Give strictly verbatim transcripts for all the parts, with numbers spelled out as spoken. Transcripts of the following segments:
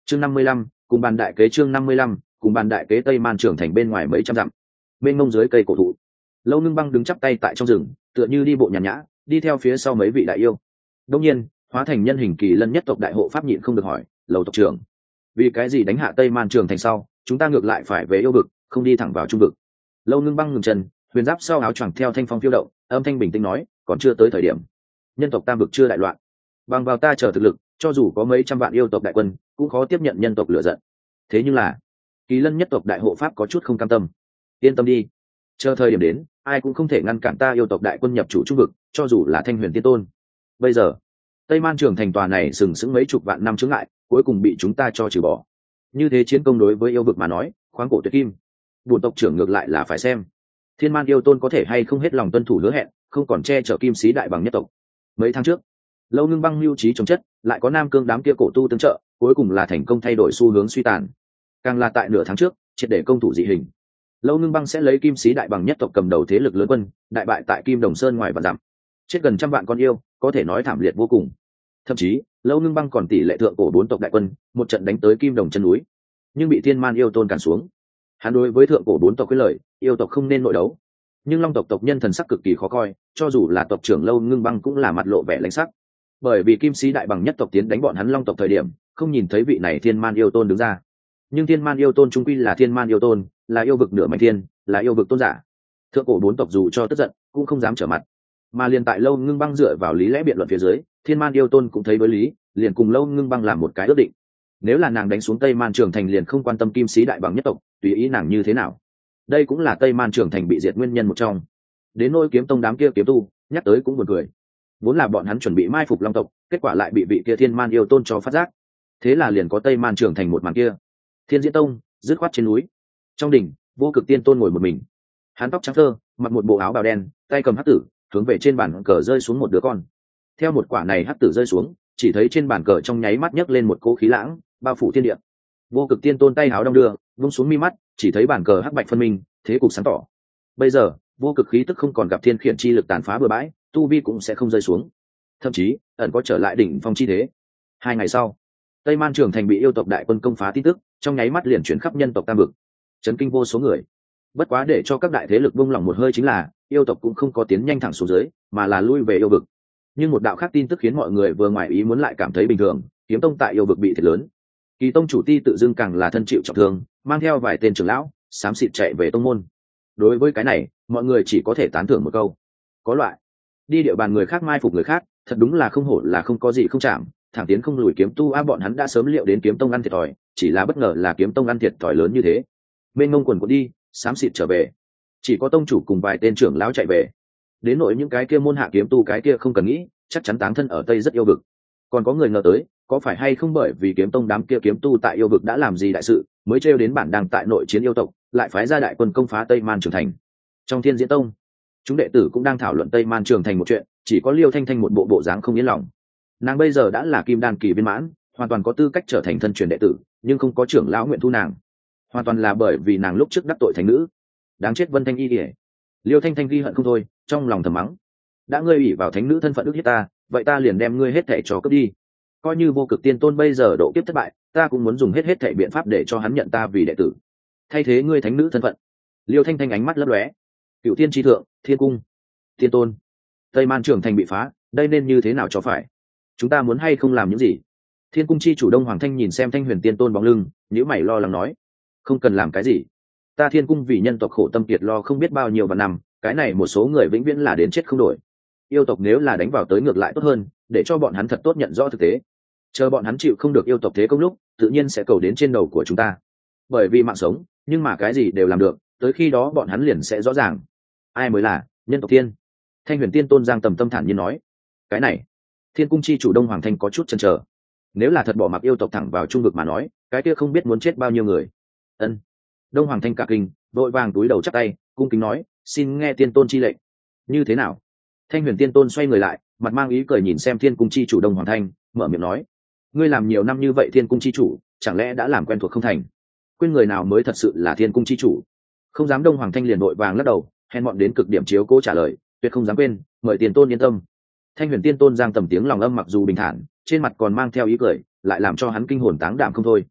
chương năm mươi lăm cùng bàn đại kế chương năm mươi lăm cùng bàn đại kế tây man trưởng thành bên ngoài mấy trăm dặm, bên ngông dưới cây cổ thụ, Lâu Ngưng Băng đứng chắp tay tại trong rừng, tựa như đi bộ nhàn nhã, đi theo phía sau mấy vị đại yêu. Đương nhiên, hóa thành nhân hình Kỳ Lân nhất tộc đại hộ pháp nhịn không được hỏi, Lầu tộc trưởng, vì cái gì đánh hạ Tây Man Trường thành sau, chúng ta ngược lại phải về yêu vực, không đi thẳng vào trung vực? Lâu Ngưng Băng ngừng chân, huyền giáp sau áo choàng theo thanh phong phiêu động, âm thanh bình tĩnh nói, còn chưa tới thời điểm. Nhân tộc tam vực chưa đại loạn, bằng vào ta chờ thực lực, cho dù có mấy trăm vạn yêu tộc đại quân, cũng khó tiếp nhận nhân tộc lửa giận. Thế nhưng là, Kỳ Lân nhất tộc đại hộ pháp có chút không cam tâm. Yên tâm đi, chờ thời điểm đến, ai cũng không thể ngăn cản ta yêu tộc đại quân nhập chủ trung vực, cho dù là Thanh Huyền Tiên Tôn. Bây giờ, Tây Man Trường thành tòa này sừng sững mấy chục vạn năm chướng ngại, cuối cùng bị chúng ta cho trừ bỏ. Như thế chiến công đối với yêu vực mà nói, khoáng cổ tuyệt kim. Bổn tộc trưởng ngược lại là phải xem, Thiên Man yêu tôn có thể hay không hết lòng tuân thủ hứa hẹn, không còn che chở kim sĩ đại bằng nhất tộc. Mấy tháng trước, Lâu Ngưng Băng lưu trí chống chất, lại có Nam Cương đám kia cổ tu tương trợ, cuối cùng là thành công thay đổi xu hướng suy tàn. Càng là tại nửa tháng trước, triệt để công thủ dị hình. Lâu Ngưng Băng sẽ lấy kim sĩ đại bằng nhất tộc cầm đầu thế lực lớn quân, đại bại tại Kim Đồng Sơn ngoài và dặm, chết gần trăm vạn con yêu, có thể nói thảm liệt vô cùng. Thậm chí, Lâu Ngưng Băng còn tỷ lệ thượng cổ bốn tộc đại quân, một trận đánh tới Kim Đồng chân núi, nhưng bị Thiên Man yêu tôn cản xuống. Hắn đối với thượng cổ bốn tộc quyết lời, yêu tộc không nên nội đấu. Nhưng Long tộc tộc nhân thần sắc cực kỳ khó coi, cho dù là tộc trưởng Lâu Ngưng Băng cũng là mặt lộ vẻ lãnh sắc. Bởi vì kim sĩ đại bằng nhất tộc tiến đánh bọn hắn Long tộc thời điểm, không nhìn thấy vị này Thiên Man yêu tôn đứng ra. Nhưng Thiên Man yêu tôn trung quy là Thiên Man yêu tôn, là yêu vực nửa mạnh thiên, là yêu vực tôn giả. Thượng cổ bốn tộc dù cho tức giận, cũng không dám trở mặt. Mà liền tại Lâu Ngưng Băng dựa vào lý lẽ biện luận phía dưới, Thiên Man yêu tôn cũng thấy đối lý, liền cùng Lâu Ngưng Băng làm một cái ước định. Nếu là nàng đánh xuống Tây Man Trường thành liền không quan tâm kim sĩ đại bằng nhất tộc, tùy ý nàng như thế nào. Đây cũng là Tây Man Trường thành bị diệt nguyên nhân một trong. Đến nôi kiếm tông đám kia kiếm tu, nhắc tới cũng buồn cười. Vốn là bọn hắn chuẩn bị mai phục Long tộc, kết quả lại bị vị kia Thiên Man yêu tôn cho phát giác. Thế là liền có Tây Man Trường thành một màn kia. Thiên Diễn Tông dứt khoát trên núi, trong đỉnh, Vô Cực Tiên Tôn ngồi một mình. Hắn tóc trắng thơ, mặc một bộ áo bào đen, tay cầm hắc tử, hướng về trên bàn cờ rơi xuống một đứa con. Theo một quả này hắc tử rơi xuống, chỉ thấy trên bàn cờ trong nháy mắt nhấc lên một cỗ khí lãng, bao phủ thiên địa. Vô Cực Tiên Tôn tay áo đong đưa, vung xuống mi mắt, chỉ thấy bàn cờ hắc bạch phân minh, thế cục sáng tỏ. Bây giờ, vô cực khí tức không còn gặp thiên khiển chi lực tàn phá bừa bãi, tu vi cũng sẽ không rơi xuống, thậm chí ẩn có trở lại đỉnh phong chi thế. Hai ngày sau, Tây Man Trường thành bị yêu tộc đại quân công phá tin tức, trong nháy mắt liền chuyển khắp nhân tộc tam vực, chấn kinh vô số người. Bất quá để cho các đại thế lực buông lỏng một hơi chính là, yêu tộc cũng không có tiến nhanh thẳng xuống dưới, mà là lui về yêu vực. Nhưng một đạo khác tin tức khiến mọi người vừa ngoài ý muốn lại cảm thấy bình thường, kiếm tông tại yêu vực bị thiệt lớn. Kỳ tông chủ Ti tự dưng càng là thân chịu trọng thương, mang theo vài tên trưởng lão, xám xịt chạy về tông môn. Đối với cái này, mọi người chỉ có thể tán thưởng một câu: có loại. Đi địa bàn người khác mai phục người khác, thật đúng là không hổ là không có gì không chạm, thẳng tiến không lùi kiếm tu a. Bọn hắn đã sớm liệu đến kiếm tông ăn thiệt thòi, chỉ là bất ngờ là kiếm tông ăn thiệt thòi lớn như thế. Bên ngông quần quần đi, xám xịt trở về, chỉ có tông chủ cùng vài tên trưởng lão chạy về. Đến nỗi những cái kia môn hạ kiếm tu cái kia không cần nghĩ, chắc chắn táng thân ở tây rất yêu vực. Còn có người ngờ tới, có phải hay không bởi vì kiếm tông đám kia kiếm tu tại yêu vực đã làm gì đại sự, mới trêu đến bản đang tại nội chiến yêu tộc, lại phái ra đại quân công phá Tây Man Trường thành. Trong Thiên Diễn Tông, chúng đệ tử cũng đang thảo luận Tây Man Trường thành một chuyện, chỉ có Liêu Thanh Thanh một bộ bộ dáng không yên lòng. Nàng bây giờ đã là kim đan kỳ viên mãn, hoàn toàn có tư cách trở thành thân truyền đệ tử, nhưng không có trưởng lão nguyện thu nàng, hoàn toàn là bởi vì nàng lúc trước đắc tội thành nữ. Đáng chết Vân Thanh Y kìa. Liêu Thanh Thanh ghi hận không thôi, trong lòng thầm mắng: đã ngươi ủy vào thánh nữ thân phận ức hiếp ta, vậy ta liền đem ngươi hết thảy cho cướp đi. Coi như Vô Cực Tiên Tôn bây giờ độ kiếp thất bại, ta cũng muốn dùng hết hết thảy biện pháp để cho hắn nhận ta vì đệ tử, thay thế ngươi thánh nữ thân phận. Liêu Thanh Thanh ánh mắt lấp lóe. Cựu Tiên Chi Thượng, Thiên Cung, Tiên Tôn, Tây Man Trường thành bị phá, đây nên như thế nào cho phải? Chúng ta muốn hay không làm những gì? Thiên Cung chi chủ Đông Hoàng Thanh nhìn xem Thanh Huyền Tiên Tôn bóng lưng, nhíu mày lo lắng nói: không cần làm cái gì, ta Thiên Cung vì nhân tộc khổ tâm kiệt lo không biết bao nhiêu vạn năm, cái này một số người vĩnh viễn là đến chết không đổi. Yêu tộc nếu là đánh vào tới ngược lại tốt hơn, để cho bọn hắn thật tốt nhận rõ thực tế. Chờ bọn hắn chịu không được yêu tộc thế công lúc, tự nhiên sẽ cầu đến trên đầu của chúng ta. Bởi vì mạng sống, nhưng mà cái gì đều làm được, tới khi đó bọn hắn liền sẽ rõ ràng ai mới là nhân tộc tiên. Thanh Huyền Tiên Tôn Giang Tầm tâm thản nhiên nói: cái này, Thiên Cung chi chủ Đông Hoàng Thanh có chút chần chờ. Nếu là thật bỏ mặc yêu tộc thẳng vào trung vực mà nói, cái kia không biết muốn chết bao nhiêu người. Ân. Đông Hoàng Thanh cả kinh, vội vàng túi đầu chắp tay, cung kính nói: xin nghe Tiên Tôn chi lệnh. Như thế nào? Thanh Huyền Tiên Tôn xoay người lại, mặt mang ý cười nhìn xem Thiên Cung chi chủ Đông Hoàng Thanh, mở miệng nói: ngươi làm nhiều năm như vậy Thiên Cung chi chủ, chẳng lẽ đã làm quen thuộc không thành? Quên người nào mới thật sự là Thiên Cung chi chủ? Không dám. Đông Hoàng Thanh liền vội vàng lắc đầu, hèn mọn đến cực điểm chiếu cố trả lời: tuyệt không dám quên, mời Tiên Tôn yên tâm. Thanh Huyền Tiên Tôn Giang Tầm tiếng lòng âm mặc dù bình thản, trên mặt còn mang theo ý cười, lại làm cho hắn kinh hồn táng đảm không thôi.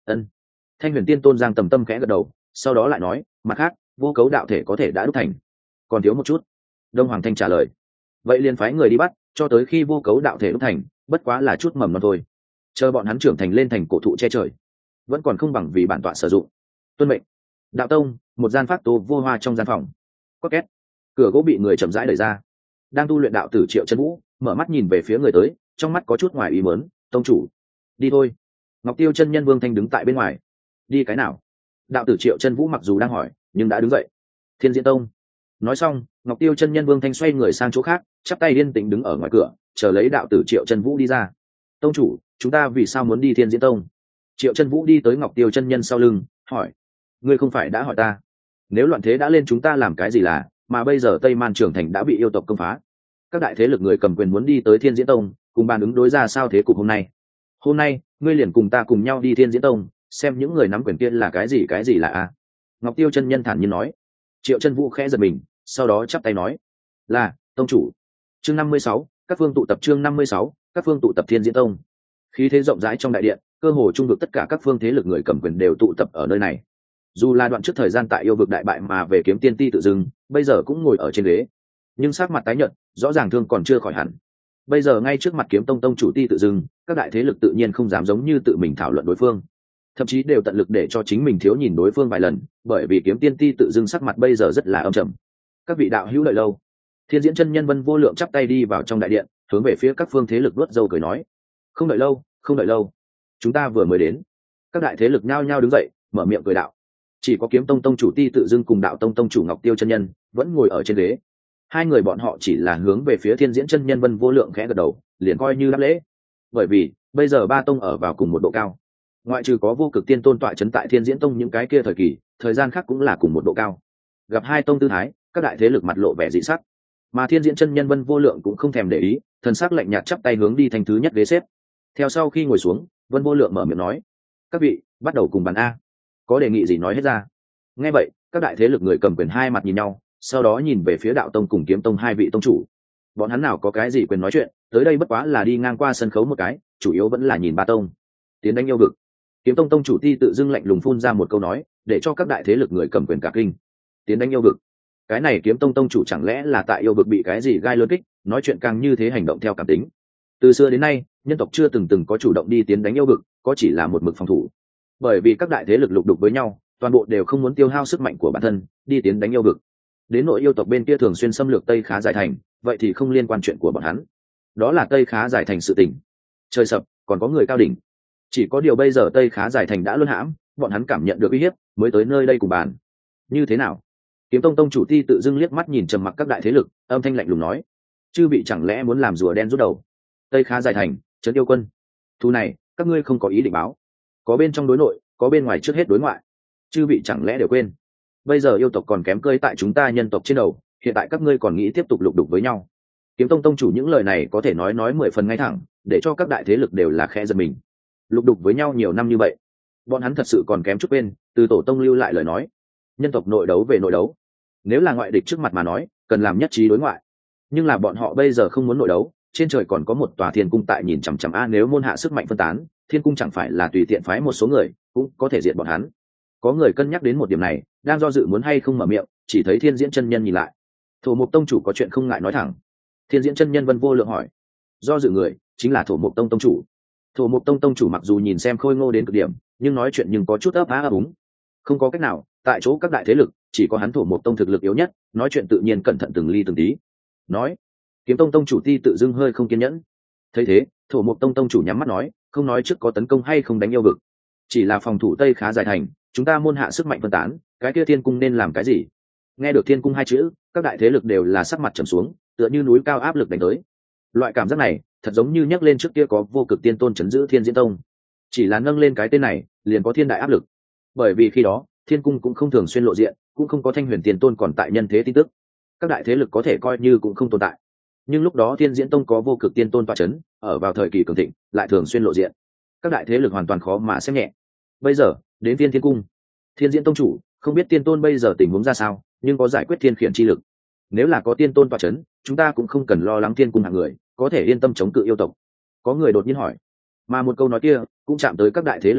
Ân. Thanh huyền tiên tôn giang tầm tâm khẽ gật đầu, sau đó lại nói, mặt khác vô cấu đạo thể có thể đã đúc thành, còn thiếu một chút. Đông Hoàng Thanh trả lời, vậy liền phái người đi bắt, cho tới khi vô cấu đạo thể đúc thành, bất quá là chút mầm non thôi, chờ bọn hắn trưởng thành lên thành cổ thụ che trời, vẫn còn không bằng vì bản tọa sử dụng. Tuân mệnh. Đạo tông, một gian pháp tố vô hoa trong gian phòng. Có két, cửa gỗ bị người chậm rãi đẩy ra. Đang tu luyện đạo tử Triệu Chân Vũ mở mắt nhìn về phía người tới, trong mắt có chút ngoài ý mớn. Tông chủ, đi thôi. Ngọc Tiêu chân nhân Vương Thanh đứng tại bên ngoài. Đi cái nào? Đạo tử Triệu Chân Vũ mặc dù đang hỏi, nhưng đã đứng dậy. Thiên Diễn Tông. Nói xong, Ngọc Tiêu chân nhân Vương Thanh xoay người sang chỗ khác, chắp tay yên tĩnh đứng ở ngoài cửa, chờ lấy đạo tử Triệu Chân Vũ đi ra. Tông chủ, chúng ta vì sao muốn đi Thiên Diễn Tông? Triệu Chân Vũ đi tới Ngọc Tiêu chân nhân sau lưng, hỏi. Ngươi không phải đã hỏi ta, nếu loạn thế đã lên chúng ta làm cái gì là, mà bây giờ Tây Man Trường Thành đã bị yêu tộc công phá, các đại thế lực người cầm quyền muốn đi tới Thiên Diễn Tông, cùng bàn ứng đối ra sao thế cục hôm nay. Hôm nay, ngươi liền cùng ta cùng nhau đi Thiên Diễn Tông, xem những người nắm quyền kia là cái gì cái gì là a. Ngọc Tiêu chân nhân thản nhiên nói. Triệu Chân Vũ khẽ giật mình, sau đó chắp tay nói, là tông chủ. Chương năm mươi sáu, các phương tụ tập. Chương năm mươi sáu, các phương tụ tập Thiên Diễn Tông. Khí thế rộng rãi trong đại điện, cơ hồ trung vực tất cả các phương thế lực người cầm quyền đều tụ tập ở nơi này. Dù là đoạn trước thời gian tại yêu vực đại bại mà về kiếm tiên ti tự dưng, bây giờ cũng ngồi ở trên ghế, nhưng sắc mặt tái nhợt, rõ ràng thương còn chưa khỏi hẳn. Bây giờ ngay trước mặt kiếm tông tông chủ ti tự dưng, các đại thế lực tự nhiên không dám giống như tự mình thảo luận đối phương, thậm chí đều tận lực để cho chính mình thiếu nhìn đối phương vài lần, bởi vì kiếm tiên ti tự dưng sắc mặt bây giờ rất là âm trầm. Các vị đạo hữu đợi lâu. Thiên Diễn chân nhân Vân Vô Lượng chắp tay đi vào trong đại điện, hướng về phía các phương thế lực vuốt râu cười nói, không đợi lâu, không đợi lâu, chúng ta vừa mới đến. Các đại thế lực nhao nhao đứng dậy, mở miệng cười đạo. Chỉ có kiếm tông tông chủ ti tự dưng cùng đạo tông tông chủ Ngọc Tiêu chân nhân vẫn ngồi ở trên ghế. Hai người bọn họ chỉ là hướng về phía Thiên Diễn chân nhân Vân Vô Lượng khẽ gật đầu, liền coi như đáp lễ. Bởi vì bây giờ ba tông ở vào cùng một độ cao, ngoại trừ có vô cực tiên tôn tọa chấn tại Thiên Diễn tông những cái kia thời kỳ, thời gian khác cũng là cùng một độ cao. Gặp hai tông tư thái, các đại thế lực mặt lộ vẻ dị sắc, mà Thiên Diễn chân nhân Vân Vô Lượng cũng không thèm để ý, thần sắc lạnh nhạt chắp tay hướng đi thành thứ nhất ghế xếp. Theo sau khi ngồi xuống, Vân Vô Lượng mở miệng nói, các vị bắt đầu cùng bàn a, có đề nghị gì nói hết ra. Nghe vậy, các đại thế lực người cầm quyền hai mặt nhìn nhau, sau đó nhìn về phía đạo tông cùng kiếm tông hai vị tông chủ. Bọn hắn nào có cái gì quyền nói chuyện, tới đây bất quá là đi ngang qua sân khấu một cái, chủ yếu vẫn là nhìn ba tông tiến đánh yêu vực. Kiếm tông tông chủ ti tự dưng lạnh lùng phun ra một câu nói, để cho các đại thế lực người cầm quyền cả kinh. Tiến đánh yêu vực? Cái này kiếm tông tông chủ chẳng lẽ là tại yêu vực bị cái gì gai lớn kích, nói chuyện càng như thế hành động theo cảm tính. Từ xưa đến nay, nhân tộc chưa từng từng có chủ động đi tiến đánh yêu vực, có chỉ là một mực phòng thủ. Bởi vì các đại thế lực lục đục với nhau, toàn bộ đều không muốn tiêu hao sức mạnh của bản thân đi tiến đánh yêu vực. Đến nội yêu tộc bên kia thường xuyên xâm lược Tây Khá Giải Thành, vậy thì không liên quan chuyện của bọn hắn, đó là Tây Khá Giải Thành sự tình. Trời sập còn có người cao đỉnh, chỉ có điều bây giờ Tây Khá Giải Thành đã luân hãm, bọn hắn cảm nhận được uy hiếp mới tới nơi đây cùng bàn. Như thế nào? Kiếm tông tông chủ ti tự dưng liếc mắt nhìn trầm mặc các đại thế lực, âm thanh lạnh lùng nói, chư vị chẳng lẽ muốn làm rùa đen rút đầu? Tây Khá Giải Thành, trấn yêu quân, thu này các ngươi không có ý định báo, có bên trong đối nội, có bên ngoài, trước hết đối ngoại, chư vị chẳng lẽ đều quên bây giờ yêu tộc còn kém cơi tại chúng ta nhân tộc trên đầu, hiện tại các ngươi còn nghĩ tiếp tục lục đục với nhau. Kiếm tông tông chủ những lời này có thể nói nói mười phần ngay thẳng, để cho các đại thế lực đều là khẽ giật mình. Lục đục với nhau nhiều năm như vậy, bọn hắn thật sự còn kém chút quên từ tổ tông lưu lại lời nói, nhân tộc nội đấu về nội đấu, nếu là ngoại địch trước mặt mà nói cần làm nhất trí đối ngoại, nhưng là bọn họ bây giờ không muốn nội đấu. Trên trời còn có một tòa thiên cung tại nhìn chằm chằm a, nếu môn hạ sức mạnh phân tán, thiên cung chẳng phải là tùy tiện phái một số người cũng có thể diệt bọn hắn. Có người cân nhắc đến một điểm này, đang do dự muốn hay không mở miệng, chỉ thấy Thiên Diễn chân nhân nhìn lại. Thổ Mộc tông chủ có chuyện không ngại nói thẳng. Thiên Diễn chân nhân Vân Vô Lượng hỏi. Do dự người chính là Thổ Mộc tông tông chủ. Thổ Mộc tông tông chủ mặc dù nhìn xem khôi ngô đến cực điểm, nhưng nói chuyện nhưng có chút ấp á ấp úng. Không có cách nào, tại chỗ các đại thế lực chỉ có hắn Thổ Mộc tông thực lực yếu nhất, nói chuyện tự nhiên cẩn thận từng ly từng tí. Nói, Kiếm tông tông chủ ti tự dưng hơi không kiên nhẫn. Thấy thế, Thổ Mộc tông tông chủ nhắm mắt nói, không nói trước có tấn công hay không đánh yêu vực, chỉ là phòng thủ Tây Khá Giải Thành, chúng ta môn hạ sức mạnh phân tán, cái kia thiên cung nên làm cái gì? Nghe được thiên cung hai chữ, các đại thế lực đều là sắc mặt trầm xuống, tựa như núi cao áp lực đánh tới. Loại cảm giác này thật giống như nhắc lên trước kia có vô cực tiên tôn chấn giữ Thiên Diễn tông, chỉ là nâng lên cái tên này liền có thiên đại áp lực. Bởi vì khi đó thiên cung cũng không thường xuyên lộ diện, cũng không có Thanh Huyền Tiên tôn còn tại nhân thế tin tức, các đại thế lực có thể coi như cũng không tồn tại. Nhưng lúc đó Thiên Diễn tông có vô cực tiên tôn tọa chấn, ở vào thời kỳ cường thịnh lại thường xuyên lộ diện, các đại thế lực hoàn toàn khó mà xem nhẹ. Bây giờ đến Thiên Thiên cung, Thiên Diễn tông chủ không biết tiên tôn bây giờ tình huống ra sao, nhưng có giải quyết thiên khiển chi lực. Nếu là có tiên tôn tọa chấn, chúng ta cũng không cần lo lắng thiên cung hạng người, có thể yên tâm chống cự yêu tộc. Có người đột nhiên hỏi, mà một câu nói kia cũng chạm tới các đại thế lực điểm,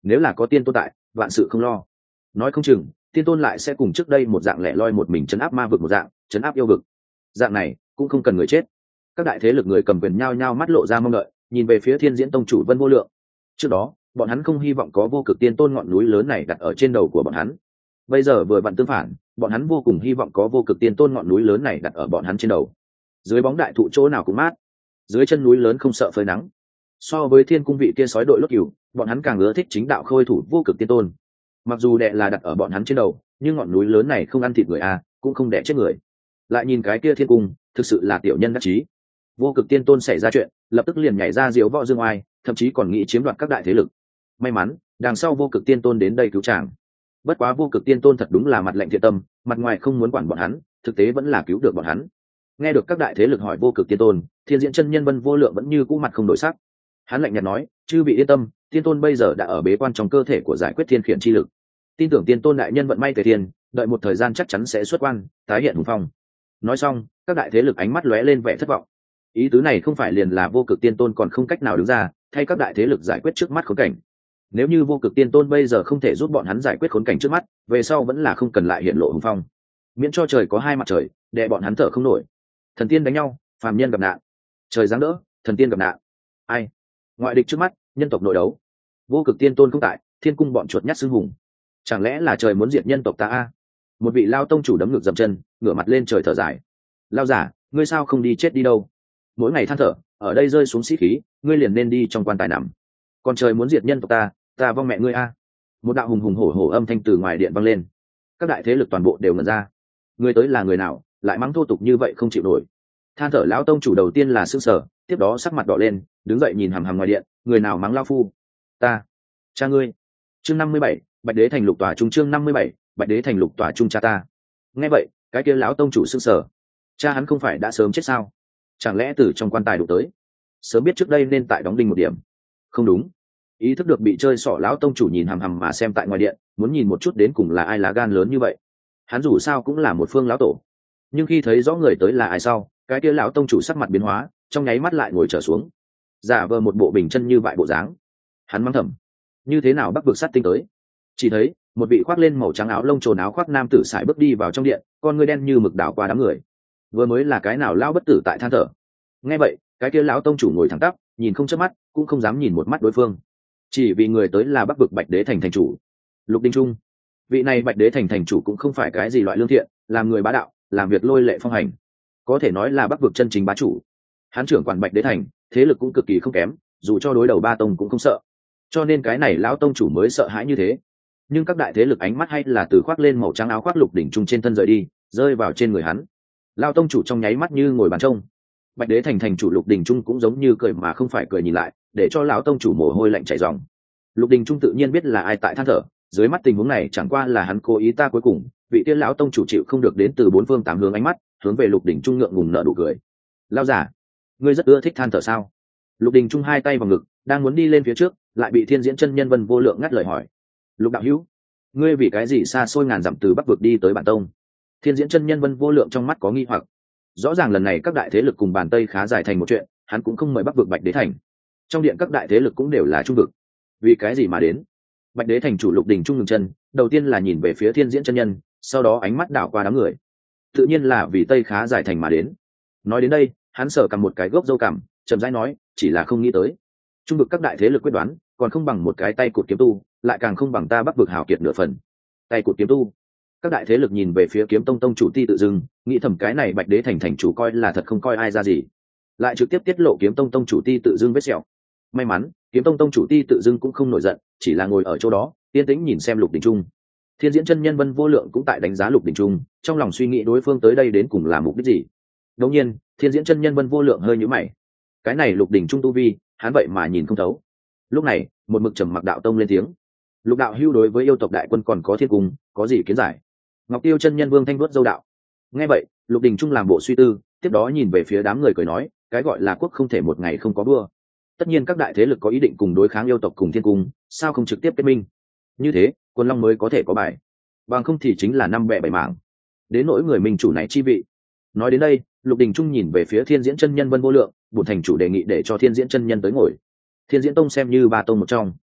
nếu là có tiên tôn tại vạn sự không lo. Nói không chừng tiên tôn lại sẽ cùng trước đây một dạng lẻ loi một mình chấn áp ma vực một dạng chấn áp yêu vực. Dạng này cũng không cần người chết. Các đại thế lực người cầm quyền nhao nhao mắt lộ ra mong đợi, nhìn về phía Thiên Diễn tông chủ Vân Vô Lượng. Trước đó bọn hắn không hy vọng có vô cực tiên tôn ngọn núi lớn này đặt ở trên đầu của bọn hắn, bây giờ vừa vặn tương phản, bọn hắn vô cùng hy vọng có vô cực tiên tôn ngọn núi lớn này đặt ở bọn hắn trên đầu. Dưới bóng đại thụ chỗ nào cũng mát, dưới chân núi lớn không sợ phơi nắng. So với thiên cung vị kia sói đội lốt cừu, bọn hắn càng ưa thích chính đạo khôi thủ vô cực tiên tôn. Mặc dù đệ là đặt ở bọn hắn trên đầu, nhưng ngọn núi lớn này không ăn thịt người à, cũng không đẻ chết người. Lại nhìn cái kia thiên cung, thực sự là tiểu nhân đắc chí. Vô cực tiên tôn xảy ra chuyện, lập tức liền nhảy ra diếu võ dương oai, thậm chí còn nghĩ chiếm đoạt các đại thế lực. May mắn đằng sau vô cực tiên tôn đến đây cứu chàng. Bất quá vô cực tiên tôn thật đúng là mặt lạnh thiện tâm, mặt ngoài không muốn quản bọn hắn, thực tế vẫn là cứu được bọn hắn. Nghe được các đại thế lực hỏi vô cực tiên tôn, Thiên Diễn chân nhân Vân Vô Lượng vẫn như cũ mặt không đổi sắc. Hắn lạnh nhạt nói, chư vị yên tâm, tiên tôn bây giờ đã ở bế quan trong cơ thể của giải quyết thiên khiển chi lực, tin tưởng tiên tôn đại nhân vận may tề thiên, đợi một thời gian chắc chắn sẽ xuất quan tái hiện hùng phong. Nói xong các đại thế lực ánh mắt lóe lên vẻ thất vọng. Ý tứ này không phải liền là vô cực tiên tôn còn không cách nào đứng ra thay các đại thế lực giải quyết trước mắt khốn cảnh. Nếu như vô cực tiên tôn bây giờ không thể giúp bọn hắn giải quyết khốn cảnh trước mắt, về sau vẫn là không cần lại hiện lộ hùng phong, miễn cho trời có hai mặt trời đè bọn hắn thở không nổi. Thần tiên đánh nhau, phàm nhân gặp nạn. Trời giáng đỡ, thần tiên gặp nạn. Ai? Ngoại địch trước mắt, nhân tộc nội đấu. Vô cực tiên tôn không tại, thiên cung bọn chuột nhắt xưng hùng. Chẳng lẽ là trời muốn diệt nhân tộc ta a? Một vị lao tông chủ đấm ngực dậm chân, ngửa mặt lên trời thở dài. Lao giả, ngươi sao không đi chết đi đâu? Mỗi ngày than thở, ở đây rơi xuống sĩ khí, ngươi liền nên đi trong quan tài nằm. Còn trời muốn diệt nhân tộc ta, ta vong mẹ ngươi a. Một đạo hùng hùng hổ hổ âm thanh từ ngoài điện vang lên. Các đại thế lực toàn bộ đều ngẩn ra. Người tới là người nào, lại mắng thô tục như vậy không chịu nổi. Than thở lão tông chủ đầu tiên là sững sờ, tiếp đó sắc mặt đỏ lên, đứng dậy nhìn hằm hằm ngoài điện, người nào mắng lao phu? Ta, cha ngươi. Chương năm mươi bảy, Bạch Đế thành lục tòa trung. Chương năm mươi bảy, Bạch Đế thành lục tòa trung. Cha ta. Nghe vậy, cái kia lão tông chủ sững sờ. Cha hắn không phải đã sớm chết sao? Chẳng lẽ từ trong quan tài đụng tới? Sớm biết trước đây nên tại đóng đinh một điểm. Không đúng. Ý thức được bị chơi xỏ, lão tông chủ nhìn hằm hằm mà xem tại ngoài điện, muốn nhìn một chút đến cùng là ai lá gan lớn như vậy. Hắn dù sao cũng là một phương lão tổ, nhưng khi thấy rõ người tới là ai sau, cái kia lão tông chủ sắc mặt biến hóa, trong nháy mắt lại ngồi trở xuống, giả vờ một bộ bình chân như vậy bộ dáng. Hắn mắng thầm, như thế nào bắc vực sát tinh tới? Chỉ thấy một vị khoác lên màu trắng áo lông trồn áo khoác nam tử sải bước đi vào trong điện, con ngươi đen như mực đảo qua đám người. Vừa mới là cái nào lão bất tử tại than thở. Nghe vậy, cái kia lão tông chủ ngồi thẳng tắp, nhìn không chớp mắt, cũng không dám nhìn một mắt đối phương, chỉ vì người tới là bắc vực Bạch Đế thành thành chủ Lục Đình Trung. Vị này Bạch Đế thành thành chủ cũng không phải cái gì loại lương thiện, làm người bá đạo, làm việc lôi lệ phong hành, có thể nói là bắc vực chân chính bá chủ. Hắn trưởng quản Bạch Đế thành, thế lực cũng cực kỳ không kém, dù cho đối đầu ba tông cũng không sợ, cho nên cái này lão tông chủ mới sợ hãi như thế. Nhưng các đại thế lực ánh mắt hay là từ khoác lên màu trắng áo khoác Lục Đỉnh Trung trên thân rời đi, rơi vào trên người hắn. Lão tông chủ trong nháy mắt như ngồi bàn trông. Bạch Đế thành thành chủ Lục Đình Trung cũng giống như cười mà không phải cười nhìn lại, để cho lão tông chủ mồ hôi lạnh chảy ròng. Lục Đình Trung tự nhiên biết là ai tại than thở, dưới mắt tình huống này chẳng qua là hắn cố ý ta cuối cùng, vị tiên lão tông chủ chịu không được đến từ bốn phương tám hướng ánh mắt, hướng về Lục Đình Trung ngượng ngùng nở nụ cười. Lão giả, ngươi rất ưa thích than thở sao? Lục Đình Trung hai tay vào ngực, đang muốn đi lên phía trước, lại bị Thiên Diễn chân nhân Vân Vô Lượng ngắt lời hỏi. Lục đạo hữu, ngươi vì cái gì xa xôi ngàn dặm từ bắc vực đi tới bản tông? Thiên Diễn chân nhân Vân Vô Lượng trong mắt có nghi hoặc. Rõ ràng lần này các đại thế lực cùng bàn tây khá dài thành một chuyện, hắn cũng không mời bắc vực Bạch Đế thành. Trong điện các đại thế lực cũng đều là trung vực, vì cái gì mà đến? Bạch Đế thành chủ Lục Đình Trung ngừng chân, đầu tiên là nhìn về phía Thiên Diễn chân nhân, sau đó ánh mắt đảo qua đám người. Tự nhiên là vì tây khá giải thành mà đến. Nói đến đây, hắn sờ cầm một cái gốc râu cằm, chậm rãi nói, chỉ là không nghĩ tới, trung vực các đại thế lực quyết đoán, còn không bằng một cái tay cụt kiếm tu, lại càng không bằng ta bắc vực hào kiệt nửa phần. Tay cụt kiếm tu. Các đại thế lực nhìn về phía Kiếm Tông tông chủ Ti Tự Dưng, nghĩ thầm cái này Bạch Đế thành thành chủ coi là thật không coi ai ra gì, lại trực tiếp tiết lộ Kiếm Tông tông chủ Ti Tự Dưng vết sẹo. May mắn Kiếm Tông tông chủ Ti Tự Dưng cũng không nổi giận, chỉ là ngồi ở chỗ đó yên tĩnh nhìn xem Lục Đình Trung. Thiên Diễn chân nhân Vân Vô Lượng cũng tại đánh giá Lục Đình Trung, trong lòng suy nghĩ đối phương tới đây đến cùng là mục đích gì. Đột nhiên Thiên Diễn chân nhân Vân Vô Lượng hơi nhíu mày, cái này Lục Đình Trung tu vi, hắn vậy mà nhìn không thấu. Lúc này một mực trầm mặc đạo tông lên tiếng, Lục đạo hưu đối với yêu tộc đại quân còn có thiên cung có gì kiến giải? Ngọc Tiêu chân nhân Vương Thanh vuốt dâu đạo. Nghe vậy Lục Đình Trung làm bộ suy tư, tiếp đó nhìn về phía đám người cười nói, cái gọi là quốc không thể một ngày không có vua. Tất nhiên các đại thế lực có ý định cùng đối kháng yêu tộc cùng thiên cung, sao không trực tiếp kết minh? Như thế Quân Long mới có thể có bài, bằng không thì chính là năm bè bảy mảng. Đến nỗi người minh chủ này chi vị. Nói đến đây Lục Đình Trung nhìn về phía Thiên Diễn chân nhân Vân Vô Lượng, bổn thành chủ đề nghị để cho Thiên Diễn chân nhân tới ngồi. Thiên Diễn tông xem như ba tông một trong,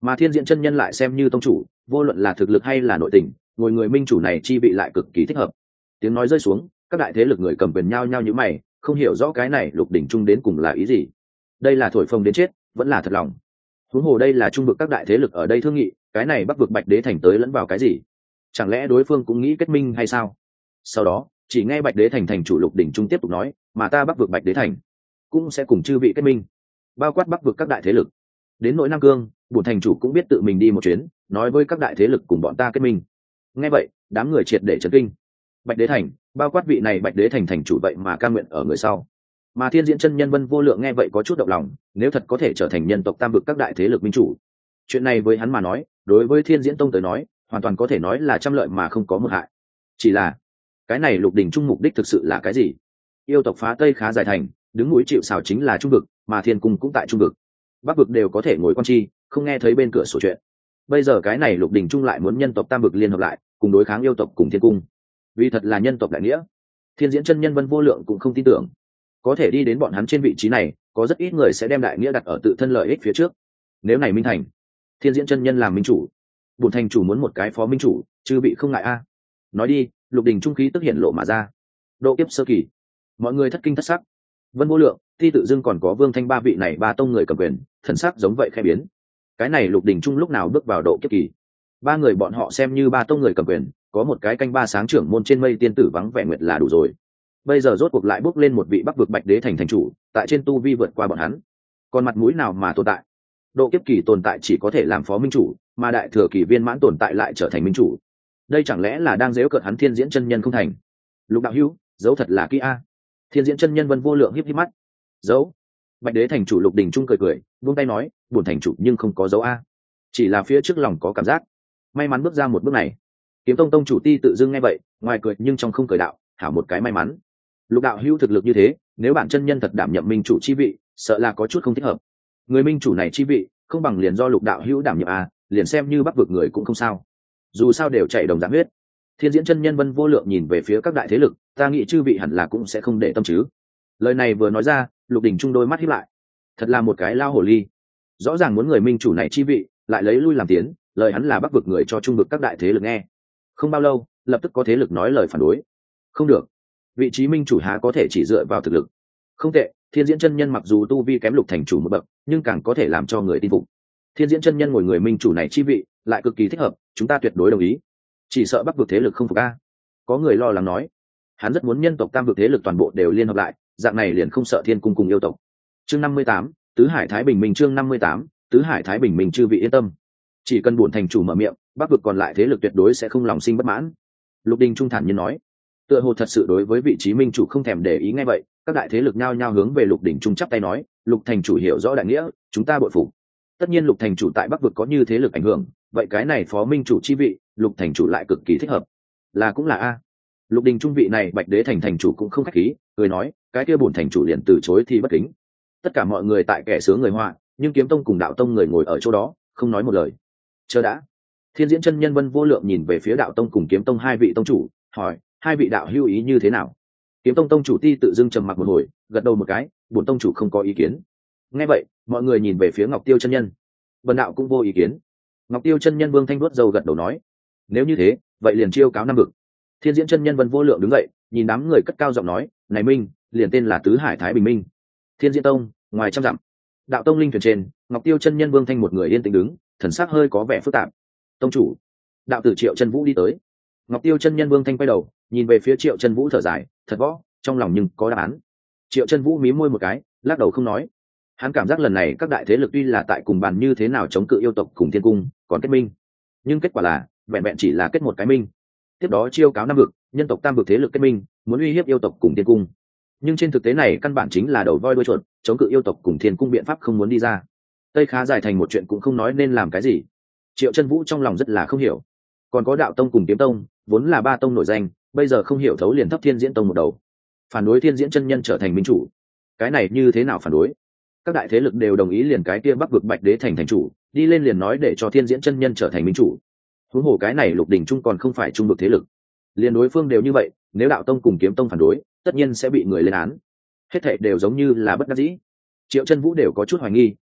mà thiên diễn chân nhân lại xem như tông chủ, vô luận là thực lực hay là nội tình, ngồi người minh chủ này chi vị lại cực kỳ thích hợp. Tiếng nói rơi xuống, các đại thế lực người cầm quyền nhau nhau như mày, không hiểu rõ cái này Lục Đỉnh Trung đến cùng là ý gì. Đây là thổi phồng đến chết, vẫn là thật lòng. Huống hồ đây là trung vực các đại thế lực ở đây thương nghị, cái này Bắc vực Bạch Đế thành tới lẫn vào cái gì? Chẳng lẽ đối phương cũng nghĩ kết minh hay sao? Sau đó, chỉ nghe Bạch Đế thành thành chủ Lục Đỉnh Trung tiếp tục nói, mà ta Bắc vực Bạch Đế thành cũng sẽ cùng chư vị kết minh, bao quát Bắc vực các đại thế lực. Đến nội Nam Cương, bổn thành chủ cũng biết tự mình đi một chuyến, nói với các đại thế lực cùng bọn ta kết minh. Nghe vậy, đám người triệt để chấn kinh. Bạch Đế thành, bao quát vị này Bạch Đế thành thành chủ vậy mà cam nguyện ở người sau. Mà Thiên Diễn chân nhân Vân Vô Lượng nghe vậy có chút động lòng, nếu thật có thể trở thành nhân tộc tam vực các đại thế lực minh chủ, chuyện này với hắn mà nói, đối với Thiên Diễn tông tới nói, hoàn toàn có thể nói là trăm lợi mà không có một hại. Chỉ là, cái này Lục Đỉnh Trung mục đích thực sự là cái gì? Yêu tộc phá Tây khá dài thành, đứng núi chịu sào chính là trung vực, mà Thiên cung cũng tại trung vực. Bắc vực đều có thể ngồi quan chi, không nghe thấy bên cửa sổ chuyện. Bây giờ cái này Lục Đỉnh Trung lại muốn nhân tộc tam vực liên hợp lại, cùng đối kháng yêu tộc cùng Thiên cung. Vì thật là nhân tộc đại nghĩa. Thiên Diễn chân nhân Vân Vô Lượng cũng không tin tưởng, có thể đi đến bọn hắn trên vị trí này, có rất ít người sẽ đem đại nghĩa đặt ở tự thân lợi ích phía trước. Nếu này minh thành, Thiên Diễn chân nhân làm minh chủ, bổn thành chủ muốn một cái phó minh chủ, chư bị không ngại a. Nói đi, Lục Đỉnh Trung khí tức hiện lộ mà ra. Độ kiếp sơ kỳ, mọi người thất kinh thất sắc. Vân Vô Lượng, Ti Tự Dưng còn có Vương Thanh ba vị này ba tông người cầm quyền, thần sắc giống vậy khẽ biến. Cái này Lục Đỉnh Trung lúc nào bước vào độ kiếp kỳ? Ba người bọn họ xem như ba tông người cầm quyền, có một cái canh ba sáng trưởng môn trên mây tiên tử vắng vẻ nguyệt là đủ rồi. Bây giờ rốt cuộc lại bước lên một vị Bắc vực Bạch Đế thành thành chủ, tại trên tu vi vượt qua bọn hắn, còn mặt mũi nào mà tồn tại? Độ kiếp kỳ tồn tại chỉ có thể làm phó minh chủ, mà đại thừa kỳ viên mãn tồn tại lại trở thành minh chủ. Đây chẳng lẽ là đang giễu cợt hắn Thiên Diễn chân nhân không thành? Lục đạo hữu, dấu thật là kỹ a. Thiên Diễn chân nhân Vân Vô Lượng híp híp mắt. Dấu? Bạch Đế thành chủ Lục Đỉnh Trung cười cười, buông tay nói, bổn thành chủ nhưng không có dấu a, chỉ là phía trước lòng có cảm giác. May mắn bước ra một bước này. Kiếm tông tông chủ Ti Tự Dưng nghe vậy, ngoài cười nhưng trong không cười đạo, hảo một cái may mắn. Lục đạo hữu thực lực như thế, nếu bản chân nhân thật đảm nhiệm minh chủ chi vị, sợ là có chút không thích hợp. Người minh chủ này chi vị, không bằng liền do Lục đạo hữu đảm nhiệm a, liền xem như Bắc vực người cũng không sao. Dù sao đều chảy đồng dạng huyết. Thiên Diễn chân nhân Vân Vô Lượng nhìn về phía các đại thế lực, ta nghĩ chư vị hẳn là cũng sẽ không để tâm chứ. Lời này vừa nói ra, Lục Đỉnh Trung đôi mắt híp lại. Thật là một cái lao hồ ly. Rõ ràng muốn người minh chủ này chi vị, lại lấy lui làm tiến, lời hắn là Bắc vực người cho trung vực các đại thế lực nghe. Không bao lâu, lập tức có thế lực nói lời phản đối. Không được, vị trí minh chủ há có thể chỉ dựa vào thực lực. Không tệ, Thiên Diễn chân nhân mặc dù tu vi kém Lục thành chủ một bậc, nhưng càng có thể làm cho người tin phục. Thiên Diễn chân nhân ngồi người minh chủ này chi vị, lại cực kỳ thích hợp, chúng ta tuyệt đối đồng ý. Chỉ sợ Bắc vực thế lực không phục a. Có người lo lắng nói, hắn rất muốn nhân tộc tam vực thế lực toàn bộ đều liên hợp lại, dạng này liền không sợ Thiên cung cùng yêu tộc. Chương năm mươi tám, Tứ Hải Thái Bình Minh. Chương năm mươi tám, Tứ Hải Thái Bình Minh. Chư vị yên tâm, chỉ cần bổn thành chủ mở miệng, Bắc vực còn lại thế lực tuyệt đối sẽ không lòng sinh bất mãn. Lục Đỉnh Trung thản nhiên nói. Tựa hồ thật sự đối với vị trí minh chủ không thèm để ý. Ngay vậy, các đại thế lực nhao nhao hướng về Lục Đỉnh Trung chắp tay nói, Lục thành chủ hiểu rõ đại nghĩa, chúng ta bội phục. Tất nhiên Lục thành chủ tại Bắc vực có như thế lực ảnh hưởng, vậy cái này phó minh chủ chi vị, Lục thành chủ lại cực kỳ thích hợp. Là cũng là a. Lục Đỉnh Trung vị này Bạch Đế thành thành chủ cũng không khách khí, cười nói, cái kia bổn thành chủ liền từ chối thì bất kính. Tất cả mọi người tại kẻ sướng người họa, nhưng Kiếm tông cùng Đạo tông người ngồi ở chỗ đó, không nói một lời. Chờ đã. Thiên Diễn chân nhân Vân Vô Lượng nhìn về phía Đạo tông cùng Kiếm tông hai vị tông chủ, hỏi, hai vị đạo hữu ý như thế nào? Kiếm tông tông chủ Ti Tự Dưng trầm mặc một hồi, gật đầu một cái, bổn tông chủ không có ý kiến. Nghe vậy, mọi người nhìn về phía Ngọc Tiêu chân nhân. Vân đạo cũng vô ý kiến. Ngọc Tiêu chân nhân Vương Thanh vuốt râu gật đầu nói, nếu như thế, vậy liền chiêu cáo năm vực. Thiên Diễn chân nhân Vân Vô Lượng đứng dậy, nhìn đám người cất cao giọng nói, này minh, liền tên là Tứ Hải Thái Bình Minh. Thiên Diễn tông, ngoài trăm dặm. Đạo tông linh thuyền trên, Ngọc Tiêu chân nhân Vương Thanh một người yên tĩnh đứng, thần sắc hơi có vẻ phức tạp. Tông chủ, đạo tử Triệu Chân Vũ đi tới. Ngọc Tiêu chân nhân Vương Thanh quay đầu, nhìn về phía Triệu Chân Vũ thở dài, thật võ, trong lòng nhưng có đáp án. Triệu Chân Vũ mím môi một cái, lắc đầu không nói. Hắn cảm giác lần này các đại thế lực tuy là tại cùng bàn như thế nào chống cự yêu tộc cùng Thiên cung, còn kết minh, nhưng kết quả là vẹn vẹn chỉ là kết một cái minh. Tiếp đó chiêu cáo năm vực, nhân tộc tam vực thế lực kết minh, muốn uy hiếp yêu tộc cùng Thiên cung. Nhưng trên thực tế này căn bản chính là đầu voi đuôi chuột, chống cự yêu tộc cùng Thiên cung biện pháp không muốn đi ra. Tây khá dài thành một chuyện cũng không nói nên làm cái gì. Triệu Chân Vũ trong lòng rất là không hiểu. Còn có Đạo tông cùng Kiếm tông, vốn là ba tông nổi danh, bây giờ không hiểu thấu liền thấp Thiên Diễn tông một đầu, phản đối Thiên Diễn chân nhân trở thành minh chủ. Cái này như thế nào phản đối? Các đại thế lực đều đồng ý liền cái kia Bắc vực Bạch Đế thành thành chủ, đi lên liền nói để cho Thiên Diễn chân nhân trở thành minh chủ. Huống hồ cái này Lục Đỉnh Trung còn không phải trung vực thế lực, liền đối phương đều như vậy, nếu Đạo tông cùng Kiếm tông phản đối, tất nhiên sẽ bị người lên án. Hết thảy đều giống như là bất đắc dĩ. Triệu Chân Vũ đều có chút hoài nghi,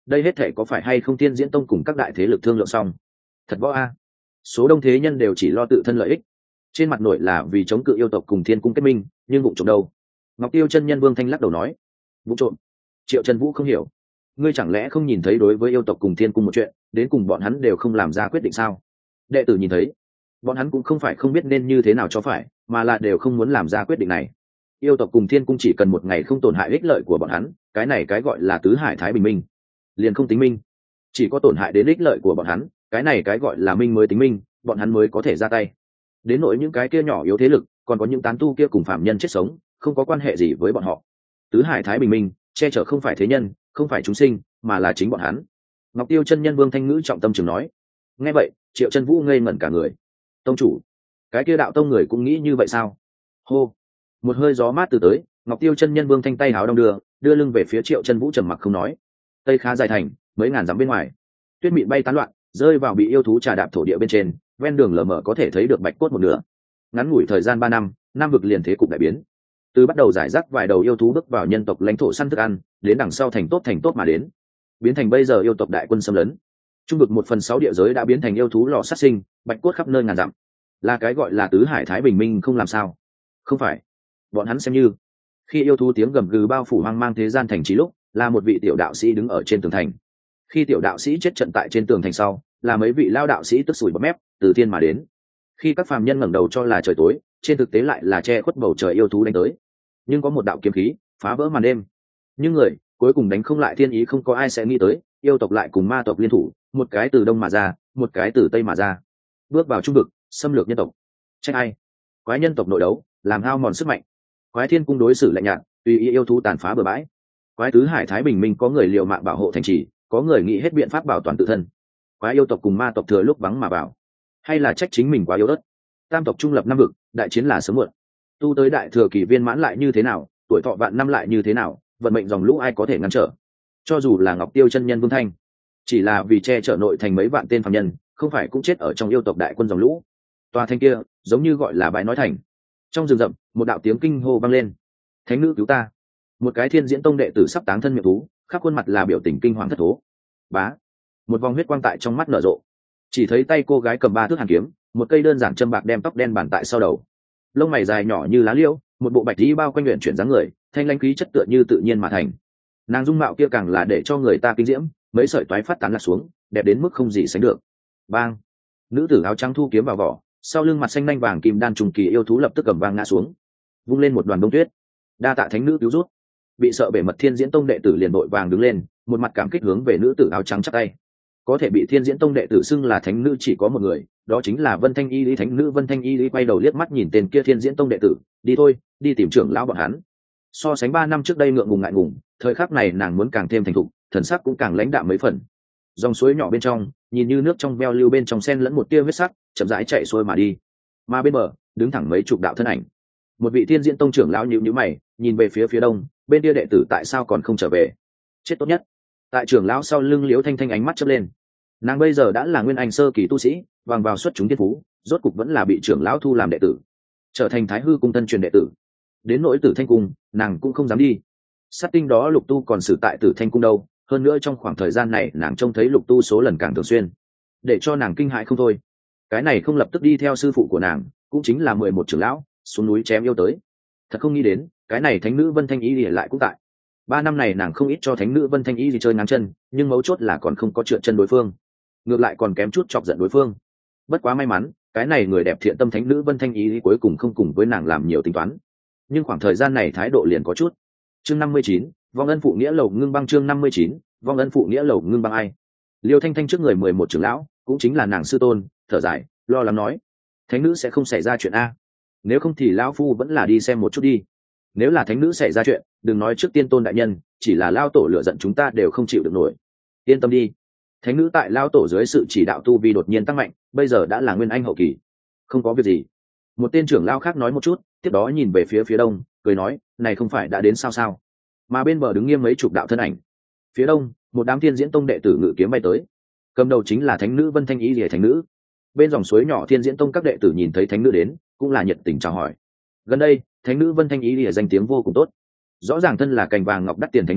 đây hết thể có phải hay không Thiên Diễn Tông cùng các đại thế lực thương lượng xong? Thật võ a, số đông thế nhân đều chỉ lo tự thân lợi ích, trên mặt nội là vì chống cự yêu tộc cùng Thiên Cung kết minh, nhưng vụng trộm đâu? Ngọc Tiêu chân nhân Vương Thanh lắc đầu nói, vụng trộm. Triệu Chân Vũ không hiểu, ngươi chẳng lẽ không nhìn thấy đối với yêu tộc cùng Thiên Cung một chuyện, đến cùng bọn hắn đều không làm ra quyết định sao? Đệ tử nhìn thấy, bọn hắn cũng không phải không biết nên như thế nào cho phải, mà là đều không muốn làm ra quyết định này. Yêu tộc cùng Thiên Cung chỉ cần một ngày không tổn hại ích lợi của bọn hắn, cái này cái gọi là tứ hải thái bình minh, liền không tính minh. Chỉ có tổn hại đến ích lợi của bọn hắn, cái này cái gọi là minh mới tính minh, bọn hắn mới có thể ra tay. Đến nỗi những cái kia nhỏ yếu thế lực, còn có những tán tu kia cùng phạm nhân chết sống, không có quan hệ gì với bọn họ. Tứ hải thái bình minh, che chở không phải thế nhân, không phải chúng sinh, mà là chính bọn hắn. Ngọc Tiêu chân nhân Vương Thanh ngữ trọng tâm trường nói. Nghe vậy, Triệu Chân Vũ ngây ngẩn cả người. Tông chủ, cái kia đạo tông người cũng nghĩ như vậy sao? Hô, một hơi gió mát từ tới, Ngọc Tiêu chân nhân Vương Thanh tay háo đong đưa, đưa lưng về phía Triệu Chân Vũ trầm mặc không nói. Tây khá dài thành, mấy ngàn dặm bên ngoài, tuyết mịn bay tán loạn, rơi vào bị yêu thú trà đạp thổ địa bên trên, ven đường lờ mờ có thể thấy được bạch cốt một nửa. Ngắn ngủi thời gian ba năm, nam vực liền thế cục đại biến. Từ bắt đầu giải rác vài đầu yêu thú bước vào nhân tộc lãnh thổ săn thức ăn, đến đằng sau thành tốt thành tốt mà đến, biến thành bây giờ yêu tộc đại quân xâm lấn. Trung vực một phần sáu địa giới đã biến thành yêu thú lò sát sinh, bạch cốt khắp nơi ngàn dặm. Là cái gọi là tứ hải thái bình minh không làm sao? Không phải, bọn hắn xem như khi yêu thú tiếng gầm gừ bao phủ hoang mang thế gian thành trì lúc, là một vị tiểu đạo sĩ đứng ở trên tường thành. Khi tiểu đạo sĩ chết trận tại trên tường thành sau, là mấy vị lao đạo sĩ tức sủi bọt mép từ thiên mà đến. Khi các phàm nhân ngẩng đầu cho là trời tối, trên thực tế lại là che khuất bầu trời yêu thú đánh tới. Nhưng có một đạo kiếm khí phá vỡ màn đêm. Nhưng người cuối cùng đánh không lại thiên ý, không có ai sẽ nghĩ tới yêu tộc lại cùng ma tộc liên thủ, một cái từ đông mà ra, một cái từ tây mà ra, bước vào trung vực xâm lược nhân tộc. Trách ai? Quái nhân tộc nội đấu làm hao mòn sức mạnh, quái thiên cung đối xử lạnh nhạt, tùy ý yêu thú tàn phá bừa bãi, quái tứ hải thái bình minh có người liều mạng bảo hộ thành trì, có người nghĩ hết biện pháp bảo toàn tự thân, quái yêu tộc cùng ma tộc thừa lúc vắng mà vào, hay là trách chính mình quá yếu ớt. Tam tộc trung lập năm vực, đại chiến là sớm muộn. Tu tới đại thừa kỳ viên mãn lại như thế nào, tuổi thọ vạn năm lại như thế nào, vận mệnh dòng lũ ai có thể ngăn trở? Cho dù là Ngọc Tiêu chân nhân Vương Thanh, chỉ là vì che chở nội thành mấy vạn tên phàm nhân, không phải cũng chết ở trong yêu tộc đại quân dòng lũ. Tòa thành kia giống như gọi là bãi nói thành. Trong rừng rậm, một đạo tiếng kinh hô vang lên. Thánh nữ cứu ta! Một cái Thiên Diễn Tông đệ tử sắp táng thân miệng thú, khắp khuôn mặt là biểu tình kinh hoàng thất thố. Bá, một vòng huyết quang tại trong mắt nở rộ, chỉ thấy tay cô gái cầm ba thước hàn kiếm, một cây đơn giản châm bạc đem tóc đen bàn tại sau đầu, lông mày dài nhỏ như lá liễu, một bộ bạch y bao quanh luyện chuyển dáng người, thanh lãnh khí chất tựa như tự nhiên mà thành. Nàng dung mạo kia càng là để cho người ta kinh diễm, mấy sợi toái phát tán lạc xuống, đẹp đến mức không gì sánh được. Bang! Nữ tử áo trắng thu kiếm vào vỏ, sau lưng mặt xanh nanh vàng kim đan trùng kỳ yêu thú lập tức cầm vang ngã xuống, vung lên một đoàn bông tuyết. Đa tạ thánh nữ cứu rút. Bị sợ bể mật Thiên Diễn Tông đệ tử liền đội vàng đứng lên, một mặt cảm kích hướng về nữ tử áo trắng chắp tay. Có thể bị Thiên Diễn Tông đệ tử xưng là thánh nữ chỉ có một người, đó chính là Vân Thanh Y Lý. Thánh nữ Vân Thanh Y Lý quay đầu liếc mắt nhìn tên kia Thiên Diễn Tông đệ tử, đi thôi, đi tìm trưởng lão bọn hắn. So sánh ba năm trước đây ngượng ngùng ngại ngùng, thời khắc này nàng muốn càng thêm thành thục, thần sắc cũng càng lãnh đạm mấy phần. Dòng suối nhỏ bên trong, nhìn như nước trong veo lưu bên trong sen lẫn một tia huyết sắc, chậm rãi chạy xuôi mà đi. Mà bên bờ, đứng thẳng mấy chục đạo thân ảnh. Một vị Thiên Diễn Tông trưởng lão nhíu nhíu mày, nhìn về phía phía đông, bên kia đệ tử tại sao còn không trở về? Chết tốt nhất. Tại trưởng lão sau lưng Liễu Thanh Thanh ánh mắt chớp lên. Nàng bây giờ đã là nguyên anh sơ kỳ tu sĩ, vàng vào xuất chúng thiên phú, rốt cục vẫn là bị trưởng lão thu làm đệ tử, trở thành Thái Hư cung tân truyền đệ tử. Đến nỗi Tử Thanh cung, nàng cũng không dám đi. Sát tinh đó Lục Tu còn xử tại Tử Thanh cung đâu, hơn nữa trong khoảng thời gian này nàng trông thấy Lục Tu số lần càng thường xuyên, để cho nàng kinh hãi không thôi. Cái này không lập tức đi theo sư phụ của nàng, cũng chính là mười một trưởng lão, xuống núi chém yêu tới. Thật không nghĩ đến, cái này thánh nữ Vân Thanh Y Lìa lại cũng tại. Ba năm này nàng không ít cho thánh nữ Vân Thanh Y gì chơi ngáng chân, nhưng mấu chốt là còn không có trượt chân đối phương, ngược lại còn kém chút chọc giận đối phương. Bất quá may mắn, cái này người đẹp thiện tâm thánh nữ Vân Thanh Y cuối cùng không cùng với nàng làm nhiều tính toán, nhưng khoảng thời gian này thái độ liền có chút. Chương năm mươi chín, vong ân phụ nghĩa lầu ngưng băng. Chương năm mươi chín, vong ân phụ nghĩa lầu ngưng băng. Ai? Liêu Thanh Thanh trước người mười một trưởng lão, cũng chính là nàng sư tôn, thở dài, lo lắng nói: thánh nữ sẽ không xảy ra chuyện a? Nếu không thì lão phu vẫn là đi xem một chút đi. Nếu là thánh nữ xảy ra chuyện, đừng nói trước tiên tôn đại nhân, chỉ là lao tổ lựa giận chúng ta đều không chịu được nổi. Yên tâm đi, thánh nữ tại lao tổ dưới sự chỉ đạo tu vi đột nhiên tăng mạnh, bây giờ đã là nguyên anh hậu kỳ, không có việc gì. Một tên trưởng lao khác nói một chút, tiếp đó nhìn về phía phía đông, cười nói: này không phải đã đến sao sao? Mà bên bờ đứng nghiêm mấy chục đạo thân ảnh. Phía đông, một đám Thiên Diễn Tông đệ tử ngự kiếm bay tới, cầm đầu chính là thánh nữ Vân Thanh Y Lìa thánh nữ. Bên dòng suối nhỏ Thiên Diễn Tông các đệ tử nhìn thấy thánh nữ đến, cũng là nhiệt tình chào hỏi. Gần đây, thánh nữ Vân Thanh Y Lìa danh tiếng vô cùng tốt, rõ ràng thân là cành vàng ngọc đắt tiền thánh nữ,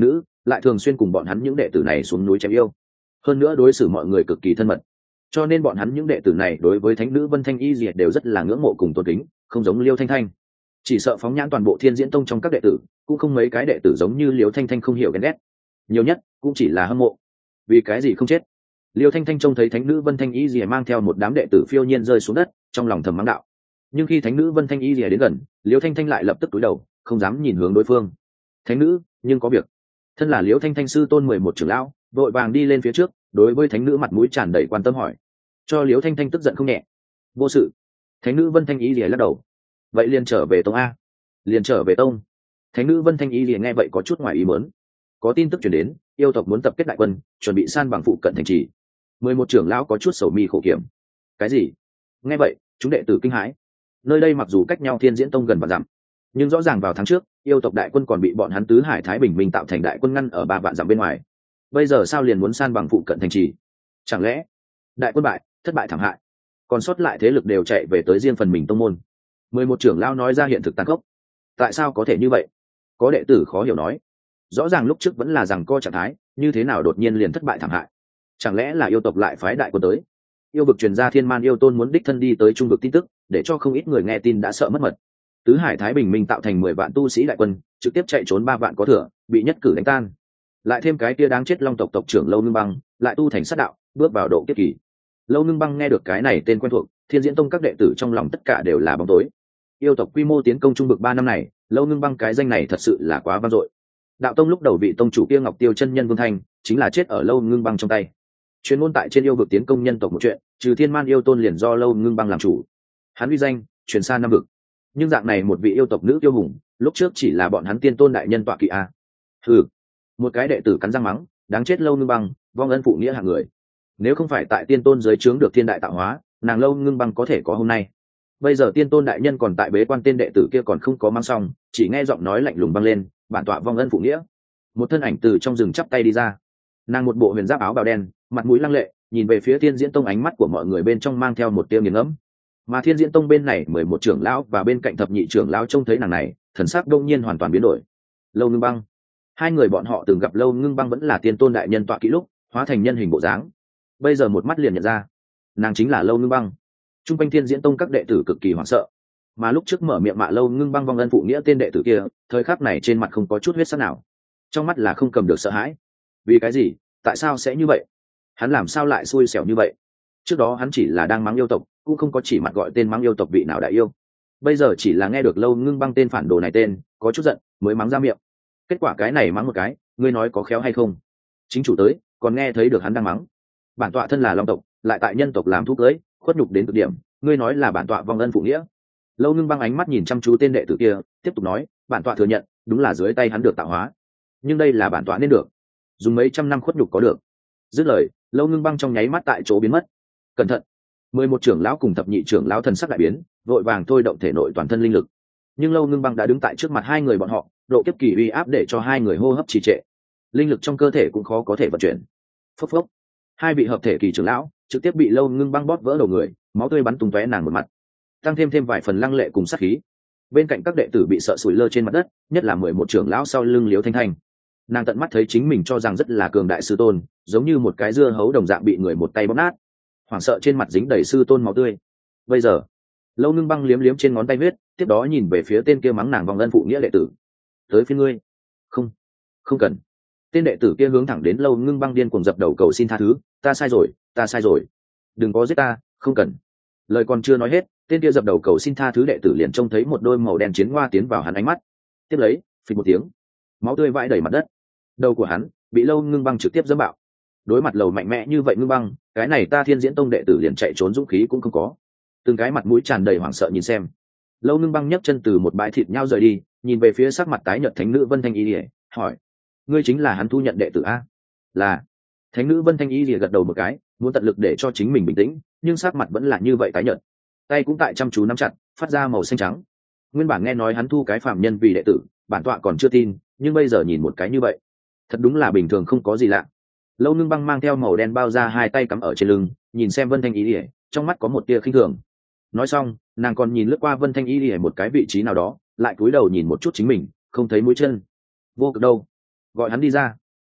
lại thường xuyên cùng bọn hắn những đệ tử này xuống núi chém yêu, hơn nữa đối xử mọi người cực kỳ thân mật, cho nên bọn hắn những đệ tử này đối với thánh nữ Vân Thanh Y Diệt đều rất là ngưỡng mộ cùng tôn kính, không giống Liêu Thanh Thanh. Chỉ sợ phóng nhãn toàn bộ Thiên Diễn Tông trong các đệ tử, cũng không mấy cái đệ tử giống như Liêu Thanh Thanh không hiểu ghen ghét, nhiều nhất cũng chỉ là hâm mộ. Vì cái gì không chết? Liêu Thanh Thanh trông thấy thánh nữ Vân Thanh Y Diệt mang theo một đám đệ tử phiêu nhiên rơi xuống đất, trong lòng thầm mắng đạo. Nhưng khi thánh nữ Vân Thanh Y Diệt đến gần, Liêu Thanh Thanh lại lập tức cúi đầu, không dám nhìn hướng đối phương. Thánh nữ, nhưng có việc. Thân là Liêu Thanh Thanh sư tôn mười một trưởng lão, vội vàng đi lên phía trước, đối với thánh nữ mặt mũi tràn đầy quan tâm hỏi, cho Liêu Thanh Thanh tức giận không nhẹ. Vô sự. Thánh nữ Vân Thanh Y Diệt lắc đầu. Vậy liền trở về tông a. Liền trở về tông. Thánh nữ Vân Thanh Y Diệt nghe vậy có chút ngoài ý muốn. Có tin tức truyền đến, yêu tộc muốn tập kết đại quân, chuẩn bị san bằng phụ cận thành trì. Mười một trưởng lão có chút sầu mi khổ kiểm. Cái gì? Nghe vậy, chúng đệ tử kinh hãi. Nơi đây mặc dù cách nhau Thiên Diễn Tông gần vạn dặm, nhưng rõ ràng vào tháng trước, yêu tộc đại quân còn bị bọn hắn tứ hải thái bình minh tạo thành đại quân ngăn ở ba vạn dặm bên ngoài. Bây giờ sao liền muốn san bằng phụ cận thành trì? Chẳng lẽ đại quân bại, thất bại thảm hại, còn sót lại thế lực đều chạy về tới riêng phần mình tông môn? Mười một trưởng lão nói ra hiện thực tàn khốc. Tại sao có thể như vậy? Có đệ tử khó hiểu nói. Rõ ràng lúc trước vẫn là rằng co trạng thái, như thế nào đột nhiên liền thất bại thảm hại? Chẳng lẽ là yêu tộc lại phái đại quân tới? Yêu vực truyền ra Thiên Man yêu tôn muốn đích thân đi tới trung vực tin tức, để cho không ít người nghe tin đã sợ mất mật. Tứ hải thái bình minh tạo thành mười vạn tu sĩ đại quân, trực tiếp chạy trốn ba vạn có thừa, bị nhất cử đánh tan. Lại thêm cái kia đáng chết long tộc tộc trưởng Lâu Ngưng Băng, lại tu thành sát đạo, bước vào độ kiếp kỳ. Lâu Ngưng Băng nghe được cái này tên quen thuộc, Thiên Diễn Tông các đệ tử trong lòng tất cả đều là bóng tối. Yêu tộc quy mô tiến công trung vực ba năm này, Lâu Ngưng Băng cái danh này thật sự là quá vang dội. Đạo tông lúc đầu vị tông chủ kia Ngọc Tiêu chân nhân Vương Thanh, chính là chết ở Lâu Ngưng Băng trong tay. Chuyên môn tại trên yêu vực tiến công nhân tộc một chuyện, trừ Thiên Man yêu tôn liền do Lâu Ngưng Băng làm chủ. Hắn uy danh truyền xa năm vực. Nhưng dạng này một vị yêu tộc nữ tiêu hùng, lúc trước chỉ là bọn hắn tiên tôn đại nhân tọa kỵ a. Hừ, một cái đệ tử cắn răng mắng, đáng chết Lâu Ngưng Băng, vong ân phụ nghĩa hạng người. Nếu không phải tại tiên tôn giới trướng được thiên đại tạo hóa, nàng Lâu Ngưng Băng có thể có hôm nay. Bây giờ tiên tôn đại nhân còn tại bế quan, tên đệ tử kia còn không có mang xong, chỉ nghe giọng nói lạnh lùng vang lên, bản tọa vong ân phụ nghĩa. Một thân ảnh từ trong rừng chắp tay đi ra, nàng một bộ huyền giáp áo bào đen, mặt mũi lăng lệ, nhìn về phía Thiên Diễn Tông, ánh mắt của mọi người bên trong mang theo một tia nghiền ngẫm. Mà Thiên Diễn Tông bên này mười một trưởng lão và bên cạnh thập nhị trưởng lão trông thấy nàng này, thần sắc đông nhiên hoàn toàn biến đổi. Lâu Ngưng Băng, hai người bọn họ từng gặp Lâu Ngưng Băng vẫn là tiên tôn đại nhân tọa kỹ lúc hóa thành nhân hình bộ dáng, bây giờ một mắt liền nhận ra, nàng chính là Lâu Ngưng Băng. Trung quanh Thiên Diễn Tông các đệ tử cực kỳ hoảng sợ, mà lúc trước mở miệng mạ Lâu Ngưng Băng vong ân phụ nghĩa tên đệ tử kia, thời khắc này trên mặt không có chút huyết sắc nào, trong mắt là không cầm được sợ hãi. Vì cái gì? Tại sao sẽ như vậy? Hắn làm sao lại xui xẻo như vậy? Trước đó hắn chỉ là đang mắng yêu tộc, cũng không có chỉ mặt gọi tên mắng yêu tộc vị nào đại yêu. Bây giờ chỉ là nghe được Lâu Ngưng Băng tên phản đồ này tên, có chút giận, mới mắng ra miệng. Kết quả cái này mắng một cái, ngươi nói có khéo hay không? Chính chủ tới, còn nghe thấy được hắn đang mắng. Bản tọa thân là long tộc, lại tại nhân tộc làm thú cưới, khuất nhục đến cực điểm, ngươi nói là bản tọa vong ân phụ nghĩa. Lâu Ngưng Băng ánh mắt nhìn chăm chú tên đệ tử kia, tiếp tục nói, bản tọa thừa nhận, đúng là dưới tay hắn được tạo hóa, nhưng đây là bản tọa nên được, dùng mấy trăm năm khuất nhục có được. Dứt lời, Lâu Ngưng Băng trong nháy mắt tại chỗ biến mất. Cẩn thận! Mười một trưởng lão cùng thập nhị trưởng lão thần sắc đại biến, vội vàng thôi động thể nội toàn thân linh lực. Nhưng Lâu Ngưng Băng đã đứng tại trước mặt hai người bọn họ, độ kiếp kỳ uy áp để cho hai người hô hấp trì trệ, linh lực trong cơ thể cũng khó có thể vận chuyển. Phốc phốc, hai vị hợp thể kỳ trưởng lão trực tiếp bị Lâu Ngưng Băng bóp vỡ đầu người, máu tươi bắn tung tóe nàng một mặt, tăng thêm thêm vài phần lăng lệ cùng sát khí. Bên cạnh các đệ tử bị sợ sủi lơ trên mặt đất, nhất là mười một trưởng lão sau lưng Liễu Thanh Thanh. Nàng tận mắt thấy chính mình cho rằng rất là cường đại sư tôn, giống như một cái dưa hấu đồng dạng bị người một tay bóp nát, hoảng sợ trên mặt dính đầy sư tôn máu tươi. Bây giờ, Lâu Ngưng Băng liếm liếm trên ngón tay huyết, tiếp đó nhìn về phía tên kia mắng nàng vong ân phụ nghĩa đệ tử. Tới phía ngươi. Không, không cần. Tên đệ tử kia hướng thẳng đến Lâu Ngưng Băng, điên cuồng dập đầu cầu xin tha thứ, ta sai rồi, ta sai rồi, đừng có giết ta, không cần. Lời còn chưa nói hết, tên kia dập đầu cầu xin tha thứ đệ tử liền trông thấy một đôi màu đen chiến hoa tiến vào hắn ánh mắt. Tiếp lấy, phịch một tiếng, máu tươi vãi đầy mặt đất. Đầu của hắn bị Lâu Ngưng Băng trực tiếp giẫm bạo. Đối mặt Lầu mạnh mẽ như vậy Ngưng Băng, cái này ta Thiên Diễn Tông đệ tử liền chạy trốn dũng khí cũng không có, từng cái mặt mũi tràn đầy hoảng sợ nhìn xem. Lâu Ngưng Băng nhấc chân từ một bãi thịt nhau rời đi, nhìn về phía sắc mặt tái nhợt thánh nữ Vân Thanh Y Lìa, hỏi: ngươi chính là hắn thu nhận đệ tử a? Là. Thánh nữ Vân Thanh Y Lìa gật đầu một cái, muốn tận lực để cho chính mình bình tĩnh, nhưng sắc mặt vẫn là như vậy tái nhợt, tay cũng tại chăm chú nắm chặt, phát ra màu xanh trắng. Nguyên bản nghe nói hắn thu cái phàm nhân vì đệ tử, bản tọa còn chưa tin, nhưng bây giờ nhìn một cái như vậy, thật đúng là bình thường không có gì lạ. Lâu Ngưng Băng mang theo màu đen bao ra, hai tay cắm ở trên lưng, nhìn xem Vân Thanh Y Lìa, trong mắt có một tia khinh thường. Nói xong, nàng còn nhìn lướt qua Vân Thanh Y Lìa một cái vị trí nào đó, lại cúi đầu nhìn một chút chính mình, không thấy mũi chân. Vô Cực đâu? Gọi hắn đi ra.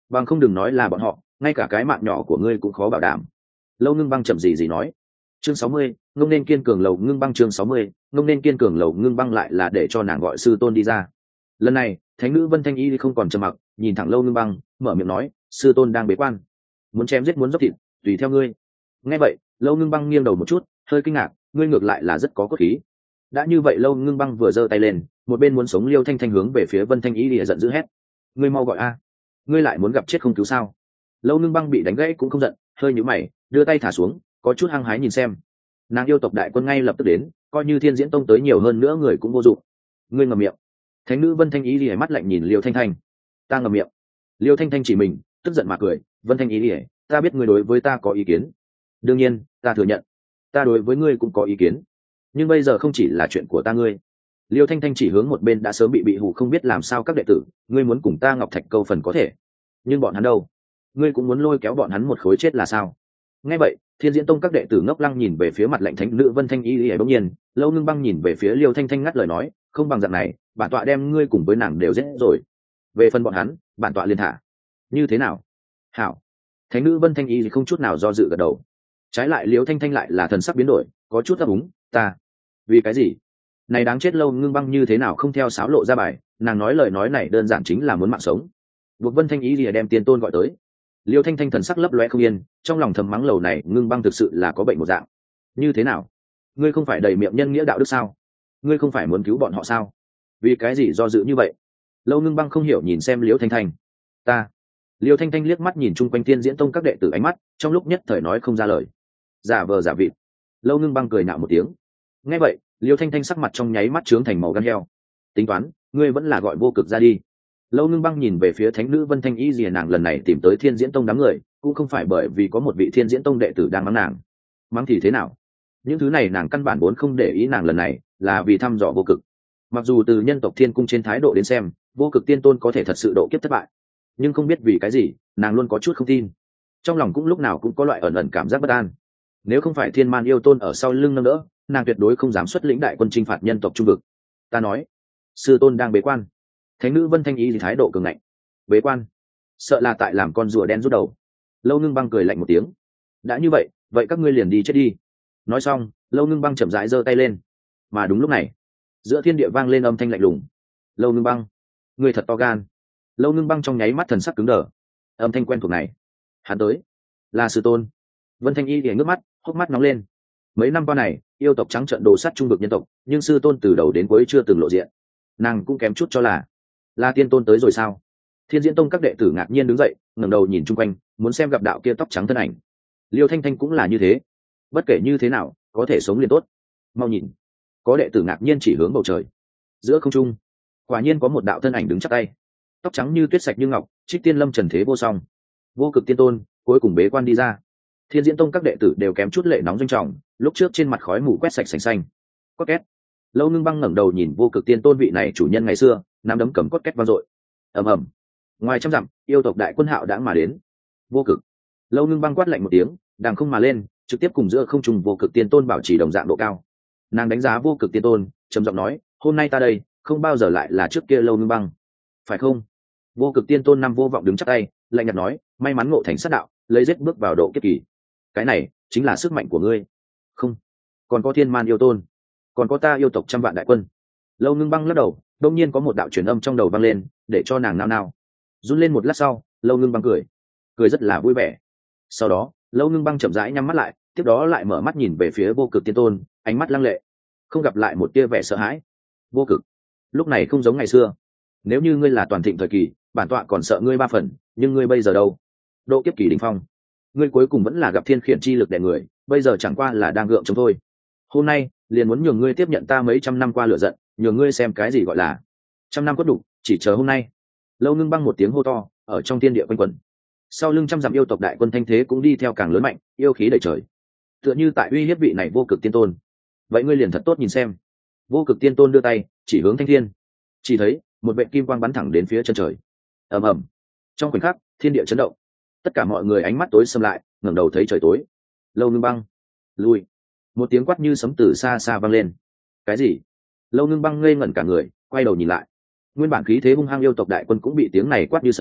bằng không đừng nói là bọn họ, ngay cả cái mạng nhỏ của ngươi cũng khó bảo đảm. Lâu Ngưng Băng chậm gì gì nói. Chương sáu mươi, ngông nên kiên cường. Lầu Ngưng Băng chương sáu mươi, ngông nên kiên cường. Lầu Ngưng Băng lại là để cho nàng gọi sư tôn đi ra. Lần này thánh nữ Vân Thanh Y không còn trầm mặc, nhìn thẳng Lâu Ngưng Băng, mở miệng nói, sư tôn đang bế quan, muốn chém giết muốn dốc thịt, tùy theo ngươi. Nghe vậy Lâu Ngưng Băng nghiêng đầu một chút, hơi kinh ngạc, ngươi ngược lại là rất có cốt khí. Đã như vậy Lâu Ngưng Băng vừa giơ tay lên, một bên muốn sống Liêu Thanh Thanh hướng về phía Vân Thanh Y lìa giận dữ hét, ngươi mau gọi a, ngươi lại muốn gặp chết không cứu sao? Lâu Ngưng Băng bị đánh gãy cũng không giận, hơi nhíu mày, đưa tay thả xuống, có chút hăng hái nhìn xem. Nàng yêu tộc đại quân ngay lập tức đến, coi như Thiên Diễn Tông tới nhiều hơn nữa người cũng vô dụng. Ngươi ngậm miệng. Thánh nữ Vân Thanh Y lìa mắt lạnh nhìn Liêu Thanh Thanh. Ta ngậm miệng. Liêu Thanh Thanh chỉ mình, tức giận mà cười, Vân Thanh Y lìa, ta biết ngươi đối với ta có ý kiến. Đương nhiên, ta thừa nhận, ta đối với ngươi cũng có ý kiến. Nhưng bây giờ không chỉ là chuyện của ta ngươi. Liêu Thanh Thanh chỉ hướng một bên đã sớm bị bị hù không biết làm sao các đệ tử, ngươi muốn cùng ta Ngọc Thạch câu phần có thể, nhưng bọn hắn đâu? Ngươi cũng muốn lôi kéo bọn hắn một khối chết là sao? Nghe vậy Thiên Diễn Tông các đệ tử ngốc lăng nhìn về phía mặt lạnh thánh nữ Vân Thanh Y lìa. Bỗng nhiên Lâu Ngưng Băng nhìn về phía Liêu Thanh Thanh ngắt lời nói, không bằng dạng này, bản tọa đem ngươi cùng với nàng đều giết rồi, về phần bọn hắn bản tọa liền thả. Như thế nào? Hảo. Thánh nữ Vân Thanh Y không chút nào do dự gật đầu. Trái lại Liêu Thanh Thanh lại là thần sắc biến đổi, có chút ấp úng, ta vì cái gì? Này đáng chết. Lâu Ngưng Băng như thế nào không theo sáo lộ ra bài, nàng nói lời nói này đơn giản chính là muốn mạng sống. Buộc Vân Thanh Y lìa đem Tiên Tôn gọi tới. Liêu Thanh Thanh thần sắc lấp loe không yên, trong lòng thầm mắng lầu này Ngưng Băng thực sự là có bệnh một dạng. Như thế nào? Ngươi không phải đầy miệng nhân nghĩa đạo đức sao? Ngươi không phải muốn cứu bọn họ sao? Vì cái gì do dự như vậy? Lâu Ngưng Băng không hiểu nhìn xem Liêu Thanh Thanh. Ta. Liêu Thanh Thanh liếc mắt nhìn chung quanh Thiên Diễn Tông các đệ tử, ánh mắt trong lúc nhất thời nói không ra lời, giả vờ giả vịt. Lâu Ngưng Băng cười nạo một tiếng. Nghe vậy Liêu Thanh Thanh sắc mặt trong nháy mắt trướng thành màu gan heo. Tính toán, ngươi vẫn là gọi Vô Cực ra đi. Lâu Ngưng Băng nhìn về phía thánh nữ Vân Thanh Y rìa, nàng lần này tìm tới Thiên Diễn Tông đám người cũng không phải bởi vì có một vị Thiên Diễn Tông đệ tử đang mắng nàng. Mắng thì thế nào? Những thứ này nàng căn bản vốn không để ý, nàng lần này là vì thăm dò Vô Cực. Mặc dù từ nhân tộc Thiên Cung trên thái độ đến xem, Vô Cực Tiên Tôn có thể thật sự độ kiếp thất bại, nhưng không biết vì cái gì nàng luôn có chút không tin, trong lòng cũng lúc nào cũng có loại ẩn ẩn cảm giác bất an. Nếu không phải Thiên Man yêu tôn ở sau lưng nâng đỡ, nàng tuyệt đối không dám xuất lĩnh đại quân chinh phạt nhân tộc trung vực. Ta nói, sư tôn đang bế quan. Thánh nữ Vân Thanh Y thì thái độ cường ngạnh. Bế quan? Sợ là tại làm con rùa đen rút đầu. Lâu Ngưng Băng cười lạnh một tiếng. Đã như vậy, vậy các ngươi liền đi chết đi. Nói xong Lâu Ngưng Băng chậm rãi giơ tay lên. Mà đúng lúc này giữa thiên địa vang lên âm thanh lạnh lùng. Lâu Ngưng Băng, ngươi thật to gan. Lâu Ngưng Băng trong nháy mắt thần sắc cứng đờ. Âm thanh quen thuộc này, hắn tới là sư tôn. Vân Thanh Y thì ngước mắt, hốc mắt nóng lên. Mấy năm qua này yêu tộc trắng trợn đồ sát trung vực nhân tộc, nhưng sư tôn từ đầu đến cuối chưa từng lộ diện. Nàng cũng kém chút cho là là Tiên Tôn tới rồi sao? Thiên Diễn Tông các đệ tử ngạc nhiên đứng dậy, ngẩng đầu nhìn chung quanh, muốn xem gặp đạo kia tóc trắng thân ảnh. Liêu Thanh Thanh cũng là như thế. Bất kể như thế nào, có thể sống liền tốt. Mau nhìn. Có đệ tử ngạc nhiên chỉ hướng bầu trời. Giữa không trung, quả nhiên có một đạo thân ảnh đứng chắp tay. Tóc trắng như tuyết, sạch như ngọc, Trích Tiên Lâm trần thế vô song. Vô Cực Tiên Tôn cuối cùng bế quan đi ra. Thiên Diễn Tông các đệ tử đều kém chút lệ nóng doanh trọng, lúc trước trên mặt khói mù quét sạch sành xanh. Cốt két. Lâu Ngưng Băng ngẩng đầu nhìn Vô Cực Tiên Tôn vị này chủ nhân ngày xưa, nắm đấm cầm cốt két vang dội. Ầm ầm. Ngoài trăm dặm, yêu tộc đại quân hạo đãng mà đến. Vô Cực. Lâu Ngưng Băng quát lạnh một tiếng, đàng không mà lên, trực tiếp cùng giữa không trung Vô Cực Tiên Tôn bảo trì đồng dạng độ cao. Nàng đánh giá Vô Cực Tiên Tôn, trầm giọng nói, hôm nay ta đây không bao giờ lại là trước kia Lâu Ngưng Băng, phải không? Vô Cực Tiên Tôn năm vô vọng đứng chắp tay, lạnh nhạt nói, may mắn ngộ thành sát đạo, lấy giết bước vào độ kiếp kỳ. Cái này chính là sức mạnh của ngươi. Không, còn có Thiên Man yêu tôn, còn có ta yêu tộc trăm vạn đại quân. Lâu Ngưng Băng lắc đầu, đông nhiên có một đạo truyền âm trong đầu vang lên, để cho nàng nao nao. Run lên một lát sau, Lâu Ngưng Băng cười, cười rất là vui vẻ. Sau đó Lâu Ngưng Băng chậm rãi nhắm mắt lại, tiếp đó lại mở mắt nhìn về phía Vô Cực Tiên Tôn, ánh mắt lăng lệ, không gặp lại một tia vẻ sợ hãi. Vô Cực, lúc này không giống ngày xưa. Nếu như ngươi là toàn thịnh thời kỳ, bản tọa còn sợ ngươi ba phần, nhưng ngươi bây giờ đâu? Độ kiếp kỳ đỉnh phong, ngươi cuối cùng vẫn là gặp thiên khiển chi lực đè người, bây giờ chẳng qua là đang gượng chống thôi. Hôm nay liền muốn nhường ngươi tiếp nhận ta mấy trăm năm qua lửa giận, nhường ngươi xem cái gì gọi là trăm năm cốt đủ, chỉ chờ hôm nay. Lâu Ngưng Băng một tiếng hô to, ở trong thiên địa quanh quẩn. Sau lưng trăm dặm yêu tộc đại quân thanh thế cũng đi theo càng lớn mạnh, yêu khí đầy trời, tựa như tại uy hiếp vị này Vô Cực Tiên Tôn. Vậy ngươi liền thật tốt nhìn xem. Vô Cực Tiên Tôn đưa tay chỉ hướng thanh thiên, chỉ thấy một vệt kim quang bắn thẳng đến phía chân trời. Ầm ầm. Trong khoảnh khắc thiên địa chấn động, tất cả mọi người ánh mắt tối sầm lại, ngẩng đầu thấy trời tối. Lâu Ngưng Băng, lui. Một tiếng quát như sấm từ xa xa vang lên. Cái gì? Lâu Ngưng Băng ngây ngẩn cả người, quay đầu nhìn lại. Nguyên bản khí thế hung hăng yêu tộc đại quân cũng bị tiếng này quát như sấm,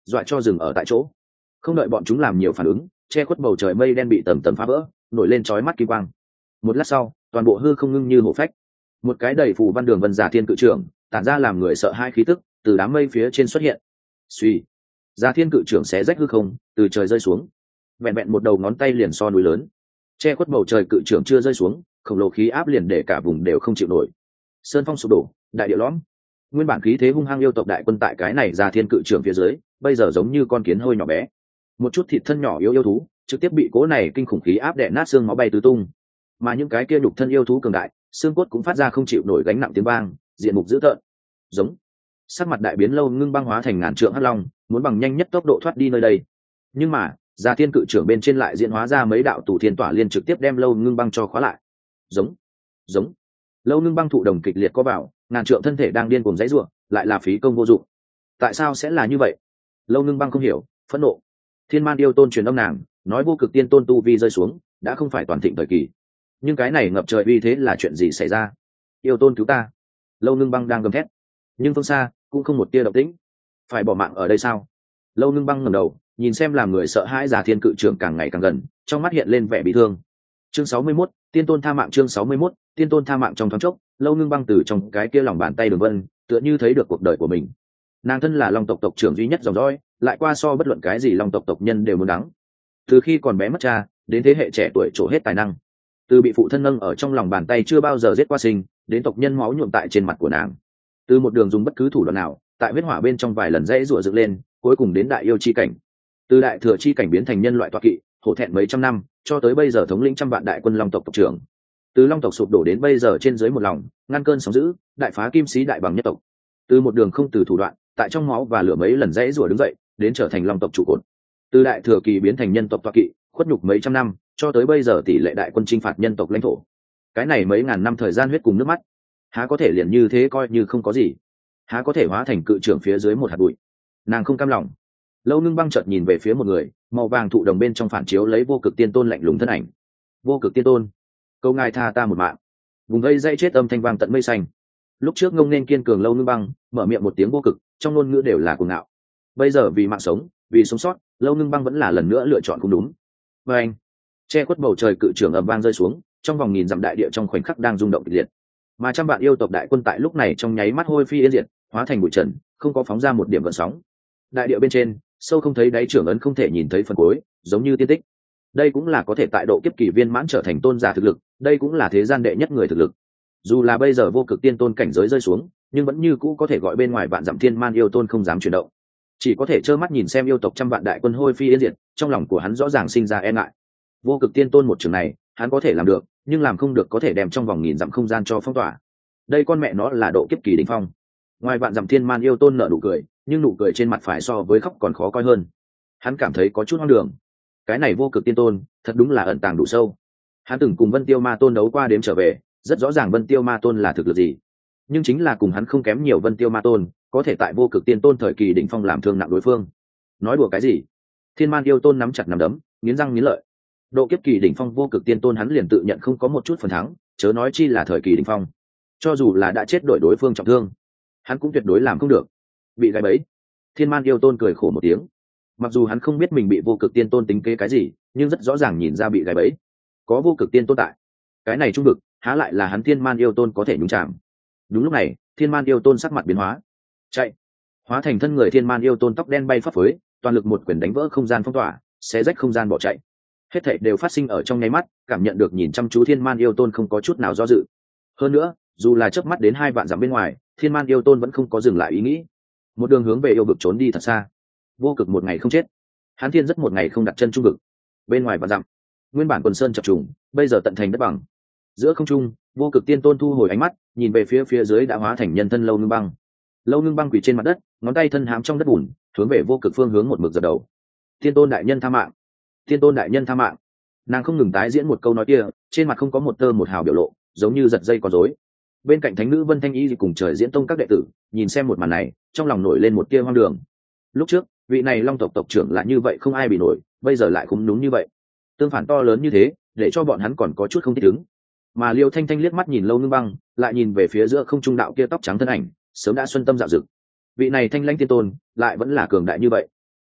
dọa cho dừng ở tại chỗ. Không đợi bọn chúng làm nhiều phản ứng, che khuất bầu trời mây đen bị tầm tầm phá vỡ, nổi lên chói mắt kim quang. Một lát sau, toàn bộ hư không ngưng như hổ phách. Một cái đầy phủ văn đường vân giả thiên cự trưởng tản ra làm người sợ hai khí tức từ đám mây phía trên xuất hiện. Suy, giả thiên cự trưởng xé rách hư không, từ trời rơi xuống. Vẹn vẹn một đầu ngón tay liền so núi lớn. Che khuất bầu trời cự trưởng chưa rơi xuống, khổng lồ khí áp liền để cả vùng đều không chịu nổi. Sơn phong sụp đổ, đại địa lõm. Nguyên bản khí thế hung hăng yêu tộc đại quân tại cái này giả thiên cự trưởng phía dưới, bây giờ giống như con kiến hôi nhỏ bé. Một chút thịt thân nhỏ yếu yêu thú trực tiếp bị cố này kinh khủng khí áp đè nát, xương máu bay tứ tung. Mà những cái kia nhục thân yêu thú cường đại, xương cốt cũng phát ra không chịu nổi gánh nặng tiếng vang, diện mục dữ tợn. Giống. Sắc mặt đại biến Lâu Ngưng băng hóa thành ngàn trượng hắc long, muốn bằng nhanh nhất tốc độ thoát đi nơi đây. Nhưng mà, giả thiên cự trưởng bên trên lại diễn hóa ra mấy đạo tù thiên tỏa liên trực tiếp đem Lâu Ngưng băng cho khóa lại. Giống. Giống. Lâu Ngưng băng thụ đồng kịch liệt có bảo, ngàn trượng thân thể đang điên cuồng giãy giụa, lại là phí công vô dụng. Tại sao sẽ là như vậy? Lâu Ngưng băng không hiểu, phẫn nộ. Thiên Man yêu tôn truyền âm nàng, nói vô cực tiên tôn tu vi rơi xuống, đã không phải toàn thịnh thời kỳ. Nhưng cái này ngập trời uy thế là chuyện gì xảy ra? Yêu tôn cứu ta! Lâu Ngưng băng đang gầm thét, nhưng phương xa cũng không một tia động tĩnh. Phải bỏ mạng ở đây sao? Lâu Ngưng băng ngẩng đầu, nhìn xem làm người sợ hãi giả thiên cự trưởng càng ngày càng gần, trong mắt hiện lên vẻ bị thương. Chương sáu mươi mốt, tiên tôn tha mạng. Chương sáu mươi mốt, tiên tôn tha mạng. Trong thoáng chốc, Lâu Ngưng băng từ trong cái kia lòng bàn tay đường vân, tựa như thấy được cuộc đời của mình. Nàng thân là long tộc tộc trưởng duy nhất dòng dõi, lại qua so bất luận cái gì long tộc tộc nhân đều muốn đắng. Từ khi còn bé mất cha, đến thế hệ trẻ tuổi trổ hết tài năng. Từ bị phụ thân nâng ở trong lòng bàn tay chưa bao giờ giết qua sinh, đến tộc nhân máu nhuộm tại trên mặt của nàng. Từ một đường dùng bất cứ thủ đoạn nào, tại huyết hỏa bên trong vài lần dãy rủa dựng lên, cuối cùng đến đại yêu chi cảnh. Từ đại thừa chi cảnh biến thành nhân loại toạc kỵ, hổ thẹn mấy trăm năm, cho tới bây giờ thống lĩnh trăm vạn đại quân long tộc tộc trưởng. Từ long tộc sụp đổ đến bây giờ trên dưới một lòng, ngăn cơn sóng dữ, đại phá kim sĩ đại bằng nhất tộc. Từ một đường không từ thủ đoạn, tại trong máu và lửa mấy lần dãy rủa đứng dậy, đến trở thành long tộc trụ cột. Từ đại thừa kỳ biến thành nhân tộc toạc kỵ, khuất nhục mấy trăm năm, cho tới bây giờ tỷ lệ đại quân chinh phạt nhân tộc lãnh thổ. Cái này mấy ngàn năm thời gian huyết cùng nước mắt, há có thể liền như thế coi như không có gì? Há có thể hóa thành cự trưởng phía dưới một hạt bụi? Nàng không cam lòng. Lâu Ngưng băng chợt nhìn về phía một người, màu vàng thụ đồng bên trong phản chiếu lấy vô cực tiên tôn lạnh lùng thân ảnh. Vô cực tiên tôn, câu ngài tha ta một mạng. Vùng vây dây chết âm thanh vang tận mây xanh. Lúc trước ngông nên kiên cường Lâu Ngưng băng mở miệng một tiếng vô cực, trong ngôn ngữ đều là cuồng ngạo. Bây giờ vì mạng sống, vì sống sót, Lâu Ngưng băng vẫn là lần nữa lựa chọn không đúng. Và anh, che khuất bầu trời cự trưởng ầm vang rơi xuống, trong vòng nghìn dặm đại địa trong khoảnh khắc đang rung động kịch liệt. Mà trăm vạn yêu tộc đại quân tại lúc này trong nháy mắt hôi phi yên diệt, hóa thành bụi trần, không có phóng ra một điểm gợn sóng. Đại địa bên trên, sâu không thấy đáy trưởng ấn không thể nhìn thấy phần cuối, giống như tiên tích. Đây cũng là có thể tại độ kiếp kỳ viên mãn trở thành tôn giả thực lực, đây cũng là thế gian đệ nhất người thực lực. Dù là bây giờ vô cực tiên tôn cảnh giới rơi xuống, nhưng vẫn như cũ có thể gọi bên ngoài vạn dặm thiên man yêu tôn không dám chuyển động, chỉ có thể trơ mắt nhìn xem yêu tộc trăm vạn đại quân hôi phi yên diệt, trong lòng của hắn rõ ràng sinh ra e ngại. Vô cực tiên tôn một trường này, hắn có thể làm được, nhưng làm không được có thể đem trong vòng nghìn dặm không gian cho phong tỏa. Đây con mẹ nó là độ kiếp kỳ đỉnh phong. Ngoài vạn dặm thiên man yêu tôn nở nụ cười, nhưng nụ cười trên mặt phải so với khóc còn khó coi hơn. Hắn cảm thấy có chút hoang đường. Cái này vô cực tiên tôn, thật đúng là ẩn tàng đủ sâu. Hắn từng cùng Vân Tiêu Ma Tôn đấu qua đếm trở về, rất rõ ràng Vân Tiêu Ma Tôn là thực lực gì. Nhưng chính là cùng hắn không kém nhiều Vân Tiêu Ma Tôn, có thể tại vô cực tiên tôn thời kỳ đỉnh phong làm thương nặng đối phương. Nói đùa cái gì? Thiên man yêu tôn nắm chặt nắm đấm, nghiến răng nghiến lợi. Độ kiếp kỳ đỉnh phong vô cực tiên tôn hắn liền tự nhận không có một chút phần thắng, chớ nói chi là thời kỳ đỉnh phong. Cho dù là đã chết đội đối phương trọng thương, hắn cũng tuyệt đối làm không được. Bị gài bẫy. Thiên man yêu tôn cười khổ một tiếng. Mặc dù hắn không biết mình bị vô cực tiên tôn tính kế cái gì, nhưng rất rõ ràng nhìn ra bị gài bẫy. Có vô cực tiên tôn tại, cái này trung vực há lại là hắn thiên man yêu tôn có thể nhúng chạm. Đúng lúc này, thiên man yêu tôn sắc mặt biến hóa, chạy, hóa thành thân người thiên man yêu tôn tóc đen bay phấp phới, toàn lực một quyền đánh vỡ không gian phong tỏa, xé rách không gian bỏ chạy. Hết thảy đều phát sinh ở trong nháy mắt, cảm nhận được nhìn chăm chú thiên man yêu tôn không có chút nào do dự. Hơn nữa, dù là chớp mắt đến hai vạn dặm bên ngoài, thiên man yêu tôn vẫn không có dừng lại ý nghĩ, một đường hướng về yêu vực trốn đi thật xa. Vô cực một ngày không chết, hắn thiên rất một ngày không đặt chân trung vực. Bên ngoài vạn dặm, nguyên bản quần sơn chập trùng, bây giờ tận thành đất bằng. Giữa không trung, vô cực tiên tôn thu hồi ánh mắt, nhìn về phía phía dưới đã hóa thành nhân thân Lâu Ngưng băng. Lâu Ngưng băng quỳ trên mặt đất, ngón tay thân hãm trong đất bùn, hướng về vô cực phương hướng một mực dập đầu. Tiên tôn đại nhân tha mạng, tiên tôn đại nhân tha mạng. Nàng không ngừng tái diễn một câu nói kia, trên mặt không có một tơ một hào biểu lộ, giống như giật dây có rối. Bên cạnh thánh nữ Vân Thanh Y cùng trời diễn tông các đệ tử nhìn xem một màn này, trong lòng nổi lên một tia hoang đường. Lúc trước vị này long tộc tộc trưởng lại như vậy không ai bị nổi, bây giờ lại cũng đúng như vậy, tương phản to lớn như thế, để cho bọn hắn còn có chút không thích ứng. Mà Liêu Thanh Thanh liếc mắt nhìn Lâu Ngưng băng, lại nhìn về phía giữa không trung đạo kia tóc trắng thân ảnh, sớm đã xuân tâm dạo dực. Vị này thanh lãnh tiên tôn lại vẫn là cường đại như vậy.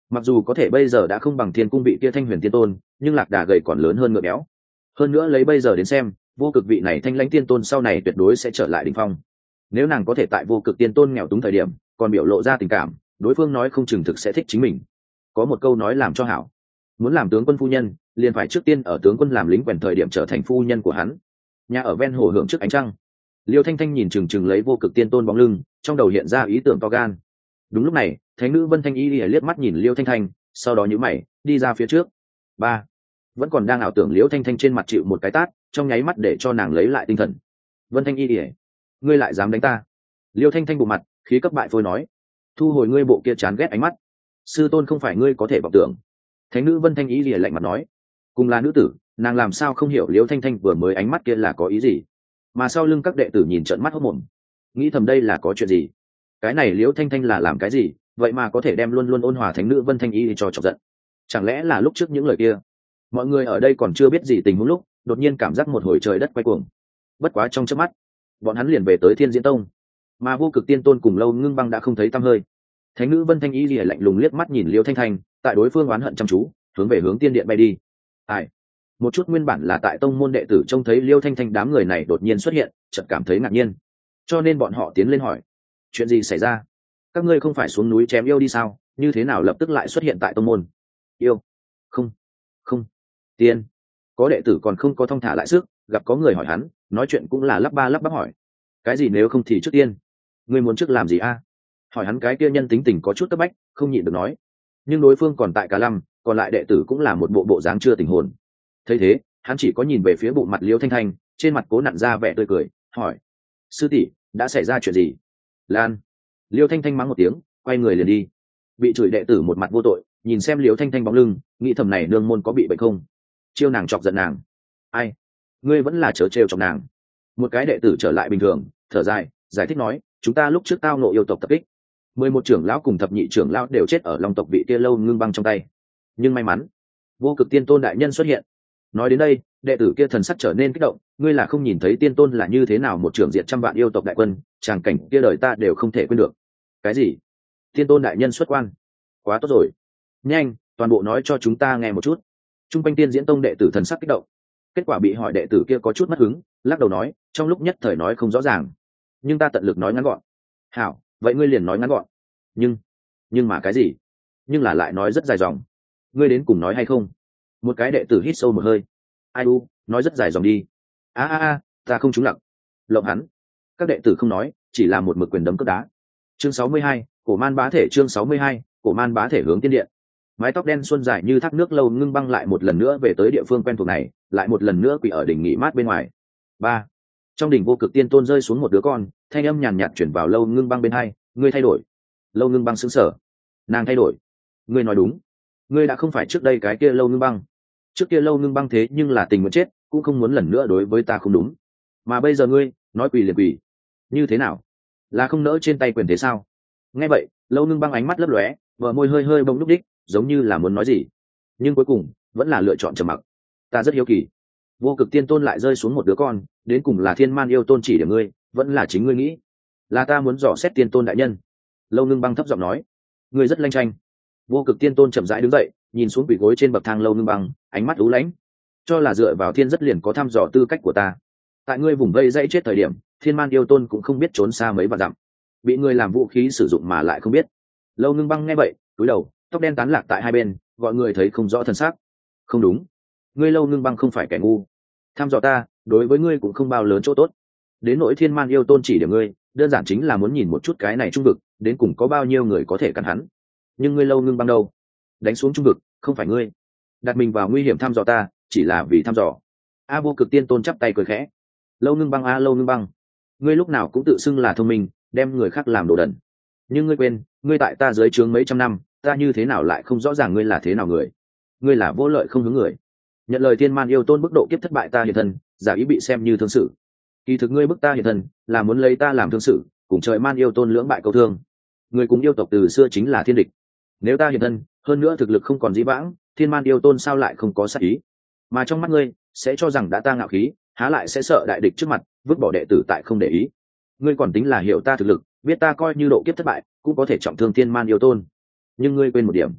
mặc dù có thể bây giờ đã không bằng thiên cung vị kia thanh huyền tiên tôn, nhưng lạc đà gầy còn lớn hơn ngựa béo. Hơn nữa lấy bây giờ đến xem, vô cực vị này thanh lãnh tiên tôn sau này tuyệt đối sẽ trở lại đỉnh phong. Nếu nàng có thể tại vô cực tiên tôn nghèo túng thời điểm còn biểu lộ ra tình cảm, đối phương nói không chừng thực sẽ thích chính mình. Có một câu nói làm cho hảo, muốn làm tướng quân phu nhân liền phải trước tiên ở tướng quân làm lính quèn thời điểm trở thành phu nhân của hắn. Nhà ở ven hồ hưởng trước ánh trăng, Liêu Thanh Thanh nhìn chừng chừng lấy vô cực tiên tôn bóng lưng, trong đầu hiện ra ý tưởng to gan. Đúng lúc này, thánh nữ Vân Thanh Y liếc mắt nhìn Liêu Thanh Thanh, sau đó nhíu mày đi ra phía trước. Ba, vẫn còn đang ảo tưởng Liêu Thanh Thanh trên mặt chịu một cái tát, trong nháy mắt để cho nàng lấy lại tinh thần. Vân Thanh Y, ngươi lại dám đánh ta? Liêu Thanh Thanh bù mặt, khí cấp bại phôi nói, thu hồi ngươi bộ kia chán ghét ánh mắt, sư tôn không phải ngươi có thể vọng tưởng. Thánh nữ Vân Thanh Y lìa lạnh mặt nói, cùng là nữ tử, nàng làm sao không hiểu Liêu Thanh Thanh vừa mới ánh mắt kia là có ý gì. Mà sau lưng các đệ tử nhìn trợn mắt hốt mồm, nghĩ thầm đây là có chuyện gì. Cái này Liêu Thanh Thanh là làm cái gì vậy mà có thể đem luôn luôn ôn hòa thánh nữ Vân Thanh Y cho chọc giận? Chẳng lẽ là lúc trước những lời kia? Mọi người ở đây còn chưa biết gì tình huống lúc, đột nhiên cảm giác một hồi trời đất quay cuồng. Bất quá trong chớp mắt, bọn hắn liền về tới Thiên Diễn Tông, mà vô cực tiên tôn cùng Lâu Ngưng Băng đã không thấy tăm hơi. Thánh nữ Vân Thanh Y lìa lạnh lùng liếc mắt nhìn Liêu Thanh Thanh, tại đối phương oán hận chăm chú, hướng về hướng tiên điện bay đi. Ai? Một chút nguyên bản là tại tông môn đệ tử trông thấy Liêu Thanh Thanh đám người này đột nhiên xuất hiện, chợt cảm thấy ngạc nhiên, cho nên bọn họ tiến lên hỏi, chuyện gì xảy ra? Các ngươi không phải xuống núi chém yêu đi sao? Như thế nào lập tức lại xuất hiện tại tông môn? Yêu? Không, không, tiên. Có đệ tử còn không có thong thả lại sức, gặp có người hỏi hắn, nói chuyện cũng là lắp ba lắp bắp hỏi, cái gì nếu không thì trước tiên, ngươi muốn trước làm gì a? Hỏi hắn cái kia nhân tính tình có chút cấp bách, không nhịn được nói, nhưng đối phương còn tại cả lăm, còn lại đệ tử cũng là một bộ bộ dáng chưa tình hồn. Thấy thế, hắn chỉ có nhìn về phía bụng mặt Liêu Thanh Thanh, trên mặt cố nặn ra vẻ tươi cười, hỏi, sư tỷ, đã xảy ra chuyện gì? Lan. Liêu Thanh Thanh mắng một tiếng, quay người liền đi. Bị chửi đệ tử một mặt vô tội, nhìn xem Liêu Thanh Thanh bóng lưng, nghĩ thầm này nương môn có bị bệnh không? Chiêu nàng chọc giận nàng. Ai? Ngươi vẫn là chớ trêu chọc nàng. Một cái đệ tử trở lại bình thường, thở dài, giải thích nói, chúng ta lúc trước tao nộ yêu tộc tập kích, mười một trưởng lão cùng thập nhị trưởng lão đều chết ở Long tộc vị kia Lâu Ngưng Băng trong tay. Nhưng may mắn, vô cực tiên tôn đại nhân xuất hiện. Nói đến đây, đệ tử kia thần sắc trở nên kích động, ngươi là không nhìn thấy tiên tôn là như thế nào một trưởng diện trăm vạn yêu tộc đại quân, tràng cảnh kia đời ta đều không thể quên được. Cái gì? Tiên tôn đại nhân xuất quan? Quá tốt rồi. Nhanh, toàn bộ nói cho chúng ta nghe một chút. Trung quanh Tiên Diễn Tông đệ tử thần sắc kích động. Kết quả bị hỏi đệ tử kia có chút mất hứng, lắc đầu nói, trong lúc nhất thời nói không rõ ràng, nhưng ta tận lực nói ngắn gọn. Hảo, vậy ngươi liền nói ngắn gọn. Nhưng, nhưng mà cái gì? Nhưng là lại nói rất dài dòng. Ngươi đến cùng nói hay không? Một cái đệ tử hít sâu một hơi. Ai u, nói rất dài dòng đi. A a a, ta không trúng lặng. Lộng hắn. Các đệ tử không nói, chỉ là một mực quyền đấm cước đá. Chương sáu mươi hai, cổ man bá thể. Chương sáu mươi hai, cổ man bá thể hướng tiên điện. Mái tóc đen xuân dài như thác nước Lâu Ngưng Băng lại một lần nữa về tới địa phương quen thuộc này, lại một lần nữa quỳ ở đỉnh nghỉ mát bên ngoài. Ba, trong đỉnh vô cực tiên tôn rơi xuống một đứa con, thanh âm nhàn nhạt chuyển vào Lâu Ngưng Băng bên hai, ngươi thay đổi. Lâu Ngưng Băng sững sờ. Nàng thay đổi? Ngươi nói đúng, ngươi đã không phải trước đây cái kia Lâu Ngưng Băng. Trước kia Lâu Ngưng Băng thế nhưng là tình nguyện chết, cũng không muốn lần nữa đối với ta không đúng. Mà bây giờ ngươi nói quỳ liền quỳ, như thế nào? Là không nỡ trên tay quyền thế sao? Nghe vậy, Lâu Ngưng Băng ánh mắt lấp lóe, bờ môi hơi hơi bông lúc đích, giống như là muốn nói gì, nhưng cuối cùng vẫn là lựa chọn trầm mặc. Ta rất hiếu kỳ, vô cực tiên tôn lại rơi xuống một đứa con, đến cùng là thiên man yêu tôn chỉ để ngươi, vẫn là chính ngươi nghĩ? Là ta muốn dò xét tiên tôn đại nhân. Lâu Ngưng Băng thấp giọng nói, ngươi rất lanh tranh. Vô cực tiên tôn chậm rãi đứng dậy, nhìn xuống quỳ gối trên bậc thang Lâu Ngưng Băng, ánh mắt u lãnh, cho là dựa vào thiên rất liền có thăm dò tư cách của ta. Tại ngươi vùng vây dãy chết thời điểm, thiên man yêu tôn cũng không biết trốn xa mấy vạn dặm, bị ngươi làm vũ khí sử dụng mà lại không biết. Lâu Ngưng Băng nghe vậy, cúi đầu, tóc đen tán lạc tại hai bên, gọi người thấy không rõ thân xác. Không đúng, ngươi Lâu Ngưng Băng không phải kẻ ngu, thăm dò ta đối với ngươi cũng không bao lớn chỗ tốt. Đến nỗi thiên man yêu tôn chỉ điểm ngươi, đơn giản chính là muốn nhìn một chút cái này trung vực đến cùng có bao nhiêu người có thể cản hắn. Nhưng ngươi Lâu Ngưng Băng đâu? Đánh xuống trung vực không phải ngươi, đặt mình vào nguy hiểm thăm dò ta, chỉ là vì thăm dò. A vô cực tiên tôn chắp tay cười khẽ, Lâu Ngưng Băng a Lâu Ngưng Băng, ngươi lúc nào cũng tự xưng là thông minh, đem người khác làm đồ đần. Nhưng ngươi quên, ngươi tại ta dưới trướng mấy trăm năm, ta như thế nào lại không rõ ràng ngươi là thế nào người? Ngươi là vô lợi không hướng người. Nhận lời thiên man yêu tôn bức độ kiếp thất bại ta hiện thân, giả ý bị xem như thương sự. Kỳ thực ngươi bức ta hiện thân, là muốn lấy ta làm thương sự, cùng trời man yêu tôn lưỡng bại câu thương. Ngươi cùng yêu tộc từ xưa chính là thiên địch. Nếu ta hiện thân, hơn nữa thực lực không còn dĩ vãng, thiên man yêu tôn sao lại không có sát ý? Mà trong mắt ngươi, sẽ cho rằng đã ta ngạo khí, há lại sẽ sợ đại địch trước mặt, vứt bỏ đệ tử tại không để ý. Ngươi còn tính là hiểu ta thực lực, biết ta coi như độ kiếp thất bại, cũng có thể trọng thương thiên man yêu tôn. Nhưng ngươi quên một điểm,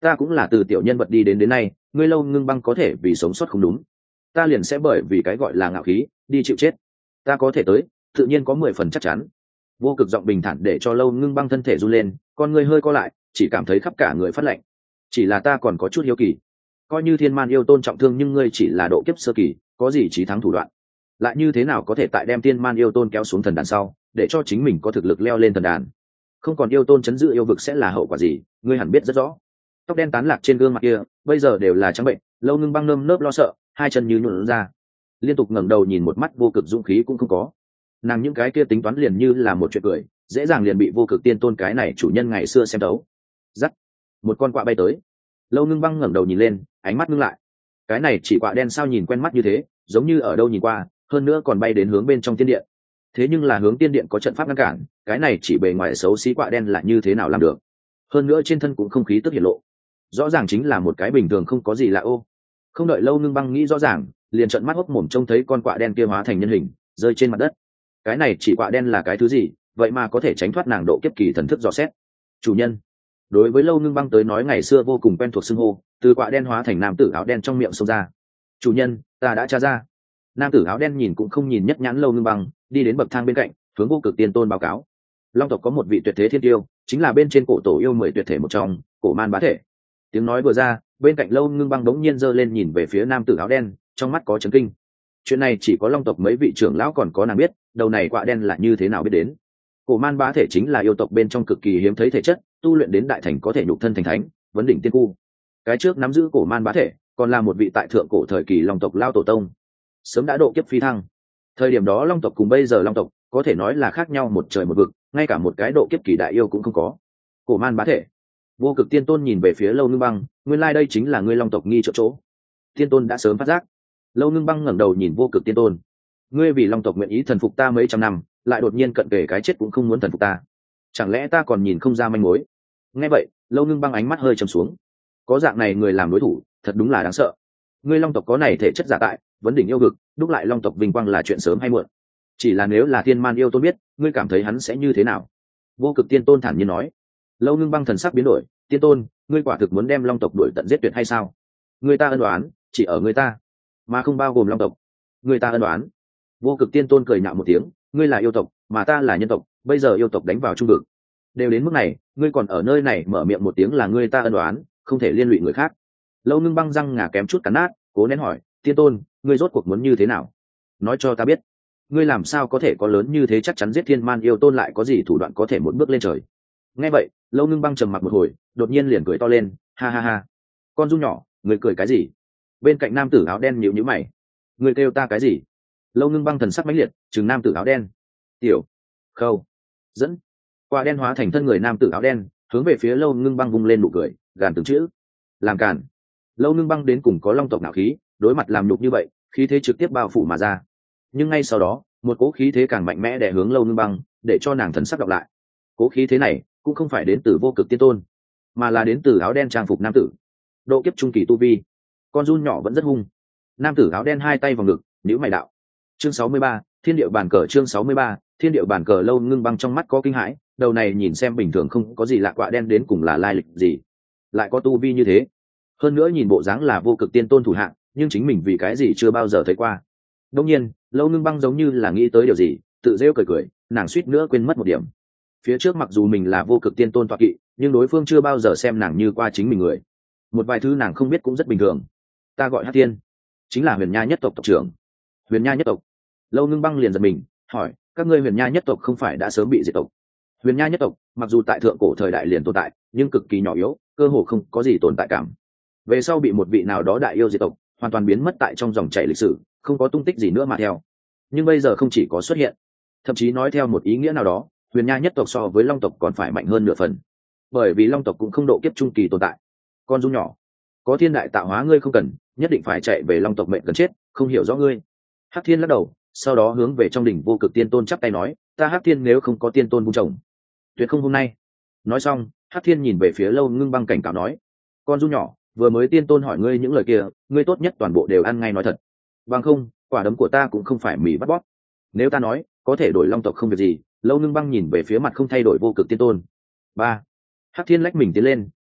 ta cũng là từ tiểu nhân vật đi đến đến nay, ngươi Lâu Ngưng Băng có thể vì sống sót không đúng, ta liền sẽ bởi vì cái gọi là ngạo khí đi chịu chết. Ta có thể tới, tự nhiên có mười phần chắc chắn. Vô Cực giọng bình thản để cho Lâu Ngưng Băng thân thể run lên, con người hơi co lại, chỉ cảm thấy khắp cả người phát lạnh. Chỉ là ta còn có chút hiếu kỳ, coi như Thiên Man yêu tôn trọng thương, nhưng ngươi chỉ là độ kiếp sơ kỳ, có gì chí thắng thủ đoạn, lại như thế nào có thể tại đem Thiên Man yêu tôn kéo xuống thần đàn sau, để cho chính mình có thực lực leo lên thần đàn? Không còn yêu tôn chấn giữ yêu vực sẽ là hậu quả gì, ngươi hẳn biết rất rõ. Tóc đen tán lạc trên gương mặt kia bây giờ đều là trắng bệnh. Lâu Ngưng Băng nơm nớp lo sợ, hai chân như nhuộn ra, liên tục ngẩng đầu nhìn, một mắt Vô Cực dũng khí cũng không có. Nàng những cái kia tính toán liền như là một chuyện cười, dễ dàng liền bị Vô Cực tiên tôn cái này chủ nhân ngày xưa xem đấu. Dắt, một con quạ bay tới. Lâu Ngưng Băng ngẩng đầu nhìn lên, ánh mắt ngưng lại. Cái này chỉ quạ đen sao nhìn quen mắt như thế, giống như ở đâu nhìn qua, hơn nữa còn bay đến hướng bên trong tiên điện. Thế nhưng là hướng tiên điện có trận pháp ngăn cản, cái này chỉ bề ngoài xấu xí quạ đen là như thế nào làm được? Hơn nữa trên thân cũng không khí tức hiển lộ, rõ ràng chính là một cái bình thường không có gì lạ. Ô, không đợi Lâu Ngưng Băng nghĩ rõ ràng, liền trợn mắt hốc mồm trông thấy con quạ đen kia hóa thành nhân hình rơi trên mặt đất. Cái này chỉ quạ đen là cái thứ gì, vậy mà có thể tránh thoát nàng độ kiếp kỳ thần thức dò xét? Chủ nhân. Đối với Lâu Ngưng Băng tới nói ngày xưa vô cùng quen thuộc xưng hô, từ quạ đen hóa thành nam tử áo đen trong miệng xông ra. Chủ nhân, ta đã tra ra. Nam tử áo đen nhìn cũng không nhìn nhất nhãn Lâu Ngưng Băng, đi đến bậc thang bên cạnh, hướng Vô Cực tiên tôn báo cáo. Long tộc có một vị tuyệt thế thiên tiêu, chính là bên trên cổ tổ yêu mười tuyệt thể một trong, Cổ Man Bá Thể. Tiếng nói vừa ra, bên cạnh Lâu Ngưng Băng đống nhiên giơ lên nhìn về phía nam tử áo đen, trong mắt có chấn kinh. Chuyện này chỉ có Long tộc mấy vị trưởng lão còn có nàng biết, đầu này quạ đen là như thế nào biết đến. Cổ Man Bá Thể chính là yêu tộc bên trong cực kỳ hiếm thấy thể chất, tu luyện đến đại thành có thể nhục thân thành thánh, vấn đỉnh tiên cu. Cái trước nắm giữ Cổ Man Bá Thể, còn là một vị tại thượng cổ thời kỳ Long tộc lao tổ tông, sớm đã độ kiếp phi thăng. Thời điểm đó Long tộc cùng bây giờ Long tộc có thể nói là khác nhau một trời một vực, ngay cả một cái độ kiếp kỳ đại yêu cũng không có. Cổ Man Bá Thể. Vô Cực tiên tôn nhìn về phía Lâu Ngưng Băng, nguyên lai đây chính là ngươi Long tộc nghi chỗ chỗ. Tiên tôn đã sớm phát giác. Lâu Ngưng Băng ngẩng đầu nhìn Vô Cực tiên tôn, ngươi vì Long tộc nguyện ý thần phục ta mấy trăm năm, lại đột nhiên cận kề cái chết cũng không muốn thần phục ta, chẳng lẽ ta còn nhìn không ra manh mối? Nghe vậy, Lâu Ngưng Băng ánh mắt hơi trầm xuống. Có dạng này người làm đối thủ, thật đúng là đáng sợ. Ngươi Long tộc có này thể chất giả tại, vấn đỉnh yêu vực, đúc lại Long tộc vinh quang là chuyện sớm hay muộn. Chỉ là nếu là Thiên Man yêu tôn biết, ngươi cảm thấy hắn sẽ như thế nào? Vô Cực tiên tôn thản nhiên nói. Lâu Ngưng Băng thần sắc biến đổi, tiên tôn, ngươi quả thực muốn đem Long tộc đuổi tận giết tuyệt hay sao? Người ta ân đoán chỉ ở người ta, mà không bao gồm Long tộc. Người ta ân đoán. Vô Cực tiên tôn cười nhạo một tiếng, ngươi là yêu tộc, mà ta là nhân tộc, bây giờ yêu tộc đánh vào trung vực, đều đến mức này, ngươi còn ở nơi này mở miệng một tiếng là ngươi ta ân đoán, không thể liên lụy người khác. Lâu Ngưng Băng răng ngà kém chút cắn nát, cố nén hỏi, tiên tôn, ngươi rốt cuộc muốn như thế nào? Nói cho ta biết, ngươi làm sao có thể có lớn như thế chắc chắn giết Thiên Man yêu tôn, lại có gì thủ đoạn có thể một bước lên trời? Nghe vậy, Lâu Ngưng Băng trầm mặc một hồi, đột nhiên liền cười to lên, ha ha ha, con dung nhỏ, ngươi cười cái gì? Bên cạnh nam tử áo đen nhíu nhíu mày, ngươi kêu ta cái gì? Lâu Ngưng Băng thần sắc mãnh liệt, trừng nam tử áo đen. Tiểu Khâu dẫn. Quả đen hóa thành thân người nam tử áo đen, hướng về phía Lâu Ngưng Băng vung lên nụ cười, gàn từng chữ, làm cản. Lâu Ngưng Băng đến cùng có Long tộc nạo khí, đối mặt làm nhục như vậy, khí thế trực tiếp bao phủ mà ra. Nhưng ngay sau đó, một cỗ khí thế càng mạnh mẽ đè hướng Lâu Ngưng Băng, để cho nàng thần sắc đọc lại. Cỗ khí thế này cũng không phải đến từ Vô Cực tiên tôn, mà là đến từ áo đen trang phục nam tử, độ kiếp trung kỳ tu vi. Con run nhỏ vẫn rất hung. Nam tử áo đen hai tay vào ngực, nhíu mày đạo. Chương sáu mươi ba, Thiên Điệu Bàn Cờ. Chương sáu mươi ba, Thiên Điệu Bàn Cờ. Lâu Ngưng Băng trong mắt có kinh hãi, đầu này nhìn xem bình thường không có gì lạ quạ đen đến cùng là lai lịch gì, lại có tu vi như thế, hơn nữa nhìn bộ dáng là Vô Cực tiên tôn thủ hạng, nhưng chính mình vì cái gì chưa bao giờ thấy qua. Đương nhiên, Lâu Ngưng Băng giống như là nghĩ tới điều gì, tự rêu cười cười, nàng suýt nữa quên mất một điểm. Phía trước mặc dù mình là Vô Cực tiên tôn tọa kỵ, nhưng đối phương chưa bao giờ xem nàng như qua chính mình người. Một vài thứ nàng không biết cũng rất bình thường. Ta gọi Hắc Thiên, chính là Huyền Nha nhất tộc tộc trưởng. Huyền Nha nhất tộc? Lâu Ngưng Băng liền giật mình, hỏi, các ngươi Huyền Nha nhất tộc không phải đã sớm bị diệt tộc? Huyền Nha nhất tộc mặc dù tại thượng cổ thời đại liền tồn tại, nhưng cực kỳ nhỏ yếu, cơ hồ không có gì tồn tại cảm. Về sau bị một vị nào đó đại yêu diệt tộc, hoàn toàn biến mất tại trong dòng chảy lịch sử, không có tung tích gì nữa mà theo. Nhưng bây giờ không chỉ có xuất hiện, thậm chí nói theo một ý nghĩa nào đó, Huyền Nha nhất tộc so với Long tộc còn phải mạnh hơn nửa phần, bởi vì Long tộc cũng không độ kiếp trung kỳ tồn tại. Con dung nhỏ, có thiên đại tạo hóa ngươi không cần, nhất định phải chạy về Long tộc mệnh cần chết, không hiểu rõ ngươi. Hắc Thiên lắc đầu, sau đó hướng về trong đỉnh Vô Cực tiên tôn chắp tay nói, ta Hắc Thiên nếu không có tiên tôn vung chồng, tuyệt không hôm nay. Nói xong, Hắc Thiên nhìn về phía Lâu Ngưng Băng cảnh cáo nói, con du nhỏ, vừa mới tiên tôn hỏi ngươi những lời kia, ngươi tốt nhất toàn bộ đều ăn ngay nói thật, bằng không quả đấm của ta cũng không phải mì bắt bóp. Nếu ta nói có thể đổi Long tộc không việc gì. Lâu Ngưng Băng nhìn về phía mặt không thay đổi Vô Cực tiên tôn. Ba. Hắc Thiên lách mình tiến lên,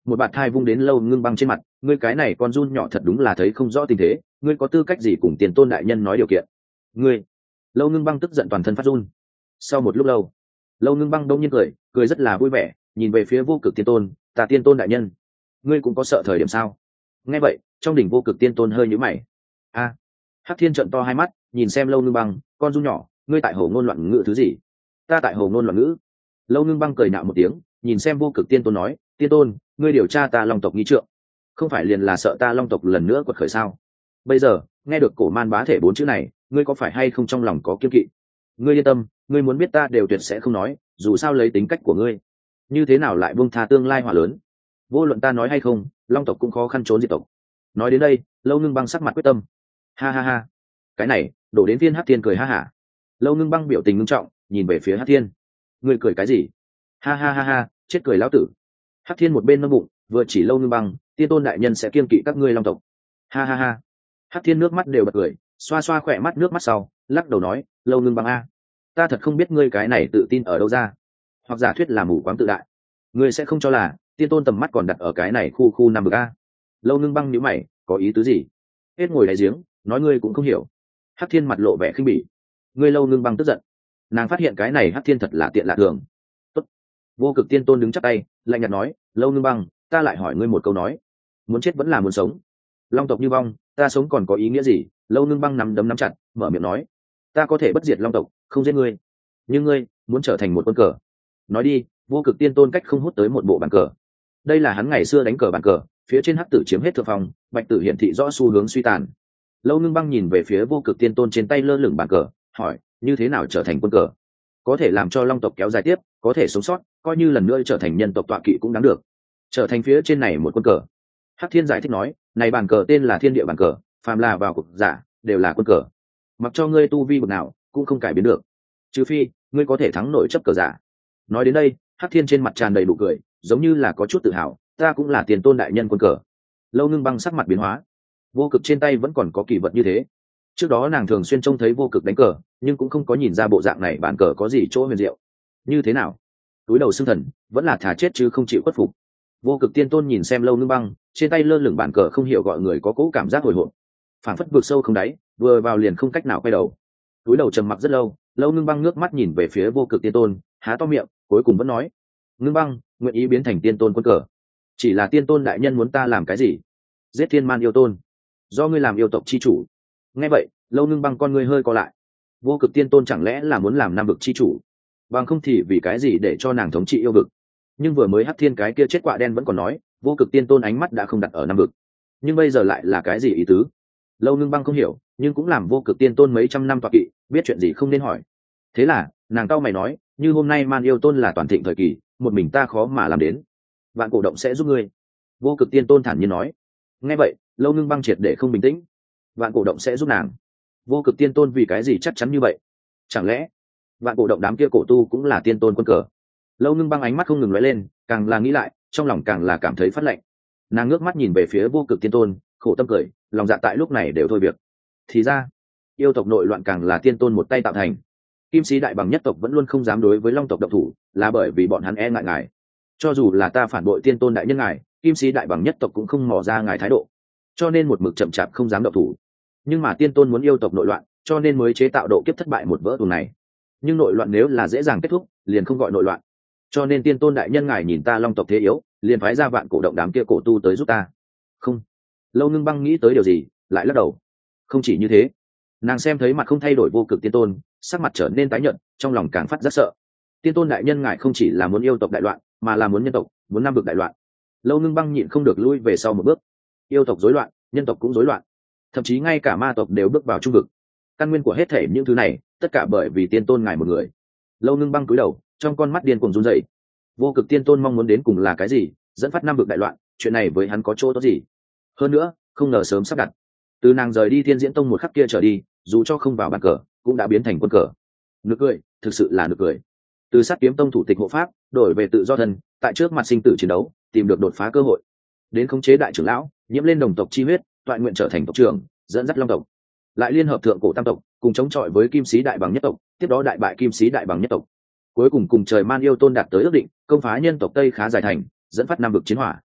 một bạt thai vung đến Lâu Ngưng Băng trên mặt. Ngươi cái này con run nhỏ thật đúng là thấy không rõ tình thế, ngươi có tư cách gì cùng Tiền Tôn đại nhân nói điều kiện? Ngươi. Lâu Ngưng Băng tức giận toàn thân phát run. Sau một lúc lâu, Lâu Ngưng Băng đông nhiên cười, cười rất là vui vẻ, nhìn về phía Vô Cực Tiên Tôn, "Ta Tiên Tôn đại nhân, ngươi cũng có sợ thời điểm sao?" Nghe vậy, trong đỉnh Vô Cực Tiên Tôn hơi nhíu mày. "A." Hắc Thiên trợn to hai mắt, nhìn xem Lâu Ngưng Băng, "Con run nhỏ, ngươi tại hồ ngôn loạn ngữ thứ gì?" "Ta tại hồ ngôn loạn ngữ." Lâu Ngưng Băng cười nạo một tiếng, nhìn xem Vô Cực Tiên Tôn nói, "Tiên Tôn, ngươi điều tra ta Long tộc nghi trượng, không phải liền là sợ ta Long tộc lần nữa quật khởi sao? Bây giờ nghe được cổ man bá thể bốn chữ này, ngươi có phải hay không trong lòng có kiêng kỵ? Ngươi yên tâm, ngươi muốn biết ta đều tuyệt sẽ không nói, dù sao lấy tính cách của ngươi, như thế nào lại buông tha tương lai hỏa lớn? Vô luận ta nói hay không, Long tộc cũng khó khăn trốn diệt tộc." Nói đến đây, Lâu Ngưng Băng sắc mặt quyết tâm. "Ha ha ha." Cái này, đổ đến Viên Hắc Thiên cười ha hả. Lâu Ngưng Băng biểu tình nghiêm trọng, nhìn về phía Hắc Thiên. "Ngươi cười cái gì?" "Ha ha ha ha, chết cười lão tử." Hắc Thiên một bên nâng bụng, vừa chỉ Lâu Ngưng Băng, "Tiên Tôn đại nhân sẽ kiêng kỵ các ngươi Long tộc." "Ha ha ha." Hắc Thiên nước mắt đều bật cười, xoa xoa khỏe mắt nước mắt sau, lắc đầu nói, "Lâu Ngưng Băng a, ta thật không biết ngươi cái này tự tin ở đâu ra, hoặc giả thuyết là mù quáng tự đại. Ngươi sẽ không cho là Tiên Tôn tầm mắt còn đặt ở cái này khu khu năm bậc a?" Lâu Ngưng Băng nhíu mày, "Có ý tứ gì?" "Hết ngồi đáy giếng, nói ngươi cũng không hiểu." Hắc Thiên mặt lộ vẻ khinh bỉ. "Ngươi." Lâu Ngưng Băng tức giận, nàng phát hiện cái này Hắc Thiên thật là tiện lạ thường. "Tốt." Vô Cực Tiên Tôn đứng chắp tay, lạnh nhạt nói, "Lâu Ngưng Băng, ta lại hỏi ngươi một câu nói, muốn chết vẫn là muốn sống? Long tộc như vong, ta sống còn có ý nghĩa gì?" Lâu Ngưng Băng nắm đấm nắm chặt, mở miệng nói, "Ta có thể bất diệt Long tộc, không giết ngươi, nhưng ngươi muốn trở thành một quân cờ." Nói đi, Vô Cực Tiên Tôn cách không hút tới một bộ bàn cờ. Đây là hắn ngày xưa đánh cờ bàn cờ, phía trên hắc tử chiếm hết thượng phong, bạch tử hiển thị rõ xu hướng suy tàn. Lâu Ngưng Băng nhìn về phía Vô Cực Tiên Tôn trên tay lơ lửng bàn cờ, hỏi, "Như thế nào trở thành quân cờ? Có thể làm cho Long tộc kéo dài tiếp, có thể sống sót, coi như lần nữa trở thành nhân tộc tọa kỵ cũng đáng được. Trở thành phía trên này một quân cờ." Hắc Thiên giải thích nói, "Này bàn cờ tên là Thiên Địa bàn cờ, phàm là vào cuộc giả đều là quân cờ, mặc cho ngươi tu vi bậc nào cũng không cải biến được, trừ phi ngươi có thể thắng nổi chấp cờ giả." Nói đến đây, Hắc Thiên trên mặt tràn đầy nụ cười, giống như là có chút tự hào, "Ta cũng là Tiền Tôn đại nhân quân cờ." Lâu Ngưng Băng sắc mặt biến hóa. Vô Cực trên tay vẫn còn có kỳ vật như thế. Trước đó nàng thường xuyên trông thấy Vô Cực đánh cờ, nhưng cũng không có nhìn ra bộ dạng này bàn cờ có gì chỗ huyền diệu. Như thế nào? Túi đầu xương thần, vẫn là thà chết chứ không chịu khuất phục. Vô Cực Tiên Tôn nhìn xem Lâu Ngưng Băng, trên tay lơ lửng bàn cờ không hiểu gọi người có cỗ cảm giác hồi hộp, phảng phất vực sâu không đáy, vừa vào liền không cách nào quay đầu. Túi đầu trầm mặc rất lâu, Lâu Ngưng Băng ngước mắt nhìn về phía Vô Cực Tiên Tôn, há to miệng, cuối cùng vẫn nói, "Ngưng Băng, nguyện ý biến thành Tiên Tôn quân cờ. Chỉ là Tiên Tôn đại nhân muốn ta làm cái gì?" "Giết Thiên Man yêu tôn, do ngươi làm yêu tộc chi chủ." Nghe vậy, Lâu Ngưng Băng con ngươi hơi co lại. Vô Cực Tiên Tôn chẳng lẽ là muốn làm nam vực chi chủ? Bằng không thì vì cái gì để cho nàng thống trị yêu vực? Nhưng vừa mới Hắc Thiên cái kia chết quạ đen vẫn còn nói, Vô Cực Tiên Tôn ánh mắt đã không đặt ở nam vực, nhưng bây giờ lại là cái gì ý tứ? Lâu Ngưng Băng không hiểu, nhưng cũng làm Vô Cực Tiên Tôn mấy trăm năm tọa kỵ, biết chuyện gì không nên hỏi. Thế là nàng cau mày nói, "Như hôm nay Man yêu tôn là toàn thịnh thời kỳ, một mình ta khó mà làm đến, Vạn Cổ động sẽ giúp ngươi." Vô Cực Tiên Tôn thản nhiên nói. Nghe vậy, Lâu Ngưng Băng triệt để không bình tĩnh. Vạn Cổ động sẽ giúp nàng? Vô Cực Tiên Tôn vì cái gì chắc chắn như vậy? Chẳng lẽ Vạn Cổ động đám kia cổ tu cũng là Tiên Tôn quân cờ? Lâu Ngưng Băng ánh mắt không ngừng lóe lên, càng là nghĩ lại, trong lòng càng là cảm thấy phát lạnh. Nàng ngước mắt nhìn về phía Vô Cực Tiên Tôn, khổ tâm cười, lòng dạ tại lúc này đều thôi việc. Thì ra, yêu tộc nội loạn càng là Tiên Tôn một tay tạo thành. Kim Sĩ Đại Bằng nhất tộc vẫn luôn không dám đối với Long tộc động thủ, là bởi vì bọn hắn e ngại ngài. Cho dù là ta phản bội Tiên Tôn đại nhân ngài, Kim Sĩ Đại Bằng nhất tộc cũng không mò ra ngài thái độ, cho nên một mực chậm chạp không dám động thủ. Nhưng mà Tiên Tôn muốn yêu tộc nội loạn, cho nên mới chế tạo độ kiếp thất bại một vỡ tuồng này. Nhưng nội loạn nếu là dễ dàng kết thúc, liền không gọi nội loạn. Cho nên Tiên Tôn đại nhân ngài nhìn ta Long tộc thế yếu, liền phái ra Vạn Cổ động đám kia cổ tu tới giúp ta. Không. Lâu Ngưng Băng nghĩ tới điều gì, lại lắc đầu. Không chỉ như thế, nàng xem thấy mặt không thay đổi Vô Cực Tiên Tôn, sắc mặt trở nên tái nhợt, trong lòng càng phát rất sợ. Tiên Tôn đại nhân ngài không chỉ là muốn yêu tộc đại loạn, mà là muốn nhân tộc, muốn nam vực đại loạn. Lâu Ngưng Băng nhịn không được lui về sau một bước. Yêu tộc rối loạn, nhân tộc cũng rối loạn, thậm chí ngay cả ma tộc đều bước vào trung vực. Căn nguyên của hết thể những thứ này, tất cả bởi vì Tiên Tôn ngài một người. Lâu Ngưng Băng cúi đầu, trong con mắt điên cuồng run rẩy. Vô Cực Tiên Tôn mong muốn đến cùng là cái gì? Dẫn phát nam vực đại loạn, chuyện này với hắn có chỗ tốt gì? Hơn nữa, không ngờ sớm sắp đặt. Từ nàng rời đi Thiên Diễn Tông một khắc kia trở đi, dù cho không vào bàn cờ, cũng đã biến thành quân cờ. Nực cười, thực sự là nực cười. Từ Sát Kiếm Tông thủ tịch hộ pháp, đổi về tự do thân, tại trước mặt sinh tử chiến đấu, tìm được đột phá cơ hội. Đến khống chế đại trưởng lão, nhiễm lên đồng tộc chi huyết, toại nguyện trở thành tộc trưởng, dẫn dắt Long tộc. Lại liên hợp thượng cổ tam tộc, cùng chống chọi với Kim Sĩ Đại Bằng nhất tộc, tiếp đó đại bại Kim Sĩ Đại Bằng nhất tộc. Cuối cùng cùng trời Man yêu tôn đạt tới ước định, công phá nhân tộc Tây Khá Giải Thành, dẫn phát nam vực chiến hỏa.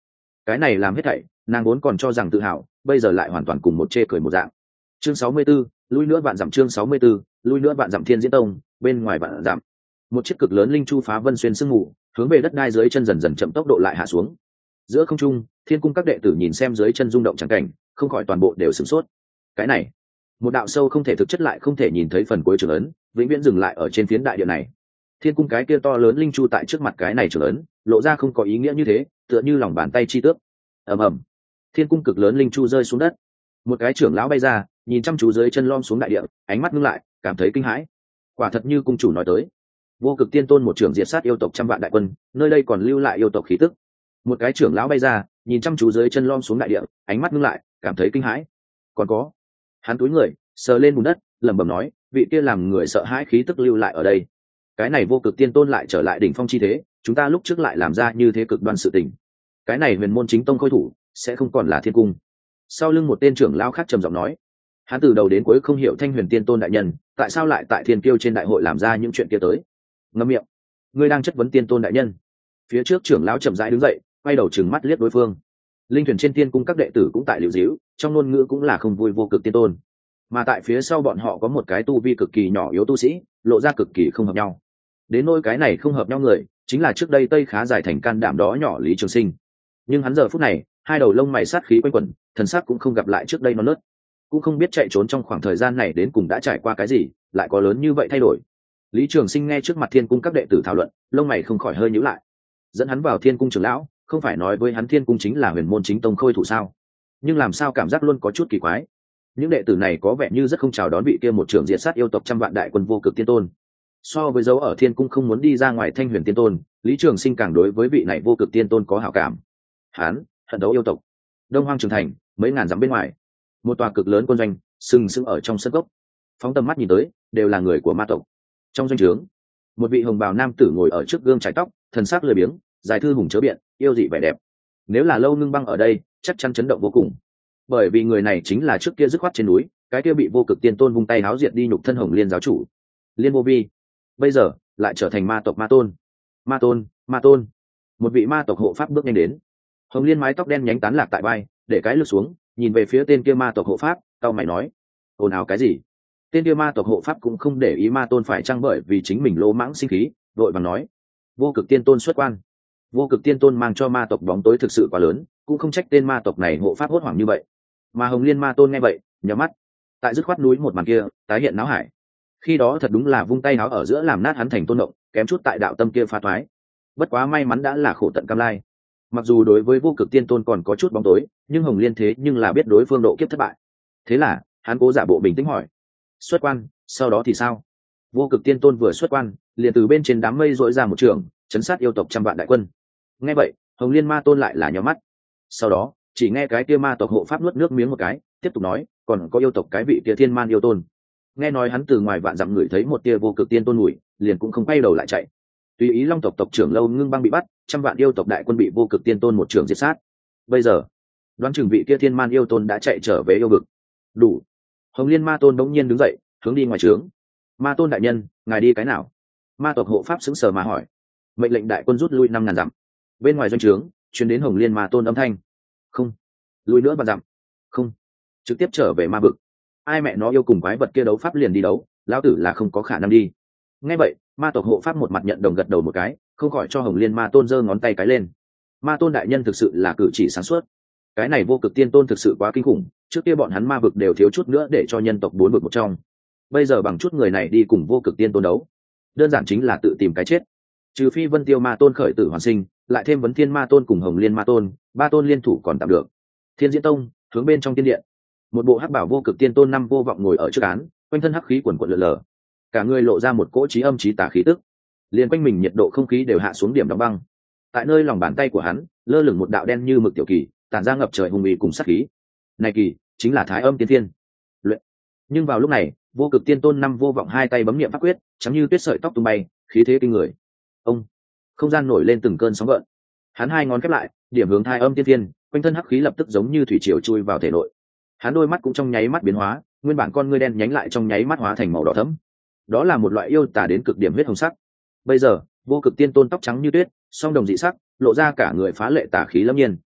cái này làm hết thảy nàng vốn còn cho rằng tự hào, bây giờ lại hoàn toàn cùng một chê cười một dạng. Chương sáu mươi 64, lui nữa vạn dặm. Chương sáu mươi 64, lui nữa vạn dặm. Thiên Diễn Tông bên ngoài vạn dặm, một chiếc cực lớn linh chu phá vân xuyên sương mù, hướng về đất đai dưới chân dần dần chậm tốc độ lại hạ xuống. Giữa không trung, Thiên Cung các đệ tử nhìn xem dưới chân rung động chẳng cảnh, không khỏi toàn bộ đều sửng sốt. Cái này, một đạo sâu không thể thực chất lại không thể nhìn thấy phần cuối trường ấn, vĩnh viễn dừng lại ở trên phiến đại địa này. Thiên Cung cái kia to lớn linh chu tại trước mặt cái này trường ấn, lộ ra không có ý nghĩa như thế, tựa như lòng bàn tay chi tước. Ầm ầm, Thiên Cung cực lớn linh chu rơi xuống đất. Một cái trưởng lão bay ra, nhìn chăm chú dưới chân lom xuống đại địa, ánh mắt ngưng lại, cảm thấy kinh hãi. Quả thật như cung chủ nói tới, Vô Cực Tiên Tôn một trưởng diệt sát yêu tộc trăm vạn đại quân, nơi đây còn lưu lại yêu tộc khí tức. Một cái trưởng lão bay ra, nhìn chăm chú dưới chân lom xuống đại địa, ánh mắt ngưng lại, cảm thấy kinh hãi. Còn có, hắn túi người, sờ lên bùn đất, lẩm bẩm nói, vị kia làm người sợ hãi khí tức lưu lại ở đây. Cái này Vô Cực Tiên Tôn lại trở lại đỉnh phong chi thế, chúng ta lúc trước lại làm ra như thế cực đoan sự tình. Cái này Huyền Môn Chính Tông khôi thủ sẽ không còn là Thiên Cung. Sau lưng một tên trưởng lão khác trầm giọng nói, hắn từ đầu đến cuối không hiểu Thanh Huyền Tiên Tôn đại nhân tại sao lại tại Thiên Kiêu trên đại hội làm ra những chuyện kia tới. Ngậm miệng, ngươi đang chất vấn Tiên Tôn đại nhân. Phía trước trưởng lão chậm rãi đứng dậy, quay đầu trừng mắt liếc đối phương. Linh thuyền trên Tiên Cung các đệ tử cũng tại liễu díu, trong ngôn ngữ cũng là không vui Vô Cực Tiên Tôn. Mà tại phía sau bọn họ có một cái tu vi cực kỳ nhỏ yếu tu sĩ, lộ ra cực kỳ không hợp nhau. Đến nỗi cái này không hợp nhau người, chính là trước đây Tây Khá giải thành can đảm đó nhỏ Lý Trường Sinh. Nhưng hắn giờ phút này, hai đầu lông mày sát khí quanh quẩn, thần sắc cũng không gặp lại trước đây non nớt, cũng không biết chạy trốn trong khoảng thời gian này đến cùng đã trải qua cái gì, lại có lớn như vậy thay đổi. Lý Trường Sinh nghe trước mặt Thiên Cung các đệ tử thảo luận, lông mày không khỏi hơi nhíu lại. Dẫn hắn vào Thiên Cung trưởng lão, không phải nói với hắn Thiên Cung chính là Huyền Môn Chính Tông khôi thủ sao? Nhưng làm sao cảm giác luôn có chút kỳ quái. Những đệ tử này có vẻ như rất không chào đón vị kia một trưởng diệt sát yêu tộc trăm vạn đại quân Vô Cực Tiên Tôn. So với dấu ở Thiên Cung không muốn đi ra ngoài Thanh Huyền Tiên Tôn, Lý Trường Sinh càng đối với vị này Vô Cực Tiên Tôn có hảo cảm. Hắn hận đấu yêu tộc. Đông Hoang Trường Thành, mấy ngàn dặm bên ngoài, một tòa cực lớn quân doanh sừng sững ở trong sân gốc. Phóng tầm mắt nhìn tới, đều là người của ma tộc. Trong doanh trướng, một vị hồng bào nam tử ngồi ở trước gương chải tóc, thần sắc lười biếng, dài thư hùng chớ biện, yêu dị vẻ đẹp. Nếu là Lâu Ngưng Băng ở đây, chắc chắn chấn động vô cùng. Bởi vì người này chính là trước kia dứt khoát trên núi, cái kia bị Vô Cực Tiên Tôn vung tay háo diệt đi nhục thân Hồng Liên giáo chủ, Liên Vô Vi. Bây giờ lại trở thành ma tộc Ma Tôn. Ma Tôn, Ma Tôn. Một vị ma tộc hộ pháp bước nhanh đến. Hồng Liên mái tóc đen nhánh tán lạc tại vai, để cái lưng xuống, nhìn về phía tên kia ma tộc hộ pháp, cau mày nói: ồn ào cái gì? Tên kia ma tộc hộ pháp cũng không để ý Ma Tôn phải chăng bởi vì chính mình lỗ mãng sinh khí, vội vàng nói: Vô Cực Tiên Tôn xuất quan. Vô Cực Tiên Tôn mang cho ma tộc bóng tối thực sự quá lớn, cũng không trách tên ma tộc này hộ pháp hốt hoảng như vậy. Mà Hồng Liên Ma Tôn nghe vậy, nhắm mắt. Tại dứt khoát núi một màn kia, tái hiện náo hải. Khi đó thật đúng là vung tay áo ở giữa làm nát hắn thành tôn động, kém chút tại đạo tâm kia phá thoái. Bất quá may mắn đã là khổ tận cam lai. Mặc dù đối với Vô Cực Tiên Tôn còn có chút bóng tối, nhưng Hồng Liên thế nhưng là biết đối phương độ kiếp thất bại. Thế là hắn cố giả bộ bình tĩnh hỏi: xuất quan sau đó thì sao? Vô Cực Tiên Tôn vừa xuất quan, liền từ bên trên đám mây dội ra một trường, chấn sát yêu tộc trăm vạn đại quân. Nghe vậy, Hồng Liên Ma Tôn lại là nhíu mắt. Sau đó chỉ nghe cái kia ma tộc hộ pháp nuốt nước miếng một cái, tiếp tục nói: còn có yêu tộc cái vị kia Thiên Man yêu tôn. Nghe nói hắn từ ngoài vạn dặm ngửi thấy một tia Vô Cực Tiên Tôn mùi, liền cũng không quay đầu lại chạy. Tùy ý Long tộc tộc trưởng Lâu Ngưng Băng bị bắt, trăm vạn yêu tộc đại quân bị Vô Cực Tiên Tôn một trường diệt sát. Bây giờ đoán chừng vị kia Thiên Man yêu tôn đã chạy trở về yêu vực. Đủ. Hồng Liên Ma Tôn đống nhiên đứng dậy, hướng đi ngoài trướng. Ma Tôn đại nhân, ngài đi cái nào? Ma tộc hộ pháp sững sờ mà hỏi. Mệnh lệnh đại quân rút lui năm ngàn dặm. Bên ngoài doanh trướng truyền đến Hồng Liên Ma Tôn âm thanh. Không, lui nữa và dặm. Không, trực tiếp trở về ma vực. Ai mẹ nó yêu cùng quái vật kia đấu pháp liền đi đấu, lão tử là không có khả năng đi. Nghe vậy, ma tộc hộ pháp một mặt nhận đồng gật đầu một cái, không khỏi cho Hồng Liên Ma Tôn giơ ngón tay cái lên. Ma Tôn đại nhân thực sự là cử chỉ sáng suốt. Cái này Vô Cực Tiên Tôn thực sự quá kinh khủng, trước kia bọn hắn ma vực đều thiếu chút nữa để cho nhân tộc bốn vực một trong. Bây giờ bằng chút người này đi cùng Vô Cực Tiên Tôn đấu, đơn giản chính là tự tìm cái chết. Trừ phi Vân Tiêu Ma Tôn khởi tử hoàn sinh, lại thêm Vấn Thiên Ma Tôn cùng Hồng Liên Ma Tôn, ba tôn liên thủ còn tạm được. Thiên Diễn Tông hướng bên trong tiên điện, một bộ hắc bảo Vô Cực Tiên Tôn năm vô vọng ngồi ở trước án, quanh thân hắc khí quần quần lượn lờ, cả người lộ ra một cỗ trí âm trí tà khí tức, liền quanh mình nhiệt độ không khí đều hạ xuống điểm đóng băng. Tại nơi lòng bàn tay của hắn lơ lửng một đạo đen như mực tiểu kỳ, tản ra ngập trời hùng uy cùng sát khí. Này kỳ chính là Thái Âm Tiên Thiên luyện. Nhưng vào lúc này, Vô Cực Tiên Tôn năm vô vọng hai tay bấm niệm pháp quyết, trắng như tuyết sợi tóc tung bay, khí thế kinh người. Ông, không gian nổi lên từng cơn sóng gợn. Hắn hai ngón khép lại, điểm hướng Thái Âm Tiên Thiên, quanh thân hắc khí lập tức giống như thủy triều chui vào thể nội. Hắn đôi mắt cũng trong nháy mắt biến hóa, nguyên bản con ngươi đen nhánh lại trong nháy mắt hóa thành màu đỏ thẫm. Đó là một loại yêu tà đến cực điểm huyết hồng sắc. Bây giờ, Vô Cực Tiên Tôn tóc trắng như tuyết, song đồng dị sắc, lộ ra cả người phá lệ tà khí lâm nhiên.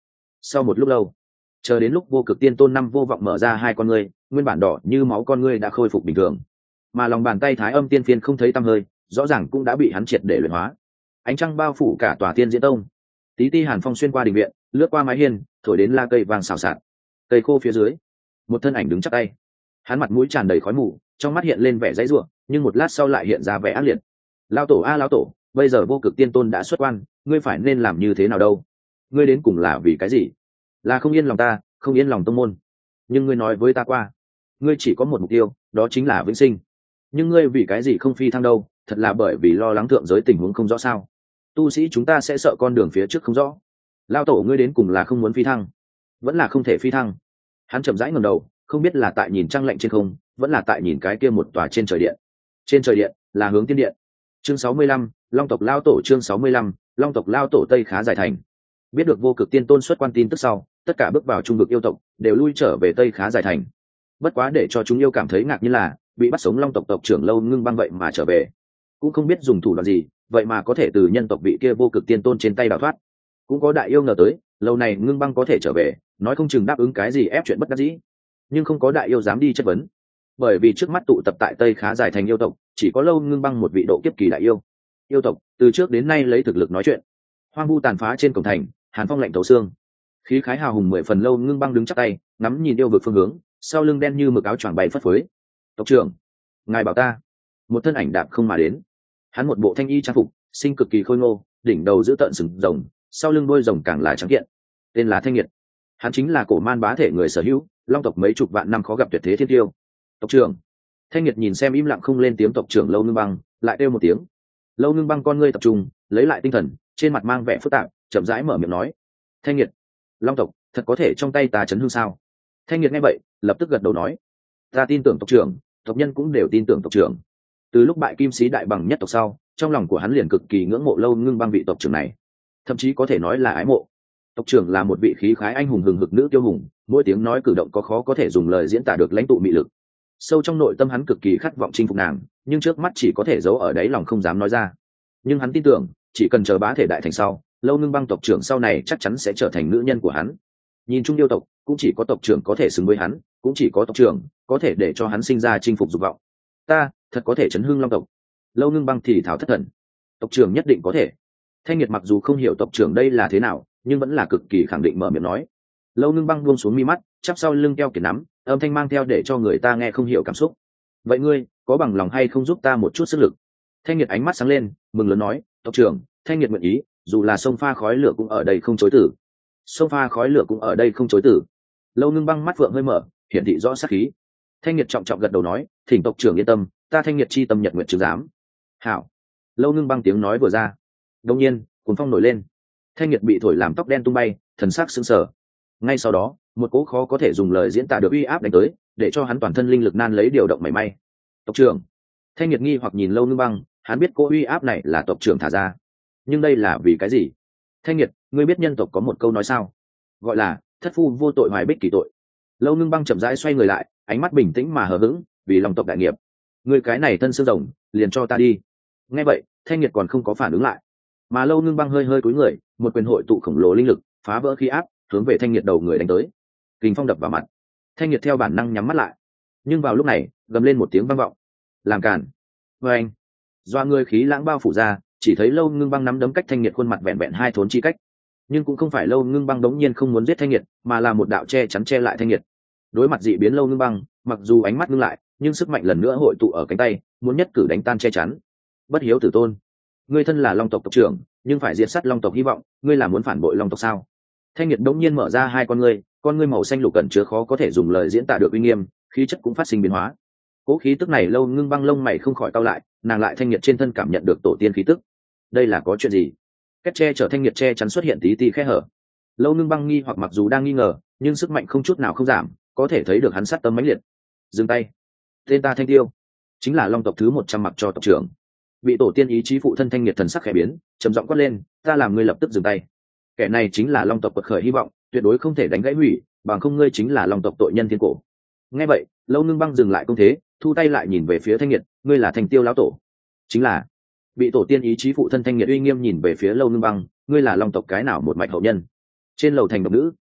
Sau một lúc lâu, chờ đến lúc vô cực tiên tôn năm vô vọng mở ra hai con ngươi, nguyên bản đỏ như máu con ngươi đã khôi phục bình thường, mà lòng bàn tay thái âm tiên phiên không thấy tăm hơi, rõ ràng cũng đã bị hắn triệt để luyện hóa. Ánh trăng bao phủ cả tòa tiên diễn tông, tí ti hàn phong xuyên qua đình viện, lướt qua mái hiên, thổi đến la cây vàng xào xạc. Cây khô phía dưới, một thân ảnh đứng chắp tay, hắn mặt mũi tràn đầy khói mù, trong mắt hiện lên vẻ dãy rủa, nhưng một lát sau lại hiện ra vẻ ác liệt. Lao tổ a lao tổ, bây giờ vô cực tiên tôn đã xuất quan, ngươi phải nên làm như thế nào đâu? Ngươi đến cùng là vì cái gì? Là không yên lòng ta, không yên lòng tông môn. Nhưng ngươi nói với ta qua, ngươi chỉ có một mục tiêu, đó chính là vĩnh sinh. Nhưng ngươi vì cái gì không phi thăng đâu? Thật là bởi vì lo lắng thượng giới tình huống không rõ sao? Tu sĩ chúng ta sẽ sợ con đường phía trước không rõ. Lao tổ ngươi đến cùng là không muốn phi thăng, vẫn là không thể phi thăng? Hắn chậm rãi ngẩng đầu, không biết là tại nhìn trăng lạnh trên không, vẫn là tại nhìn cái kia một tòa trên trời điện. Trên trời điện là hướng tiên điện. Chương sáu mươi lăm, Long tộc lao tổ. Chương sáu mươi lăm, Long tộc lao tổ Tây Khá Giải Thành. Biết được vô cực tiên tôn xuất quan tin tức sau, tất cả bước vào trung vực yêu tộc đều lui trở về Tây Khá Giải Thành. Bất quá để cho chúng yêu cảm thấy ngạc nhiên là bị bắt sống Long tộc tộc trưởng Lâu Ngưng Băng vậy mà trở về, cũng không biết dùng thủ đoạn gì, vậy mà có thể từ nhân tộc vị kia vô cực tiên tôn trên tay đào thoát. Cũng có đại yêu ngờ tới, lâu này Ngưng Băng có thể trở về, nói không chừng đáp ứng cái gì ép chuyện bất đắc dĩ, nhưng không có đại yêu dám đi chất vấn, bởi vì trước mắt tụ tập tại Tây Khá Giải Thành yêu tộc chỉ có Lâu Ngưng Băng một vị độ kiếp kỳ đại yêu. Yêu tộc từ trước đến nay lấy thực lực nói chuyện, hoang vu tàn phá trên cổng thành, hàn phong lạnh thấu xương, khí khái hào hùng mười phần. Lâu Ngưng Băng đứng chắc tay, ngắm nhìn yêu vực phương hướng, sau lưng đen như mực áo choàng bay phất phới. Tộc trưởng, ngài bảo ta. Một thân ảnh đạp không mà đến, hắn một bộ thanh y trang phục, sinh cực kỳ khôi ngô, đỉnh đầu giữ tợn sừng rồng, sau lưng đuôi rồng càng là trắng kiện, tên là Thanh Nghiệt. Hắn chính là cổ man bá thể người sở hữu, Long tộc mấy chục vạn năm khó gặp tuyệt thế thiên tiêu. Tộc trưởng. Thanh Nghiệt nhìn xem im lặng không lên tiếng tộc trưởng Lâu Ngưng Băng, lại kêu một tiếng. Lâu Ngưng Băng con ngươi tập trung, lấy lại tinh thần, trên mặt mang vẻ phức tạp, chậm rãi mở miệng nói: Thanh Nghiệt, Long tộc thật có thể trong tay ta chấn hương sao? Thanh Nghiệt nghe vậy, lập tức gật đầu nói: ta tin tưởng tộc trưởng, tộc nhân cũng đều tin tưởng tộc trưởng. Từ lúc bại Kim Sĩ đại bằng nhất tộc sau, trong lòng của hắn liền cực kỳ ngưỡng mộ Lâu Ngưng Băng vị tộc trưởng này, thậm chí có thể nói là ái mộ. Tộc trưởng là một vị khí khái anh hùng hừng hực nữ tiêu hùng, mỗi tiếng nói cử động có khó có thể dùng lời diễn tả được lãnh tụ mị lực. Sâu trong nội tâm hắn cực kỳ khát vọng chinh phục nàng, nhưng trước mắt chỉ có thể giấu ở đáy lòng không dám nói ra. Nhưng hắn tin tưởng, chỉ cần chờ bá thể đại thành sau, Lâu Ngưng Băng tộc trưởng sau này chắc chắn sẽ trở thành nữ nhân của hắn. Nhìn chung yêu tộc, cũng chỉ có tộc trưởng có thể xứng với hắn, cũng chỉ có tộc trưởng có thể để cho hắn sinh ra chinh phục dục vọng. Ta thật có thể chấn hưng Long tộc. Lâu Ngưng Băng thì thảo thất thần. Tộc trưởng nhất định có thể. Thanh Nghiệt mặc dù không hiểu tộc trưởng đây là thế nào, nhưng vẫn là cực kỳ khẳng định mở miệng nói. Lâu Ngưng Băng buông xuống mi mắt, chắp sau lưng keo kiệt nắm, âm thanh mang theo để cho người ta nghe không hiểu cảm xúc. Vậy ngươi có bằng lòng hay không giúp ta một chút sức lực? Thanh Nghiệt ánh mắt sáng lên, mừng lớn nói: tộc trưởng, Thanh Nghiệt nguyện ý, dù là sông pha khói lửa cũng ở đây không chối từ. Sông pha khói lửa cũng ở đây không chối từ. Lâu Ngưng Băng mắt phượng hơi mở, hiển thị rõ sát khí. Thanh Nghiệt trọng trọng gật đầu nói: thỉnh tộc trưởng yên tâm, ta Thanh Nghiệt chi tâm nhật nguyện chứng giám. Hảo. Lâu Ngưng Băng tiếng nói vừa ra, đột nhiên cuồng phong nổi lên, Thanh Nghiệt bị thổi làm tóc đen tung bay, thần sắc sững sờ. Ngay sau đó, một cỗ khó có thể dùng lời diễn tả được uy áp đánh tới, để cho hắn toàn thân linh lực nan lấy điều động mảy may. Tộc trưởng. Thanh Nghiệt nghi hoặc nhìn Lâu Ngưng Băng, hắn biết cỗ uy áp này là tộc trưởng thả ra, nhưng đây là vì cái gì? Thanh Nghiệt, ngươi biết nhân tộc có một câu nói sao, gọi là thất phu vô tội hoài bích kỳ tội. Lâu Ngưng Băng chậm rãi xoay người lại, ánh mắt bình tĩnh mà hờ hững, vì lòng tộc đại nghiệp, ngươi cái này thân xương rồng, liền cho ta đi. Nghe vậy, Thanh Nghiệt còn không có phản ứng lại, mà Lâu Ngưng Băng hơi hơi cúi người, một quyền hội tụ khổng lồ linh lực, phá vỡ khí áp, hướng về Thanh Nghiệt đầu người đánh tới. Kình phong đập vào mặt, Thanh Nghiệt theo bản năng nhắm mắt lại, nhưng vào lúc này, gầm lên một tiếng vang vọng. Làm cản. Với anh, doa người khí lãng bao phủ ra, chỉ thấy Lâu Ngưng Băng nắm đấm cách Thanh Nghiệt khuôn mặt vẹn vẹn hai thốn chi cách. Nhưng cũng không phải Lâu Ngưng Băng đống nhiên không muốn giết Thanh Nghiệt, mà là một đạo che chắn che lại Thanh Nghiệt. Đối mặt dị biến Lâu Ngưng Băng, mặc dù ánh mắt ngưng lại, nhưng sức mạnh lần nữa hội tụ ở cánh tay, muốn nhất cử đánh tan che chắn. Bất hiếu tử tôn, ngươi thân là Long tộc tộc trưởng, nhưng phải diệt sát Long tộc hy vọng, ngươi là muốn phản bội Long tộc sao? Thanh Nghiệt đống nhiên mở ra hai con ngươi, con ngươi màu xanh lục cẩn chứa khó có thể dùng lời diễn tả được uy nghiêm, khí chất cũng phát sinh biến hóa. Cố khí tức này Lâu Ngưng Băng lông mày không khỏi cau lại, nàng lại Thanh Nghiệt trên thân cảm nhận được tổ tiên khí tức. Đây là có chuyện gì? Kết che chở Thanh Nghiệt che chắn xuất hiện tí tí khe hở. Lâu Ngưng Băng nghi hoặc mặc dù đang nghi ngờ, nhưng sức mạnh không chút nào không giảm, có thể thấy được hắn sát tâm mãnh liệt. Dừng tay. Tên ta Thanh Tiêu, chính là Long tộc thứ một trăm mặc cho tộc trưởng. Bị tổ tiên ý chí phụ thân Thanh Nghiệt thần sắc khẽ biến, trầm giọng quát lên: ta làm ngươi lập tức dừng tay. Kẻ này chính là Long tộc quật khởi hy vọng, tuyệt đối không thể đánh gãy hủy, bằng không ngươi chính là Long tộc tội nhân thiên cổ. Nghe vậy, Lâu Ngưng Băng dừng lại công thế, thu tay lại nhìn về phía Thanh Nghiệt: ngươi là Thanh Tiêu lão tổ? Chính là. Bị tổ tiên ý chí phụ thân Thanh Nghiệt uy nghiêm nhìn về phía Lâu Ngưng Băng: ngươi là Long tộc cái nào một mạch hậu nhân? Trên lầu thành độc nữ,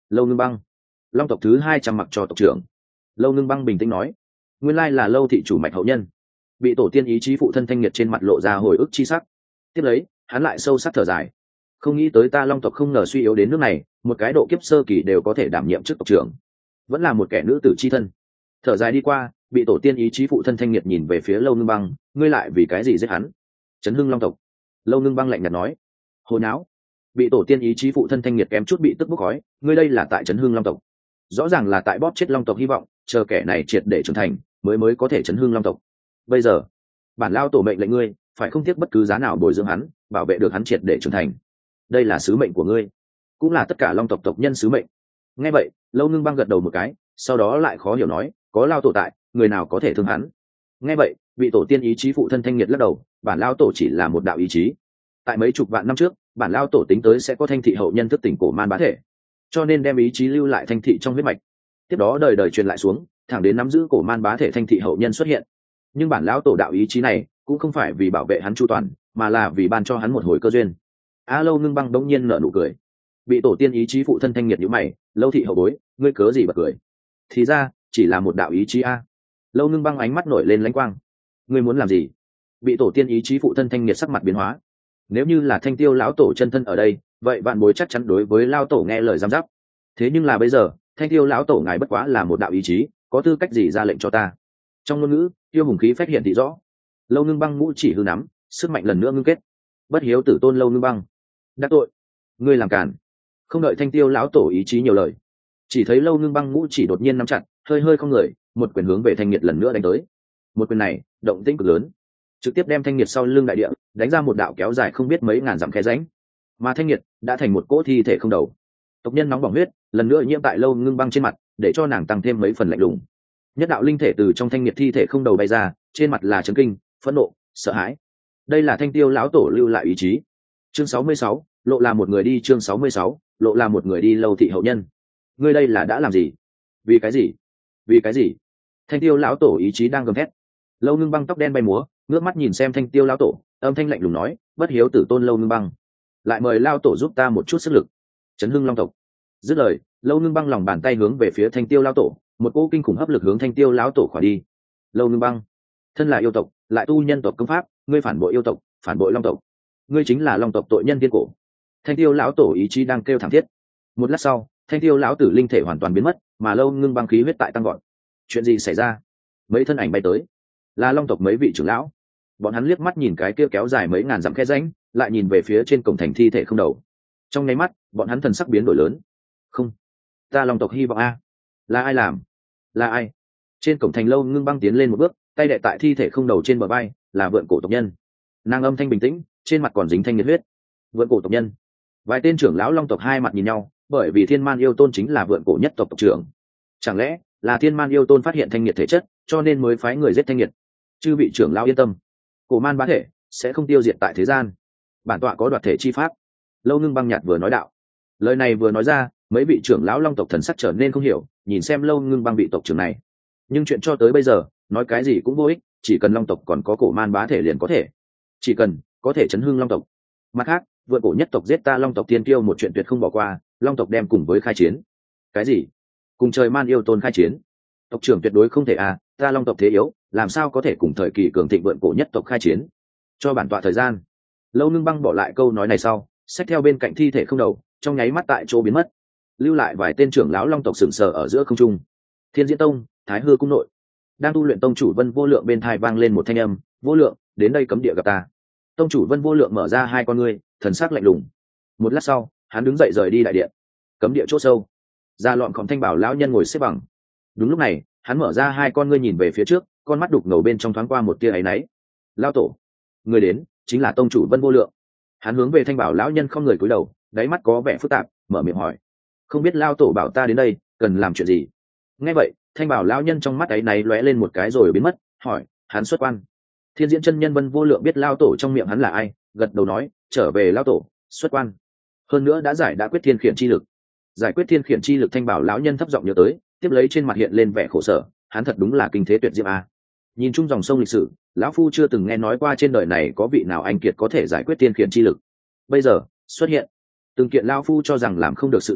Lâu Ngưng Băng, long tộc thứ hai trăm mặc cho tộc trưởng. Lâu Ngưng Băng bình tĩnh nói, nguyên lai là Lâu thị chủ mạch hậu nhân. Bị tổ tiên ý chí phụ thân Thanh Nhiệt trên mặt lộ ra hồi ức chi sắc. Tiếp lấy hắn lại sâu sắc thở dài, không nghĩ tới ta long tộc không ngờ suy yếu đến nước này, một cái độ kiếp sơ kỳ đều có thể đảm nhiệm chức tộc trưởng, vẫn là một kẻ nữ tử chi thân. Thở dài đi qua, bị tổ tiên ý chí phụ thân Thanh Nhiệt nhìn về phía Lâu Ngưng Băng, ngươi lại vì cái gì giết hắn? Chấn hưng long tộc. Lâu Ngưng Băng lạnh nhạt nói, hồ nháo. Bị tổ tiên ý chí phụ thân Thanh Nhiệt kém chút bị tức bốc khói, ngươi đây là tại chấn hưng long tộc, rõ ràng là tại bóp chết long tộc hy vọng, chờ kẻ này triệt để trưởng thành mới mới có thể chấn hưng long tộc. Bây giờ bản lao tổ mệnh lệnh ngươi phải không tiếc bất cứ giá nào bồi dưỡng hắn, bảo vệ được hắn triệt để trưởng thành, đây là sứ mệnh của ngươi, cũng là tất cả long tộc tộc nhân sứ mệnh. Nghe vậy Lâu Ngưng Băng gật đầu một cái, sau đó lại khó hiểu nói, có lao tổ tại, người nào có thể thương hắn? Nghe vậy bị tổ tiên ý chí phụ thân Thanh Nhiệt lắc đầu, bản lao tổ chỉ là một đạo ý chí, tại mấy chục vạn năm trước bản lao tổ tính tới sẽ có Thanh thị hậu nhân thức tỉnh cổ man bá thể, cho nên đem ý chí lưu lại Thanh thị trong huyết mạch, tiếp đó đời đời truyền lại xuống, thẳng đến nắm giữ cổ man bá thể Thanh thị hậu nhân xuất hiện. Nhưng bản lão tổ đạo ý chí này cũng không phải vì bảo vệ hắn chu toàn, mà là vì ban cho hắn một hồi cơ duyên. A Lâu Ngưng Băng đống nhiên nở nụ cười. Bị tổ tiên ý chí phụ thân Thanh Nhiệt nhíu mày, Lâu thị hậu bối, ngươi cớ gì bật cười? Thì ra chỉ là một đạo ý chí a. Lâu Ngưng Băng ánh mắt nổi lên lãnh quang. Ngươi muốn làm gì? Bị tổ tiên ý chí phụ thân Thanh Nhiệt sắc mặt biến hóa. Nếu như là Thanh Tiêu lão tổ chân thân ở đây, vậy vạn bối chắc chắn đối với lao tổ nghe lời giám giáp. Thế nhưng là bây giờ Thanh Tiêu lão tổ ngài bất quá là một đạo ý chí, có tư cách gì ra lệnh cho ta? Trong ngôn ngữ tiêu hùng khí phát hiện thị rõ. Lâu Ngưng Băng ngũ chỉ hư nắm, sức mạnh lần nữa ngưng kết. Bất hiếu tử tôn Lâu Ngưng Băng, đắc tội, ngươi làm cản. Không đợi Thanh Tiêu lão tổ ý chí nhiều lời, chỉ thấy Lâu Ngưng Băng ngũ chỉ đột nhiên nắm chặt, hơi hơi không người, một quyền hướng về Thanh Nhiệt lần nữa đánh tới. Một quyền này động tĩnh cực lớn, trực tiếp đem Thanh Nhiệt sau lưng đại địa đánh ra một đạo kéo dài không biết mấy ngàn dặm khe rãnh, mà Thanh Nhiệt đã thành một cỗ thi thể không đầu. Tộc nhân nóng bỏng huyết lần nữa nhiễm tại Lâu Ngưng Băng trên mặt, để cho nàng tăng thêm mấy phần lạnh lùng. Nhất đạo linh thể từ trong Thanh Nhiệt thi thể không đầu bay ra, trên mặt là chấn kinh, phẫn nộ, sợ hãi. Đây là Thanh Tiêu lão tổ lưu lại ý chí. Chương sáu mươi sáu, lộ là một người đi. Chương sáu mươi sáu, lộ là một người đi. Lâu thị hậu nhân, ngươi đây là đã làm gì? Vì cái gì? Vì cái gì? Thanh Tiêu lão tổ ý chí đang gầm thét. Lâu Ngưng Băng tóc đen bay múa, ngước mắt nhìn xem Thanh Tiêu lão tổ, âm thanh lạnh lùng nói, bất hiếu tử tôn Lâu Ngưng Băng, lại mời lão tổ giúp ta một chút sức lực, chấn hưng long tộc. Dứt lời, Lâu Ngưng Băng lòng bàn tay hướng về phía Thanh Tiêu lão tổ, một cỗ kinh khủng hấp lực hướng Thanh Tiêu lão tổ khỏa đi. Lâu Ngưng Băng, thân là yêu tộc, lại tu nhân tộc công pháp, ngươi phản bội yêu tộc, phản bội long tộc, ngươi chính là long tộc tội nhân thiên cổ. Thanh Tiêu lão tổ ý chí đang kêu thảm thiết. Một lát sau, Thanh Tiêu lão tử linh thể hoàn toàn biến mất, mà Lâu Ngưng Băng khí huyết tại tăng gọn. Chuyện gì xảy ra? Mấy thân ảnh bay tới, là long tộc mấy vị trưởng lão. Bọn hắn liếc mắt nhìn cái kia kéo dài mấy ngàn dặm khe rãnh, lại nhìn về phía trên cổng thành thi thể không đầu. Trong nháy mắt, bọn hắn thần sắc biến đổi lớn. Không, ta long tộc hy vọng a, là ai làm? Là ai? Trên cổng thành Lâu Ngưng Băng tiến lên một bước, tay đè tại thi thể không đầu trên bờ vai, là vượn cổ tộc nhân. Nàng âm thanh bình tĩnh, trên mặt còn dính thanh nhiệt huyết. Vượn cổ tộc nhân. Vài tên trưởng lão long tộc hai mặt nhìn nhau, bởi vì Thiên Man yêu tôn chính là vượn cổ nhất tộc tộc trưởng. Chẳng lẽ là Thiên Man yêu tôn phát hiện thanh nhiệt thể chất, cho nên mới phái người giết thanh nhiệt? Chư vị trưởng lão yên tâm, cổ man bá thể sẽ không tiêu diệt tại thế gian, bản tọa có đoạt thể chi pháp. Lâu Ngưng Băng nhạt vừa nói đạo. Lời này vừa nói ra, mấy vị trưởng lão long tộc thần sắc trở nên không hiểu, nhìn xem Lâu Ngưng Băng bị tộc trưởng này. Nhưng chuyện cho tới bây giờ nói cái gì cũng vô ích, chỉ cần long tộc còn có cổ man bá thể liền có thể, chỉ cần có thể chấn hưng long tộc. Mặt khác, vượn cổ nhất tộc giết ta long tộc tiên tiêu một chuyện tuyệt không bỏ qua, long tộc đem cùng với khai chiến. Cái gì? Cùng trời man yêu tôn khai chiến? Tộc trưởng tuyệt đối không thể à, ta long tộc thế yếu, làm sao có thể cùng thời kỳ cường thịnh vượn cổ nhất tộc khai chiến? Cho bản tọa thời gian. Lâu Ngưng Băng bỏ lại câu nói này sau, xách theo bên cạnh thi thể không đầu, trong nháy mắt tại chỗ biến mất, lưu lại vài tên trưởng lão long tộc sừng sờ ở giữa không trung. Thiên Diễn Tông, Thái Hư cung nội, đang tu luyện tông chủ Vân Vô Lượng bên tai vang lên một thanh âm, "Vô Lượng, đến đây cấm địa gặp ta." Tông chủ Vân Vô Lượng mở ra hai con ngươi, thần sắc lạnh lùng. Một lát sau, hắn đứng dậy rời đi đại điện. Cấm địa chỗ sâu, Gia Lọn Khổng Thanh Bảo lão nhân ngồi xếp bằng. Đúng lúc này, hắn mở ra hai con ngươi nhìn về phía trước, con mắt đục ngầu bên trong thoáng qua một tia áy náy. "Lão tổ, người đến chính là tông chủ Vân Vô Lượng." Hắn hướng về Thanh Bảo lão nhân không người cúi đầu, đáy mắt có vẻ phức tạp, mở miệng hỏi, "Không biết lão tổ bảo ta đến đây, cần làm chuyện gì?" Nghe vậy, Thanh Bảo lão nhân trong mắt áy náy lóe lên một cái rồi biến mất, hỏi, "Hắn xuất quan?" Thiên Diễn chân nhân Vân Vô Lượng biết lão tổ trong miệng hắn là ai, gật đầu nói, "Trở về lão tổ, xuất quan. Hơn nữa đã giải đã quyết thiên khiển chi lực." Giải quyết thiên khiển chi lực, Thanh Bảo lão nhân thấp giọng nhớ tới, tiếp lấy trên mặt hiện lên vẻ khổ sở, hắn thật đúng là kinh thế tuyệt diễm a. Nhìn chung dòng sông lịch sử, lão phu chưa từng nghe nói qua trên đời này có vị nào anh kiệt có thể giải quyết thiên khiển chi lực. Bây giờ xuất hiện từng kiện lão phu cho rằng làm không được sự tình,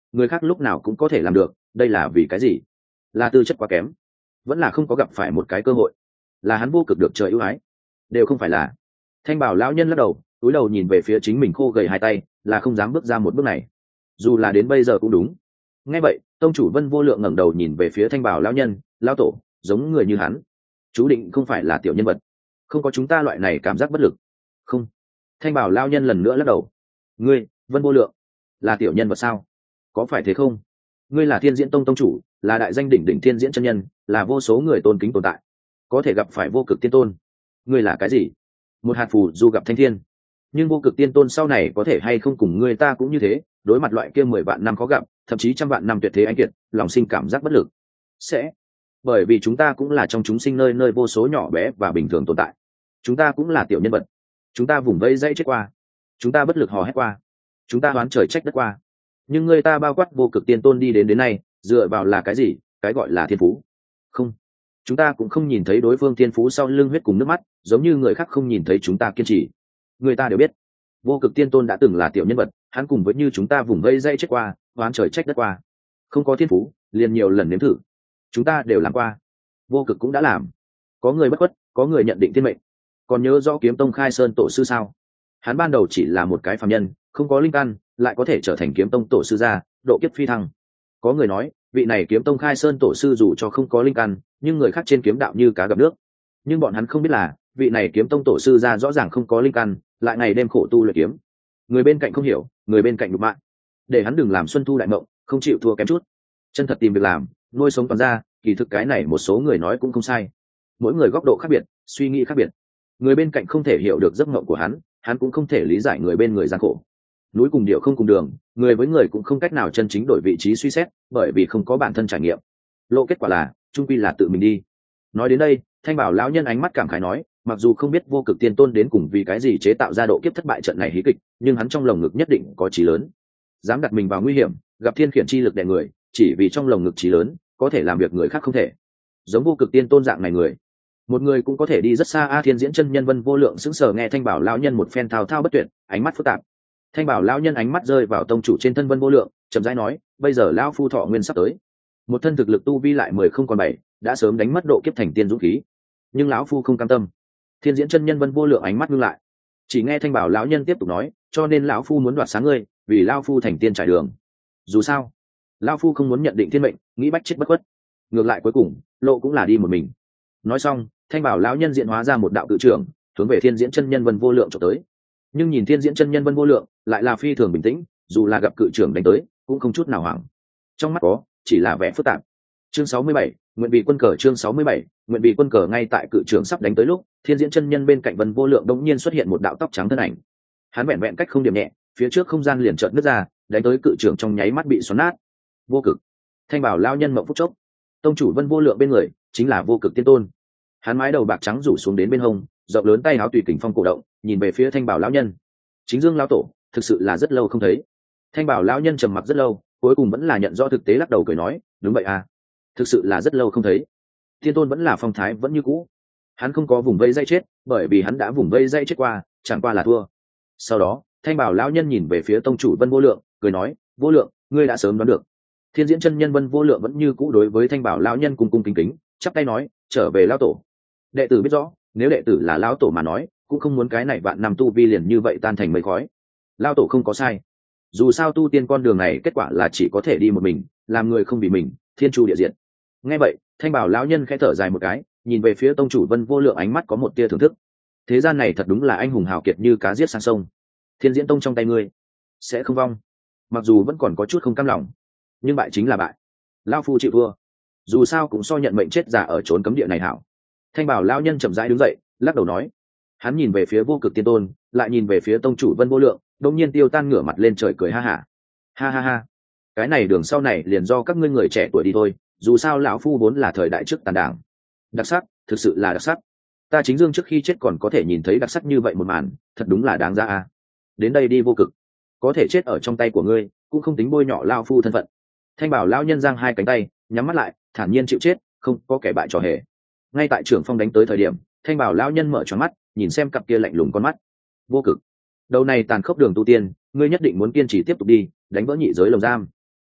người khác lúc nào cũng có thể làm được, đây là vì cái gì? Là tư chất quá kém, vẫn là không có gặp phải một cái cơ hội, là hắn vô cực được trời ưu ái? Đều không phải là. Thanh bảo lão nhân lắc đầu, cúi đầu nhìn về phía chính mình khô gầy hai tay, là không dám bước ra một bước này, dù là đến bây giờ cũng đúng. Nghe vậy, tông chủ Vân Vô Lượng ngẩng đầu nhìn về phía thanh bảo lão nhân, lão tổ, giống người như hắn, chú định không phải là tiểu nhân vật, không có chúng ta loại này cảm giác bất lực. Không. Thanh bảo lão nhân lần nữa lắc đầu. Ngươi, Vân Vô Lượng, là tiểu nhân vật sao? Có phải thế không? Ngươi là Thiên Diễn Tông tông chủ, là đại danh đỉnh đỉnh Thiên Diễn chân nhân, là vô số người tôn kính tồn tại, có thể gặp phải vô cực tiên tôn. Ngươi là cái gì? Một hạt phù du gặp thanh thiên. Nhưng vô cực tiên tôn sau này có thể hay không cùng ngươi ta cũng như thế, đối mặt loại kia mười vạn năm khó gặp, thậm chí trăm vạn năm tuyệt thế anh kiệt, lòng sinh cảm giác bất lực. Sẽ, bởi vì chúng ta cũng là trong chúng sinh nơi nơi vô số nhỏ bé và bình thường tồn tại, chúng ta cũng là tiểu nhân vật, chúng ta vùng vây dãy chết qua, chúng ta bất lực hò hét qua, chúng ta đoán trời trách đất qua. Nhưng người ta bao quát vô cực tiên tôn đi đến đến nay, dựa vào là cái gì? Cái gọi là thiên phú. Không, chúng ta cũng không nhìn thấy đối phương thiên phú sau lưng huyết cùng nước mắt, giống như người khác không nhìn thấy chúng ta kiên trì. Người ta đều biết, vô cực tiên tôn đã từng là tiểu nhân vật, hắn cùng với như chúng ta vùng vây dây chết qua, oán trời trách đất qua. Không có thiên phú, liền nhiều lần nếm thử, chúng ta đều làm qua. Vô cực cũng đã làm. Có người bất khuất, có người nhận định thiên mệnh. Còn nhớ rõ Kiếm Tông Khai Sơn tổ sư sao? Hắn ban đầu chỉ là một cái phàm nhân, không có linh căn, lại có thể trở thành Kiếm Tông tổ sư gia, độ kiếp phi thăng. Có người nói, vị này Kiếm Tông Khai Sơn tổ sư dù cho không có linh căn, nhưng người khác trên kiếm đạo như cá gặp nước. Nhưng bọn hắn không biết là, vị này Kiếm Tông tổ sư gia rõ ràng không có linh căn, lại ngày đêm khổ tu luyện kiếm. Người bên cạnh không hiểu, người bên cạnh nhục mạ, để hắn đừng làm xuân thu đại mộng, không chịu thua kém chút, chân thật tìm việc làm, nuôi sống toàn gia. Kỳ thực cái này một số người nói cũng không sai, mỗi người góc độ khác biệt, suy nghĩ khác biệt. Người bên cạnh không thể hiểu được giấc mộng của hắn, hắn cũng không thể lý giải người bên người gian khổ. Núi cùng điệu không cùng đường, người với người cũng không cách nào chân chính đổi vị trí suy xét, bởi vì không có bản thân trải nghiệm. Lộ kết quả là trung quy là tự mình đi. Nói đến đây, thanh bảo lão nhân ánh mắt cảm khái nói, mặc dù không biết vô cực tiên tôn đến cùng vì cái gì chế tạo ra độ kiếp thất bại trận này hí kịch, nhưng hắn trong lồng ngực nhất định có chí lớn, dám đặt mình vào nguy hiểm, gặp thiên khiển chi lực đè người, chỉ vì trong lồng ngực chí lớn, có thể làm việc người khác không thể. Giống vô cực tiên tôn dạng này người, một người cũng có thể đi rất xa. A Thiên Diễn chân nhân Vân Vô Lượng sững sờ nghe thanh bảo lão nhân một phen thao thao bất tuyệt, ánh mắt phức tạp. Thanh bảo lão nhân ánh mắt rơi vào tông chủ trên thân Vân Vô Lượng, chậm rãi nói, bây giờ lão phu thọ nguyên sắp tới, một thân thực lực tu vi lại mười không còn bảy, đã sớm đánh mất độ kiếp thành tiên dũng khí, nhưng lão phu không cam tâm. Thiên Diễn chân nhân Vân Vô Lượng ánh mắt ngưng lại, chỉ nghe thanh bảo lão nhân tiếp tục nói, cho nên lão phu muốn đoạt sáng ngươi, vì lão phu thành tiên trải đường. Dù sao, lão phu không muốn nhận định thiên mệnh, nghĩ bách chết bất khuất, ngược lại cuối cùng lộ cũng là đi một mình. Nói xong, thanh bảo lão nhân diện hóa ra một đạo cự trưởng, hướng về Thiên Diễn chân nhân Vân Vô Lượng chụp tới. Nhưng nhìn Thiên Diễn chân nhân Vân Vô Lượng lại là phi thường bình tĩnh, dù là gặp cự trưởng đánh tới cũng không chút nào hoảng, trong mắt có chỉ là vẻ phức tạp. Chương sáu mươi bảy, nguyện vì quân cờ. Chương sáu mươi bảy, nguyện vì quân cờ. Ngay tại cự trưởng sắp đánh tới lúc, Thiên Diễn chân nhân bên cạnh Vân Vô Lượng đột nhiên xuất hiện một đạo tóc trắng thân ảnh. Hắn vẹn vẹn cách không điểm nhẹ, phía trước không gian liền chợt nứt ra, đánh tới cự trưởng trong nháy mắt bị xoắn nát. Vô cực. Thanh bảo lão nhân mộng phút chốc, tông chủ Vân Vô Lượng bên người chính là vô cực tiên tôn. Hắn mái đầu bạc trắng rủ xuống đến bên hông, rộng lớn tay áo tùy kình phong cổ động, nhìn về phía thanh bảo lão nhân. Chính Dương lão tổ, thực sự là rất lâu không thấy. Thanh bảo lão nhân trầm mặc rất lâu, cuối cùng vẫn là nhận rõ thực tế, lắc đầu cười nói, đúng vậy à, thực sự là rất lâu không thấy. Tiên tôn vẫn là phong thái vẫn như cũ, hắn không có vùng vây dây chết, bởi vì hắn đã vùng vây dây chết qua, chẳng qua là thua. Sau đó, thanh bảo lão nhân nhìn về phía tông chủ Vân Vô Lượng, cười nói, Vô Lượng, ngươi đã sớm đoán được. Thiên Diễn chân nhân Vân Vô Lượng vẫn như cũ đối với thanh bảo lão nhân cung cung kính kính, chắp tay nói, trở về lão tổ. Đệ tử biết rõ, nếu đệ tử là lão tổ mà nói, cũng không muốn cái này vạn năm tu vi liền như vậy tan thành mây khói. Lão tổ không có sai, dù sao tu tiên con đường này kết quả là chỉ có thể đi một mình, làm người không vì mình, thiên chu địa diện. Nghe vậy, thanh bảo lão nhân khẽ thở dài một cái, nhìn về phía tông chủ Vân Vô Lượng, ánh mắt có một tia thưởng thức. Thế gian này thật đúng là anh hùng hào kiệt như cá giết sang sông. Thiên Diễn tông trong tay ngươi sẽ không vong, mặc dù vẫn còn có chút không cam lòng, nhưng bại chính là bại. Lão phu chịu thua, dù sao cũng so nhận mệnh chết giả ở trốn cấm địa này hảo. Thanh bảo lão nhân chậm rãi đứng dậy, lắc đầu nói. Hắn nhìn về phía vô cực tiên tôn, lại nhìn về phía tông chủ Vân Vô Lượng, đột nhiên tiêu tan, ngửa mặt lên trời cười ha hả. Ha ha ha, cái này đường sau này liền do các ngươi người trẻ tuổi đi thôi, dù sao lão phu vốn là thời đại trước tàn đảng. Đặc sắc, thực sự là đặc sắc. Ta Chính Dương trước khi chết còn có thể nhìn thấy đặc sắc như vậy một màn, thật đúng là đáng ra a. Đến đây đi vô cực, có thể chết ở trong tay của ngươi, cũng không tính bôi nhọ lão phu thân phận. Thanh bảo lão nhân giang hai cánh tay, nhắm mắt lại, thản nhiên chịu chết, không có kẻ bại trò hề. Ngay tại trưởng phong đánh tới thời điểm, thanh bảo lão nhân mở tròn mắt, nhìn xem cặp kia lạnh lùng con mắt. Vô cực, đầu này tàn khốc đường tu tiên, ngươi nhất định muốn kiên trì tiếp tục đi, đánh vỡ nhị giới lồng giam.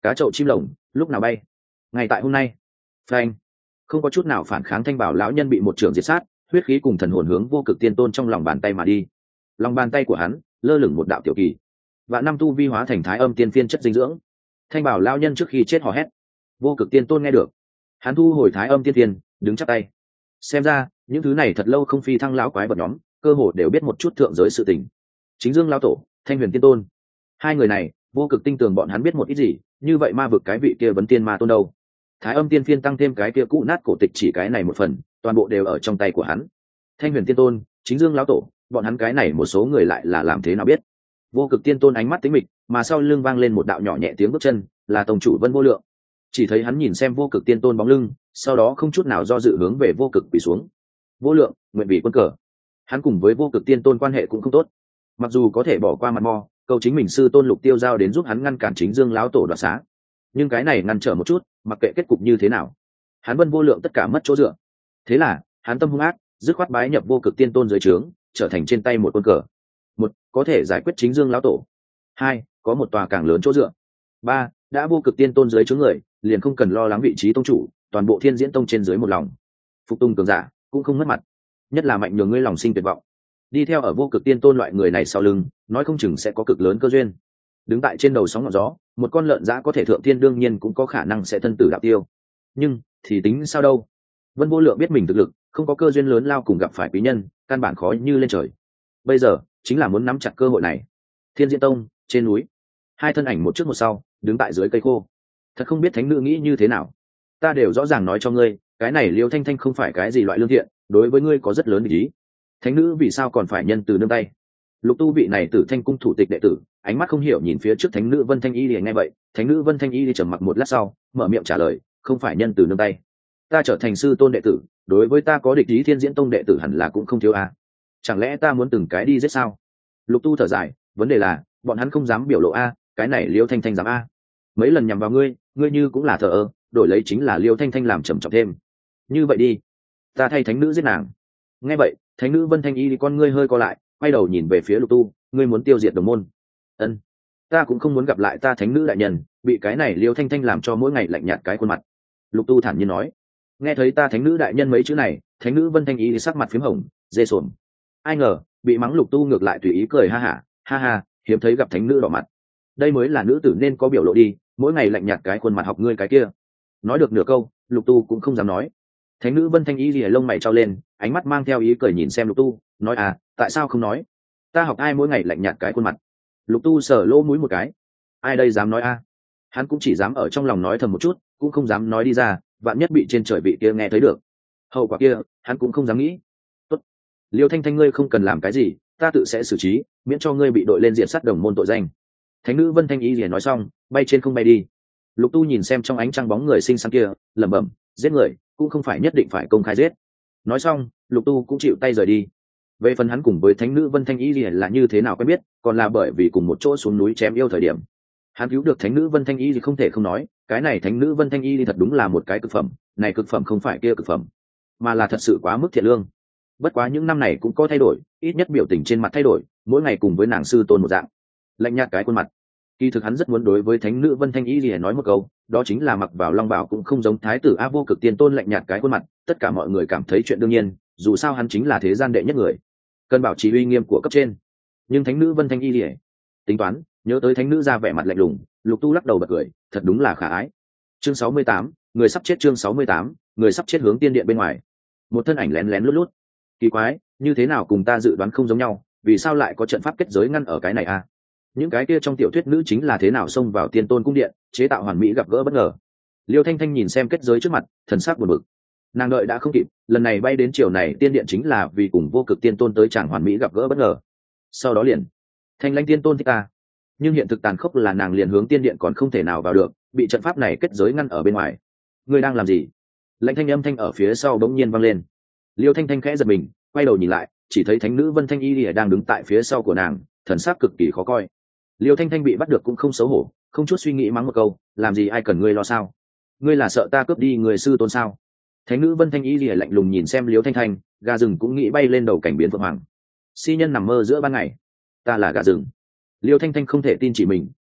cá chậu chim lồng lúc nào bay. Ngày tại hôm nay, phanh, không có chút nào phản kháng, thanh bảo lão nhân bị một trường diệt sát, huyết khí cùng thần hồn hướng vô cực tiên tôn trong lòng bàn tay mà đi. Lòng bàn tay của hắn lơ lửng một đạo tiểu kỳ, vạn năm tu vi hóa thành thái âm tiên phiên chất dinh dưỡng. Thanh bảo lão nhân trước khi chết hò hét. Vô cực tiên tôn nghe được, hắn thu hồi thái âm tiên phiên, đứng chắp tay. Xem ra những thứ này thật lâu không phi thăng lão quái vật nhóm, cơ hồ đều biết một chút thượng giới sự tình. Chính Dương lão tổ, Thanh Huyền tiên tôn, hai người này vô cực tinh tường bọn hắn biết một ít gì, như vậy ma vực cái vị kia vấn tiên ma tôn đâu? Thái âm tiên phiên tăng thêm cái kia cũ nát cổ tịch chỉ cái này một phần, toàn bộ đều ở trong tay của hắn. Thanh Huyền tiên tôn, Chính Dương lão tổ, bọn hắn cái này một số người lại là làm thế nào biết? Vô cực tiên tôn ánh mắt tính mịch, mà sau lưng vang lên một đạo nhỏ nhẹ tiếng bước chân, là tông chủ Vân Vô Lượng. Chỉ thấy hắn nhìn xem vô cực tiên tôn bóng lưng, sau đó không chút nào do dự hướng về vô cực quỳ xuống. Vô Lượng, nguyện vì quân cờ. Hắn cùng với vô cực tiên tôn quan hệ cũng không tốt, mặc dù có thể bỏ qua mặt mò, cầu chính mình sư tôn Lục Tiêu giao đến giúp hắn ngăn cản Chính Dương lão tổ đoạt xá, nhưng cái này ngăn trở một chút, mặc kệ kết cục như thế nào, hắn Vân Vô Lượng tất cả mất chỗ dựa. Thế là hắn tâm hung ác, dứt khoát bái nhập vô cực tiên tôn dưới trướng, trở thành trên tay một quân cờ. Một, có thể giải quyết Chính Dương lão tổ. Hai, có một tòa càng lớn chỗ dựa. Ba, đã vô cực tiên tôn dưới trướng người, liền không cần lo lắng vị trí tông chủ, toàn bộ Thiên Diễn tông trên dưới một lòng. Phục tùng cường giả cũng không mất mặt, nhất là mạnh nhường ngươi lòng sinh tuyệt vọng. Đi theo ở vô cực tiên tôn loại người này sau lưng, nói không chừng sẽ có cực lớn cơ duyên. Đứng tại trên đầu sóng ngọn gió, một con lợn dã có thể thượng thiên, đương nhiên cũng có khả năng sẽ thân tử đạo tiêu. Nhưng thì tính sao đâu? Vân Vô Lượng biết mình thực lực không có cơ duyên lớn lao cùng gặp phải quý nhân, căn bản khó như lên trời. Bây giờ chính là muốn nắm chặt cơ hội này. Thiên Diễn tông trên núi, hai thân ảnh một trước một sau đứng tại dưới cây khô. Thật không biết thánh nữ nghĩ như thế nào. Ta đều rõ ràng nói cho ngươi, cái này Liêu Thanh Thanh không phải cái gì loại lương thiện, đối với ngươi có rất lớn ý. Thánh nữ vì sao còn phải nhân từ nương tay? Lục Tu vị này Tử Thanh cung thủ tịch đệ tử, ánh mắt không hiểu nhìn phía trước thánh nữ Vân Thanh Y liền nghe vậy, thánh nữ Vân Thanh Y đi trầm mặc một lát sau, mở miệng trả lời, không phải nhân từ nương tay. Ta trở thành sư tôn đệ tử, đối với ta có địch ý Thiên Diễn tông đệ tử hẳn là cũng không thiếu a. Chẳng lẽ ta muốn từng cái đi giết sao? Lục Tu thở dài, vấn đề là bọn hắn không dám biểu lộ a, cái này Liêu Thanh Thanh dám a. Mấy lần nhằm vào ngươi, ngươi như cũng là thờ ơ, đổi lấy chính là Liêu Thanh Thanh làm trầm trọng thêm. Như vậy đi, ta thay thánh nữ giết nàng. Nghe vậy, thánh nữ Vân Thanh Y con ngươi hơi co lại, quay đầu nhìn về phía Lục Tu, ngươi muốn tiêu diệt đồng môn? Ân, ta cũng không muốn gặp lại ta thánh nữ đại nhân, bị cái này Liêu Thanh Thanh làm cho mỗi ngày lạnh nhạt cái khuôn mặt. Lục Tu thản nhiên nói. Nghe thấy ta thánh nữ đại nhân mấy chữ này, thánh nữ Vân Thanh Y sắc mặt phím hồng, dê sồn. Ai ngờ bị mắng Lục Tu ngược lại tùy ý cười ha hả, ha ha, hiếm thấy gặp thánh nữ đỏ mặt. Đây mới là nữ tử nên có biểu lộ đi, mỗi ngày lạnh nhạt cái khuôn mặt học ngươi cái kia. Nói được nửa câu, Lục Tu cũng không dám nói. Thánh nữ Vân Thanh Y lìa lông mày trao lên, ánh mắt mang theo ý cười nhìn xem Lục Tu, nói à, tại sao không nói? Ta học ai mỗi ngày lạnh nhạt cái khuôn mặt? Lục Tu sờ lỗ mũi một cái. Ai đây dám nói a? À? Hắn cũng chỉ dám ở trong lòng nói thầm một chút, cũng không dám nói đi ra, vạn nhất bị trên trời vị kia nghe thấy được. Hậu quả kia, hắn cũng không dám nghĩ. Tốt, Liêu Thanh Thanh ngươi không cần làm cái gì, ta tự sẽ xử trí, miễn cho ngươi bị đội lên diện sát đồng môn tội danh. Thánh nữ Vân Thanh Y lìa nói xong, bay trên không bay đi. Lục Tu nhìn xem trong ánh trăng bóng người xinh xắn kia, lẩm bẩm, giết người cũng không phải nhất định phải công khai giết. Nói xong, Lục Tu cũng chịu tay rời đi. Về phần hắn cùng với thánh nữ Vân Thanh Y lìa là như thế nào quen biết, còn là bởi vì cùng một chỗ xuống núi chém yêu thời điểm. Hắn cứu được thánh nữ Vân Thanh Y thì không thể không nói, cái này thánh nữ Vân Thanh Y thì thật đúng là một cái cực phẩm, này cực phẩm không phải kia cực phẩm, mà là thật sự quá mức thiện lương. Bất quá những năm này cũng có thay đổi, ít nhất biểu tình trên mặt thay đổi, mỗi ngày cùng với nàng sư tôn một dạng, lạnh nhạt cái khuôn mặt. Kỳ thực hắn rất muốn đối với thánh nữ Vân Thanh Y lìa nói một câu, đó chính là mặc vào long bào cũng không giống thái tử a vô cực tiên tôn lạnh nhạt cái khuôn mặt, tất cả mọi người cảm thấy chuyện đương nhiên, dù sao hắn chính là thế gian đệ nhất người, cần bảo trì uy nghiêm của cấp trên. Nhưng thánh nữ Vân Thanh Y lìa tính toán, nhớ tới thánh nữ ra vẻ mặt lạnh lùng, Lục Tu lắc đầu bật cười, thật đúng là khả ái. Chương sáu mươi tám, người sắp chết. Chương sáu mươi tám, người sắp chết. Hướng tiên điện bên ngoài, một thân ảnh lén lén lút lút. Kỳ quái, như thế nào cùng ta dự đoán không giống nhau, vì sao lại có trận pháp kết giới ngăn ở cái này a? Những cái kia trong tiểu thuyết nữ chính là thế nào xông vào tiên tôn cung điện, chế tạo hoàn mỹ gặp gỡ bất ngờ. Liêu Thanh Thanh nhìn xem kết giới trước mặt, thần sắc buồn bực. Nàng đợi đã không kịp, lần này bay đến chiều này tiên điện chính là vì cùng vô cực tiên tôn tới chàng hoàn mỹ gặp gỡ bất ngờ. Sau đó liền, Thanh Lãnh tiên tôn thích ta, nhưng hiện thực tàn khốc là nàng liền hướng tiên điện còn không thể nào vào được, bị trận pháp này kết giới ngăn ở bên ngoài. Ngươi đang làm gì? Lãnh thanh âm thanh ở phía sau bỗng nhiên vang lên. Liêu Thanh Thanh khẽ giật mình, quay đầu nhìn lại, chỉ thấy thánh nữ Vân Thanh Y lìa đang đứng tại phía sau của nàng, thần sắc cực kỳ khó coi. Liêu Thanh Thanh bị bắt được cũng không xấu hổ, không chút suy nghĩ mắng một câu, làm gì ai cần ngươi lo sao? Ngươi là sợ ta cướp đi người sư tôn sao? Thánh nữ Vân Thanh Y lìa lạnh lùng nhìn xem Liêu Thanh Thanh, gà rừng cũng nghĩ bay lên đầu cảnh biến phượng hoàng. Si nhân nằm mơ giữa ban ngày, ta là gà rừng. Liêu Thanh Thanh không thể tin chỉ mình,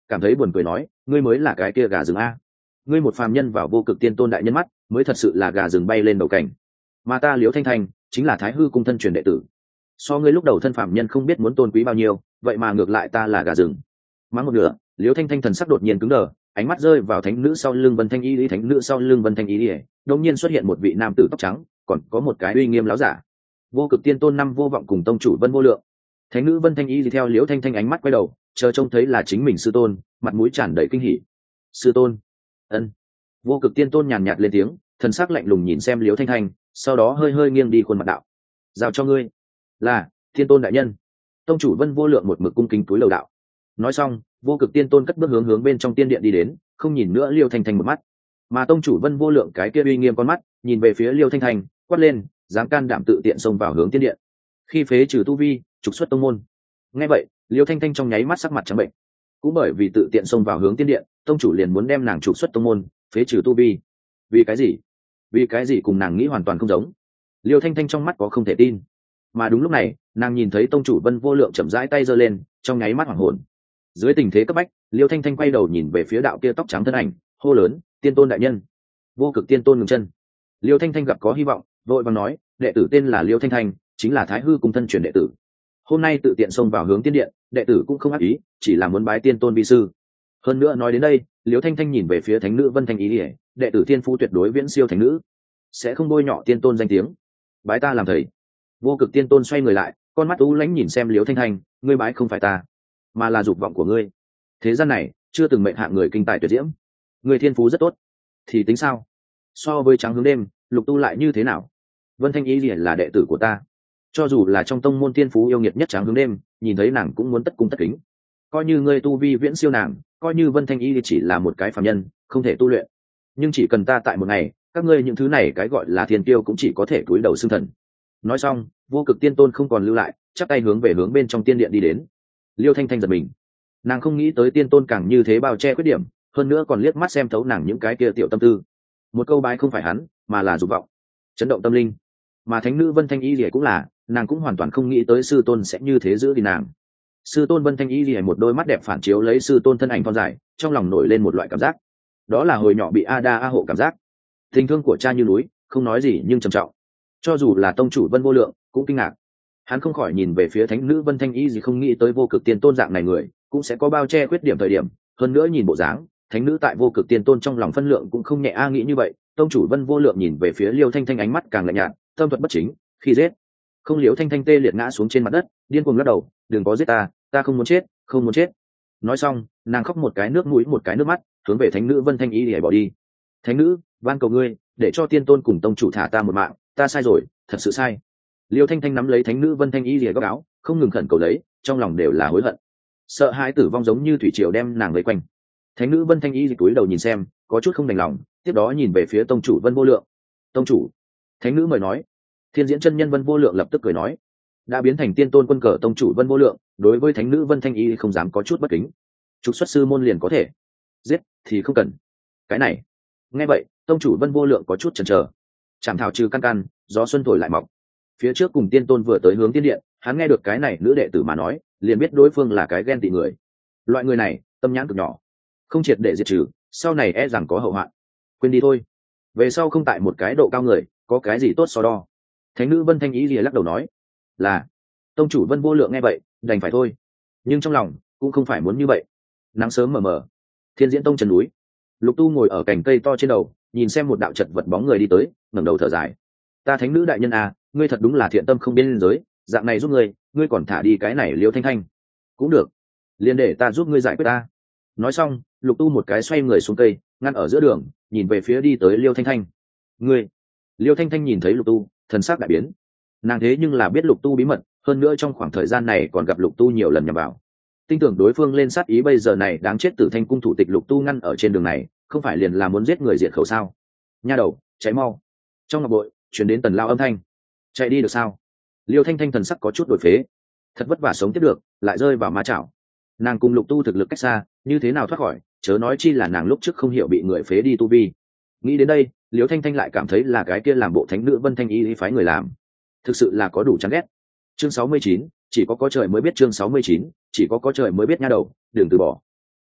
cảm thấy buồn cười nói, ngươi mới là cái kia gà rừng a. Ngươi một phàm nhân vào vô cực tiên tôn đại nhân mắt mới thật sự là gà rừng bay lên đầu cảnh, mà ta Liễu Thanh Thanh chính là Thái Hư cung thân truyền đệ tử, so ngươi lúc đầu thân phàm nhân không biết muốn tôn quý bao nhiêu, vậy mà ngược lại ta là gà rừng. Mắng một nửa, Liễu Thanh Thanh thần sắc đột nhiên cứng đờ, ánh mắt rơi vào thánh nữ sau lưng Vân Thanh Y lý thánh nữ sau lưng Vân Thanh Y lý, đột nhiên xuất hiện một vị nam tử tóc trắng, còn có một cái uy nghiêm láo giả. Vô cực tiên tôn năm vô vọng cùng tông chủ Vân Vô Lượng. Thánh nữ Vân Thanh Y lý theo Liễu Thanh Thanh ánh mắt quay đầu, chờ trông thấy là chính mình sư tôn, mặt mũi tràn đầy kinh hỉ. Sư tôn. Ân. Vô cực tiên tôn nhàn nhạt lên tiếng, thần sắc lạnh lùng nhìn xem Liễu Thanh Thanh, sau đó hơi hơi nghiêng đi khuôn mặt đạo. Giao cho ngươi. Là, tiên tôn đại nhân. Tông chủ Vân Vô Lượng một mực cung kính cúi đầu đạo. Nói xong, vô cực tiên tôn cất bước hướng hướng bên trong tiên điện đi đến, không nhìn nữa Liêu Thanh Thanh một mắt, mà tông chủ Vân Vô Lượng cái kia uy nghiêm con mắt nhìn về phía Liêu Thanh Thanh, quát lên, dám can đảm tự tiện xông vào hướng tiên điện, khi phế trừ tu vi, trục xuất tông môn. Nghe vậy, Liêu Thanh Thanh trong nháy mắt sắc mặt trắng bệnh, cũng bởi vì tự tiện xông vào hướng tiên điện, tông chủ liền muốn đem nàng trục xuất tông môn, phế trừ tu vi. Vì cái gì? Vì cái gì cùng nàng nghĩ hoàn toàn không giống. Liêu Thanh Thanh trong mắt có không thể tin, mà đúng lúc này, nàng nhìn thấy tông chủ Vân Vô Lượng chậm rãi tay giơ lên, trong nháy mắt hoảng hồn. Dưới tình thế cấp bách, Liêu Thanh Thanh quay đầu nhìn về phía đạo kia tóc trắng thân ảnh, hô lớn, tiên tôn đại nhân. Vô cực tiên tôn ngừng chân. Liêu Thanh Thanh gặp có hy vọng, vội vàng nói, đệ tử tên là Liêu Thanh Thanh, chính là Thái Hư cung thân truyền đệ tử. Hôm nay tự tiện xông vào hướng tiên điện, đệ tử cũng không ác ý, chỉ là muốn bái tiên tôn vi sư. Hơn nữa nói đến đây, Liêu Thanh Thanh nhìn về phía thánh nữ Vân Thanh Ý, đệ tử thiên phú tuyệt đối viễn siêu thánh nữ, sẽ không bôi nhọ tiên tôn danh tiếng. Bái ta làm thầy. Vô cực tiên tôn xoay người lại, con mắt u lãnh nhìn xem Liêu Thanh Thanh, ngươi bái không phải ta, mà là dục vọng của ngươi. Thế gian này chưa từng mệnh hạng người kinh tài tuyệt diễm, người thiên phú rất tốt thì tính sao? So với trắng hướng đêm, lục tu lại như thế nào? Vân Thanh Y là đệ tử của ta, cho dù là trong tông môn thiên phú yêu nghiệt nhất trắng hướng đêm, nhìn thấy nàng cũng muốn tất cung tất kính. Coi như ngươi tu vi viễn siêu nàng, coi như Vân Thanh Y chỉ là một cái phàm nhân, không thể tu luyện, nhưng chỉ cần ta tại một ngày, các ngươi những thứ này cái gọi là thiên tiêu cũng chỉ có thể cúi đầu xưng thần. Nói xong, vô cực tiên tôn không còn lưu lại, chắp tay hướng về hướng bên trong tiên điện đi đến. Liêu Thanh Thanh giật mình, nàng không nghĩ tới tiên tôn càng như thế bao che khuyết điểm, hơn nữa còn liếc mắt xem thấu nàng những cái kia tiểu tâm tư. Một câu bái không phải hắn, mà là dục vọng, chấn động tâm linh. Mà thánh nữ Vân Thanh Y Lìa cũng là, nàng cũng hoàn toàn không nghĩ tới sư tôn sẽ như thế giữ vì nàng. Sư tôn Vân Thanh Y Lìa một đôi mắt đẹp phản chiếu lấy sư tôn thân ảnh thon dài, trong lòng nổi lên một loại cảm giác, đó là hồi nhỏ bị A Đa A hộ cảm giác. Tình thương của cha như núi, không nói gì nhưng trầm trọng. Cho dù là tông chủ Vân Vô Lượng cũng kinh ngạc, hắn không khỏi nhìn về phía thánh nữ Vân Thanh Y gì, không nghĩ tới vô cực tiên tôn dạng này người cũng sẽ có bao che khuyết điểm thời điểm. Hơn nữa nhìn bộ dáng, thánh nữ tại vô cực tiên tôn trong lòng phân lượng cũng không nhẹ a. Nghĩ như vậy, tông chủ Vân Vô Lượng nhìn về phía Liêu Thanh Thanh, ánh mắt càng lạnh nhạt, tâm thuật bất chính, khi giết không. Liêu Thanh Thanh tê liệt ngã xuống trên mặt đất, điên cuồng lắc đầu, đừng có giết ta, ta không muốn chết, không muốn chết. Nói xong, nàng khóc một cái nước mũi một cái nước mắt, hướng về thánh nữ Vân Thanh Y để bỏ đi. Thánh nữ, van cầu ngươi, để cho tiên tôn cùng tông chủ thả ta một mạng, ta sai rồi, thật sự sai. Liêu Thanh Thanh nắm lấy thánh nữ Vân Thanh Y lìa góc áo, không ngừng khẩn cầu lấy, trong lòng đều là hối hận, sợ hãi tử vong giống như thủy triều đem nàng vây quanh. Thánh nữ Vân Thanh Y cúi đầu nhìn xem, có chút không đành lòng, tiếp đó nhìn về phía tông chủ Vân Vô Lượng. Tông chủ. Thánh nữ mời nói. Thiên diễn chân nhân Vân Vô Lượng lập tức cười nói, đã biến thành tiên tôn quân cờ tông chủ Vân Vô Lượng, đối với thánh nữ Vân Thanh Y không dám có chút bất kính. Trục xuất sư môn liền có thể, giết thì không cần. Cái này. Nghe vậy, tông chủ Vân Vô Lượng có chút chần chờ. Chảm thảo trừ căn căn, gió xuân thổi lại mọc. Phía trước cùng tiên tôn vừa tới hướng tiên điện, hắn nghe được cái này nữ đệ tử mà nói, liền biết đối phương là cái ghen tị người. Loại người này tâm nhãn cực nhỏ, không triệt để diệt trừ, sau này e rằng có hậu hoạn. Quên đi thôi, về sau không tại một cái độ cao người, có cái gì tốt so đo. Thánh nữ Vân Thanh Ý lìa lắc đầu nói, là. Tông chủ Vân Vô Lượng nghe vậy, đành phải thôi, nhưng trong lòng cũng không phải muốn như vậy. Nắng sớm mờ mờ, Thiên Diễn Tông chân núi, Lục Tu ngồi ở cành cây to trên đầu, nhìn xem một đạo chật vật bóng người đi tới, ngẩng đầu thở dài, ta thánh nữ đại nhân à, ngươi thật đúng là thiện tâm không biên giới, dạng này giúp ngươi, ngươi còn thả đi cái này Liêu Thanh Thanh. Cũng được, liền để ta giúp ngươi giải quyết ta. Nói xong, Lục Tu một cái xoay người xuống cây, ngăn ở giữa đường, nhìn về phía đi tới Liêu Thanh Thanh. Ngươi. Liêu Thanh Thanh nhìn thấy Lục Tu, thần sắc đại biến. Nàng thế nhưng là biết Lục Tu bí mật, hơn nữa trong khoảng thời gian này còn gặp Lục Tu nhiều lần nhằm vào. Tin tưởng đối phương lên sát ý, bây giờ này đáng chết Tử Thanh cung thủ tịch Lục Tu ngăn ở trên đường này, không phải liền là muốn giết người diệt khẩu sao? Nha đầu, cháy mau. Trong ngọc bội truyền đến tần lao âm thanh. Chạy đi được sao? Liêu Thanh Thanh thần sắc có chút đổi phế, thật vất vả sống tiếp được, lại rơi vào ma chảo. Nàng cùng Lục Tu thực lực cách xa, như thế nào thoát khỏi, chớ nói chi là nàng lúc trước không hiểu bị người phế đi tu vi. Nghĩ đến đây, Liêu Thanh Thanh lại cảm thấy là cái kia làm bộ thánh nữ Vân Thanh Y phái người làm, thực sự là có đủ chán ghét. Chương sáu mươi chín, chỉ có có trời mới biết. Chương sáu mươi chín, chỉ có có trời mới biết. Nha đầu, đừng từ bỏ.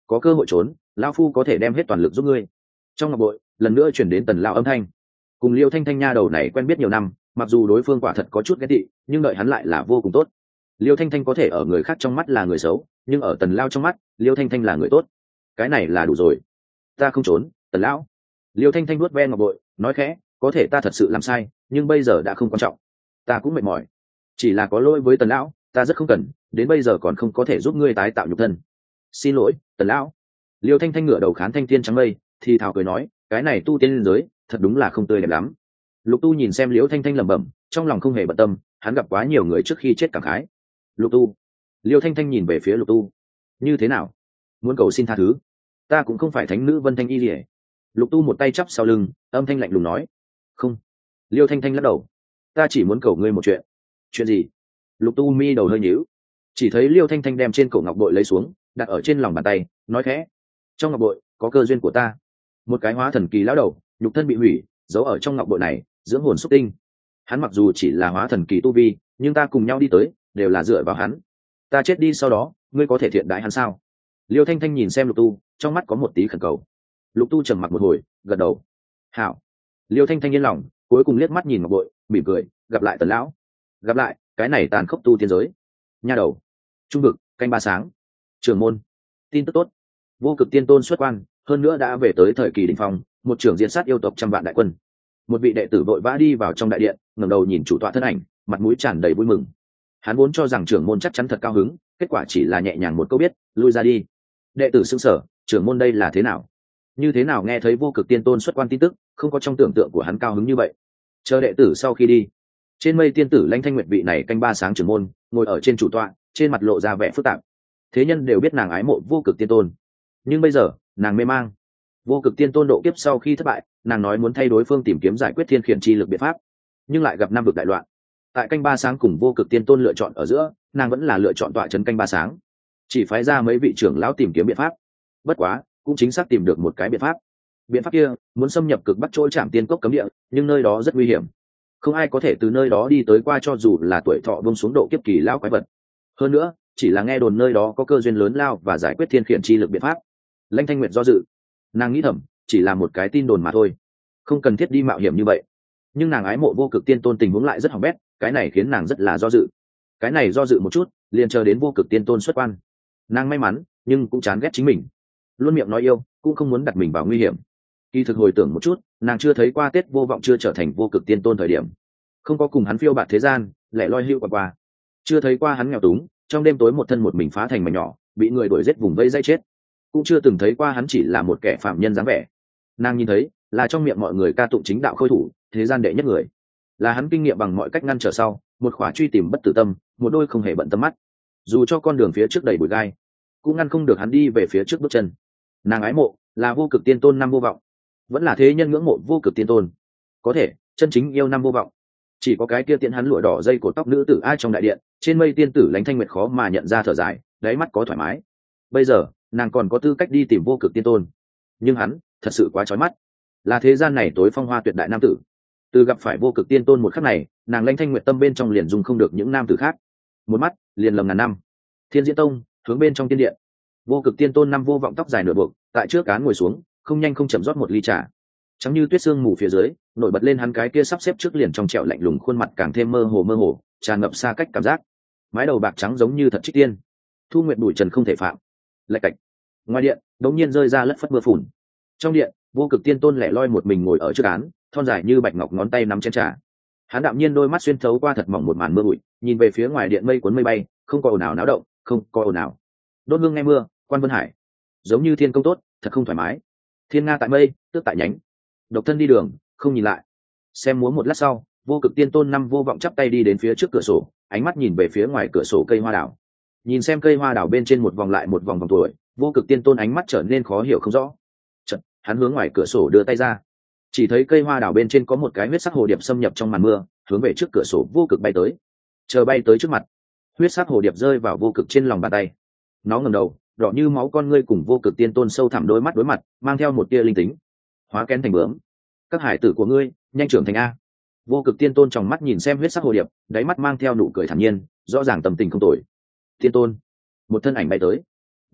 có cơ hội trốn lão phu có thể đem hết toàn lực giúp ngươi. Trong ngọc bội lần nữa chuyển đến tần lão âm thanh. Cùng Liêu Thanh Thanh nha đầu này quen biết nhiều năm, mặc dù đối phương quả thật có chút ghét tị, nhưng đợi hắn lại là vô cùng tốt. Liêu Thanh Thanh có thể ở người khác trong mắt là người xấu, nhưng ở tần lão trong mắt Liêu Thanh Thanh là người tốt. Cái này là đủ rồi. Ta không trốn, tần lão. Liêu Thanh Thanh vuốt ve ngọc bội nói khẽ, có thể ta thật sự làm sai, nhưng bây giờ đã không quan trọng. Ta cũng mệt mỏi, chỉ là có lỗi với tần lão, ta rất không cần, đến bây giờ còn không có thể giúp ngươi tái tạo nhục thân. Xin lỗi tần lão. Liêu Thanh Thanh ngửa đầu khán thanh tiên trắng mây, thì thào cười nói, cái này tu tiên giới thật đúng là không tươi đẹp lắm. Lục Tu nhìn xem Liêu Thanh Thanh lẩm bẩm, trong lòng không hề bận tâm, hắn gặp quá nhiều người trước khi chết cảm khái. Lục Tu. Liêu Thanh Thanh nhìn về phía Lục Tu, như thế nào, muốn cầu xin tha thứ? Ta cũng không phải thánh nữ Vân Thanh Y Lìa. Lục Tu một tay chắp sau lưng, âm thanh lạnh lùng nói. Không. Liêu Thanh Thanh lắc đầu, ta chỉ muốn cầu ngươi một chuyện. Chuyện gì? Lục Tu mi đầu hơi nhíu, chỉ thấy Liêu Thanh Thanh đem trên cổ ngọc bội lấy xuống, đặt ở trên lòng bàn tay, nói khẽ, trong ngọc bội có cơ duyên của ta. Một cái hóa thần kỳ lão đầu, nhục thân bị hủy, giấu ở trong ngọc bội này, dưỡng hồn xúc tinh. Hắn mặc dù chỉ là hóa thần kỳ tu vi, nhưng ta cùng nhau đi tới, đều là dựa vào hắn. Ta chết đi sau đó, ngươi có thể thiện đãi hắn sao? Liêu Thanh Thanh nhìn xem Lục Tu, trong mắt có một tí khẩn cầu. Lục Tu trầm mặc một hồi, gật đầu. Hảo. Liêu Thanh Thanh yên lòng, cuối cùng liếc mắt nhìn ngọc bội, mỉm cười, gặp lại tần lão. Gặp lại, cái này tàn khốc tu tiên giới. Nha đầu. Trung vực, canh ba sáng. Trưởng môn. Tin tức tốt. Vô Cực Tiên Tôn xuất quan, hơn nữa đã về tới thời kỳ đỉnh phong, một trưởng diện sát yêu tộc trăm vạn đại quân. Một vị đệ tử vội vã đi vào trong đại điện, ngẩng đầu nhìn chủ tọa thân ảnh, mặt mũi tràn đầy vui mừng. Hắn vốn cho rằng trưởng môn chắc chắn thật cao hứng, kết quả chỉ là nhẹ nhàng một câu biết, lui ra đi. Đệ tử sững sờ, trưởng môn đây là thế nào? Như thế nào nghe thấy Vô Cực Tiên Tôn xuất quan tin tức, không có trong tưởng tượng của hắn cao hứng như vậy. Chờ đệ tử sau khi đi, trên mây tiên tử Lãnh Thanh Nguyệt vị này canh ba sáng trưởng môn, ngồi ở trên chủ tọa, trên mặt lộ ra vẻ phức tạp. Thế nhân đều biết nàng ái mộ Vô Cực Tiên Tôn, nhưng bây giờ nàng mê mang. Vô Cực Tiên Tôn độ kiếp sau khi thất bại, nàng nói muốn thay đối phương tìm kiếm giải quyết thiên khiển chi lực biện pháp, nhưng lại gặp năm vực đại loạn. Tại canh ba sáng cùng Vô Cực Tiên Tôn lựa chọn ở giữa, nàng vẫn là lựa chọn tọa trấn canh ba sáng, chỉ phái ra mấy vị trưởng lão tìm kiếm biện pháp. Bất quá cũng chính xác tìm được một cái biện pháp. Biện pháp kia muốn xâm nhập cực bắc chỗ Trảm Tiên Cốc cấm địa, nhưng nơi đó rất nguy hiểm, không ai có thể từ nơi đó đi tới qua, cho dù là tuổi thọ buông xuống độ kiếp kỳ lão quái vật. Hơn nữa chỉ là nghe đồn nơi đó có cơ duyên lớn lao và giải quyết thiên khiển chi lực biện pháp. Lãnh Thanh Nguyệt do dự, nàng nghĩ thầm, chỉ là một cái tin đồn mà thôi, không cần thiết đi mạo hiểm như vậy. Nhưng nàng ái mộ Vô Cực Tiên Tôn tình huống lại rất hỏng bét, cái này khiến nàng rất là do dự. Cái này do dự một chút, liền chờ đến Vô Cực Tiên Tôn xuất quan. Nàng may mắn, nhưng cũng chán ghét chính mình, luôn miệng nói yêu, cũng không muốn đặt mình vào nguy hiểm. Kỳ thực hồi tưởng một chút, nàng chưa thấy qua Tết Vô Vọng chưa trở thành Vô Cực Tiên Tôn thời điểm, không có cùng hắn phiêu bạt thế gian, lẻ loi hưu qua qua, chưa thấy qua hắn nghèo túng, trong đêm tối một thân một mình phá thành mảnh nhỏ, bị người đuổi giết vùng vây dây chết, cũng chưa từng thấy qua hắn chỉ là một kẻ phạm nhân dáng vẻ. Nàng nhìn thấy là trong miệng mọi người ca tụng chính đạo khôi thủ, thế gian đệ nhất người, là hắn kinh nghiệm bằng mọi cách ngăn trở sau, một khỏa truy tìm bất tử tâm, một đôi không hề bận tâm mắt, dù cho con đường phía trước đầy bụi gai, cũng ngăn không được hắn đi về phía trước bước chân. Nàng ái mộ là Vô Cực Tiên Tôn năm Vô Vọng, vẫn là thế nhân ngưỡng mộ Vô Cực Tiên Tôn. Có thể chân chính yêu năm Vô Vọng, chỉ có cái kia tiện hắn lụa đỏ dây cột tóc nữ tử ai trong đại điện. Trên mây tiên tử Lãnh Thanh Nguyệt khó mà nhận ra thở dài, đáy mắt có thoải mái. Bây giờ nàng còn có tư cách đi tìm Vô Cực Tiên Tôn, nhưng hắn thật sự quá chói mắt, là thế gian này tối phong hoa tuyệt đại nam tử. Từ gặp phải Vô Cực Tiên Tôn một khắc này, nàng Lãnh Thanh Nguyệt tâm bên trong liền dùng không được những nam tử khác, một mắt liền lầm ngàn năm. Thiên Diễn Tông hướng bên trong tiên điện, Vô Cực Tiên Tôn năm Vô Vọng tóc dài nửa buộc, tại trước cán ngồi xuống, không nhanh không chậm rót một ly trà. Trắng như tuyết sương mù phía dưới, nổi bật lên hắn cái kia sắp xếp trước liền trong trẻo lạnh lùng khuôn mặt càng thêm mơ hồ mơ hồ, tràn ngập xa cách cảm giác. Mái đầu bạc trắng giống như thật trích tiên, thu nguyệt bụi trần không thể phạm. Lạch cạch. Ngoài điện đống nhiên rơi ra lất phất mưa phùn. Trong điện, Vô Cực Tiên Tôn lẻ loi một mình ngồi ở trước án, thon dài như bạch ngọc ngón tay nắm chén trà. Hắn đạm nhiên đôi mắt xuyên thấu qua thật mỏng một màn mưa bụi, nhìn về phía ngoài điện mây cuốn mây bay, không có ồn ào náo động, không có ồn ào. Đốt hương nghe mưa, quan vân hải, giống như thiên công tốt, thật không thoải mái. Thiên nga tại mây, tước tại nhánh, độc thân đi đường, không nhìn lại. Xem múa một lát sau, Vô Cực Tiên Tôn năm Vô Vọng chắp tay đi đến phía trước cửa sổ, ánh mắt nhìn về phía ngoài cửa sổ cây hoa đào. Nhìn xem cây hoa đào bên trên một vòng lại một vòng vòng tuổi, Vô Cực Tiên Tôn ánh mắt trở nên khó hiểu không rõ. Chợt, hắn hướng ngoài cửa sổ đưa tay ra, chỉ thấy cây hoa đào bên trên có một cái huyết sắc hồ điệp xâm nhập trong màn mưa, hướng về trước cửa sổ Vô Cực bay tới. Chờ bay tới trước mặt, huyết sắc hồ điệp rơi vào Vô Cực trên lòng bàn tay. Nó ngẩng đầu, đỏ như máu con ngươi cùng Vô Cực Tiên Tôn sâu thẳm đôi mắt đối mặt, mang theo một tia linh tính. Hóa kén thành bướm, các hải tử của ngươi nhanh trưởng thành a. Vô Cực Tiên Tôn trong mắt nhìn xem huyết sắc hồ điệp, đáy mắt mang theo nụ cười thản nhiên, rõ ràng tâm tình không tồi. Tiên Tôn, một thân ảnh bay tới,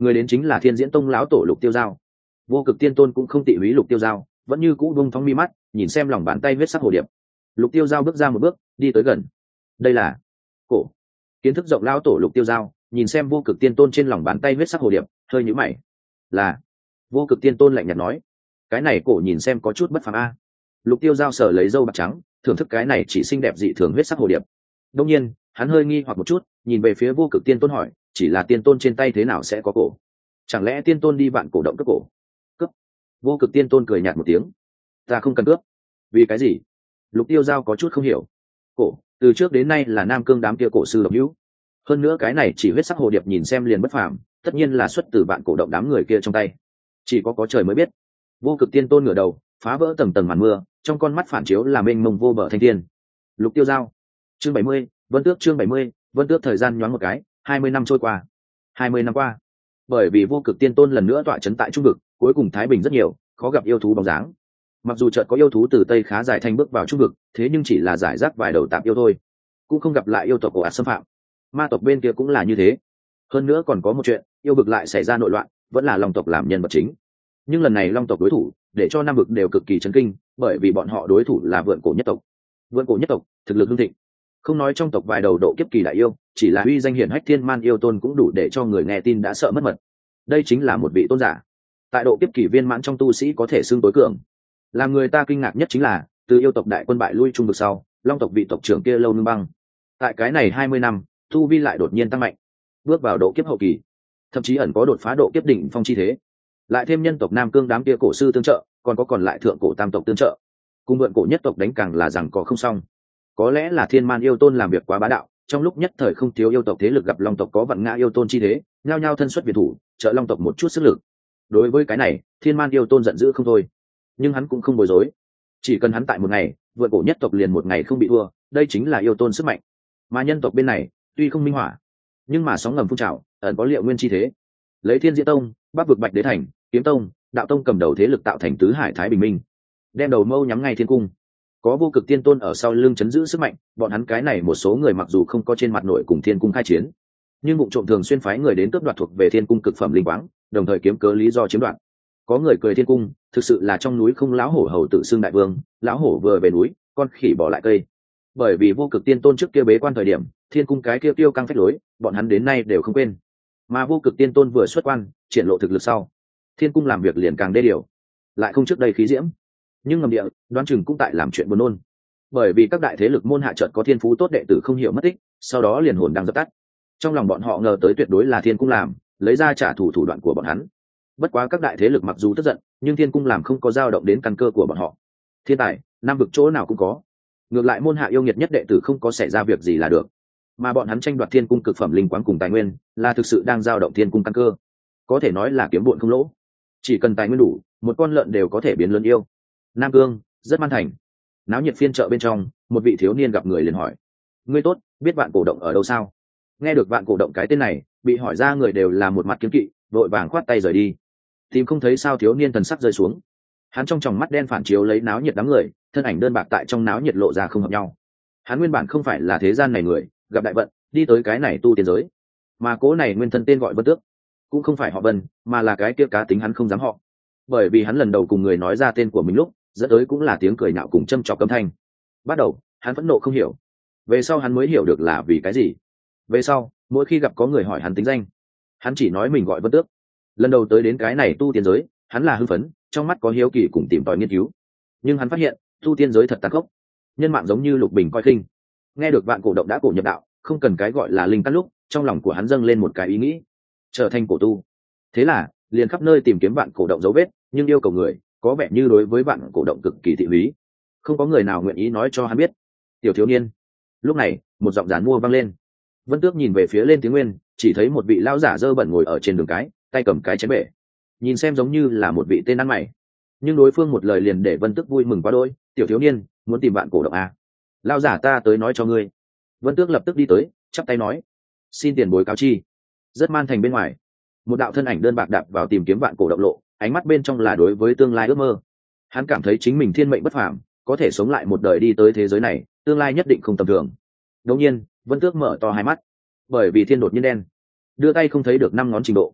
Người đến chính là Thiên Diễn Tông lão tổ Lục Tiêu Giao. Vô Cực Tiên Tôn cũng không tị húy Lục Tiêu Giao, vẫn như cũ vung thong mi mắt nhìn xem lòng bàn tay huyết sắc hồ điệp. Lục Tiêu Giao bước ra một bước đi tới gần. Đây là cổ. Kiến thức rộng lão tổ Lục Tiêu Giao nhìn xem Vô Cực Tiên Tôn trên lòng bàn tay huyết sắc hồ điệp, hơi nhíu mày. Là Vô Cực Tiên Tôn lạnh nhạt nói, cái này cổ nhìn xem có chút bất phàm a. Lục Tiêu Giao sở lấy dâu bạc trắng thưởng thức cái này chỉ xinh đẹp dị thường huyết sắc hồ điệp. Đông nhiên hắn hơi nghi hoặc một chút, nhìn về phía Vô Cực Tiên Tôn hỏi, chỉ là Tiên Tôn trên tay thế nào sẽ có cổ? Chẳng lẽ Tiên Tôn đi vạn cổ động cướp cổ? Cướp? Vô Cực Tiên Tôn cười nhạt một tiếng, ta không cần cướp. Vì cái gì? Lục Tiêu Giao có chút không hiểu. Cổ từ trước đến nay là Nam Cương đám kia cổ sư độc hữu, hơn nữa cái này chỉ huyết sắc hồ điệp nhìn xem liền bất phàm, tất nhiên là xuất từ vạn cổ động đám người kia trong tay, chỉ có có trời mới biết. Vô Cực Tiên Tôn ngửa đầu phá vỡ tầng tầng màn mưa, trong con mắt phản chiếu là mênh mông vô bờ thanh thiên. Lục Tiêu Giao. Chương bảy mươi, Vân Tước. Chương bảy mươi, Vân Tước. Thời gian nhoáng một cái, hai mươi năm trôi qua. hai mươi năm qua, bởi vì Vô Cực Tiên Tôn lần nữa tọa trấn tại trung vực, cuối cùng thái bình rất nhiều, khó gặp yêu thú bóng dáng. Mặc dù chợt có yêu thú từ tây khá dài thanh bước vào trung vực, thế nhưng chỉ là giải rác vài đầu tạp yêu thôi, cũng không gặp lại yêu tộc ồ ạt xâm phạm. Ma tộc bên kia cũng là như thế. Hơn nữa còn có một chuyện, yêu vực lại xảy ra nội loạn, vẫn là long tộc làm nhân vật chính. Nhưng lần này long tộc đối thủ để cho nam vực đều cực kỳ chấn kinh, bởi vì bọn họ đối thủ là vượn cổ nhất tộc. Vượn cổ nhất tộc thực lực hưng thịnh, không nói trong tộc vài đầu độ kiếp kỳ đại yêu, chỉ là uy danh hiển hách thiên man yêu tôn cũng đủ để cho người nghe tin đã sợ mất mật. Đây chính là một vị tôn giả, tại độ kiếp kỳ viên mãn trong tu sĩ có thể xưng tối cường. Làm người ta kinh ngạc nhất chính là từ yêu tộc đại quân bại lui trung vực sau, long tộc vị tộc trưởng kia Lâu Nương Băng tại cái này hai mươi năm tu vi lại đột nhiên tăng mạnh, bước vào độ kiếp hậu kỳ, thậm chí ẩn có đột phá độ kiếp đỉnh phong chi thế. Lại thêm nhân tộc Nam Cương đám kia cổ sư tương trợ, còn có còn lại thượng cổ tam tộc tương trợ, cùng vượn cổ nhất tộc đánh càng là rằng có không xong. Có lẽ là thiên man yêu tôn làm việc quá bá đạo, trong lúc nhất thời không thiếu yêu tộc thế lực gặp long tộc có vận ngã yêu tôn chi thế, nhao nhao thân xuất biệt thủ trợ long tộc một chút sức lực. Đối với cái này, thiên man yêu tôn giận dữ không thôi, nhưng hắn cũng không bối rối. Chỉ cần hắn tại một ngày, vượn cổ nhất tộc liền một ngày không bị thua, đây chính là yêu tôn sức mạnh. Mà nhân tộc bên này tuy không minh hỏa, nhưng mà sóng ngầm phun trào ẩn có liệu nguyên chi thế. Lấy Thiên Diễn Tông, Bắc vực Bạch Đế Thành, Kiếm Tông, Đạo Tông cầm đầu thế lực tạo thành tứ hải thái bình minh, đem đầu mâu nhắm ngay thiên cung. Có Vô Cực Tiên Tôn ở sau lưng chấn giữ sức mạnh, bọn hắn cái này một số người mặc dù không có trên mặt nội cùng thiên cung khai chiến, nhưng vụ trộm thường xuyên phái người đến cướp đoạt thuộc về thiên cung cực phẩm linh quáng, đồng thời kiếm cớ lý do chiếm đoạt. Có người cười thiên cung thực sự là trong núi không lão hổ hầu tự xưng đại vương, lão hổ vừa về núi con khỉ bỏ lại cây. Bởi vì Vô Cực Tiên Tôn trước kia bế quan thời điểm, thiên cung cái kia tiêu căng phách lối, bọn hắn đến nay đều không quên. Mà Vô Cực Tiên Tôn vừa xuất quan triển lộ thực lực sau, thiên cung làm việc liền càng đê điều, lại không trước đây khí diễm, nhưng ngầm địa đoán chừng cũng tại làm chuyện buồn nôn. Bởi vì các đại thế lực môn hạ chợt có thiên phú tốt đệ tử không hiểu mất tích, sau đó liền hồn đang dập tắt. Trong lòng bọn họ ngờ tới tuyệt đối là thiên cung làm, lấy ra trả thù thủ đoạn của bọn hắn. Bất quá các đại thế lực mặc dù tức giận, nhưng thiên cung làm không có dao động đến căn cơ của bọn họ. Thiên tài nam vực chỗ nào cũng có, ngược lại môn hạ yêu nghiệt nhất đệ tử không có xảy ra việc gì là được. Mà bọn hắn tranh đoạt thiên cung cực phẩm linh quáng cùng tài nguyên, là thực sự đang dao động thiên cung căn cơ, có thể nói là kiếm bộn không lỗ. Chỉ cần tài nguyên đủ, một con lợn đều có thể biến lớn yêu. Nam Cương rất man thành, náo nhiệt phiên chợ bên trong, một vị thiếu niên gặp người liền hỏi: ngươi tốt, biết vạn cổ động ở đâu sao? Nghe được vạn cổ động cái tên này, bị hỏi ra người đều là một mặt kiếm kỵ, vội vàng khoát tay rời đi. Tìm không thấy sao? Thiếu niên thần sắc rơi xuống, hắn trong tròng mắt đen phản chiếu lấy náo nhiệt đám người, thân ảnh đơn bạc tại trong náo nhiệt lộ ra không hợp nhau. Hắn nguyên bản không phải là thế gian này người, gặp đại vận đi tới cái này tu tiên giới, mà cố này nguyên thân tên gọi Vân Tước, cũng không phải họ Vân, mà là cái kia cá tính hắn không dám họ. Bởi vì hắn lần đầu cùng người nói ra tên của mình lúc, dẫn tới cũng là tiếng cười nhạo cùng châm trọc âm thanh. Bắt đầu hắn phẫn nộ không hiểu, về sau hắn mới hiểu được là vì cái gì. Về sau mỗi khi gặp có người hỏi hắn tính danh, hắn chỉ nói mình gọi Vân Tước. Lần đầu tới đến cái này tu tiên giới, hắn là hưng phấn, trong mắt có hiếu kỳ cùng tìm tòi nghiên cứu. Nhưng hắn phát hiện tu tiên giới thật tàn khốc, nhân mạng giống như lục bình coi khinh. Nghe được vạn cổ động đã cổ nhập đạo, không cần cái gọi là linh căn lúc, trong lòng của hắn dâng lên một cái ý nghĩ, trở thành cổ tu. Thế là liền khắp nơi tìm kiếm vạn cổ động dấu vết, nhưng yêu cầu người có vẻ như đối với vạn cổ động cực kỳ thị húy, không có người nào nguyện ý nói cho hắn biết. Tiểu thiếu niên. Lúc này một giọng giàn mua vang lên. Vân Tước nhìn về phía lên tiếng nguyên, chỉ thấy một vị lão giả dơ bẩn ngồi ở trên đường cái, tay cầm cái chén bể, nhìn xem giống như là một vị tên ăn mày, nhưng đối phương một lời liền để Vân Tước vui mừng quá đỗi. Tiểu thiếu niên, muốn tìm vạn cổ động à? Lão giả ta tới nói cho ngươi. Vân Tước lập tức đi tới, chắp tay nói: xin tiền bối cáo chi. Rất man thành bên ngoài, một đạo thân ảnh đơn bạc đạp vào tìm kiếm vạn cổ động lộ, ánh mắt bên trong là đối với tương lai ước mơ. Hắn cảm thấy chính mình thiên mệnh bất phàm, có thể sống lại một đời đi tới thế giới này, tương lai nhất định không tầm thường. Đột nhiên Vân Tước mở to hai mắt, bởi vì thiên đột nhiên đen, đưa tay không thấy được năm ngón trình độ.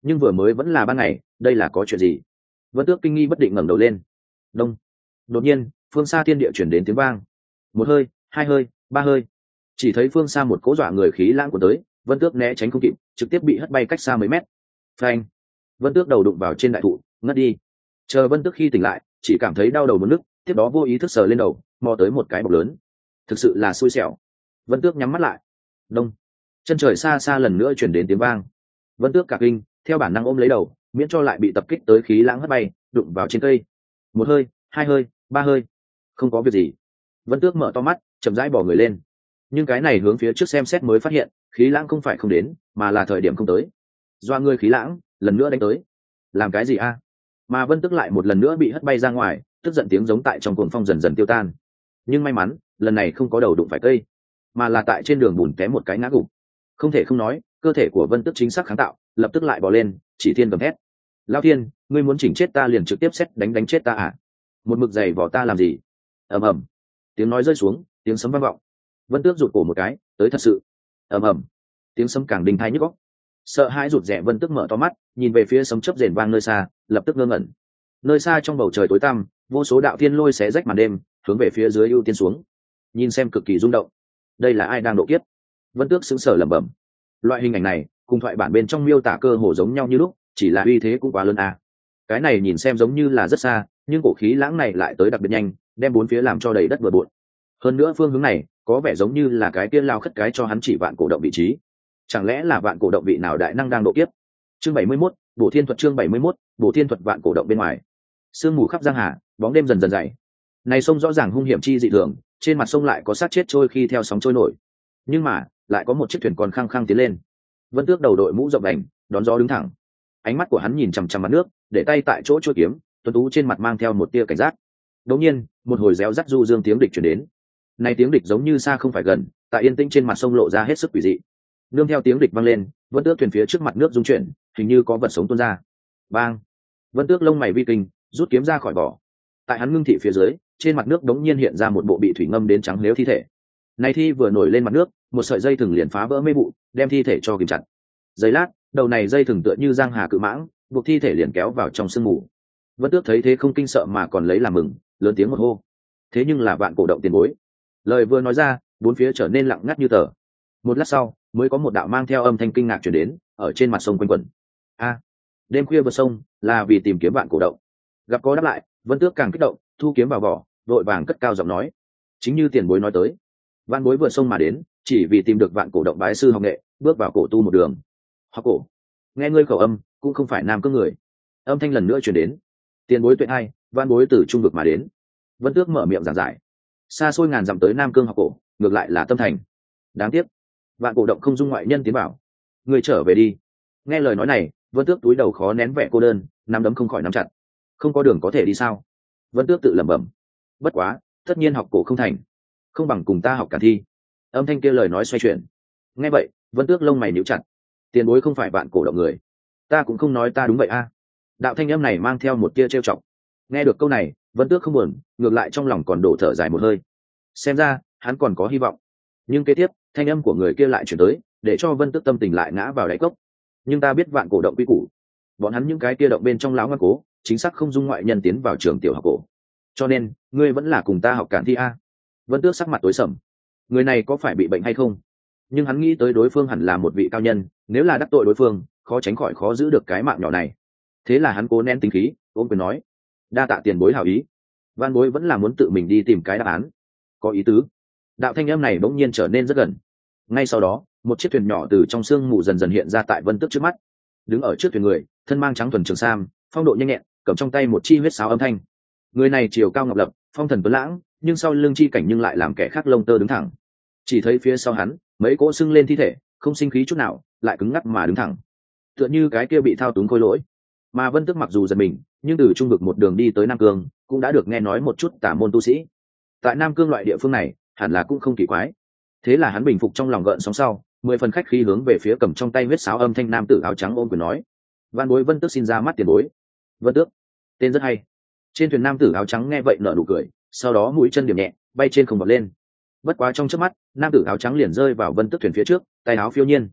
nhưng vừa mới vẫn là ban ngày, đây là có chuyện gì? Vân Tước kinh nghi bất định ngẩng đầu lên. Đông. Đột nhiên, phương xa thiên địa chuyển đến tiếng vang. Một hơi, hai hơi, ba hơi. Chỉ thấy phương xa một cỗ dọa người khí lãng của tới, Vân Tước né tránh không kịp, trực tiếp bị hất bay cách xa mấy mét. Phanh. Vân Tước đầu đụng vào trên đại thụ, ngất đi. Chờ Vân Tước khi tỉnh lại, chỉ cảm thấy đau đầu muốn nức, tiếp đó vô ý thức sờ lên đầu, mò tới một cái bọc lớn. Thực sự là xui xẻo. Vân Tước nhắm mắt lại. Đông. Chân trời xa xa lần nữa chuyển đến tiếng vang. Vân Tước cả kinh, theo bản năng ôm lấy đầu, miễn cho lại bị tập kích tới khí lãng hất bay, đụng vào trên cây. Một hơi, hai hơi, ba hơi, không có việc gì. Vân Tước mở to mắt, chậm rãi bỏ người lên. Nhưng cái này hướng phía trước xem xét mới phát hiện, khí lãng không phải không đến, mà là thời điểm không tới. Doa người khí lãng lần nữa đánh tới. Làm cái gì a? Mà Vân Tước lại một lần nữa bị hất bay ra ngoài, tức giận tiếng giống tại trong cuồng phong dần dần tiêu tan. Nhưng may mắn, lần này không có đầu đụng phải cây, mà là tại trên đường bùn té một cái ngã gục. Không thể không nói, cơ thể của Vân Tước chính xác kháng tạo, lập tức lại bò lên, chỉ thiên gầm thét: Lão Thiên, ngươi muốn chỉnh chết ta liền trực tiếp xét đánh đánh chết ta à? Một mực giày vỏ ta làm gì? Ầm ầm. Tiếng nói rơi xuống, tiếng sấm vang vọng. Vân Tước rụt cổ một cái, tới thật sự. Ầm ầm. Tiếng sấm càng đinh tai nhức óc. Sợ hãi rụt rè Vân Tước mở to mắt, nhìn về phía sấm chớp rền vang nơi xa, lập tức ngơ ngẩn. Nơi xa trong bầu trời tối tăm, vô số đạo thiên lôi xé rách màn đêm, hướng về phía dưới ưu tiên xuống. Nhìn xem cực kỳ rung động. Đây là ai đang độ kiếp? Vân Tước sững sờ lẩm bẩm. Loại hình ảnh này, cùng thoại bản bên trong miêu tả cơ hồ giống nhau như lúc, chỉ là uy thế cũng quá lớn à. Cái này nhìn xem giống như là rất xa, nhưng cổ khí lãng này lại tới đặc biệt nhanh, đem bốn phía làm cho đầy đất bừa bộn. Hơn nữa phương hướng này có vẻ giống như là cái kia lao khất cái cho hắn chỉ vạn cổ động vị trí. Chẳng lẽ là vạn cổ động vị nào đại năng đang độ kiếp? Chương bảy mươi mốt, Bổ Thiên thuật chương bảy mươi mốt, Bổ Thiên thuật vạn cổ động bên ngoài. Sương mù khắp giang hà, bóng đêm dần dần dày. Này sông rõ ràng hung hiểm chi dị thường, trên mặt sông lại có xác chết trôi khi theo sóng trôi nổi. Nhưng mà, lại có một chiếc thuyền còn khăng khăng tiến lên. Vân Tước đầu đội mũ rộng đành, đón gió đứng thẳng. Ánh mắt của hắn nhìn chằm chằm mặt nước, để tay tại chỗ chuôi kiếm, tuấn tú trên mặt mang theo một tia cảnh giác. Đột nhiên, một hồi réo rắt du dương tiếng địch truyền đến. Này tiếng địch giống như xa không phải gần, tại yên tĩnh trên mặt sông lộ ra hết sức quỷ dị. Nương theo tiếng địch vang lên, Vân Tước thuyền phía trước mặt nước rung chuyển, hình như có vật sống tuôn ra. Bang! Vân Tước lông mày vi kinh, rút kiếm ra khỏi vỏ. Tại hắn ngưng thị phía dưới, trên mặt nước đống nhiên hiện ra một bộ bị thủy ngâm đến trắng nếu thi thể. Này thi vừa nổi lên mặt nước, một sợi dây thừng liền phá vỡ mê vụ, đem thi thể cho kìm chặt. Giây lát, đầu này dây thừng tựa như giang hà cự mãng, buộc thi thể liền kéo vào trong sương mù. Vân Tước thấy thế không kinh sợ mà còn lấy làm mừng, lớn tiếng một hô. Thế nhưng là vạn cổ động tiền bối. Lời vừa nói ra, bốn phía trở nên lặng ngắt như tờ. Một lát sau, mới có một đạo mang theo âm thanh kinh ngạc truyền đến, ở trên mặt sông quanh quẩn. A, đêm khuya vượt sông, là vì tìm kiếm vạn cổ động. Gặp có đáp lại, Vân Tước càng kích động, thu kiếm vào vỏ, vội vàng cất cao giọng nói: chính như tiền bối nói tới, vạn bối vượt sông mà đến, chỉ vì tìm được vạn cổ động bái sư học nghệ, bước vào cổ tu một đường. Học cổ, nghe ngươi khẩu âm, cũng không phải nam cương người. Âm thanh lần nữa truyền đến: tiền bối tuệ ai, vạn bối từ trung vực mà đến. Vân Tước mở miệng giảng giải: xa xôi ngàn dặm tới nam cương học cổ, ngược lại là tâm thành. Đáng tiếc, vạn cổ động không dung ngoại nhân tiến bảo. Ngươi trở về đi. Nghe lời nói này, Vân Tước túi đầu khó nén vẻ cô đơn, nắm đấm không khỏi nắm chặt. Không có đường có thể đi sao? Vân Tước tự lẩm bẩm. Bất quá, tất nhiên học cổ không thành, không bằng cùng ta học cả thi. Âm thanh kia lời nói xoay chuyển. Nghe vậy, Vân Tước lông mày nhíu chặt. Tiền bối không phải vạn cổ động người, ta cũng không nói ta đúng vậy a. Đạo thanh âm này mang theo một tia trêu chọc. Nghe được câu này, Vân Tước không buồn, ngược lại trong lòng còn đổ thở dài một hơi. Xem ra, hắn còn có hy vọng. Nhưng kế tiếp, thanh âm của người kia lại chuyển tới, để cho Vân Tước tâm tình lại ngã vào đáy cốc. Nhưng ta biết vạn cổ động quy củ, bọn hắn những cái kia động bên trong láo ngoan cố, chính xác không dung ngoại nhân tiến vào trường tiểu học cổ. Cho nên, ngươi vẫn là cùng ta học cản thi a. Vân Tước sắc mặt tối sầm. Người này có phải bị bệnh hay không? Nhưng hắn nghĩ tới đối phương hẳn là một vị cao nhân, nếu là đắc tội đối phương, khó tránh khỏi khó giữ được cái mạng nhỏ này. Thế là hắn cố nén tính khí, ôm quyền nói: đa tạ tiền bối hảo ý, van bối vẫn là muốn tự mình đi tìm cái đáp án. Có ý tứ. Đạo thanh âm này bỗng nhiên trở nên rất gần. Ngay sau đó, một chiếc thuyền nhỏ từ trong sương mù dần dần hiện ra tại Vân Tước trước mắt. Đứng ở trước thuyền người, thân mang trắng thuần trường sam, phong độ nhanh nhẹn, cầm trong tay một chi huyết sáo âm thanh. Người này chiều cao ngọc lập, phong thần tuấn lãng, nhưng sau lưng chi cảnh nhưng lại làm kẻ khác lông tơ đứng thẳng. Chỉ thấy phía sau hắn, mấy cỗ sưng lên thi thể, không sinh khí chút nào, lại cứng ngắc mà đứng thẳng, tựa như cái kia bị thao túng khôi lỗi. Mà Vân Tước mặc dù giật mình, nhưng từ trung vực một đường đi tới Nam Cương, cũng đã được nghe nói một chút tả môn tu sĩ. Tại Nam Cương loại địa phương này, hẳn là cũng không kỳ quái. Thế là hắn bình phục trong lòng gợn sóng sau, mười phần khách khí hướng về phía cầm trong tay huyết sáo âm thanh nam tử áo trắng ôm quyền nói: van bối Vân Tước xin ra mắt tiền bối. Vân Tước, tên rất hay. Trên thuyền nam tử áo trắng nghe vậy nở nụ cười, sau đó mũi chân điểm nhẹ, bay trên không vọt lên. Bất quá trong chớp mắt, nam tử áo trắng liền rơi vào Vân Tước thuyền phía trước, tay áo phiêu nhiên.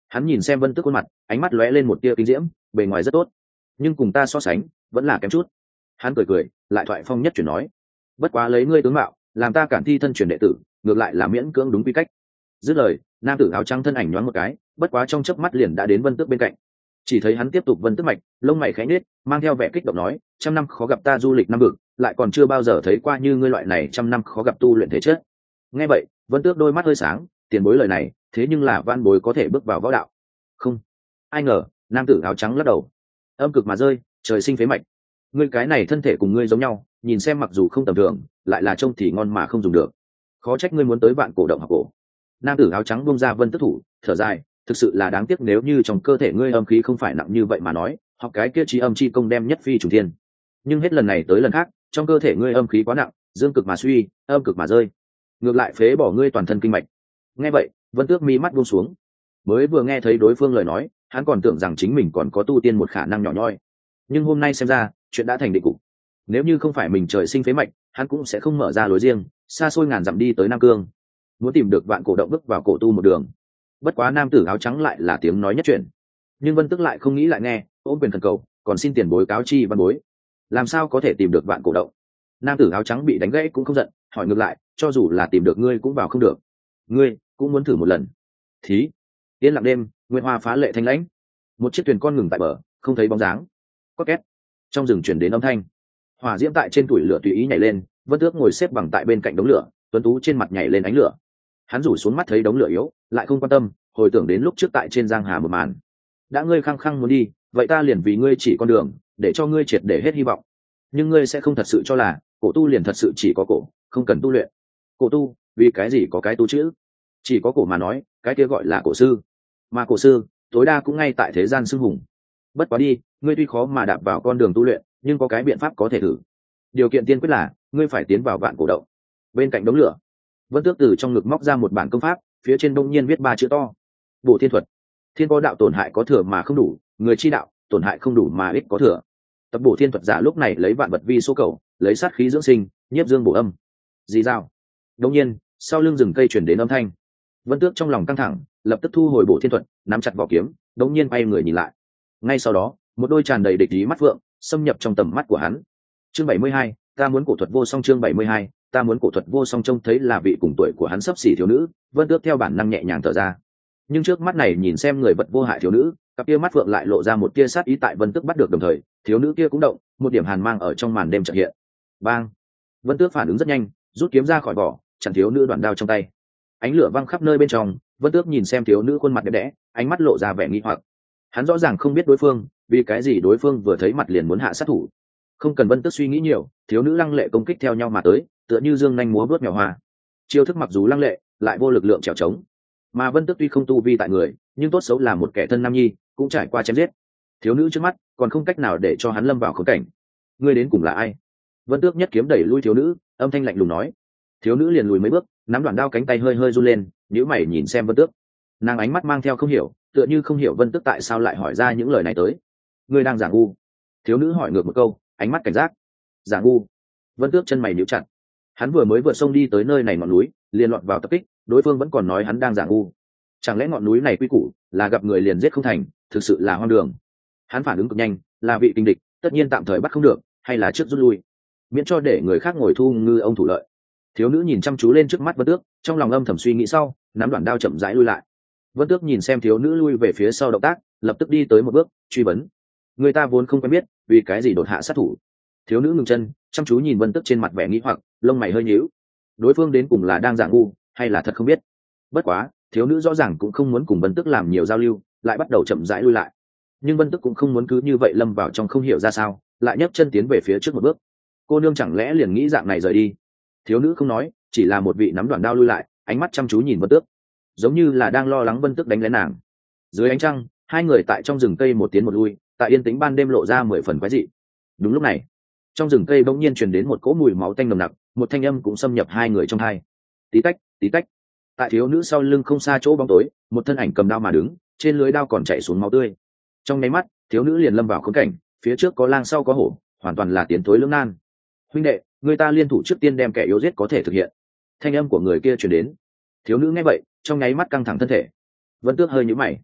Hắn nhìn xem Vân Tước khuôn mặt, ánh mắt lóe lên một tia kinh diễm, bề ngoài rất tốt, nhưng cùng ta so sánh vẫn là kém chút. Hắn cười cười, lại thoại phong nhất chuyển nói, bất quá lấy ngươi tướng mạo làm ta cản thi thân truyền đệ tử, ngược lại là miễn cưỡng đúng quy cách. Dứt lời, nam tử áo trắng thân ảnh nhoáng một cái, bất quá trong chớp mắt liền đã đến Vân Tước bên cạnh. Chỉ thấy hắn tiếp tục Vân Tước mạch, lông mày khẽ nhếch, mang theo vẻ kích động nói, trăm năm khó gặp ta du lịch năm vực, lại còn chưa bao giờ thấy qua như ngươi loại này trăm năm khó gặp tu luyện thể chất. Nghe vậy, Vân Tước đôi mắt hơi sáng, tiền bối lời này, thế nhưng là van bối có thể bước vào võ đạo. Không, ai ngờ, nam tử áo trắng lắc đầu, âm cực mà rơi, trời sinh phế mạch. Ngươi cái này thân thể cùng ngươi giống nhau, nhìn xem mặc dù không tầm thường, lại là trông thì ngon mà không dùng được. Khó trách ngươi muốn tới vạn cổ động học cổ. Nam tử áo trắng buông ra Vân Tước thủ, thở dài, thực sự là đáng tiếc, nếu như trong cơ thể ngươi âm khí không phải nặng như vậy mà nói, học cái kia chi âm chi công đem nhất phi trùng thiên. Nhưng hết lần này tới lần khác, trong cơ thể ngươi âm khí quá nặng, dương cực mà suy, âm cực mà rơi, ngược lại phế bỏ ngươi toàn thân kinh mạch. Nghe vậy, Vân Tước mi mắt buông xuống. Mới vừa nghe thấy đối phương lời nói, hắn còn tưởng rằng chính mình còn có tu tiên một khả năng nhỏ nhoi, nhưng hôm nay xem ra chuyện đã thành định cục. Nếu như không phải mình trời sinh phế mạch, hắn cũng sẽ không mở ra lối riêng, xa xôi ngàn dặm đi tới Nam Cương, muốn tìm được vạn cổ động bước vào cổ tu một đường. Bất quá nam tử áo trắng lại là tiếng nói nhất chuyện, nhưng Vân Tước lại không nghĩ lại nghe, ôm quyền thần cầu, còn xin tiền bối cáo chi văn bối, làm sao có thể tìm được vạn cổ động. Nam tử áo trắng bị đánh gãy cũng không giận, hỏi ngược lại, cho dù là tìm được ngươi cũng vào không được, ngươi cũng muốn thử một lần. Thí yên lặng đêm, nguyệt hoa phá lệ thanh lãnh, một chiếc thuyền con ngừng tại bờ, không thấy bóng dáng. Có két, trong rừng chuyển đến âm thanh, hỏa diễm tại trên tủi lửa tùy ý nhảy lên. Vân Tước ngồi xếp bằng tại bên cạnh đống lửa, tuấn tú trên mặt nhảy lên ánh lửa. Hắn rủ xuống mắt thấy đống lửa yếu, lại không quan tâm, hồi tưởng đến lúc trước tại trên giang hà một màn. Đã ngươi khăng khăng muốn đi, vậy ta liền vì ngươi chỉ con đường, để cho ngươi triệt để hết hy vọng. Nhưng ngươi sẽ không thật sự cho là cổ tu liền thật sự chỉ có cổ, không cần tu luyện. Cổ tu, vì cái gì có cái tu chữ? Chỉ có cổ mà nói, cái kia gọi là cổ sư, mà cổ sư tối đa cũng ngay tại thế gian xưng hùng. Bất quá đi, ngươi tuy khó mà đạp vào con đường tu luyện, nhưng có cái biện pháp có thể thử. Điều kiện tiên quyết là ngươi phải tiến vào vạn cổ động. Bên cạnh đống lửa, Vân Tước từ trong ngực móc ra một bản công pháp, phía trên đông nhiên viết ba chữ to: Bổ Thiên Thuật. Thiên có đạo tổn hại có thừa mà không đủ, người chi đạo tổn hại không đủ mà ích có thừa. Tập Bổ Thiên Thuật giả lúc này lấy vạn vật vi số cầu, lấy sát khí dưỡng sinh, nhiếp dương bổ âm. Dì dao. Đông nhiên, sau lưng rừng cây chuyển đến âm thanh. Vân Tước trong lòng căng thẳng, lập tức thu hồi Bổ Thiên Thuật, nắm chặt vỏ kiếm, đống nhiên bay người nhìn lại. Ngay sau đó, một đôi tràn đầy địch ý mắt vượng xâm nhập trong tầm mắt của hắn. Chương bảy mươi hai, ta muốn cổ thuật vô song. Chương bảy mươi hai, ta muốn cổ thuật vô song. Trông thấy là vị cùng tuổi của hắn sắp xỉ thiếu nữ, Vân Tước theo bản năng nhẹ nhàng thở ra. Nhưng trước mắt này nhìn xem người vật vô hại thiếu nữ, cặp kia mắt vượng lại lộ ra một tia sát ý. Tại Vân Tước bắt được đồng thời, thiếu nữ kia cũng động, một điểm hàn mang ở trong màn đêm chợt hiện. Bang! Vân Tước phản ứng rất nhanh, rút kiếm ra khỏi vỏ, chặn thiếu nữ đoạn đao trong tay. Ánh lửa văng khắp nơi bên trong, Vân Tước nhìn xem thiếu nữ khuôn mặt đẹp đẽ, ánh mắt lộ ra vẻ nghi hoặc. Hắn rõ ràng không biết đối phương vì cái gì đối phương vừa thấy mặt liền muốn hạ sát thủ. Không cần Vân Tước suy nghĩ nhiều, thiếu nữ lăng lệ công kích theo nhau mà tới, tựa như dương nhanh múa vớt mèo hoa. Chiêu thức mặc dù lăng lệ, lại vô lực lượng trèo trống. Mà Vân Tước tuy không tu vi tại người, nhưng tốt xấu là một kẻ thân nam nhi, cũng trải qua chém giết. Thiếu nữ trước mắt còn không cách nào để cho hắn lâm vào khốn cảnh. Ngươi đến cùng là ai? Vân Tước nhất kiếm đẩy lui thiếu nữ, âm thanh lạnh lùng nói. Thiếu nữ liền lùi mấy bước, nắm đoạn đao, cánh tay hơi hơi run lên, nhíu mày nhìn xem Vân Tước. Nàng ánh mắt mang theo không hiểu, tựa như không hiểu Vân Tước tại sao lại hỏi ra những lời này tới. Ngươi đang giả ngu? Thiếu nữ hỏi ngược một câu, ánh mắt cảnh giác. Giả ngu? Vân Tước chân mày nhíu chặt. Hắn vừa mới vượt sông đi tới nơi này ngọn núi, liền lọt vào tập kích, đối phương vẫn còn nói hắn đang giả ngu. Chẳng lẽ ngọn núi này quy củ là gặp người liền giết không thành, thực sự là hoang đường. Hắn phản ứng cực nhanh, là vị kinh địch, tất nhiên tạm thời bắt không được, hay là trước rút lui, miễn cho để người khác ngồi thu ngư ông thủ lợi. Thiếu nữ nhìn chăm chú lên trước mắt Vân Tước, trong lòng âm thầm suy nghĩ sau, nắm đoạn đao chậm rãi lui lại. Vân Tước nhìn xem thiếu nữ lui về phía sau động tác, lập tức đi tới một bước, truy vấn. Người ta vốn không quen biết, vì cái gì đột hạ sát thủ? Thiếu nữ ngừng chân, chăm chú nhìn Vân Tước trên mặt vẻ nghĩ hoặc, lông mày hơi nhíu. Đối phương đến cùng là đang giả ngu, hay là thật không biết? Bất quá, thiếu nữ rõ ràng cũng không muốn cùng Vân Tước làm nhiều giao lưu, lại bắt đầu chậm rãi lui lại. Nhưng Vân Tước cũng không muốn cứ như vậy lâm vào trong không hiểu ra sao, lại nhấc chân tiến về phía trước một bước. Cô nương chẳng lẽ liền nghĩ dạng này rời đi? Thiếu nữ không nói, chỉ là một vị nắm đoạn đao lui lại, ánh mắt chăm chú nhìn Vân Tước, giống như là đang lo lắng Vân Tước đánh lén nàng. Dưới ánh trăng, hai người tại trong rừng cây một tiến một lui, tại yên tĩnh ban đêm lộ ra mười phần quái dị. Đúng lúc này, trong rừng cây bỗng nhiên truyền đến một cỗ mùi máu tanh nồng nặc, một thanh âm cũng xâm nhập hai người trong hai. Tí tách, tí tách. Tại thiếu nữ sau lưng không xa chỗ bóng tối, một thân ảnh cầm đao mà đứng, trên lưới đao còn chảy xuống máu tươi. Trong nháy mắt, thiếu nữ liền lâm vào khốn cảnh, phía trước có lang sau có hổ, hoàn toàn là tiến thối lưỡng nan. Huynh đệ, người ta liên thủ trước tiên đem kẻ yếu giết có thể thực hiện. Thanh âm của người kia truyền đến. Thiếu nữ nghe vậy, trong nháy mắt căng thẳng thân thể. Vân Tước hơi nhíu mày.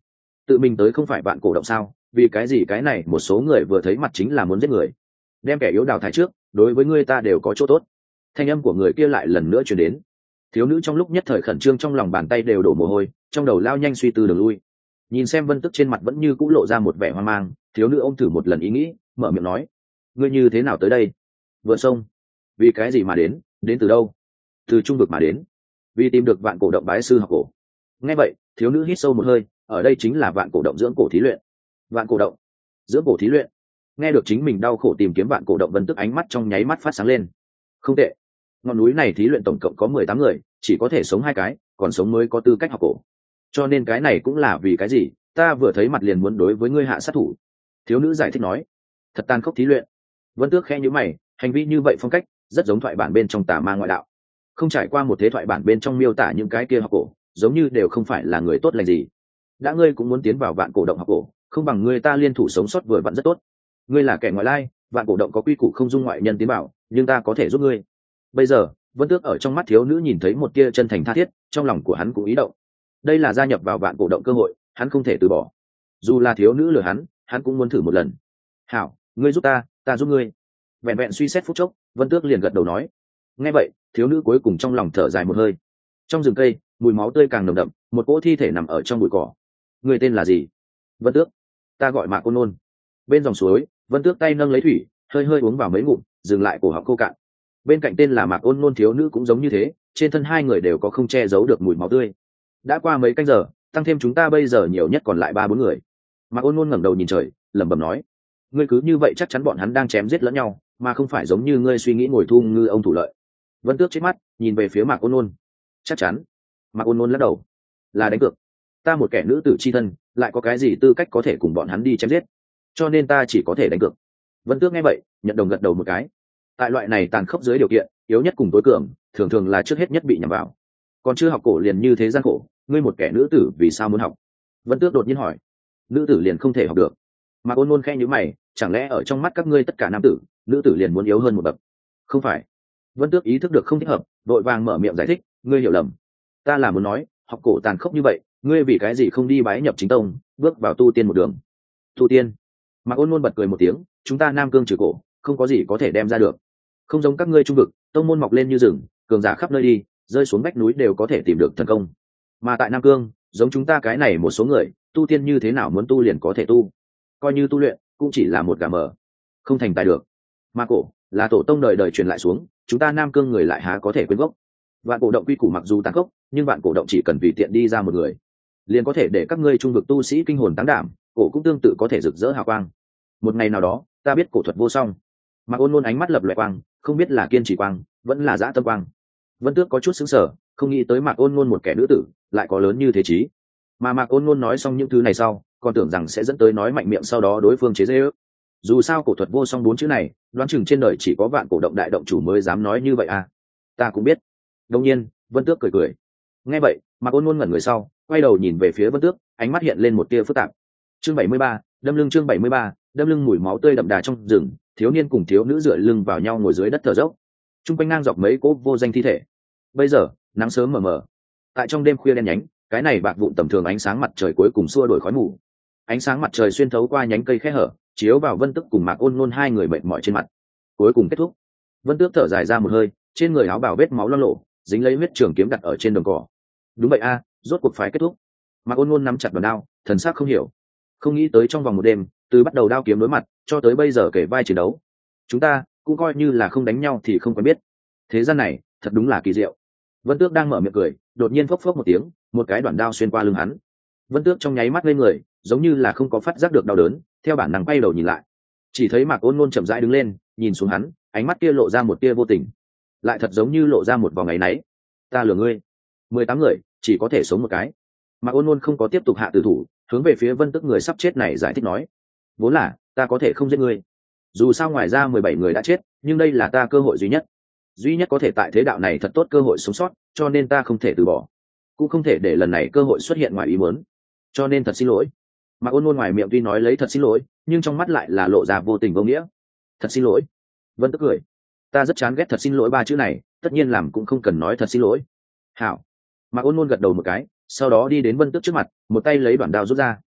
tự mình tới không phải bạn cổ động sao, vì cái gì cái này một số người vừa thấy mặt chính là muốn giết người, đem kẻ yếu đào thải trước, đối với ngươi ta đều có chỗ tốt. Thanh âm của người kia lại lần nữa truyền đến. Thiếu nữ trong lúc nhất thời khẩn trương, trong lòng bàn tay đều đổ mồ hôi, trong đầu lao nhanh suy tư đường lui. Nhìn xem Vân Tức trên mặt vẫn như cũ lộ ra một vẻ hoang mang, thiếu nữ ôm thử một lần ý nghĩ, mở miệng nói: ngươi như thế nào tới đây? Vượt sông? Vì cái gì mà đến? Đến từ đâu? Từ trung vực mà đến. Vì tìm được vạn cổ động bái sư học cổ. Nghe vậy, thiếu nữ hít sâu một hơi, ở đây chính là vạn cổ động dưỡng cổ thí luyện. Vạn cổ động dưỡng cổ thí luyện. Nghe được chính mình đau khổ tìm kiếm vạn cổ động, Vân Tức ánh mắt trong nháy mắt phát sáng lên. Không tệ, ngọn núi này thí luyện tổng cộng có mười tám người, chỉ có thể sống hai cái, còn sống mới có tư cách học cổ. Cho nên cái này cũng là vì cái gì ta vừa thấy mặt liền muốn đối với ngươi hạ sát thủ. Thiếu nữ giải thích nói. Thật tàn khốc thí luyện. Vân Tước khẽ nhíu mày, hành vi như vậy phong cách rất giống thoại bản bên trong tà ma ngoại đạo. Không trải qua một thế thoại bản bên trong miêu tả những cái kia học cổ, giống như đều không phải là người tốt lành gì. Đã ngươi cũng muốn tiến vào vạn cổ động học cổ, không bằng ngươi ta liên thủ sống sót vừa vặn rất tốt. Ngươi là kẻ ngoại lai, vạn cổ động có quy củ không dung ngoại nhân tiến vào, nhưng ta có thể giúp ngươi. Bây giờ, Vân Tước ở trong mắt thiếu nữ nhìn thấy một tia chân thành tha thiết, trong lòng của hắn cũng ý động. Đây là gia nhập vào vạn cổ động cơ hội, hắn không thể từ bỏ. Dù là thiếu nữ lừa hắn, hắn cũng muốn thử một lần. Hảo, ngươi giúp ta, ta giúp ngươi. Vẹn vẹn suy xét phút chốc, Vân Tước liền gật đầu nói. Nghe vậy, thiếu nữ cuối cùng trong lòng thở dài một hơi. Trong rừng cây, mùi máu tươi càng nồng đậm, một cỗ thi thể nằm ở trong bụi cỏ. Người tên là gì? Vân Tước. Ta gọi Mạc Ôn Nôn. Bên dòng suối, Vân Tước tay nâng lấy thủy, hơi hơi uống vào mấy ngụm, dừng lại cổ họng khô cạn. Bên cạnh tên là Mạc Ôn Nôn thiếu nữ cũng giống như thế, trên thân hai người đều có không che giấu được mùi máu tươi. Đã qua mấy canh giờ, tăng thêm chúng ta bây giờ nhiều nhất còn lại ba bốn người. Mạc Ôn Nôn ngẩng đầu nhìn trời, lẩm bẩm nói: ngươi cứ như vậy chắc chắn bọn hắn đang chém giết lẫn nhau, mà không phải giống như ngươi suy nghĩ ngồi thu ngư ông thủ lợi. Vân Tước chết mắt nhìn về phía Mạc Ôn Nôn. Chắc chắn. Mạc Ôn Nôn lắc đầu. Là đánh cược. Ta một kẻ nữ tử chi thân, lại có cái gì tư cách có thể cùng bọn hắn đi chém giết, cho nên ta chỉ có thể đánh cược. Vân Tước nghe vậy, nhận đồng gật đầu một cái. Tại loại này tàn khốc dưới điều kiện, yếu nhất cùng tối cường thường thường là trước hết nhất bị nhằm vào. Còn chưa học cổ liền như thế gian khổ, ngươi một kẻ nữ tử vì sao muốn học? Vân Tước đột nhiên hỏi. Nữ tử liền không thể học được? Mạc Ôn Nôn khẽ nhíu mày, chẳng lẽ ở trong mắt các ngươi tất cả nam tử, nữ tử liền muốn yếu hơn một bậc? Không phải. Vân Tước ý thức được không thích hợp, vội vàng mở miệng giải thích. Ngươi hiểu lầm, ta là muốn nói, học cổ tàn khốc như vậy, ngươi vì cái gì không đi bái nhập chính tông, bước vào tu tiên một đường? Tu tiên? Mạc Ôn Nôn bật cười một tiếng. Chúng ta Nam Cương trừ cổ, không có gì có thể đem ra được. Không giống các ngươi trung vực, tông môn mọc lên như rừng, cường giả khắp nơi đi, rơi xuống vách núi đều có thể tìm được thần công. Mà tại Nam Cương, giống chúng ta cái này một số người, tu tiên như thế nào muốn tu liền có thể tu, coi như tu luyện cũng chỉ là một gà mờ, không thành tài được. Mà cổ là tổ tông đời đời truyền lại xuống, chúng ta Nam Cương người lại há có thể quên gốc. Vạn cổ động quy củ mặc dù tàn khốc, nhưng vạn cổ động chỉ cần tùy tiện đi ra một người, liền có thể để các ngươi trung vực tu sĩ kinh hồn táng đảm, cổ cũng tương tự có thể rực rỡ hào quang. Một ngày nào đó, ta biết cổ thuật vô song. Mạc Ôn Nôn ánh mắt lập loè quang, không biết là kiên trì quang, vẫn là dã tâm quang. Vân Tước có chút sững sờ, không nghĩ tới Mạc Ôn Nôn một kẻ nữ tử, lại có lớn như thế trí. Mà Mạc Ôn Nôn nói xong những thứ này sau, còn tưởng rằng sẽ dẫn tới nói mạnh miệng sau đó đối phương chế giễu. Dù sao cổ thuật vô song bốn chữ này, đoán chừng trên đời chỉ có vạn cổ động đại động chủ mới dám nói như vậy à. Ta cũng biết. Đương nhiên, Vân Tước cười cười. Nghe vậy, Mạc Ôn Nôn ngẩn người sau, quay đầu nhìn về phía Vân Tước, ánh mắt hiện lên một tia phức tạp. Chương bảy mươi ba, đâm lưng chương bảy mươi ba, đâm lưng mùi máu tươi đậm đà trong rừng, thiếu niên cùng thiếu nữ dựa lưng vào nhau ngồi dưới đất thở dốc. Trung quanh ngang dọc mấy cỗ vô danh thi thể. Bây giờ, nắng sớm mờ mờ. Tại trong đêm khuya đen nhánh, cái này bạc vụn tầm thường ánh sáng mặt trời cuối cùng xua đuổi khói mù. Ánh sáng mặt trời xuyên thấu qua nhánh cây khe hở, chiếu vào Vân Tước cùng Mạc Ôn Nôn hai người mệt mỏi trên mặt. Cuối cùng kết thúc. Vân Tước thở dài ra một hơi, trên người áo bào vết máu loang lổ, dính lấy huyết trường kiếm đặt ở trên đồng cỏ. Đúng vậy a, rốt cuộc phải kết thúc. Mạc Ôn Nôn nắm chặt đòn đao, thần sắc không hiểu. Không nghĩ tới trong vòng một đêm, từ bắt đầu đao kiếm đối mặt, cho tới bây giờ kể vai chiến đấu, chúng ta cũng coi như là không đánh nhau thì không quen biết. Thế gian này thật đúng là kỳ diệu. Vân Tước đang mở miệng cười, đột nhiên phốc phốc một tiếng, một cái đoạn đao xuyên qua lưng hắn. Vân Tước trong nháy mắt lên người, giống như là không có phát giác được đau đớn, theo bản năng quay đầu nhìn lại, chỉ thấy Mạc Ôn Nôn chậm rãi đứng lên, nhìn xuống hắn, ánh mắt kia lộ ra một tia vô tình, lại thật giống như lộ ra một vòng ngày náy. Ta lừa ngươi, mười tám người chỉ có thể sống một cái. Mạc Ôn Nôn không có tiếp tục hạ tử thủ, hướng về phía Vân Tước người sắp chết này giải thích nói: vốn là ta có thể không giết ngươi, dù sao ngoài ra mười bảy người đã chết, nhưng đây là ta cơ hội duy nhất duy nhất có thể tại thế đạo này thật tốt cơ hội sống sót, cho nên ta không thể từ bỏ, cũng không thể để lần này cơ hội xuất hiện ngoài ý muốn, cho nên thật xin lỗi. Mạc Ôn Nôn ngoài miệng tuy nói lấy thật xin lỗi, nhưng trong mắt lại là lộ ra vô tình vô nghĩa. Thật xin lỗi. Vân Tước cười. Ta rất chán ghét thật xin lỗi ba chữ này, tất nhiên làm cũng không cần nói thật xin lỗi. Hảo. Mạc Ôn Nôn gật đầu một cái, sau đó đi đến Vân Tước trước mặt, một tay lấy đoạn đao rút ra.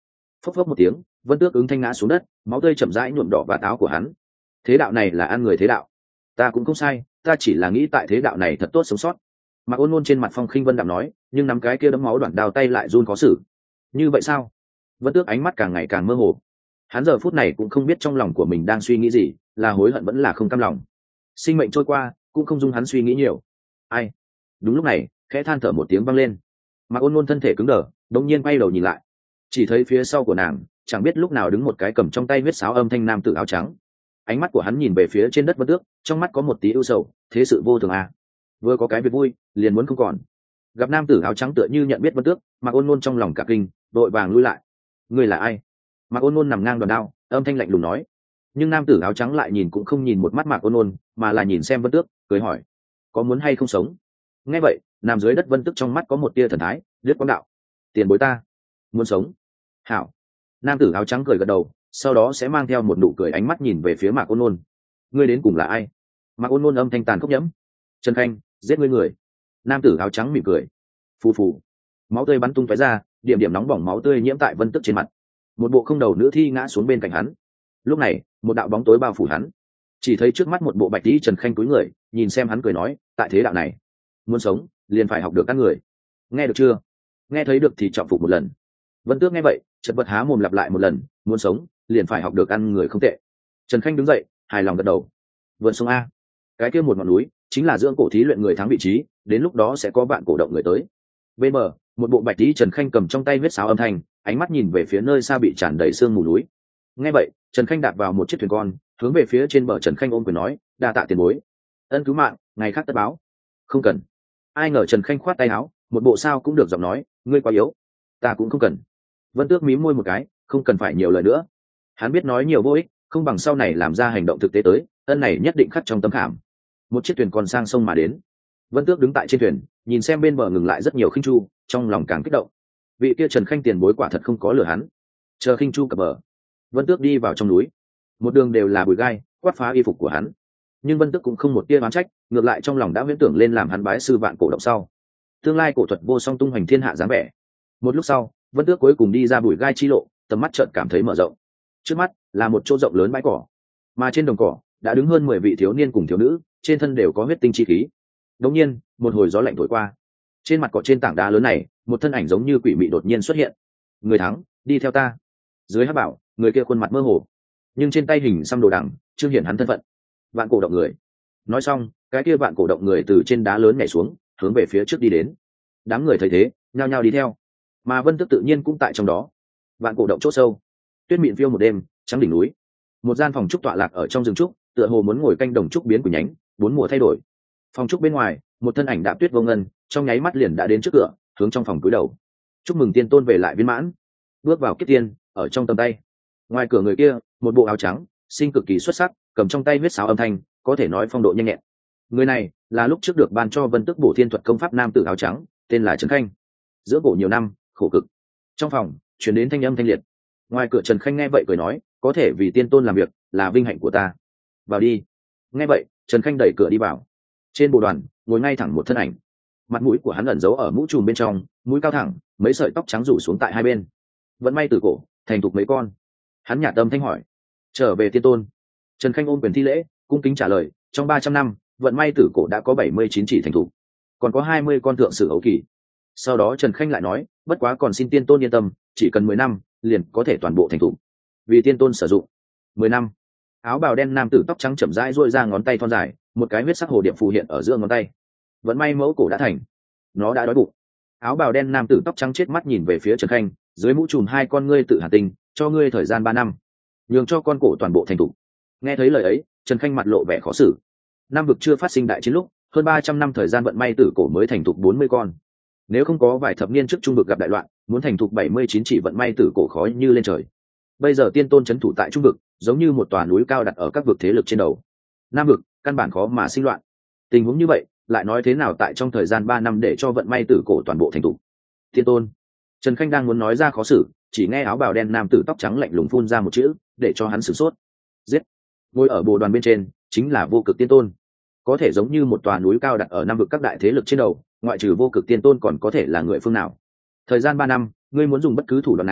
phốc phốc một tiếng, Vân Tước ứng thanh ngã xuống đất, máu tươi chậm rãi nhuộm đỏ vạt áo của hắn. Thế đạo này là ăn người thế đạo. Ta cũng không sai, ta chỉ là nghĩ tại thế đạo này thật tốt sống sót. Mạc Ôn Ôn trên mặt phong khinh vân đạm nói, nhưng nắm cái kia đấm máu đoạn đào tay lại run khó xử. Như vậy sao? Vân Tước ánh mắt càng ngày càng mơ hồ. Hắn giờ phút này cũng không biết trong lòng của mình đang suy nghĩ gì, là hối hận vẫn là không cam lòng. Sinh mệnh trôi qua, cũng không dung hắn suy nghĩ nhiều. Ai? Đúng lúc này, khẽ than thở một tiếng vang lên. Mạc Ôn Ôn thân thể cứng đờ, đống nhiên quay đầu nhìn lại, chỉ thấy phía sau của nàng chẳng biết lúc nào đứng một cái cầm trong tay huyết sáo âm thanh nam tử áo trắng. Ánh mắt của hắn nhìn về phía trên đất Vân Tước, trong mắt có một tí ưu sầu, thế sự vô thường à. Vừa có cái việc vui liền muốn không còn. Gặp nam tử áo trắng tựa như nhận biết Vân Tước, Mạc Ôn Ôn trong lòng cả kinh, đội vàng lui lại. Người là ai? Mạc Ôn Ôn nằm ngang đòn đao, âm thanh lạnh lùng nói. Nhưng nam tử áo trắng lại nhìn cũng không nhìn một mắt Mạc Ôn Ôn, mà là nhìn xem Vân Tước, cười hỏi, có muốn hay không sống? Nghe vậy, nằm dưới đất Vân Tước trong mắt có một tia thần thái, liếc quang đạo, tiền bối ta muốn sống. Hảo. Nam tử áo trắng cười gật đầu, sau đó sẽ mang theo một nụ cười, ánh mắt nhìn về phía Mạc Ôn Ôn. Ngươi đến cùng là ai? Mạc Ôn Ôn âm thanh tàn khốc nhẫm. Trần Khanh, giết ngươi người. Nam tử áo trắng mỉm cười. Phù phù. Máu tươi bắn tung tóe ra, điểm điểm nóng bỏng máu tươi nhiễm tại Vân Tước trên mặt. Một bộ không đầu nữ thi ngã xuống bên cạnh hắn. Lúc này, một đạo bóng tối bao phủ hắn. Chỉ thấy trước mắt một bộ bạch tí Trần Khanh cúi người, nhìn xem hắn cười nói, tại thế đạo này, muốn sống, liền phải học được các người. Nghe được chưa? Nghe thấy được thì trọng phục một lần. Vân Tước nghe vậy, chợt vật há mồm lặp lại một lần, muốn sống, liền phải học được ăn người không tệ. Trần Khanh đứng dậy, hài lòng gật đầu. Vượt sông a, cái kia một ngọn núi, chính là dưỡng cổ thí luyện người thắng vị trí, đến lúc đó sẽ có bạn cổ động người tới. Bên bờ, một bộ bạch tí Trần Khanh cầm trong tay huyết sáo âm thanh, ánh mắt nhìn về phía nơi xa bị tràn đầy sương mù núi. Nghe vậy, Trần Khanh đạp vào một chiếc thuyền con, hướng về phía trên bờ. Trần Khanh ôm quyền nói, đa tạ tiền bối, ân cứu mạng, ngày khác tất báo. Không cần. Ai ngờ Trần Khanh khoát tay áo, một bộ sao cũng được giọng nói, ngươi quá yếu, ta cũng không cần. Vân Tước mím môi một cái, không cần phải nhiều lời nữa. Hắn biết nói nhiều vô ích, không bằng sau này làm ra hành động thực tế tới, ân này nhất định khắc trong tâm khảm. Một chiếc thuyền còn sang sông mà đến. Vân Tước đứng tại trên thuyền, nhìn xem bên bờ ngừng lại rất nhiều khinh chu, trong lòng càng kích động. Vị kia Trần Khanh tiền bối quả thật không có lừa hắn. Chờ khinh chu cập bờ, Vân Tước đi vào trong núi. Một đường đều là bụi gai, quát phá y phục của hắn. Nhưng Vân Tước cũng không một tia oán trách, ngược lại trong lòng đã huyễn tưởng lên làm hắn bái sư vạn cổ động sau. Tương lai cổ thuật vô song tung hoành thiên hạ dáng vẻ. Một lúc sau, Vân Tước cuối cùng đi ra bụi gai chi lộ, tầm mắt chợt cảm thấy mở rộng. Trước mắt là một chỗ rộng lớn bãi cỏ, mà trên đồng cỏ đã đứng hơn mười vị thiếu niên cùng thiếu nữ, trên thân đều có huyết tinh chi khí. Đột nhiên, một hồi gió lạnh thổi qua. Trên mặt cỏ trên tảng đá lớn này, một thân ảnh giống như quỷ mị đột nhiên xuất hiện. Người thắng, đi theo ta. Dưới hắc bảo, người kia khuôn mặt mơ hồ, nhưng trên tay hình xăm đồ đằng, chương hiển hắn thân phận. Vạn cổ động người. Nói xong, cái kia vạn cổ động người từ trên đá lớn nhảy xuống, hướng về phía trước đi đến. Đám người thấy thế, nhao nhao đi theo, mà Vân Tước tự nhiên cũng tại trong đó. Vạn cổ động chỗ sâu, tuyết mịn phiêu một đêm, trắng đỉnh núi. Một gian phòng trúc tọa lạc ở trong rừng trúc, tựa hồ muốn ngồi canh đồng trúc biến của nhánh, bốn mùa thay đổi. Phòng trúc bên ngoài, một thân ảnh đạp tuyết vô ngân, trong nháy mắt liền đã đến trước cửa, hướng trong phòng cúi đầu. Chúc mừng tiên tôn về lại viên mãn. Bước vào kiếp tiên, ở trong tầm tay. Ngoài cửa người kia, một bộ áo trắng, sinh cực kỳ xuất sắc, cầm trong tay huyết sáo âm thanh, có thể nói phong độ nhanh nhẹn. Người này là lúc trước được ban cho Vân Tước bổ thiên thuật công pháp nam tử áo trắng, tên là Trần Khanh. Giữa cổ nhiều năm, khổ cực. Trong phòng chuyển đến thanh âm thanh liệt. Ngoài cửa Trần Khanh nghe vậy cười nói, có thể vì tiên tôn làm việc là vinh hạnh của ta. Vào đi. Nghe vậy Trần Khanh đẩy cửa đi vào. Trên bồ đoàn ngồi ngay thẳng một thân ảnh, mặt mũi của hắn ẩn giấu ở mũ trùm bên trong, mũi cao thẳng, mấy sợi tóc trắng rủ xuống tại hai bên. Vẫn may từ cổ thành thục mấy con. Hắn nhả tâm thanh hỏi, trở về tiên tôn. Trần Khanh ôm quyền thi lễ, cung kính trả lời, trong ba trăm năm vận may tử cổ đã có bảy mươi chín chỉ thành thục, còn có hai mươi con thượng sử ấu kỳ. Sau đó Trần Khanh lại nói, bất quá còn xin tiên tôn yên tâm, chỉ cần mười năm liền có thể toàn bộ thành thục, vì tiên tôn sử dụng. Mười năm. Áo bào đen nam tử tóc trắng chậm rãi duỗi ra ngón tay thon dài, một cái huyết sắc hồ điệp phù hiện ở giữa ngón tay. Vẫn may mẫu cổ đã thành, nó đã đói bụng. Áo bào đen nam tử tóc trắng chết mắt nhìn về phía Trần Khanh, dưới mũ trùm hai con ngươi tự hàn tình, cho ngươi thời gian ba năm, nhường cho con cổ toàn bộ thành thục. Nghe thấy lời ấy, Trần Khanh mặt lộ vẻ khó xử. Nam vực chưa phát sinh đại chiến lúc, hơn ba trăm năm thời gian vận may tử cổ mới thành thục bốn mươi con. Nếu không có vài thập niên trước trung vực gặp đại loạn, muốn thành thục bảy mươi chín chỉ vận may tử cổ khó như lên trời. Bây giờ tiên tôn trấn thủ tại trung vực, giống như một tòa núi cao đặt ở các vực thế lực trên đầu. Nam vực căn bản khó mà sinh loạn. Tình huống như vậy, lại nói thế nào tại trong thời gian ba năm để cho vận may tử cổ toàn bộ thành thục. Tiên tôn. Trần Khanh đang muốn nói ra khó xử, chỉ nghe áo bào đen nam tử tóc trắng lạnh lùng phun ra một chữ, để cho hắn sửng sốt. Giết. Ngồi ở bồ đoàn bên trên, chính là vô cực tiên tôn. Có thể giống như một tòa núi cao đặt ở nam vực các đại thế lực trên đầu, ngoại trừ vô cực tiên tôn còn có thể là người phương nào? Thời gian ba năm, ngươi muốn dùng bất cứ thủ đoạn nào,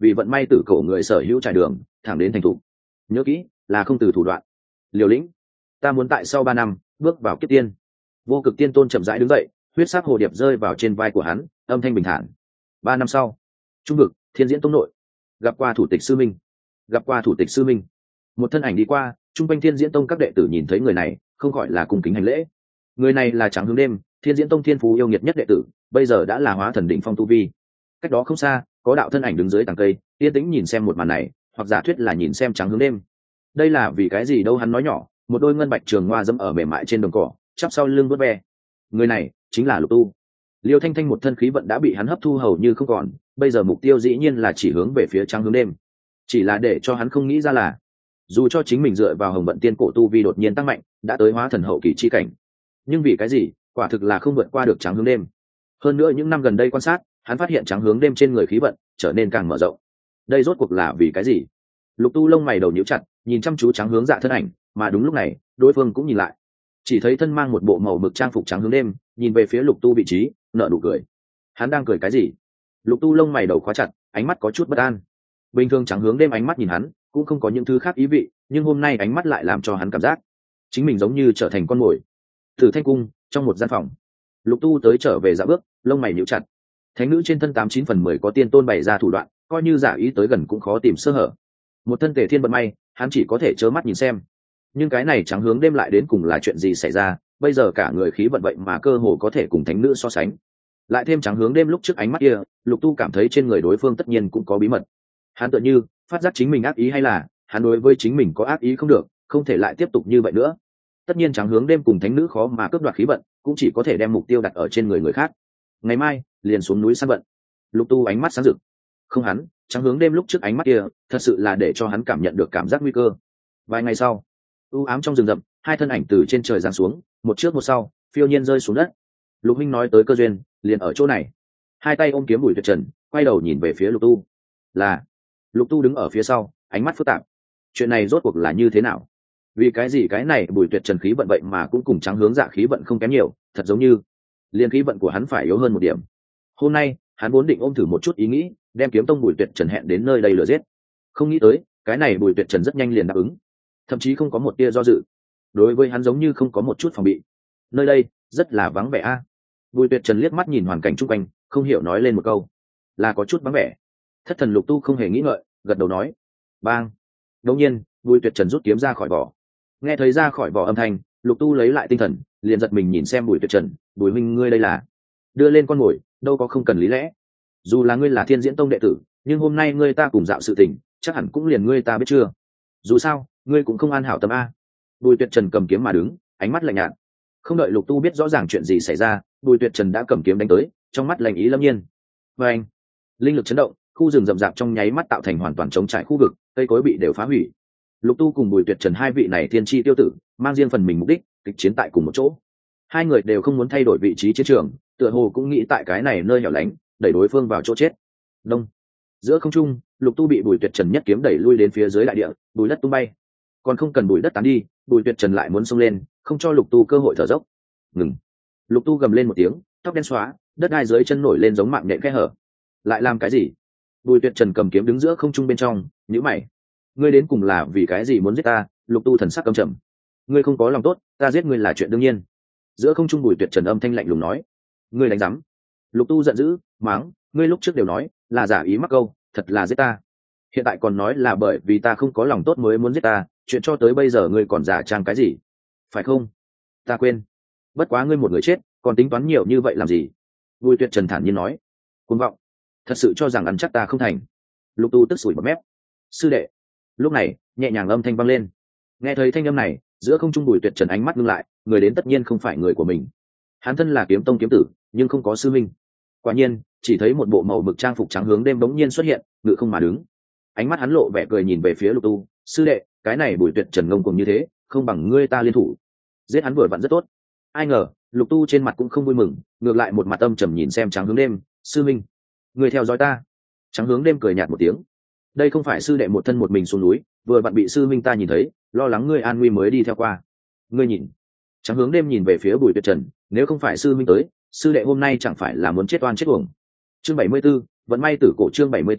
vì vận may tử cổ người sở hữu trải đường thẳng đến thành thủ. Nhớ kỹ là không từ thủ đoạn. Liều lĩnh, ta muốn tại sau ba năm bước vào kiếp tiên. Vô Cực Tiên Tôn chậm rãi đứng dậy, huyết sắc hồ điệp rơi vào trên vai của hắn, âm thanh bình thản. Ba năm sau, trung vực Thiên Diễn Tông nội, gặp qua thủ tịch sư minh. Gặp qua thủ tịch sư minh. Một thân ảnh đi qua, trung quanh Thiên Diễn Tông các đệ tử nhìn thấy người này, không gọi là cung kính hành lễ. Người này là Tráng Hướng Đêm, Thiên Diễn Tông thiên phú yêu nghiệt nhất đệ tử, bây giờ đã là hóa thần đỉnh phong tu vi. Cách đó không xa, có đạo thân ảnh đứng dưới tầng cây, yên tĩnh nhìn xem một màn này, hoặc giả thuyết là nhìn xem Tráng Hướng Đêm. Đây là vì cái gì đâu, hắn nói nhỏ, một đôi ngân bạch trường hoa dẫm ở mềm mại trên đồng cỏ, chắp sau lưng vớt ve. Người này chính là Lục Tu. Liêu Thanh Thanh một thân khí vận đã bị hắn hấp thu hầu như không còn, bây giờ mục tiêu dĩ nhiên là chỉ hướng về phía Tráng Hướng Đêm. Chỉ là để cho hắn không nghĩ ra là, dù cho chính mình dựa vào Hồng Vận Tiên cổ tu vi đột nhiên tăng mạnh, đã tới hóa thần hậu kỳ chi cảnh, nhưng vì cái gì, quả thực là không vượt qua được Tráng Hướng Đêm. Hơn nữa những năm gần đây quan sát, hắn phát hiện Tráng Hướng Đêm trên người khí vận trở nên càng mở rộng. Đây rốt cuộc là vì cái gì? Lục Tu lông mày đầu nhíu chặt, nhìn chăm chú Tráng Hướng Dạ thân ảnh, mà đúng lúc này, đối phương cũng nhìn lại. Chỉ thấy thân mang một bộ màu mực trang phục Tráng Hướng Đêm, nhìn về phía Lục Tu vị trí, nở nụ cười. Hắn đang cười cái gì? Lục Tu lông mày đầu khóa chặt, ánh mắt có chút bất an. Bình thường Tráng Hướng Đêm ánh mắt nhìn hắn, cũng không có những thứ khác ý vị, nhưng hôm nay ánh mắt lại làm cho hắn cảm giác chính mình giống như trở thành con mồi. Thử Thanh Cung, trong một gian phòng, Lục Tu tới trở về dạo bước, lông mày nhíu chặt. Thánh nữ trên thân tám chín phần mười có tiên tôn bày ra thủ đoạn, coi như giả ý tới gần cũng khó tìm sơ hở. Một thân Tề Thiên vận may, hắn chỉ có thể trơ mắt nhìn xem. Nhưng cái này Tráng Hướng Đêm lại đến cùng là chuyện gì xảy ra, bây giờ cả người khí vận vậy mà cơ hồ có thể cùng thánh nữ so sánh. Lại thêm Tráng Hướng Đêm lúc trước ánh mắt kia, Lục Tu cảm thấy trên người đối phương tất nhiên cũng có bí mật. Hắn tựa như phát giác chính mình ác ý, hay là hắn đối với chính mình có ác ý không được, không thể lại tiếp tục như vậy nữa. Tất nhiên Tráng Hướng Đêm cùng thánh nữ khó mà cướp đoạt khí vận, cũng chỉ có thể đem mục tiêu đặt ở trên người người khác. Ngày mai liền xuống núi săn vận. Lục Tu ánh mắt sáng rực. Không, hắn Tráng Hướng Đêm lúc trước ánh mắt kia thật sự là để cho hắn cảm nhận được cảm giác nguy cơ. Vài ngày sau, u ám trong rừng rậm, hai thân ảnh từ trên trời giáng xuống, một trước một sau, phiêu nhiên rơi xuống đất. Lục huynh nói tới cơ duyên liền ở chỗ này. Hai tay ôm kiếm Bùi Tuyệt Trần, quay đầu nhìn về phía Lục Tu. Là. Lục Tu đứng ở phía sau, ánh mắt phức tạp. Chuyện này rốt cuộc là như thế nào? Vì cái gì cái này Bùi Tuyệt Trần khí vận vậy mà cũng cùng Tráng Hướng Dạ khí vận không kém nhiều, thật giống như liên khí vận của hắn phải yếu hơn một điểm. Hôm nay hắn vốn định ôm thử một chút ý nghĩ, đem kiếm tông Bùi Tuyệt Trần hẹn đến nơi đây lừa giết. Không nghĩ tới cái này Bùi Tuyệt Trần rất nhanh liền đáp ứng, thậm chí không có một tia do dự. Đối với hắn giống như không có một chút phòng bị. Nơi đây rất là vắng vẻ a. Bùi Tuyệt Trần liếc mắt nhìn hoàn cảnh chung quanh, không hiểu nói lên một câu, là có chút vắng vẻ. Thất Thần Lục Tu không hề nghĩ ngợi, gật đầu nói. Bang. Đột nhiên Bùi Tuyệt Trần rút kiếm ra khỏi vỏ. Nghe thấy ra khỏi vỏ âm thanh, Lục Tu lấy lại tinh thần, liền giật mình nhìn xem Bùi Tuyệt Trần. Bùi huynh, ngươi đây là đưa lên con mồi, đâu có không cần lý lẽ. Dù là ngươi là Thiên Diễn Tông đệ tử, nhưng hôm nay ngươi ta cùng dạo sự tình, chắc hẳn cũng liền ngươi ta biết chưa. Dù sao ngươi cũng không an hảo tâm a. Bùi Tuyệt Trần cầm kiếm mà đứng, ánh mắt lạnh nhạt. Không đợi Lục Tu biết rõ ràng chuyện gì xảy ra, Bùi Tuyệt Trần đã cầm kiếm đánh tới, trong mắt lạnh ý lâm nhiên. Và anh, linh lực chấn động, khu rừng rậm rạp trong nháy mắt tạo thành hoàn toàn trống trải khu vực, cây cối bị đều phá hủy. Lục Tu cùng Bùi Tuyệt Trần hai vị này thiên chi tiêu tử, mang riêng phần mình mục đích, kịch chiến tại cùng một chỗ. Hai người đều không muốn thay đổi vị trí chiến trường, tựa hồ cũng nghĩ tại cái này nơi hẻo lánh, đẩy đối phương vào chỗ chết. Đông. Giữa không trung, Lục Tu bị Bùi Tuyệt Trần nhất kiếm đẩy lui đến phía dưới đại địa, bùi đất tung bay. Còn không cần bùi đất tán đi, Bùi Tuyệt Trần lại muốn xông lên, không cho Lục Tu cơ hội thở dốc. Ngừng. Lục Tu gầm lên một tiếng, tóc đen xóa, đất đai dưới chân nổi lên giống mạng nhện kẽ hở. Lại làm cái gì? Bùi Tuyệt Trần cầm kiếm đứng giữa không trung bên trong, nhíu mày. Ngươi đến cùng là vì cái gì muốn giết ta? Lục Tu thần sắc căm trầm. Ngươi không có lòng tốt, ta giết ngươi là chuyện đương nhiên. Giữa không trung Bùi Tuyệt Trần âm thanh lạnh lùng nói. Ngươi đánh rắm. Lục Tu giận dữ, mắng, ngươi lúc trước đều nói là giả ý mắc câu, thật là giết ta. Hiện tại còn nói là bởi vì ta không có lòng tốt mới muốn giết ta, chuyện cho tới bây giờ ngươi còn giả trang cái gì? Phải không? Ta quên. Bất quá ngươi một người chết, còn tính toán nhiều như vậy làm gì? Bùi Tuyệt Trần thản nhiên nói. Cuồng vọng, thật sự cho rằng ăn chắc ta không thành. Lục Tu tức sủi bọt mép. Sư đệ. Lúc này nhẹ nhàng âm thanh vang lên. Nghe thấy thanh âm này, giữa không trung Bùi Tuyệt Trần ánh mắt ngưng lại, người đến tất nhiên không phải người của mình. Hắn thân là kiếm tông kiếm tử, nhưng không có sư minh. Quả nhiên, chỉ thấy một bộ màu mực trang phục trắng hướng đêm bỗng nhiên xuất hiện, ngự không mà đứng. Ánh mắt hắn lộ vẻ cười nhìn về phía Lục Tu. Sư đệ, cái này Bùi Tuyệt Trần ngông cuồng như thế, không bằng ngươi ta liên thủ giết hắn vừa vặn rất tốt. Ai ngờ Lục Tu trên mặt cũng không vui mừng, ngược lại một mặt âm trầm nhìn xem trắng hướng đêm. Sư minh, người theo dõi ta. Trắng hướng đêm cười nhạt một tiếng. Đây không phải sư đệ một thân một mình xuống núi, vừa vặn bị sư minh ta nhìn thấy, lo lắng ngươi an nguy mới đi theo qua. Ngươi nhìn. Trắng hướng đêm nhìn về phía Bùi Tuyệt Trần. Nếu không phải sư minh tới, sư đệ hôm nay chẳng phải là muốn chết oan chết uổng. Chương bảy mươi 'Vận may tử cổ, chương bảy mươi 'Vận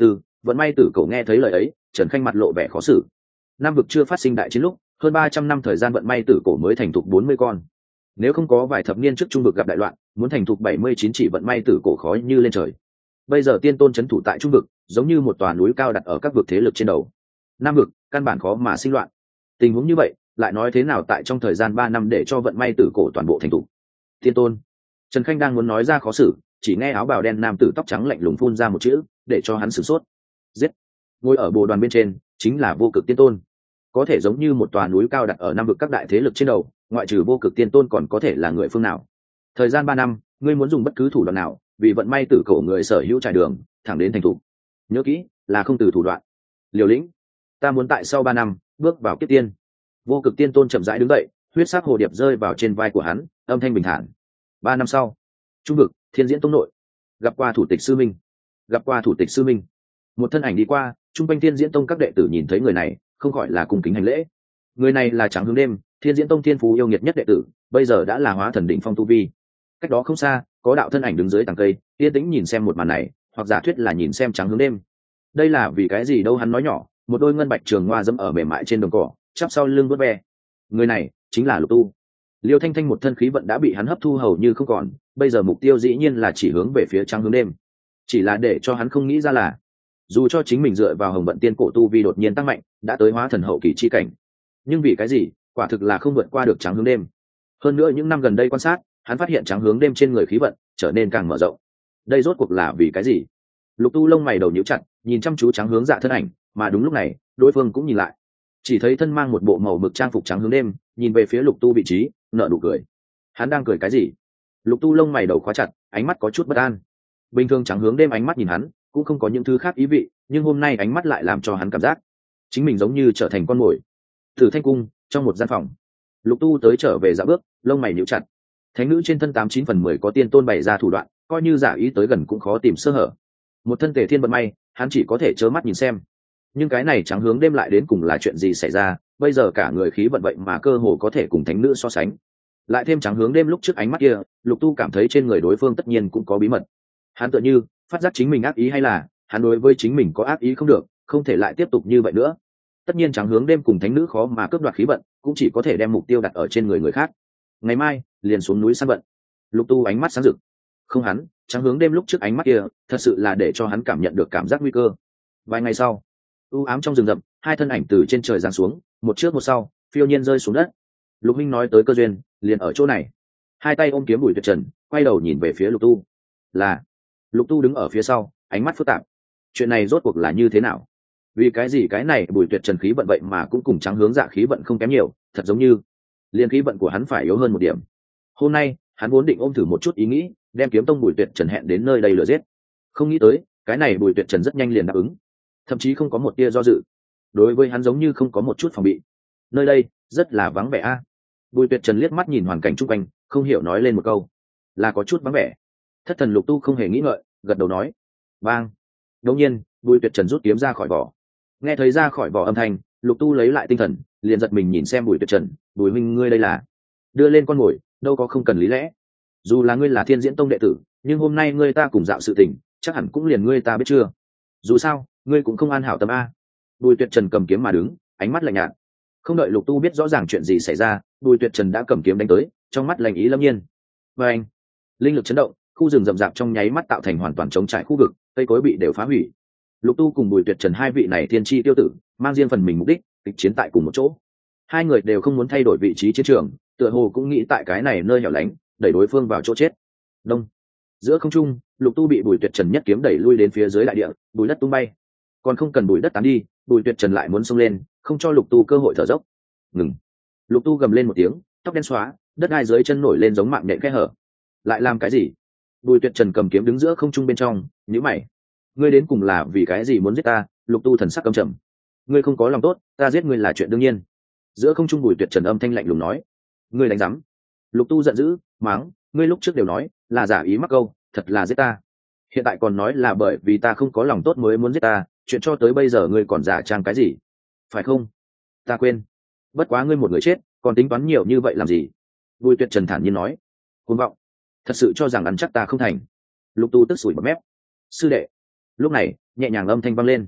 Vận may tử cổ nghe thấy lời ấy, Trần Khanh mặt lộ vẻ khó xử. Nam vực chưa phát sinh đại chiến lúc, hơn ba trăm năm thời gian vận may tử cổ mới thành thục bốn mươi con. Nếu không có vài thập niên trước trung vực gặp đại loạn, muốn thành thục bảy mươi chín chỉ vận may tử cổ khó như lên trời. Bây giờ tiên tôn trấn thủ tại trung vực, giống như một tòa núi cao đặt ở các vực thế lực trên đầu. Nam vực căn bản khó mà sinh loạn. Tình huống như vậy, lại nói thế nào tại trong thời gian ba năm để cho vận may tử cổ toàn bộ thành thục. Tiên tôn. Trần Khanh đang muốn nói ra khó xử, chỉ nghe áo bào đen nam tử tóc trắng lạnh lùng phun ra một chữ, để cho hắn sửng sốt. Giết. Ngồi ở bồ đoàn bên trên, chính là vô cực tiên tôn. Có thể giống như một tòa núi cao đặt ở nam vực các đại thế lực trên đầu, ngoại trừ vô cực tiên tôn còn có thể là người phương nào. Thời gian ba năm, ngươi muốn dùng bất cứ thủ đoạn nào, vì vận may tử cổ người sở hữu trải đường, thẳng đến thành thủ. Nhớ kỹ, là không từ thủ đoạn. Liều lĩnh. Ta muốn tại sau ba năm, bước vào kiếp tiên. Vô cực tiên tôn chậm rãi đứng dậy, huyết sắc hồ điệp rơi vào trên vai của hắn, âm thanh bình thản. Ba năm sau, trung vực Thiên Diễn tông nội, gặp qua thủ tịch sư minh. Gặp qua thủ tịch sư minh. Một thân ảnh đi qua, trung quanh Thiên Diễn tông các đệ tử nhìn thấy người này, không gọi là cung kính hành lễ. Người này là Tráng Hướng Đêm, Thiên Diễn tông thiên phú yêu nghiệt nhất đệ tử, bây giờ đã là hóa thần đỉnh phong tu vi. Cách đó không xa, có đạo thân ảnh đứng dưới tàng cây, yên tĩnh nhìn xem một màn này, hoặc giả thuyết là nhìn xem Tráng Hướng Đêm. Đây là vì cái gì đâu, hắn nói nhỏ, một đôi ngân bạch trường hoa dẫm ở mềm mại trên đồng cỏ, chắp sau lưng vớt ve. Người này chính là Lục Tu. Liêu Thanh Thanh một thân khí vận đã bị hắn hấp thu hầu như không còn, bây giờ mục tiêu dĩ nhiên là chỉ hướng về phía Tráng Hướng Đêm. Chỉ là để cho hắn không nghĩ ra là, dù cho chính mình dựa vào hồng vận tiên cổ tu vi đột nhiên tăng mạnh, đã tới hóa thần hậu kỳ chi cảnh, nhưng vì cái gì, quả thực là không vượt qua được Tráng Hướng Đêm. Hơn nữa những năm gần đây quan sát, hắn phát hiện Tráng Hướng Đêm trên người khí vận trở nên càng mở rộng. Đây rốt cuộc là vì cái gì? Lục Tu lông mày đầu nhíu chặt, nhìn chăm chú Tráng Hướng Dạ thân ảnh, mà đúng lúc này, đối phương cũng nhìn lại. Chỉ thấy thân mang một bộ màu mực trang phục Tráng Hướng Đêm, nhìn về phía Lục Tu vị trí, nở nụ cười. Hắn đang cười cái gì? Lục Tu lông mày đầu khóa chặt, ánh mắt có chút bất an. Bình thường Tráng Hướng Đêm ánh mắt nhìn hắn, cũng không có những thứ khác ý vị, nhưng hôm nay ánh mắt lại làm cho hắn cảm giác chính mình giống như trở thành con mồi. Thử Thanh cung, trong một gian phòng, Lục Tu tới trở về dạo bước, lông mày nhíu chặt. Thánh nữ trên thân tám chín phần mười có tiên tôn bày ra thủ đoạn, coi như giả ý tới gần cũng khó tìm sơ hở. Một thân Tề Thiên vận may, hắn chỉ có thể trơ mắt nhìn xem. Nhưng cái này Tráng Hướng Đêm lại đến cùng là chuyện gì xảy ra, bây giờ cả người khí vận vậy mà cơ hồ có thể cùng thánh nữ so sánh. Lại thêm Tráng Hướng Đêm lúc trước ánh mắt kia, Lục Tu cảm thấy trên người đối phương tất nhiên cũng có bí mật. Hắn tựa như phát giác chính mình ác ý, hay là hắn đối với chính mình có ác ý không được, không thể lại tiếp tục như vậy nữa. Tất nhiên Tráng Hướng Đêm cùng thánh nữ khó mà cướp đoạt khí vận, cũng chỉ có thể đem mục tiêu đặt ở trên người người khác. Ngày mai liền xuống núi săn vận. Lục Tu ánh mắt sáng rực. Không, hắn Tráng Hướng Đêm lúc trước ánh mắt kia thật sự là để cho hắn cảm nhận được cảm giác nguy cơ. Vài ngày sau, u ám trong rừng rậm, hai thân ảnh từ trên trời giáng xuống, một trước một sau, phiêu nhiên rơi xuống đất. Lục Minh nói tới cơ duyên liền ở chỗ này. Hai tay ôm kiếm Bùi Tuyệt Trần, quay đầu nhìn về phía Lục Tu. Là Lục Tu đứng ở phía sau, ánh mắt phức tạp. Chuyện này rốt cuộc là như thế nào? Vì cái gì cái này Bùi Tuyệt Trần khí vận vậy mà cũng cùng Tráng Hướng Dạ khí vận không kém nhiều, thật giống như liên khí vận của hắn phải yếu hơn một điểm. Hôm nay hắn vốn định ôm thử một chút ý nghĩ, đem kiếm tông Bùi Tuyệt Trần hẹn đến nơi đây lừa giết. Không nghĩ tới, cái này Bùi Tuyệt Trần rất nhanh liền đáp ứng, thậm chí không có một tia do dự. Đối với hắn giống như không có một chút phòng bị. Nơi đây rất là vắng vẻ a. Bùi Tuyệt Trần liếc mắt nhìn hoàn cảnh chung quanh, không hiểu nói lên một câu, là có chút vắng vẻ. Thất thần Lục Tu không hề nghĩ ngợi, gật đầu nói. Bang. Đột nhiên, Bùi Tuyệt Trần rút kiếm ra khỏi vỏ. Nghe thấy ra khỏi vỏ âm thanh, Lục Tu lấy lại tinh thần, liền giật mình nhìn xem Bùi Tuyệt Trần. Bùi huynh, ngươi đây là đưa lên con mồi, đâu có không cần lý lẽ. Dù là ngươi là Thiên Diễn tông đệ tử, nhưng hôm nay ngươi ta cùng dạo sự tình, chắc hẳn cũng liền ngươi ta biết chưa. Dù sao, ngươi cũng không an hảo tâm a. Bùi Tuyệt Trần cầm kiếm mà đứng, ánh mắt lạnh nhạt. Không đợi Lục Tu biết rõ ràng chuyện gì xảy ra, Bùi Tuyệt Trần đã cầm kiếm đánh tới, trong mắt lạnh ý lâm nhiên. Và anh, linh lực chấn động, khu rừng rậm rạp trong nháy mắt tạo thành hoàn toàn trống trải khu vực, cây cối bị đều phá hủy. Lục Tu cùng Bùi Tuyệt Trần hai vị này thiên chi tiêu tử, mang riêng phần mình mục đích, kịch chiến tại cùng một chỗ. Hai người đều không muốn thay đổi vị trí chiến trường, tựa hồ cũng nghĩ tại cái này nơi hẻo lánh, đẩy đối phương vào chỗ chết. Đông. Giữa không trung, Lục Tu bị Bùi Tuyệt Trần nhất kiếm đẩy lui đến phía dưới đại địa, bùi đất tung bay. Còn không cần bùi đất tán đi, Bùi Tuyệt Trần lại muốn xông lên, không cho Lục Tu cơ hội thở dốc. Ngừng. Lục Tu gầm lên một tiếng, tóc đen xóa, đất đai dưới chân nổi lên giống mạng nhện kẽ hở. Lại làm cái gì? Bùi Tuyệt Trần cầm kiếm đứng giữa không trung bên trong, nhíu mày. Ngươi đến cùng là vì cái gì muốn giết ta? Lục Tu thần sắc căm trầm. Ngươi không có lòng tốt, ta giết ngươi là chuyện đương nhiên. Giữa không trung Bùi Tuyệt Trần âm thanh lạnh lùng nói. Ngươi đánh rắm. Lục Tu giận dữ, mắng, ngươi lúc trước đều nói là giả ý mắc câu, thật là giết ta. Hiện tại còn nói là bởi vì ta không có lòng tốt mới muốn giết ta, chuyện cho tới bây giờ ngươi còn giả trang cái gì? Phải không? Ta quên. Bất quá ngươi một người chết, còn tính toán nhiều như vậy làm gì? Bùi Tuyệt Trần thản nhiên nói. Cuồng vọng, thật sự cho rằng ăn chắc ta không thành. Lục Tu tức sủi bọt mép. Sư đệ. Lúc này, nhẹ nhàng âm thanh vang lên.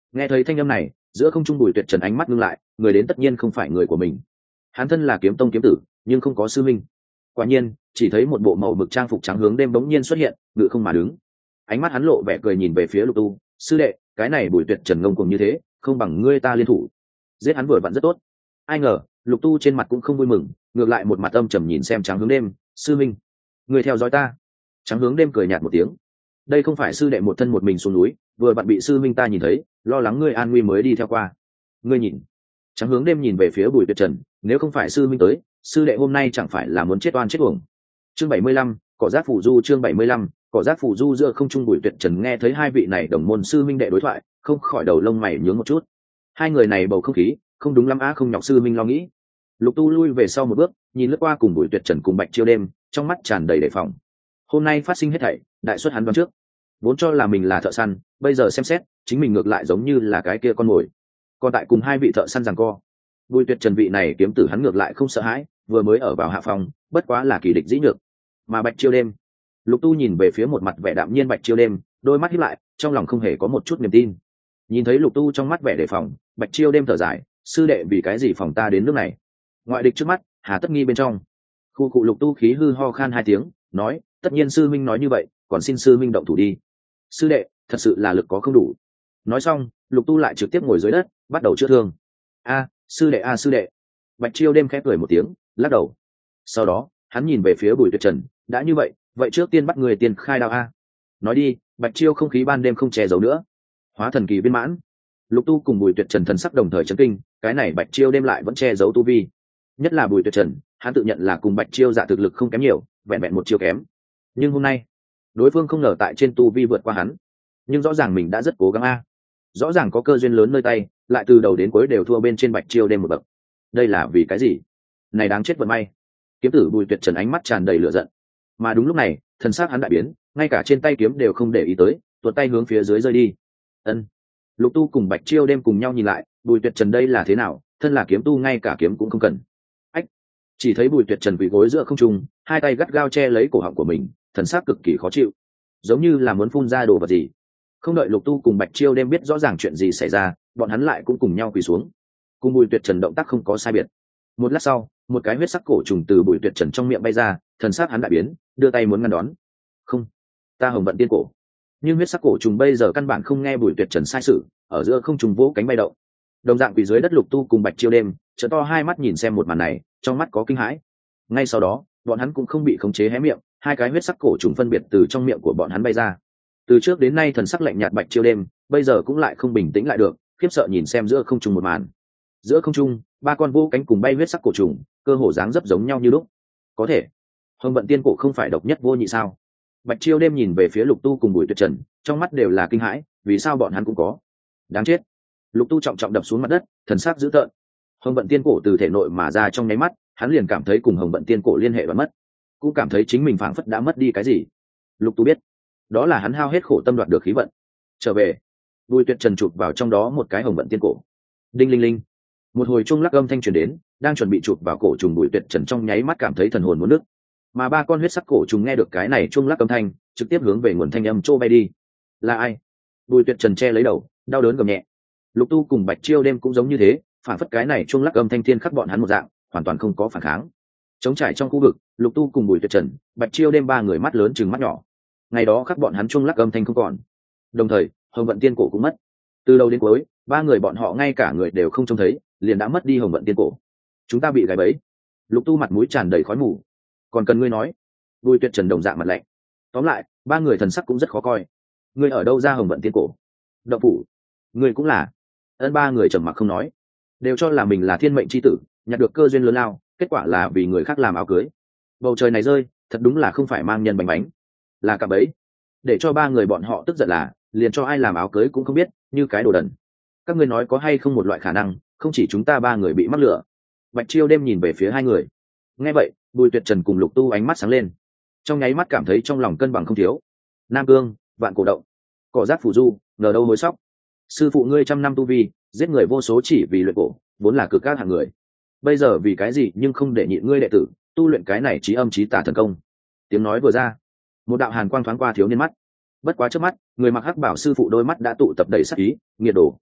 Nghe thấy thanh âm này, giữa không trung Bùi Tuyệt Trần ánh mắt ngưng lại, người đến tất nhiên không phải người của mình. Hắn thân là kiếm tông kiếm tử, nhưng không có sư minh. Quả nhiên, chỉ thấy một bộ màu mực trang phục trắng hướng đêm bỗng nhiên xuất hiện, ngự không mà đứng. Ánh mắt hắn lộ vẻ cười nhìn về phía Lục Tu, sư đệ, cái này Bùi Tuyệt Trần ngông cuồng như thế, không bằng ngươi ta liên thủ, giết hắn vừa vặn rất tốt. Ai ngờ, Lục Tu trên mặt cũng không vui mừng, ngược lại một mặt âm trầm nhìn xem trắng hướng đêm, sư minh, người theo dõi ta. Trắng hướng đêm cười nhạt một tiếng, đây không phải sư đệ một thân một mình xuống núi, vừa vặn bị sư minh ta nhìn thấy, lo lắng ngươi an nguy mới đi theo qua. Ngươi nhìn. Trắng hướng đêm nhìn về phía Bùi Tuyệt Trần, nếu không phải sư minh tới, sư đệ hôm nay chẳng phải là muốn chết oan chết uổng. Chương bảy mươi lăm, cỏ giác phù du. Chương bảy mươi lăm, cỏ giác phù du. Giữa không trung Bùi Tuyệt Trần nghe thấy hai vị này đồng môn sư minh đệ đối thoại, không khỏi đầu lông mày nhướng một chút. Hai người này bầu không khí không đúng lắm á, không nhọc sư minh lo nghĩ. Lục Tu lui về sau một bước, nhìn lướt qua cùng Bùi Tuyệt Trần cùng Bạch Chiêu đêm, trong mắt tràn đầy đề phòng. Hôm nay phát sinh hết thảy, đại xuất hắn đoán trước. Vốn cho là mình là thợ săn, bây giờ xem xét, chính mình ngược lại giống như là cái kia con mồi. Còn tại cùng hai vị thợ săn giằng co. Bùi Tuyệt Trần vị này kiếm tử hắn ngược lại không sợ hãi, vừa mới ở vào hạ phòng, bất quá là kỳ địch dĩ nhược. Mà Bạch Chiêu đêm, Lục Tu nhìn về phía một mặt vẻ đạm nhiên Bạch Chiêu đêm, đôi mắt híp lại, trong lòng không hề có một chút niềm tin. Nhìn thấy Lục Tu trong mắt vẻ đề phòng, Bạch Chiêu đêm thở dài, sư đệ vì cái gì phòng ta đến nước này? Ngoại địch trước mắt, hà tất nghi bên trong. Khu cụ Lục Tu khí hư ho khan hai tiếng, nói, tất nhiên sư minh nói như vậy, còn xin sư minh động thủ đi. Sư đệ, thật sự là lực có không đủ. Nói xong, Lục Tu lại trực tiếp ngồi dưới đất, bắt đầu chữa thương. A, sư đệ a sư đệ. Bạch Chiêu đêm khẽ cười một tiếng, lắc đầu. Sau đó, hắn nhìn về phía Bùi Tuyệt Trần, đã như vậy, vậy trước tiên bắt người tiền khai đao a. Nói đi, Bạch Chiêu không khí ban đêm không che giấu nữa. Hóa thần kỳ viên mãn. Lục Tu cùng Bùi Tuyệt Trần thần sắc đồng thời chấn kinh, cái này Bạch Chiêu đêm lại vẫn che giấu tu vi. Nhất là Bùi Tuyệt Trần, hắn tự nhận là cùng Bạch Chiêu giả thực lực không kém nhiều, vẹn vẹn một chiêu kém. Nhưng hôm nay, đối phương không ngờ tại trên tu vi vượt qua hắn, nhưng rõ ràng mình đã rất cố gắng a. Rõ ràng có cơ duyên lớn nơi tay, lại từ đầu đến cuối đều thua bên trên Bạch Chiêu đêm một bậc. Đây là vì cái gì? Này đáng chết vận may. Kiếm tử Bùi Tuyệt Trần ánh mắt tràn đầy lửa giận. Mà đúng lúc này, thần sắc hắn đại biến, ngay cả trên tay kiếm đều không để ý tới, tuột tay hướng phía dưới rơi đi. Ân. Lục Tu cùng Bạch Chiêu đêm cùng nhau nhìn lại, Bùi Tuyệt Trần đây là thế nào, thân là kiếm tu ngay cả kiếm cũng không cần. Ách. Chỉ thấy Bùi Tuyệt Trần quỳ gối giữa không trung, hai tay gắt gao che lấy cổ họng của mình, thần sắc cực kỳ khó chịu, giống như là muốn phun ra đồ vật gì. Không đợi Lục Tu cùng Bạch Chiêu đêm biết rõ ràng chuyện gì xảy ra, bọn hắn lại cũng cùng nhau quỳ xuống. Cùng Bùi Tuyệt Trần động tác không có sai biệt. Một lát sau, một cái huyết sắc cổ trùng từ Bùi Tuyệt Trần trong miệng bay ra, thần sắc hắn đại biến, đưa tay muốn ngăn đón. Không, ta Hồng Vận Tiên Cổ. Nhưng huyết sắc cổ trùng bây giờ căn bản không nghe Bùi Tuyệt Trần sai sự, ở giữa không trùng vỗ cánh bay động. Đồng dạng quỳ dưới đất Lục Tu cùng Bạch Chiêu đêm, trợ to hai mắt nhìn xem một màn này, trong mắt có kinh hãi. Ngay sau đó, bọn hắn cũng không bị khống chế hé miệng, hai cái huyết sắc cổ trùng phân biệt từ trong miệng của bọn hắn bay ra. Từ trước đến nay thần sắc lạnh nhạt Bạch Chiêu đêm, bây giờ cũng lại không bình tĩnh lại được, khiếp sợ nhìn xem giữa không trung một màn. Giữa không trung, ba con vô cánh cùng bay huyết sắc cổ trùng, cơ hồ dáng dấp giống nhau như lúc. Có thể, Hồng Vận Tiên Cổ không phải độc nhất vô nhị sao? Bạch Chiêu đêm nhìn về phía Lục Tu cùng Bùi Tuyệt Trần, trong mắt đều là kinh hãi, vì sao bọn hắn cũng có? Đáng chết. Lục Tu trọng trọng đập xuống mặt đất, thần sắc dữ tợn. Hồng Vận Tiên Cổ từ thể nội mà ra trong nháy mắt, hắn liền cảm thấy cùng Hồng Vận Tiên Cổ liên hệ đoạn mất, cũng cảm thấy chính mình phảng phất đã mất đi cái gì. Lục Tu biết, đó là hắn hao hết khổ tâm đoạt được khí vận. Trở về, Bùi Tuyệt Trần chụp vào trong đó một cái Hồng Vận Tiên Cổ. Đinh linh linh, một hồi chuông lắc âm thanh truyền đến, đang chuẩn bị chụp vào cổ trùng Bùi Tuyệt Trần trong nháy mắt cảm thấy thần hồn muốn nứt. Mà ba con huyết sắc cổ trùng nghe được cái này chuông lắc âm thanh, trực tiếp hướng về nguồn thanh âm trô bay đi. Là ai? Bùi Tuyệt Trần che lấy đầu, đau đớn gầm nhẹ. Lục Tu cùng Bạch Chiêu đêm cũng giống như thế, phản phất cái này chuông lắc âm thanh thiên khắc bọn hắn một dạng, hoàn toàn không có phản kháng. Trống trải trong khu vực, Lục Tu cùng Bùi Tuyệt Trần, Bạch Chiêu đêm ba người mắt lớn chừng mắt nhỏ. Ngày đó khắc bọn hắn chuông lắc âm thanh không còn. Đồng thời, Hồng Vận Tiên Cổ cũng mất. Từ đầu đến cuối, ba người bọn họ ngay cả người đều không trông thấy, liền đã mất đi Hồng Vận Tiên Cổ. Chúng ta bị gài bẫy. Lục Tu mặt mũi tràn đầy khói mù. Còn cần ngươi nói? Bùi Tuyệt Trần đồng dạng mặt lạnh. Tóm lại, ba người thần sắc cũng rất khó coi. Ngươi ở đâu ra Hồng Vận Tiên Cổ? Đậu phủ. Ngươi cũng là. Ân ba người trầm mặc không nói, đều cho là mình là thiên mệnh chi tử, nhặt được cơ duyên lớn lao, kết quả là vì người khác làm áo cưới. Bầu trời này rơi, thật đúng là không phải mang nhân bánh bánh, là cả bẫy. Để cho ba người bọn họ tức giận là, liền cho ai làm áo cưới cũng không biết, như cái đồ đần. Các ngươi nói có hay không một loại khả năng, không chỉ chúng ta ba người bị mắc lửa? Bạch Chiêu đêm nhìn về phía hai người. Nghe vậy, Bùi Tuyệt Trần cùng Lục Tu ánh mắt sáng lên, trong nháy mắt cảm thấy trong lòng cân bằng không thiếu. Nam Cương, Vạn Cổ Động, cỏ giác phủ du, ngờ đâu hối sóc. Sư phụ ngươi trăm năm tu vi, giết người vô số chỉ vì luyện cổ, vốn là cực các hạng người. Bây giờ vì cái gì nhưng không để nhịn ngươi đệ tử tu luyện cái này trí âm trí tà thần công? Tiếng nói vừa ra, một đạo hàn quang thoáng qua thiếu niên mắt. Bất quá trước mắt, người mặc hắc bảo sư phụ đôi mắt đã tụ tập đầy sắc ý, nghiệt đồ.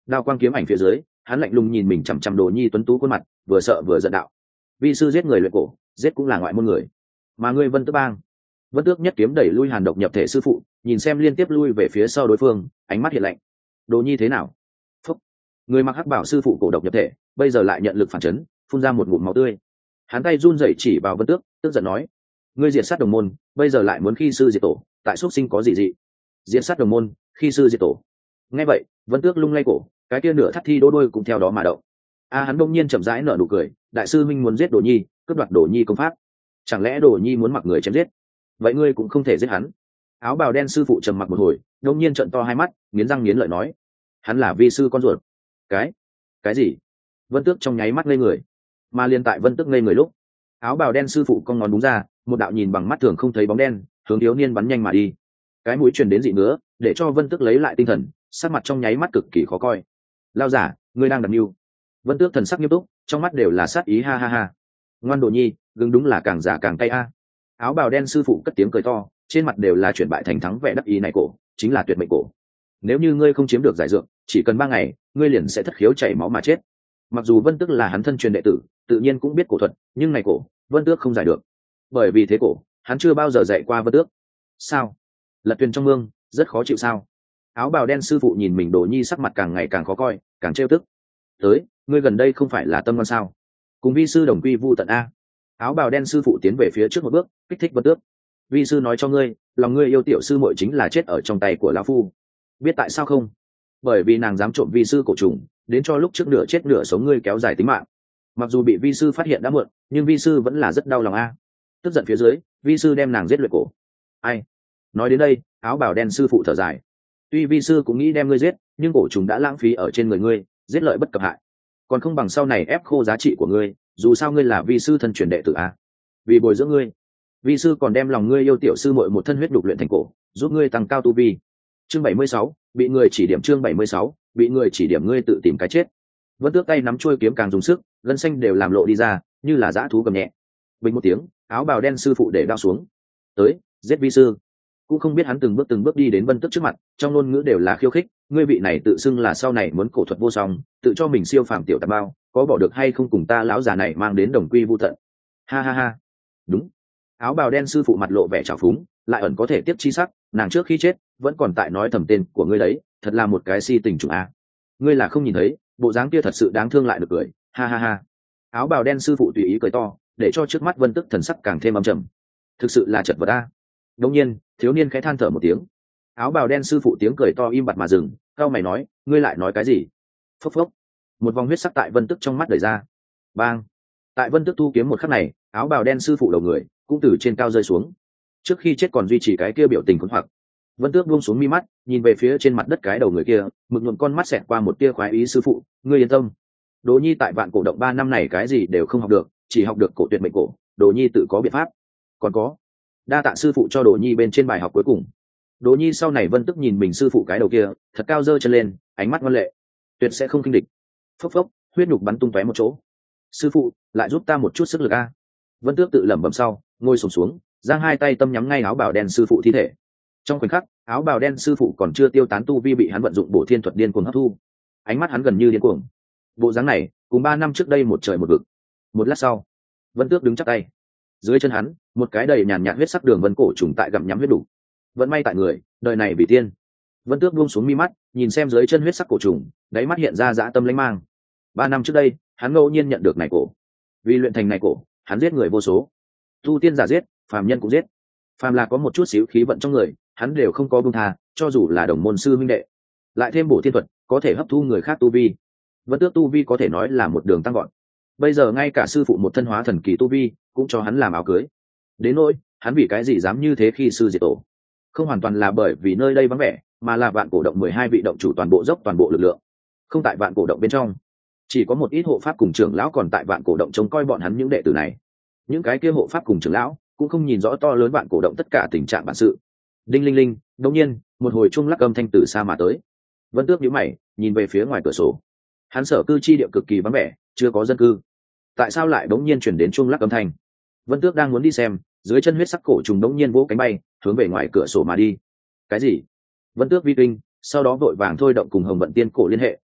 Đao quang kiếm ảnh phía dưới, hắn lạnh lùng nhìn mình chằm chằm Đồ Nhi tuấn tú khuôn mặt, vừa sợ vừa giận đạo: vi sư giết người luyện cổ, giết cũng là ngoại môn người, mà ngươi Vân Tước Bang. Vân Tước nhất kiếm đẩy lui Hàn Độc nhập thể sư phụ, nhìn xem liên tiếp lui về phía sau đối phương, ánh mắt hiện lạnh. Đồ Nhi thế nào? Phúc. Người mặc hắc bảo sư phụ cổ độc nhập thể, bây giờ lại nhận lực phản chấn, phun ra một ngụm máu tươi. Hắn tay run rẩy chỉ vào Vân Tước, tức giận nói: ngươi diệt sát đồng môn, bây giờ lại muốn khi sư diệt tổ, tại xuất sinh có gì dị? Diệt sát đồng môn, khi sư diệt tổ. Nghe vậy, Vân Tước lung lay cổ, cái kia nửa thắt thi đô đôi cũng theo đó mà động. A hắn đông nhiên chậm rãi nở nụ cười, đại sư minh muốn giết Đồ Nhi, cướp đoạt Đồ Nhi công pháp, chẳng lẽ Đồ Nhi muốn mặc người chém giết? Vậy ngươi cũng không thể giết hắn. Áo bào đen sư phụ trầm mặc một hồi, đông nhiên trợn to hai mắt, nghiến răng nghiến lợi nói: hắn là vi sư con ruột. Cái cái gì? Vân Tước trong nháy mắt ngây người. Mà liên tại Vân Tước ngây người lúc, áo bào đen sư phụ cong ngón đúng ra, một đạo nhìn bằng mắt thường không thấy bóng đen hướng thiếu niên bắn nhanh mà đi. Cái mũi truyền đến dị ngứa, để cho Vân Tước lấy lại tinh thần, sắc mặt trong nháy mắt cực kỳ khó coi. Lao giả, ngươi đang đặt mưu. Vân Tước thần sắc nghiêm túc, trong mắt đều là sát ý, ha ha ha. Ngoan Đồ Nhi, gừng đúng là càng giả càng cay a. Áo bào đen sư phụ cất tiếng cười to, trên mặt đều là chuyển bại thành thắng vẻ đắc ý, này cổ chính là tuyệt mệnh cổ. Nếu như ngươi không chiếm được giải dược, chỉ cần ba ngày, ngươi liền sẽ thất khiếu chảy máu mà chết. Mặc dù Vân Tước là hắn thân truyền đệ tử, tự nhiên cũng biết cổ thuật, nhưng này cổ, Vân Tước không giải được. Bởi vì thế cổ, hắn chưa bao giờ dạy qua Vân Tước. Sao? Lật thuyền trong mương, rất khó chịu sao? Áo bào đen sư phụ nhìn mình Đồ Nhi sắc mặt càng ngày càng khó coi, càng trêu tức. Tới, ngươi gần đây không phải là tâm ngoan sao? Cùng vi sư đồng quy vu tận a. Áo bào đen sư phụ tiến về phía trước một bước, kích thích Vân Tước. Vi sư nói cho ngươi, lòng ngươi yêu tiểu sư muội chính là chết ở trong tay của lão phu. Biết tại sao không? Bởi vì nàng dám trộm vi sư cổ trùng, đến cho lúc trước nửa chết nửa sống ngươi kéo dài tính mạng. Mặc dù bị vi sư phát hiện đã muộn, nhưng vi sư vẫn là rất đau lòng a. Tức giận phía dưới, vi sư đem nàng giết luyện cổ. Ai? Nói đến đây, áo bào đen sư phụ thở dài. Tuy vi sư cũng nghĩ đem ngươi giết, nhưng cổ trùng đã lãng phí ở trên người ngươi, giết lợi bất cập hại, còn không bằng sau này ép khô giá trị của ngươi. Dù sao ngươi là vi sư thân truyền đệ tử a. Vì bồi dưỡng ngươi, vi sư còn đem lòng ngươi yêu tiểu sư muội một thân huyết đục luyện thành cổ, giúp ngươi tăng cao tu vi. Chương bảy mươi sáu, bị người chỉ điểm. Chương bảy mươi sáu, bị người chỉ điểm, ngươi tự tìm cái chết. Vân Tước tay nắm chuôi kiếm càng dùng sức, gân xanh đều làm lộ đi ra, như là dã thú gầm nhẹ. Bình một tiếng, áo bào đen sư phụ để đao xuống. Tới, giết vi sư. Cũng không biết hắn từng bước từng bước đi đến Vân Tước trước mặt, trong ngôn ngữ đều là khiêu khích, ngươi vị này tự xưng là sau này muốn cổ thuật vô song, tự cho mình siêu phàm tiểu tạp bao, có bỏ được hay không cùng ta lão già này mang đến đồng quy vu tận. Ha ha ha. Đúng. Áo bào đen sư phụ mặt lộ vẻ trào phúng, lại ẩn có thể tiếp chi sắc, nàng trước khi chết vẫn còn tại nói thầm tên của ngươi đấy, thật là một cái si tình trùng a. Ngươi là không nhìn thấy, bộ dáng kia thật sự đáng thương lại được cười, ha ha ha. Áo bào đen sư phụ tùy ý cười to, để cho trước mắt Vân Tước thần sắc càng thêm âm trầm. Thực sự là chật vật a. Đột nhiên, thiếu niên khẽ than thở một tiếng. Áo bào đen sư phụ tiếng cười to im bặt mà dừng, cao mày nói, ngươi lại nói cái gì? Phốc phốc. Một vòng huyết sắc tại Vân Tước trong mắt đẩy ra. Bang. Tại Vân Tước thu kiếm một khắc này, áo bào đen sư phụ đầu người cũng từ trên cao rơi xuống. Trước khi chết còn duy trì cái kia biểu tình khốn hoặc. Vân Tước buông xuống mi mắt, nhìn về phía trên mặt đất cái đầu người kia, mực nhuộm con mắt xẹt qua một tia khoái ý, sư phụ, ngươi yên tâm. Đồ Nhi tại Vạn Cổ Động ba năm này cái gì đều không học được, chỉ học được cổ tuyệt mệnh cổ, Đồ Nhi tự có biện pháp. Còn có, đa tạ sư phụ cho Đồ Nhi bên trên bài học cuối cùng. Đồ Nhi sau này Vân Tước nhìn mình sư phụ cái đầu kia, thật cao giơ chân lên, ánh mắt ngoan lệ, tuyệt sẽ không khinh địch. Phốc phốc, huyết nhục bắn tung tóe một chỗ. Sư phụ, lại giúp ta một chút sức lực a. Vân Tước tự lẩm bẩm sau, ngồi xổm xuống, giang hai tay tâm nhắm ngay áo bào đen sư phụ thi thể. Trong khoảnh khắc, áo bào đen sư phụ còn chưa tiêu tán tu vi bị hắn vận dụng bổ thiên thuật điên cuồng hấp thu. Ánh mắt hắn gần như điên cuồng. Bộ dáng này, cùng ba năm trước đây một trời một vực. Một lát sau, Vân Tước đứng chắp tay. Dưới chân hắn, một cái đầy nhàn nhạt huyết sắc đường vân cổ trùng tại gặm nhắm huyết đủ. Vẫn may tại người, đời này bị tiên. Vân Tước buông xuống mi mắt, nhìn xem dưới chân huyết sắc cổ trùng, đáy mắt hiện ra dã tâm lãnh mang. Ba năm trước đây, hắn ngẫu nhiên nhận được này cổ. Vì luyện thành này cổ, hắn giết người vô số. Tu tiên giả giết, phàm nhân cũng giết. Phàm là có một chút xíu khí vận trong người, hắn đều không có buông tha, cho dù là đồng môn sư huynh đệ. Lại thêm bổ thiên thuật, có thể hấp thu người khác tu vi. Vân Tước tu vi có thể nói là một đường tăng gọn. Bây giờ ngay cả sư phụ một thân hóa thần kỳ tu vi, cũng cho hắn làm áo cưới. Đến nỗi, hắn vì cái gì dám như thế khi sư diệt tổ? Không hoàn toàn là bởi vì nơi đây vắng vẻ, mà là Vạn Cổ Động mười hai vị động chủ toàn bộ dốc toàn bộ lực lượng. Không tại Vạn Cổ Động bên trong, chỉ có một ít hộ pháp cùng trưởng lão còn tại Vạn Cổ Động trông coi bọn hắn những đệ tử này. Những cái kia hộ pháp cùng trưởng lão cũng không nhìn rõ to lớn Vạn Cổ Động tất cả tình trạng bản sự. Đinh linh linh, đột nhiên, một hồi chuông lắc âm thanh từ xa mà tới. Vân Tước nhíu mày, nhìn về phía ngoài cửa sổ. Hắn sở cư chi địa cực kỳ vắng vẻ, chưa có dân cư. Tại sao lại đột nhiên chuyển đến chuông lắc âm thanh? Vân Tước đang muốn đi xem, dưới chân huyết sắc cổ trùng đột nhiên vỗ cánh bay, hướng về ngoài cửa sổ mà đi. Cái gì? Vân Tước vi kinh, sau đó vội vàng thôi động cùng Hồng Vận Tiên cổ liên hệ,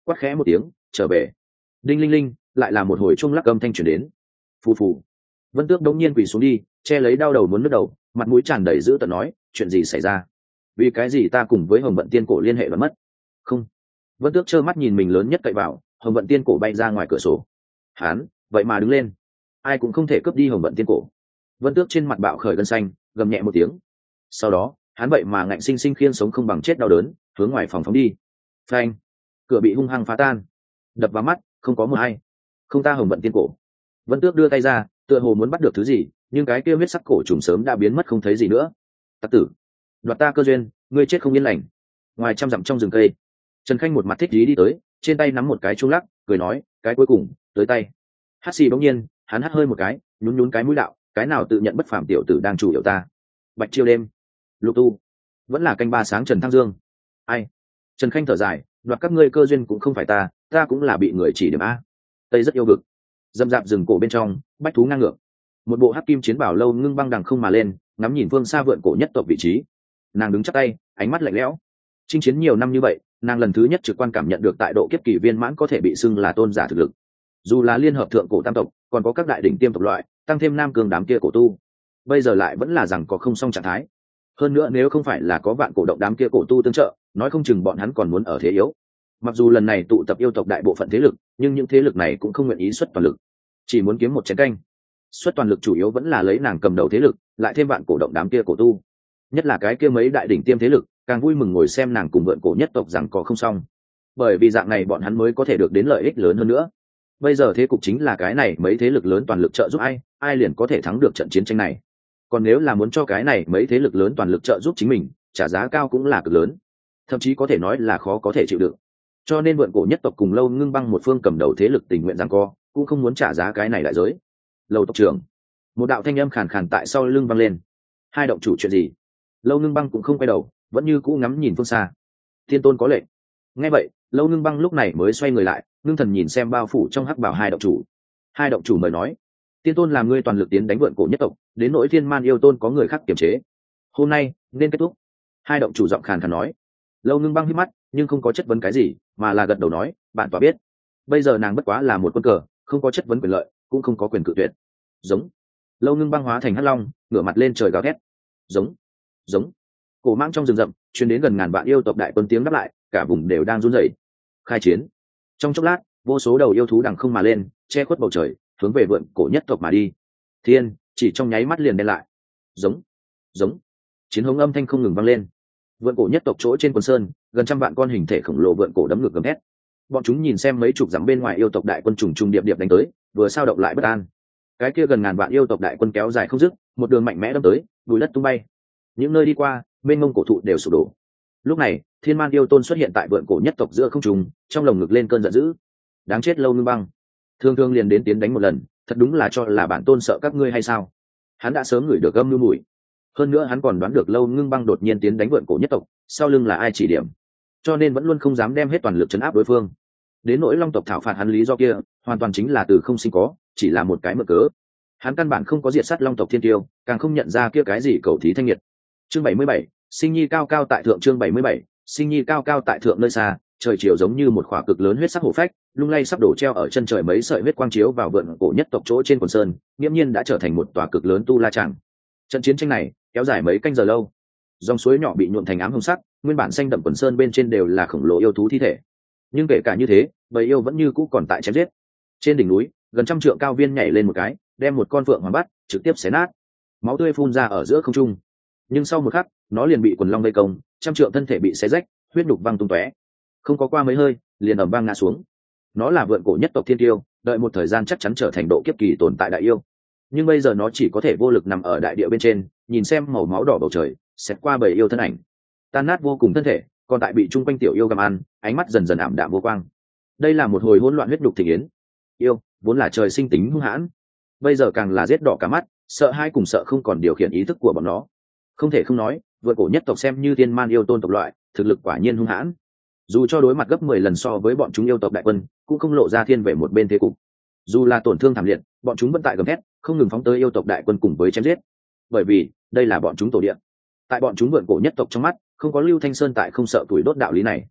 quát khẽ một tiếng trở về. Đinh linh linh, lại là một hồi chuông lắc âm thanh truyền đến. Phù phù. Vân Tước đống nhiên quỳ xuống đi, che lấy đau đầu muốn nứt đầu, mặt mũi tràn đầy dữ tợn nói, chuyện gì xảy ra? Vì cái gì ta cùng với Hồng Vận Tiên Cổ liên hệ đoạn mất? Không. Vân Tước trơ mắt nhìn mình lớn nhất cậy vào, Hồng Vận Tiên Cổ bay ra ngoài cửa sổ. Hán, vậy mà đứng lên, ai cũng không thể cướp đi Hồng Vận Tiên Cổ. Vân Tước trên mặt bạo khởi gân xanh, gầm nhẹ một tiếng. Sau đó, hắn vậy mà ngạnh sinh sinh khiêng sống không bằng chết đau đớn, hướng ngoài phòng phóng đi. Phanh, cửa bị hung hăng phá tan, đập vào mắt, không có một ai. Không ta Hồng Vận Tiên Cổ. Vân Tước đưa tay ra, tựa hồ muốn bắt được thứ gì, nhưng cái kia huyết sắc cổ trùng sớm đã biến mất không thấy gì nữa. Tặc tử, đoạt ta cơ duyên, ngươi chết không yên lành. Ngoài trăm dặm trong rừng cây, Trần Khanh một mặt thích ý đi tới, trên tay nắm một cái chuông lắc, cười nói, cái cuối cùng tới tay. Hát xì bỗng nhiên, hắn hắt hơi một cái, nhún nhún cái mũi đạo, cái nào tự nhận bất phàm tiểu tử đang chủ yếu ta. Bạch chiêu đêm, lục tu, vẫn là canh ba sáng Trần Thăng Dương. Ai? Trần Khanh thở dài, đoạt các ngươi cơ duyên cũng không phải ta, ta cũng là bị người chỉ điểm a. Tây rất yêu vực, dâm dạp rừng cổ bên trong, bách thú ngang ngược, một bộ hắc kim chiến bảo Lâu Ngưng Băng đằng không mà lên, ngắm nhìn phương xa vượn cổ nhất tộc vị trí. Nàng đứng chắp tay, ánh mắt lạnh lẽo. Chinh chiến nhiều năm như vậy, nàng lần thứ nhất trực quan cảm nhận được tại độ kiếp kỳ viên mãn có thể bị xưng là tôn giả thực lực. Dù là liên hợp thượng cổ tam tộc, còn có các đại đỉnh tiêm tộc loại, tăng thêm nam cường đám kia cổ tu, bây giờ lại vẫn là rằng có không xong trạng thái. Hơn nữa nếu không phải là có vạn cổ động đám kia cổ tu tương trợ, nói không chừng bọn hắn còn muốn ở thế yếu. Mặc dù lần này tụ tập yêu tộc đại bộ phận thế lực, nhưng những thế lực này cũng không nguyện ý xuất toàn lực, chỉ muốn kiếm một chén canh. Xuất toàn lực chủ yếu vẫn là lấy nàng cầm đầu thế lực, lại thêm vạn cổ động đám kia cổ tu, nhất là cái kia mấy đại đỉnh tiêm thế lực, càng vui mừng ngồi xem nàng cùng vượn cổ nhất tộc rằng có không xong, bởi vì dạng này bọn hắn mới có thể được đến lợi ích lớn hơn nữa. Bây giờ thế cục chính là cái này mấy thế lực lớn toàn lực trợ giúp ai, ai liền có thể thắng được trận chiến tranh này. Còn nếu là muốn cho cái này mấy thế lực lớn toàn lực trợ giúp chính mình, trả giá cao cũng là cực lớn, thậm chí có thể nói là khó có thể chịu đựng. Cho nên vượn cổ nhất tộc cùng Lâu Ngưng Băng một phương cầm đầu thế lực tình nguyện giằng co, cũng không muốn trả giá cái này đại giới. Lâu tộc trưởng, một đạo thanh âm khàn khàn tại sau lưng vang lên. Hai động chủ chuyện gì? Lâu Ngưng Băng cũng không quay đầu, vẫn như cũ ngắm nhìn phương xa. Thiên tôn có lệnh. Nghe vậy, Lâu Ngưng Băng lúc này mới xoay người lại, ngưng thần nhìn xem bao phủ trong hắc bảo hai động chủ. Hai động chủ mời nói, Tiên tôn làm ngươi toàn lực tiến đánh vượn cổ nhất tộc, đến nỗi Thiên Man yêu tôn có người khác kiềm chế, hôm nay nên kết thúc. Hai động chủ giọng khàn khàn nói. Lâu Ngưng Băng hít mắt, nhưng không có chất vấn cái gì, mà là gật đầu nói, bạn tỏa biết. Bây giờ nàng bất quá là một quân cờ, không có chất vấn quyền lợi, cũng không có quyền cự tuyệt. Giống. Lâu Ngưng Băng hóa thành hắc long, ngửa mặt lên trời gào thét. Giống. Giống. Cổ mãng trong rừng rậm, truyền đến gần ngàn vạn yêu tộc đại quân tiếng đáp lại, cả vùng đều đang run rẩy. Khai chiến. Trong chốc lát, vô số đầu yêu thú đằng không mà lên, che khuất bầu trời, hướng về vượn cổ nhất tộc mà đi. Thiên, chỉ trong nháy mắt liền đen lại. Giống. Giống. Chiến hống âm thanh không ngừng vang lên. Vượn cổ nhất tộc chỗ trên quần sơn, gần trăm vạn con hình thể khổng lồ vượn cổ đấm ngược gầm hét. Bọn chúng nhìn xem mấy chục dặm bên ngoài yêu tộc đại quân trùng trùng điệp điệp đánh tới, vừa sao động lại bất an. Cái kia gần ngàn vạn yêu tộc đại quân kéo dài không dứt, một đường mạnh mẽ đâm tới, bùi đất tung bay. Những nơi đi qua, bên mông cổ thụ đều sụp đổ. Lúc này, Thiên Man yêu tôn xuất hiện tại vượn cổ nhất tộc giữa không trung, trong lồng ngực lên cơn giận dữ. Đáng chết Lâu Ngưng Băng, thương thương liền đến tiến đánh một lần, thật đúng là cho là bản tôn sợ các ngươi hay sao? Hắn đã sớm ngửi được âm mưu mùi, hơn nữa hắn còn đoán được Lâu Ngưng Băng đột nhiên tiến đánh vượn cổ nhất tộc, sau lưng là ai chỉ điểm, cho nên vẫn luôn không dám đem hết toàn lực trấn áp đối phương. Đến nỗi Long tộc thảo phạt hắn lý do kia, hoàn toàn chính là từ không sinh có, chỉ là một cái mượn cớ. Hắn căn bản không có diệt sát Long tộc thiên tiêu, càng không nhận ra kia cái gì cầu thí thanh nhiệt. Chương bảy mươi bảy, sinh nhi cao cao tại thượng. Chương bảy mươi bảy, sinh nhi cao cao tại thượng. Nơi xa, trời chiều giống như một khỏa cực lớn huyết sắc hổ phách, lung lay sắp đổ treo ở chân trời, mấy sợi huyết quang chiếu vào vượn cổ nhất tộc chỗ trên quần sơn, nghiễm nhiên đã trở thành một tòa cực lớn tu la tràng. Trận chiến tranh này kéo dài mấy canh giờ lâu, dòng suối nhỏ bị nhuộm thành ám hồng sắc, nguyên bản xanh đậm quần sơn bên trên đều là khổng lồ yêu thú thi thể. Nhưng kể cả như thế, bầy yêu vẫn như cũ còn tại chém giết. Trên đỉnh núi, gần trăm trượng cao viên nhảy lên một cái, đem một con phượng hoàng bắt, trực tiếp xé nát, máu tươi phun ra ở giữa không trung. Nhưng sau một khắc, nó liền bị quần long vây công, trăm trượng thân thể bị xé rách, huyết nhục văng tung tóe. Không có qua mấy hơi, liền ầm vang ngã xuống. Nó là vượn cổ nhất tộc thiên tiêu, đợi một thời gian chắc chắn trở thành độ kiếp kỳ tồn tại đại yêu. Nhưng bây giờ nó chỉ có thể vô lực nằm ở đại địa bên trên, nhìn xem màu máu đỏ bầu trời, xẹt qua bầy yêu thân ảnh, tan nát vô cùng thân thể, còn tại bị chung quanh tiểu yêu gặm ăn, ánh mắt dần dần ảm đạm vô quang. Đây là một hồi hỗn loạn huyết nhục thị yến. Yêu vốn là trời sinh tính hung hãn, bây giờ càng là giết đỏ cả mắt, sợ hai cùng sợ không còn điều khiển ý thức của bọn nó. Không thể không nói, vượn cổ nhất tộc xem như Thiên Man yêu tôn tộc loại, thực lực quả nhiên hung hãn. Dù cho đối mặt gấp mười lần so với bọn chúng yêu tộc đại quân, cũng không lộ ra thiên về một bên thế cục. Dù là tổn thương thảm liệt, bọn chúng vẫn tại gầm thét, không ngừng phóng tới yêu tộc đại quân cùng với chém giết. Bởi vì đây là bọn chúng tổ địa. Tại bọn chúng vượn cổ nhất tộc trong mắt, không có Lưu Thanh Sơn tại không sợ tuổi đốt đạo lý này.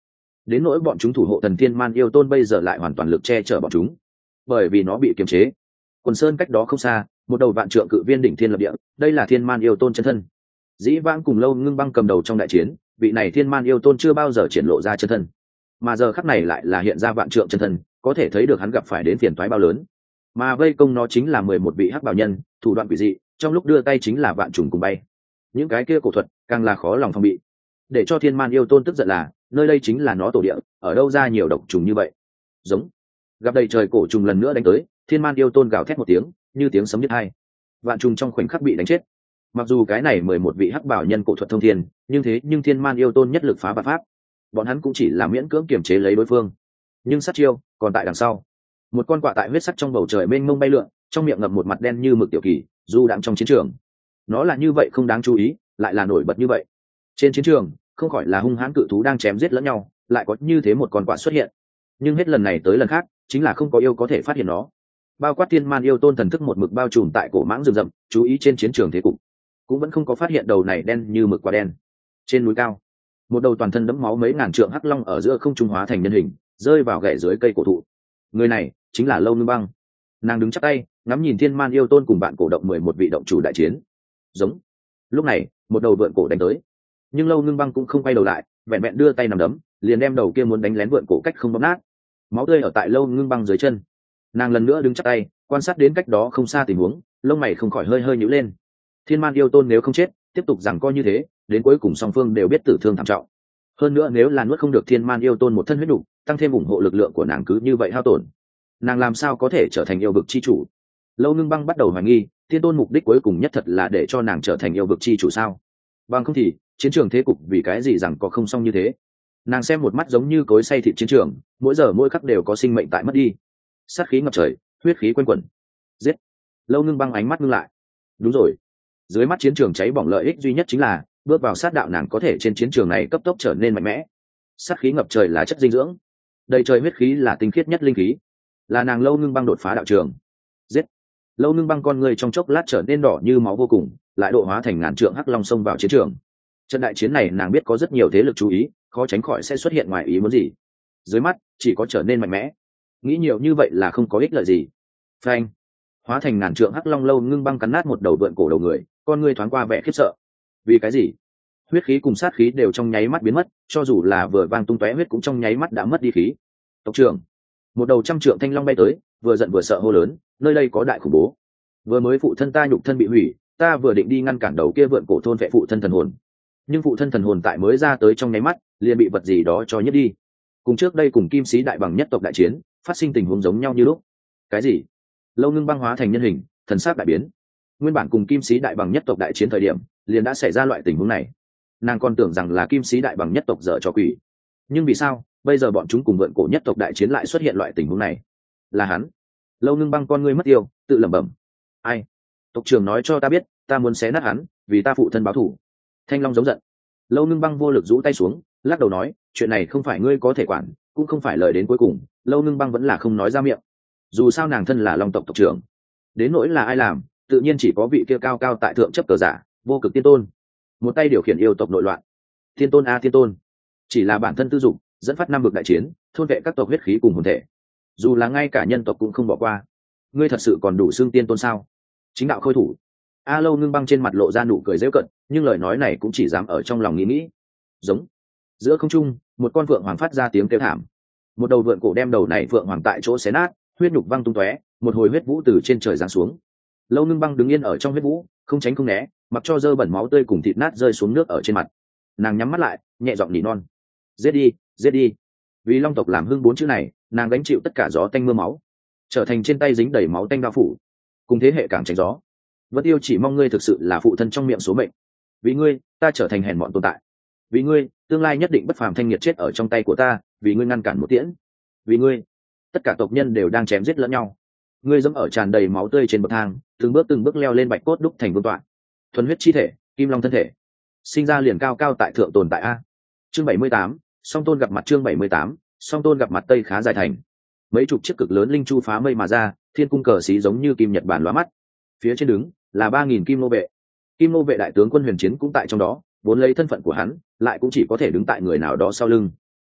đến nỗi bọn chúng thủ hộ thần thiên man yêu tôn bây giờ lại hoàn toàn lực che chở bọn chúng, bởi vì nó bị kiềm chế. Quần sơn cách đó không xa, một đầu vạn trượng cự viên đỉnh thiên lập địa, đây là thiên man yêu tôn chân thân. Dĩ vãng cùng Lâu Ngưng Băng cầm đầu trong đại chiến, vị này thiên man yêu tôn chưa bao giờ triển lộ ra chân thân, mà giờ khắc này lại là hiện ra vạn trượng chân thân, có thể thấy được hắn gặp phải đến phiền toái bao lớn. Mà vây công nó chính là mười một vị hắc bảo nhân, thủ đoạn quỷ dị, trong lúc đưa tay chính là vạn trùng cùng bay. Những cái kia cổ thuật càng là khó lòng phòng bị. Để cho thiên man yêu tôn tức giận là, nơi đây chính là nó tổ địa, ở đâu ra nhiều độc trùng như vậy. Giống gặp đầy trời cổ trùng lần nữa đánh tới, thiên man yêu tôn gào thét một tiếng, như tiếng sấm đứt hai. Vạn trùng trong khoảnh khắc bị đánh chết. Mặc dù cái này mười một vị hắc bảo nhân cổ thuật thông thiên, nhưng thế nhưng thiên man yêu tôn nhất lực phá vạn pháp, bọn hắn cũng chỉ là miễn cưỡng kiềm chế lấy đối phương. Nhưng sát chiêu còn tại đằng sau. Một con quạ tại huyết sắc trong bầu trời mênh mông bay lượn, trong miệng ngậm một mặt đen như mực tiểu kỳ, du đãng trong chiến trường. Nó là như vậy không đáng chú ý, lại là nổi bật như vậy. Trên chiến trường không khỏi là hung hãn cự thú đang chém giết lẫn nhau, lại có như thế một con quạ xuất hiện. Nhưng hết lần này tới lần khác, chính là không có yêu có thể phát hiện nó. Bao quát thiên man yêu tôn thần thức một mực bao trùm tại cổ mãng rừng rậm, chú ý trên chiến trường thế cục, cũng vẫn không có phát hiện đầu này đen như mực quạ đen. Trên núi cao, một đầu toàn thân đẫm máu mấy ngàn trượng hắc long ở giữa không trung hóa thành nhân hình, rơi vào ghẻ dưới cây cổ thụ. Người này chính là Lâu Ngưng Băng. Nàng đứng chắp tay, ngắm nhìn thiên man yêu tôn cùng bạn cổ động mười một vị động chủ đại chiến. Giống lúc này, một đầu vượn cổ đánh tới, nhưng Lâu Ngưng Băng cũng không quay đầu lại, vẹn vẹn đưa tay nằm đấm, liền đem đầu kia muốn đánh lén vượn cổ cách không bóp nát. Máu tươi ở tại Lâu Ngưng Băng dưới chân. Nàng lần nữa đứng chắp tay, quan sát đến cách đó không xa tình huống, lông mày không khỏi hơi hơi nhíu lên. Thiên man yêu tôn nếu không chết, tiếp tục giằng co như thế, đến cuối cùng song phương đều biết tử thương thảm trọng. Hơn nữa nếu là nuốt không được thiên man yêu tôn một thân huyết đủ, tăng thêm ủng hộ lực lượng của nàng cứ như vậy hao tổn, nàng làm sao có thể trở thành yêu vực chi chủ? Lâu Ngưng Băng bắt đầu hoài nghi, thiên tôn mục đích cuối cùng nhất thật là để cho nàng trở thành yêu vực chi chủ sao? Bằng không thì chiến trường thế cục vì cái gì rằng có không xong như thế? Nàng xem một mắt giống như cối xay thịt chiến trường, mỗi giờ mỗi khắc đều có sinh mệnh tại mất đi, sát khí ngập trời, huyết khí quanh quẩn. Giết! Lâu Ngưng Băng ánh mắt ngưng lại. Đúng rồi, dưới mắt chiến trường cháy bỏng lợi ích duy nhất chính là bước vào sát đạo, nàng có thể trên chiến trường này cấp tốc trở nên mạnh mẽ. Sát khí ngập trời là chất dinh dưỡng, đầy trời huyết khí là tinh khiết nhất linh khí, là nàng Lâu Ngưng Băng đột phá đạo trường. Giết! Lâu Ngưng Băng con người trong chốc lát trở nên đỏ như máu vô cùng, lại độ hóa thành ngàn trượng hắc long xông vào chiến trường. Trận đại chiến này nàng biết có rất nhiều thế lực chú ý, khó tránh khỏi sẽ xuất hiện ngoài ý muốn gì. Dưới mắt chỉ có trở nên mạnh mẽ, nghĩ nhiều như vậy là không có ích lợi gì. Phanh! Hóa thành ngàn trượng hắc long Lâu Ngưng Băng cắn nát một đầu vượn cổ đầu người, con người thoáng qua vẻ khiếp sợ. Vì cái gì? Huyết khí cùng sát khí đều trong nháy mắt biến mất, cho dù là vừa vang tung tóe huyết cũng trong nháy mắt đã mất đi khí. Tộc trưởng! Một đầu trăm trượng thanh long bay tới, vừa giận vừa sợ hô lớn, nơi đây có đại khủng bố. Vừa mới phụ thân ta nhục thân bị hủy, ta vừa định đi ngăn cản đầu kia vượn cổ thôn vệ phụ thân thần hồn, nhưng phụ thân thần hồn tại mới ra tới trong nháy mắt liền bị vật gì đó cho nhất đi. Cùng trước đây cùng Kim Sĩ Đại Bằng nhất tộc đại chiến phát sinh tình huống giống nhau như lúc. Cái gì? Lâu Ngưng Băng hóa thành nhân hình, thần sắc đại biến. Nguyên bản cùng Kim Sĩ Đại Bằng nhất tộc đại chiến thời điểm liền đã xảy ra loại tình huống này, nàng còn tưởng rằng là Kim Sĩ Đại Bằng nhất tộc dở trò quỷ, nhưng vì sao bây giờ bọn chúng cùng vượn cổ nhất tộc đại chiến lại xuất hiện loại tình huống này? Là hắn. Lâu Ngưng Băng con ngươi mất tiêu, tự lẩm bẩm. Ai? Tộc trưởng nói cho ta biết, ta muốn xé nát hắn, vì ta phụ thân báo thù. Thanh long giống giận. Lâu Ngưng Băng vô lực rũ tay xuống, lắc đầu nói, chuyện này không phải ngươi có thể quản, cũng không phải lời đến cuối cùng. Lâu Ngưng Băng vẫn là không nói ra miệng, dù sao nàng thân là long tộc tộc trưởng, đến nỗi là ai làm, tự nhiên chỉ có vị kia cao cao tại thượng chấp cờ giả vô cực tiên tôn, một tay điều khiển yêu tộc nội loạn. Tiên tôn a tiên tôn, chỉ là bản thân tư dụng dẫn phát năm bực đại chiến, thôn vệ các tộc huyết khí cùng hồn thể, dù là ngay cả nhân tộc cũng không bỏ qua. Ngươi thật sự còn đủ xưng tiên tôn sao? Chính đạo khôi thủ. A Lâu Ngưng Băng trên mặt lộ ra nụ cười giễu cận, nhưng lời nói này cũng chỉ dám ở trong lòng nghĩ nghĩ. Giống. Giữa không trung, một con vượn hoàng phát ra tiếng kêu thảm. Một đầu vượn cổ đem đầu này vượn hoàng tại chỗ xé nát, huyết nhục văng tung tóe, một hồi huyết vũ từ trên trời giáng xuống. Lâu Ngưng Băng đứng yên ở trong huyết vũ, không tránh không né, mặc cho dơ bẩn máu tươi cùng thịt nát rơi xuống nước ở trên mặt. Nàng nhắm mắt lại, nhẹ giọng nỉ non. Giết đi, giết đi. Vì long tộc làm hưng bốn chữ này, nàng gánh chịu tất cả gió tanh mưa máu, trở thành trên tay dính đầy máu tanh bao phủ. Cùng thế hệ càng tránh gió. Vân Tiêu chỉ mong ngươi thực sự là phụ thân trong miệng số mệnh. Vì ngươi, ta trở thành hèn mọn tồn tại. Vì ngươi, tương lai nhất định bất phàm thanh nghiệt chết ở trong tay của ta. Vì ngươi ngăn cản một tiễn. Vì ngươi, tất cả tộc nhân đều đang chém giết lẫn nhau. Ngươi dẫm ở tràn đầy máu tươi trên bậc thang, từng bước từng bước leo lên bạch cốt đúc thành vương tọa. Thuần huyết chi thể, kim long thân thể, sinh ra liền cao cao tại thượng tồn tại a. Chương bảy mươi tám, Song Tôn gặp mặt. Chương bảy mươi tám, Song Tôn gặp mặt. Tây Khá Dài Thành, mấy chục chiếc cực lớn linh chu phá mây mà ra, thiên cung cờ xí giống như kim nhật bản lóa mắt. Phía trên đứng là ba nghìn kim nô vệ. Kim nô vệ đại tướng quân Huyền Chiến cũng tại trong đó, vốn lấy thân phận của hắn, lại cũng chỉ có thể đứng tại người nào đó sau lưng.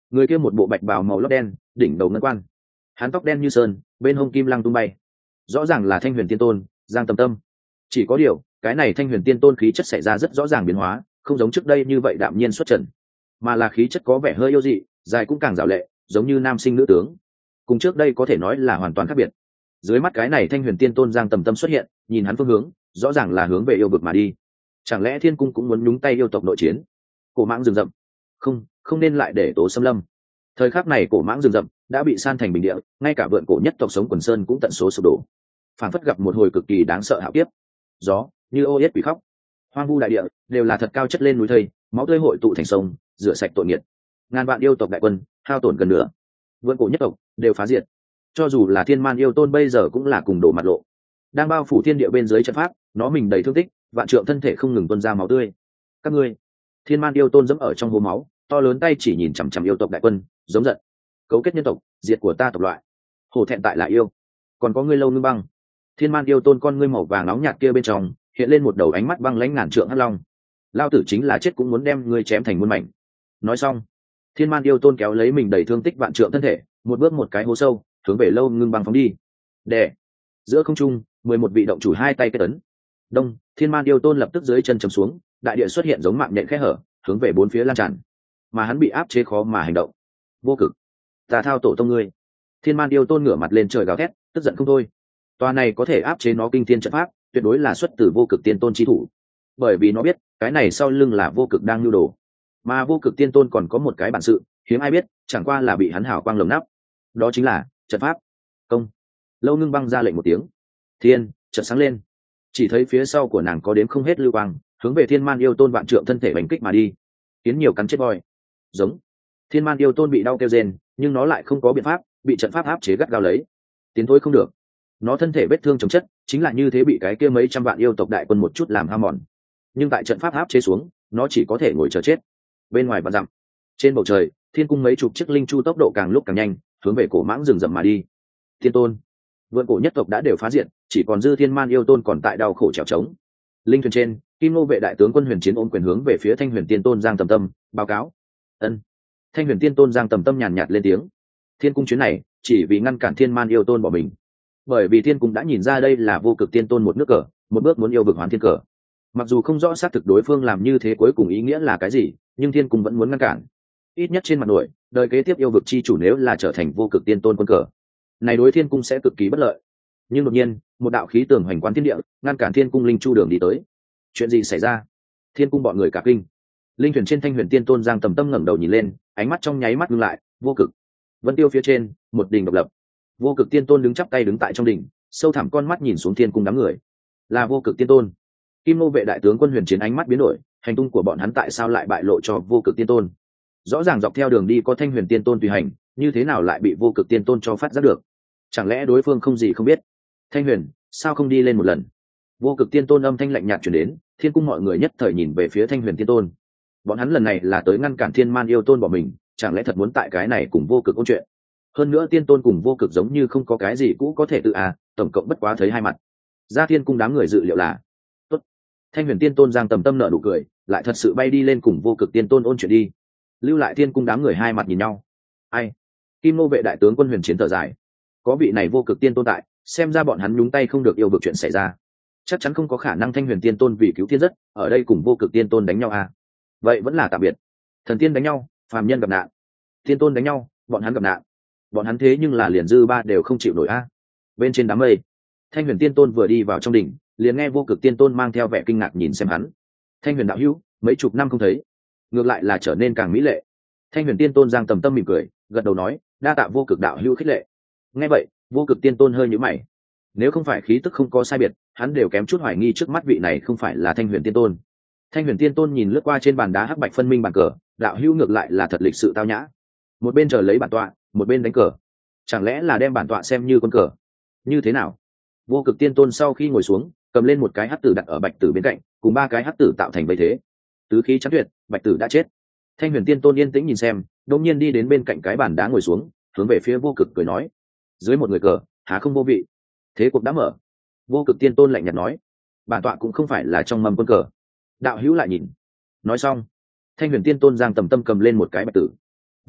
Người kia một bộ bạch bào màu lót đen, đỉnh đầu ngân quan, hắn tóc đen như sơn, bên hông kim lăng tung bay, rõ ràng là Thanh Huyền Tiên Tôn Giang Tầm Tâm. Chỉ có điều cái này Thanh Huyền Tiên Tôn khí chất xảy ra rất rõ ràng biến hóa, không giống trước đây như vậy đạm nhiên xuất trần, mà là khí chất có vẻ hơi yêu dị, dài cũng càng rào lệ, giống như nam sinh nữ tướng, cùng trước đây có thể nói là hoàn toàn khác biệt. Dưới mắt cái này Thanh Huyền Tiên Tôn Giang Tầm Tâm xuất hiện, nhìn hắn phương hướng rõ ràng là hướng về yêu vực mà đi. Chẳng lẽ Thiên Cung cũng muốn nhúng tay yêu tộc nội chiến? Cổ mãng rừng rậm, không không nên lại để Tố xâm lâm. Thời khắc này cổ mãng rừng rậm đã bị san thành bình địa, ngay cả vượn cổ nhất tộc sống quần sơn cũng tận số sụp đổ, phản phất gặp một hồi cực kỳ đáng sợ hạo kiếp. Gió như ô yết quỷ khóc, hoang vu đại địa đều là thật cao chất lên núi thây, máu tươi hội tụ thành sông, rửa sạch tội nghiệt. Ngàn vạn yêu tộc đại quân hao tổn gần nửa, vượn cổ nhất tộc đều phá diệt. Cho dù là Thiên Man yêu tôn bây giờ cũng là cùng đổ mặt lộ, đang bao phủ thiên địa bên dưới trận pháp, nó mình đầy thương tích, vạn trượng thân thể không ngừng tuôn ra máu tươi. Các ngươi, Thiên Man yêu tôn dẫm ở trong hố máu, to lớn tay chỉ nhìn chằm chằm yêu tộc đại quân, giống giận: cấu kết nhân tộc, diệt của ta tộc loại. Hổ thẹn tại là yêu, còn có ngươi Lâu Ngưng Băng. Thiên Man yêu tôn con ngươi màu vàng nóng nhạt kia bên trong hiện lên một đầu ánh mắt băng lãnh ngàn trượng hắc long. Lao tử chính là chết cũng muốn đem ngươi chém thành muôn mảnh. Nói xong, Thiên Man yêu tôn kéo lấy mình đầy thương tích vạn trượng thân thể, một bước một cái hố sâu, hướng về Lâu Ngưng Băng phóng đi. Đè. Giữa không trung, mười một vị động chủ hai tay kết ấn. Đông, Thiên Man yêu tôn lập tức dưới chân chầm xuống, đại địa xuất hiện giống mạng nhện khe hở, hướng về bốn phía lan tràn. Mà hắn bị áp chế khó mà hành động. Vô cực, ta thao tổ tông ngươi. Thiên Man yêu tôn ngửa mặt lên trời gào thét, tức giận không thôi. Toa này có thể áp chế nó kinh thiên trận pháp, tuyệt đối là xuất từ Vô Cực Tiên Tôn chi thủ. Bởi vì nó biết, cái này sau lưng là Vô Cực đang nhu đồ. Mà Vô Cực Tiên Tôn còn có một cái bản sự, hiếm ai biết, chẳng qua là bị hắn hào quang lồng nắp. Đó chính là trận pháp. Công. Lâu Ngưng Băng ra lệnh một tiếng. Thiên, chợt sáng lên. Chỉ thấy phía sau của nàng có đến không hết lưu quang, hướng về Thiên Man yêu tôn vạn trượng thân thể bành kích mà đi. Kiến nhiều cắn chết voi. Giống. Thiên Man yêu tôn bị đau kêu rên, nhưng nó lại không có biện pháp, bị trận pháp áp chế gắt gao lấy. Tiến thôi không được. Nó thân thể vết thương chồng chất, chính là như thế bị cái kia mấy trăm vạn yêu tộc đại quân một chút làm hao mòn. Nhưng tại trận pháp áp chế xuống, nó chỉ có thể ngồi chờ chết. Bên ngoài vạn dặm, trên bầu trời, Thiên Cung mấy chục chiếc linh chu tốc độ càng lúc càng nhanh, hướng về cổ mãng rừng rậm mà đi. Thiên Tôn, vượn cổ nhất tộc đã đều phá diện, chỉ còn dư Thiên Man yêu tôn còn tại đau khổ trèo trống. Linh thuyền trên, Kim Nô vệ đại tướng quân Huyền Chiến ôm quyền hướng về phía Thanh Huyền Tiên Tôn Giang Tầm Tâm báo cáo. Ân. Thanh Huyền Tiên Tôn Giang Tầm Tâm nhàn nhạt lên tiếng. Thiên Cung chuyến này chỉ vì ngăn cản Thiên Man yêu tôn bỏ mình, bởi vì Thiên Cung đã nhìn ra đây là Vô Cực Tiên Tôn một nước cờ, một bước muốn yêu vực hoán thiên cờ. Mặc dù không rõ xác thực đối phương làm như thế cuối cùng ý nghĩa là cái gì, nhưng Thiên Cung vẫn muốn ngăn cản. Ít nhất trên mặt nội, đời kế tiếp yêu vực chi chủ nếu là trở thành Vô Cực Tiên Tôn quân cờ, này đối Thiên Cung sẽ cực kỳ bất lợi. Nhưng đột nhiên, một đạo khí tường hoành quán thiên địa, ngăn cản Thiên Cung linh chu đường đi tới. Chuyện gì xảy ra? Thiên Cung bọn người cả kinh. Linh thuyền trên Thanh Huyền Tiên Tôn Giang Tầm Tâm ngẩng đầu nhìn lên, ánh mắt trong nháy mắt ngưng lại. Vô Cực Vân Tiêu phía trên, một đỉnh độc lập. Vô Cực Tiên Tôn đứng chắp tay đứng tại trong đỉnh, sâu thẳm con mắt nhìn xuống Thiên Cung đám người. Là Vô Cực Tiên Tôn. Kim Nô vệ đại tướng quân Huyền Chiến ánh mắt biến đổi, hành tung của bọn hắn tại sao lại bại lộ cho Vô Cực Tiên Tôn? Rõ ràng dọc theo đường đi có Thanh Huyền Tiên Tôn tùy hành, như thế nào lại bị Vô Cực Tiên Tôn cho phát giác được? Chẳng lẽ đối phương không gì không biết? Thanh Huyền, sao không đi lên một lần? Vô Cực Tiên Tôn âm thanh lạnh nhạt truyền đến, Thiên Cung mọi người nhất thời nhìn về phía Thanh Huyền Tiên Tôn. Bọn hắn lần này là tới ngăn cản Thiên Man yêu tôn bỏ mình, chẳng lẽ thật muốn tại cái này cùng Vô Cực ôn chuyện? Hơn nữa Tiên Tôn cùng Vô Cực giống như không có cái gì cũ có thể tự à, tổng cộng bất quá thấy hai mặt. Ra Thiên Cung đám người dự liệu là tốt. Thanh Huyền Tiên Tôn Giang Tầm Tâm nở nụ cười, lại thật sự bay đi lên cùng Vô Cực Tiên Tôn ôn chuyện đi. Lưu lại Thiên Cung đám người hai mặt nhìn nhau. Ai? Kim Nô vệ đại tướng quân Huyền Chiến thở dài. Có vị này Vô Cực Tiên Tôn tại, xem ra bọn hắn nhúng tay không được yêu vực chuyện xảy ra. Chắc chắn không có khả năng Thanh Huyền Tiên Tôn vì cứu thiên rất ở đây cùng Vô Cực Tiên Tôn đánh nhau à? Vậy vẫn là tạm biệt. Thần tiên đánh nhau, phàm nhân gặp nạn. Tiên Tôn đánh nhau, bọn hắn gặp nạn. Bọn hắn thế nhưng là liền dư ba đều không chịu nổi a. À? Bên trên đám mây, Thanh Huyền Tiên Tôn vừa đi vào trong đỉnh, liền nghe Vô Cực Tiên Tôn mang theo vẻ kinh ngạc nhìn xem hắn. Thanh Huyền đạo hữu, mấy chục năm không thấy, ngược lại là trở nên càng mỹ lệ. Thanh Huyền Tiên Tôn Giang Tầm Tâm mỉm cười, gật đầu nói, đa tạ Vô Cực đạo hữu khích lệ. Nghe vậy, Vô Cực Tiên Tôn hơi nhíu mày. Nếu không phải khí tức không có sai biệt, hắn đều kém chút hoài nghi trước mắt vị này không phải là Thanh Huyền Tiên Tôn. Thanh Huyền Tiên Tôn nhìn lướt qua trên bàn đá hắc bạch phân minh bàn cờ, đạo hữu ngược lại là thật lịch sự tao nhã. Một bên chờ lấy bản tọa, một bên đánh cờ. Chẳng lẽ là đem bản tọa xem như con cờ? Như thế nào? Vô Cực Tiên Tôn sau khi ngồi xuống, cầm lên một cái hắc tử đặt ở bạch tử bên cạnh, cùng ba cái hắc tử tạo thành vây thế. Tứ khí chắn tuyệt, bạch tử đã chết. Thanh Huyền Tiên Tôn yên tĩnh nhìn xem, đột nhiên đi đến bên cạnh cái bàn đá ngồi xuống, hướng về phía Vô Cực cười nói: dưới một người cờ, há không vô vị? Thế cuộc đã mở. Vô Cực Tiên Tôn lạnh nhạt nói: bản tọa cũng không phải là trong mâm quân cờ. Đạo hữu lại nhìn. Nói xong, Thanh Huyền Tiên Tôn Giang Tầm Tâm cầm lên một cái bạch tử.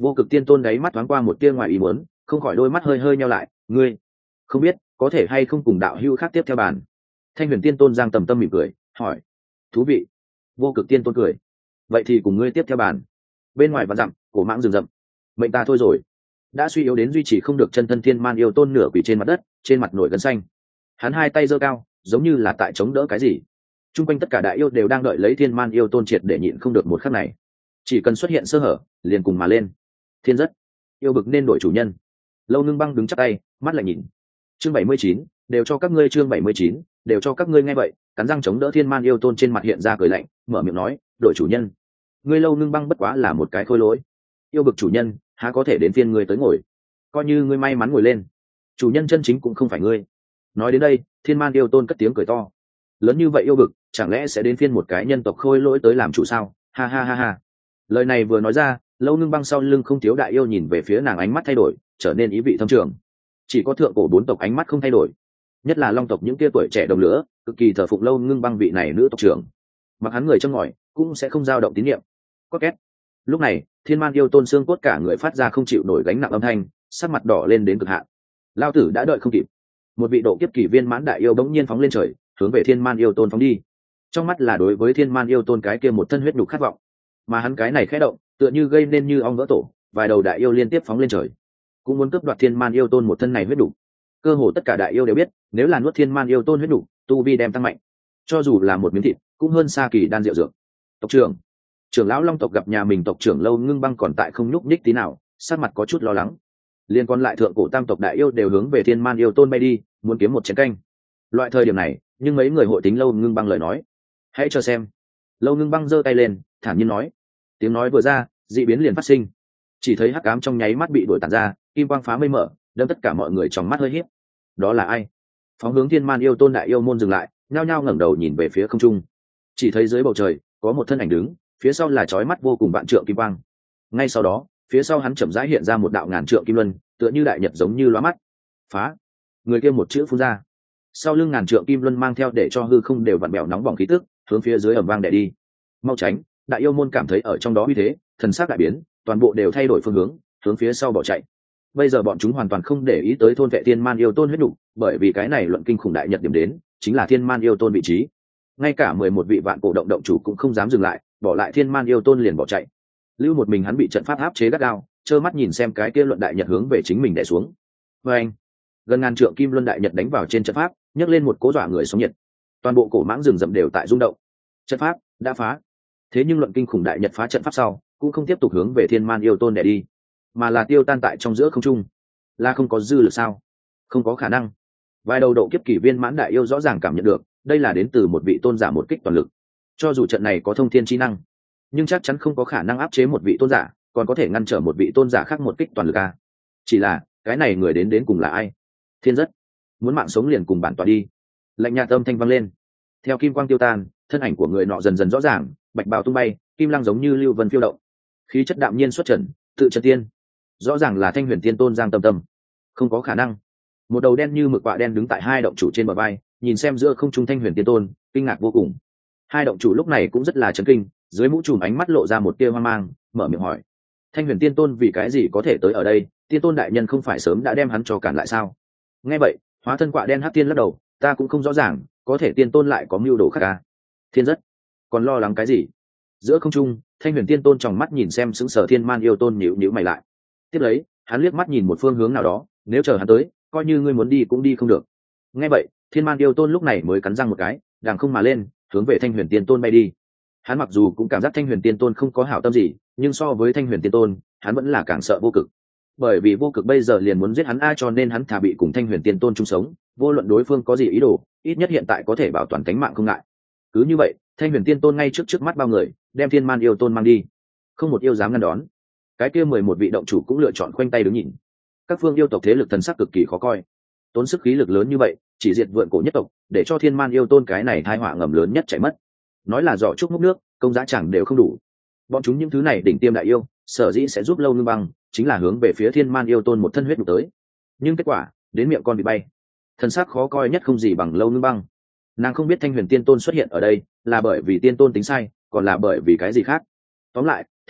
Vô cực tiên tôn đáy mắt thoáng qua một tia ngoài ý muốn, không khỏi đôi mắt hơi hơi nheo lại. Ngươi không biết có thể hay không cùng đạo hữu khác tiếp theo bàn? Thanh huyền tiên tôn giang tầm tâm mỉm cười hỏi. Thú vị. Vô cực tiên tôn cười. Vậy thì cùng ngươi tiếp theo bàn. Bên ngoài vạn dặm, cổ mãng rừng rậm. Mệnh ta thôi rồi. Đã suy yếu đến duy trì không được chân thân thiên man yêu tôn nửa quỳ trên mặt đất, trên mặt nổi gân xanh. Hắn hai tay giơ cao, giống như là tại chống đỡ cái gì. Trung quanh tất cả đại yêu đều đang đợi lấy thiên man yêu tôn triệt để nhịn không được một khắc này. Chỉ cần xuất hiện sơ hở, liền cùng mà lên. Thiên rất yêu bực nên đổi chủ nhân. Lâu Ngưng Băng đứng chắp tay, mắt lại nhìn. Chương bảy mươi chín, đều cho các ngươi chương bảy mươi chín, đều cho các ngươi nghe vậy, cắn răng chống đỡ thiên man yêu tôn trên mặt hiện ra cười lạnh, mở miệng nói, đổi chủ nhân. Ngươi Lâu Ngưng Băng bất quá là một cái khôi lỗi. Yêu bực chủ nhân, há có thể đến phiên ngươi tới ngồi. Coi như ngươi may mắn ngồi lên, chủ nhân chân chính cũng không phải ngươi. Nói đến đây, thiên man yêu tôn cất tiếng cười to. Lớn như vậy yêu bực, chẳng lẽ sẽ đến phiên một cái nhân tộc khôi lỗi tới làm chủ sao? Ha ha ha ha. Lời này vừa nói ra, Lâu Ngưng Băng sau lưng không thiếu đại yêu nhìn về phía nàng, ánh mắt thay đổi, trở nên ý vị thâm trường. Chỉ có thượng cổ bốn tộc ánh mắt không thay đổi, nhất là long tộc những kia tuổi trẻ đồng lứa, cực kỳ thờ phụng Lâu Ngưng Băng vị này nữ tộc trưởng. Mặc hắn người châm ngòi, cũng sẽ không dao động tín nhiệm. Có két. Lúc này, thiên man yêu tôn xương cốt cả người phát ra không chịu nổi gánh nặng âm thanh, sắc mặt đỏ lên đến cực hạn. Lao tử đã đợi không kịp. Một vị độ kiếp kỳ viên mãn đại yêu bỗng nhiên phóng lên trời, hướng về thiên man yêu tôn phóng đi. Trong mắt là đối với thiên man yêu tôn cái kia một thân huyết nhục khát vọng, mà hắn cái này khẽ động, tựa như gây nên như ong vỡ tổ, vài đầu đại yêu liên tiếp phóng lên trời, cũng muốn cướp đoạt thiên man yêu tôn một thân này huyết nhục. Cơ hồ tất cả đại yêu đều biết, nếu là nuốt thiên man yêu tôn huyết nhục, tu vi đem tăng mạnh, cho dù là một miếng thịt cũng hơn xa kỳ đan rượu dược. Tộc trưởng, trưởng lão long tộc gặp nhà mình tộc trưởng Lâu Ngưng Băng còn tại không nhúc nhích tí nào, sắc mặt có chút lo lắng. Liên còn lại thượng cổ tam tộc đại yêu đều hướng về thiên man yêu tôn bay đi, muốn kiếm một chén canh. Loại thời điểm này, nhưng mấy người hội tính Lâu Ngưng Băng lời nói. Hãy cho xem. Lâu Ngưng Băng giơ tay lên, thản nhiên nói. Tiếng nói vừa ra, dị biến liền phát sinh. Chỉ thấy hắc ám trong nháy mắt bị đuổi tàn ra, kim quang phá mây mở, đâm tất cả mọi người trong mắt hơi híp. Đó là ai? Phóng hướng thiên man yêu tôn đại yêu môn dừng lại, nhao nhao ngẩng đầu nhìn về phía không trung. Chỉ thấy dưới bầu trời có một thân ảnh đứng, phía sau là chói mắt vô cùng vạn trượng kim quang. Ngay sau đó, phía sau hắn chậm rãi hiện ra một đạo ngàn trượng kim luân, tựa như đại nhật giống như lóa mắt. Phá! Người kia một chữ phun ra. Sau lưng ngàn trượng kim luân mang theo để cho hư không đều vặn bèo nóng bỏng khí tức, hướng phía dưới ầm vang đè đi. Mau tránh! Đại yêu môn cảm thấy ở trong đó uy thế, thần sắc đại biến, toàn bộ đều thay đổi phương hướng, hướng phía sau bỏ chạy. Bây giờ bọn chúng hoàn toàn không để ý tới thôn vệ thiên man yêu tôn huyết nục, bởi vì cái này luận kinh khủng đại nhật điểm đến, chính là thiên man yêu tôn vị trí. Ngay cả mười một vị vạn cổ động động chủ cũng không dám dừng lại, bỏ lại thiên man yêu tôn liền bỏ chạy. Lưu một mình hắn bị trận pháp áp chế gắt gao, trơ mắt nhìn xem cái kia luận đại nhật hướng về chính mình đè xuống. Và anh, gần ngàn trượng kim luân đại nhật đánh vào trên trận pháp, nhấc lên một cỗ dọa người sóng nhiệt. Toàn bộ cổ mãng rừng rậm đều tại rung động. Trận pháp đã phá. Thế nhưng luận kinh khủng đại nhật phá trận pháp sau, cũng không tiếp tục hướng về thiên man yêu tôn đè đi, mà là tiêu tan tại trong giữa không trung. Là không có dư lực sao? Không có khả năng. Vài đầu độ kiếp kỳ viên mãn đại yêu rõ ràng cảm nhận được, đây là đến từ một vị tôn giả một kích toàn lực. Cho dù trận này có thông thiên chi năng, nhưng chắc chắn không có khả năng áp chế một vị tôn giả, còn có thể ngăn trở một vị tôn giả khác một kích toàn lực à? Chỉ là cái này người đến đến cùng là ai? Thiên rất muốn mạng sống liền cùng bản tọa đi. Lạnh nhạt âm thanh vang lên. Theo kim quang tiêu tan, thân ảnh của người nọ dần dần rõ ràng, bạch bào tung bay, kim lăng giống như lưu vân phiêu động, khí chất đạm nhiên xuất trần, tự chân tiên. Rõ ràng là Thanh Huyền Tiên Tôn Giang Tâm Tâm. Không có khả năng. Một đầu đen như mực quạ đen đứng tại hai động chủ trên bờ vai, nhìn xem giữa không trung Thanh Huyền Tiên Tôn, kinh ngạc vô cùng. Hai động chủ lúc này cũng rất là chấn kinh, dưới mũ trùm ánh mắt lộ ra một tia hoang mang, mở miệng hỏi: Thanh Huyền Tiên Tôn vì cái gì có thể tới ở đây? Tiên Tôn đại nhân không phải sớm đã đem hắn cho cản lại sao? Nghe vậy, hóa thân quạ đen hắc tiên lắc đầu, ta cũng không rõ ràng, có thể Tiên Tôn lại có mưu đồ khác à? Thiên rất, còn lo lắng cái gì? Giữa không trung, Thanh Huyền Tiên Tôn tròng mắt nhìn xem sững sờ thiên man yêu tôn, nhíu nhíu mày lại. Tiếp lấy, hắn liếc mắt nhìn một phương hướng nào đó, nếu chờ hắn tới, coi như ngươi muốn đi cũng đi không được. Nghe vậy, thiên man yêu tôn lúc này mới cắn răng một cái, đàng không mà lên, hướng về Thanh Huyền Tiên Tôn bay đi. Hắn mặc dù cũng cảm giác Thanh Huyền Tiên Tôn không có hảo tâm gì, nhưng so với Thanh Huyền Tiên Tôn, hắn vẫn là càng sợ vô cực. Bởi vì vô cực bây giờ liền muốn giết hắn a, cho nên hắn thà bị cùng Thanh Huyền Tiên Tôn chung sống, vô luận đối phương có gì ý đồ, ít nhất hiện tại có thể bảo toàn tính mạng không ngại. Cứ như vậy, Thanh Huyền Tiên Tôn ngay trước trước mắt bao người, đem thiên man yêu tôn mang đi, không một yêu dám ngăn đón. Cái kia mười một vị động chủ cũng lựa chọn khoanh tay đứng nhìn. Các phương yêu tộc thế lực thần sắc cực kỳ khó coi, tốn sức khí lực lớn như vậy chỉ diệt vượn cổ nhất tộc, để cho thiên man yêu tôn cái này tai họa ngầm lớn nhất chảy mất. Nói là giỏ trúc múc nước, công giá chẳng đều không đủ. Bọn chúng những thứ này đỉnh tiêm đại yêu, sở dĩ sẽ giúp Lâu Ngưng Băng, chính là hướng về phía thiên man yêu tôn một thân huyết đục tới. Nhưng kết quả, đến miệng con bị bay. Thần sắc khó coi nhất không gì bằng Lâu Ngưng Băng. Nàng không biết Thanh Huyền Tiên Tôn xuất hiện ở đây là bởi vì Tiên Tôn tính sai, còn là bởi vì cái gì khác. Tóm lại,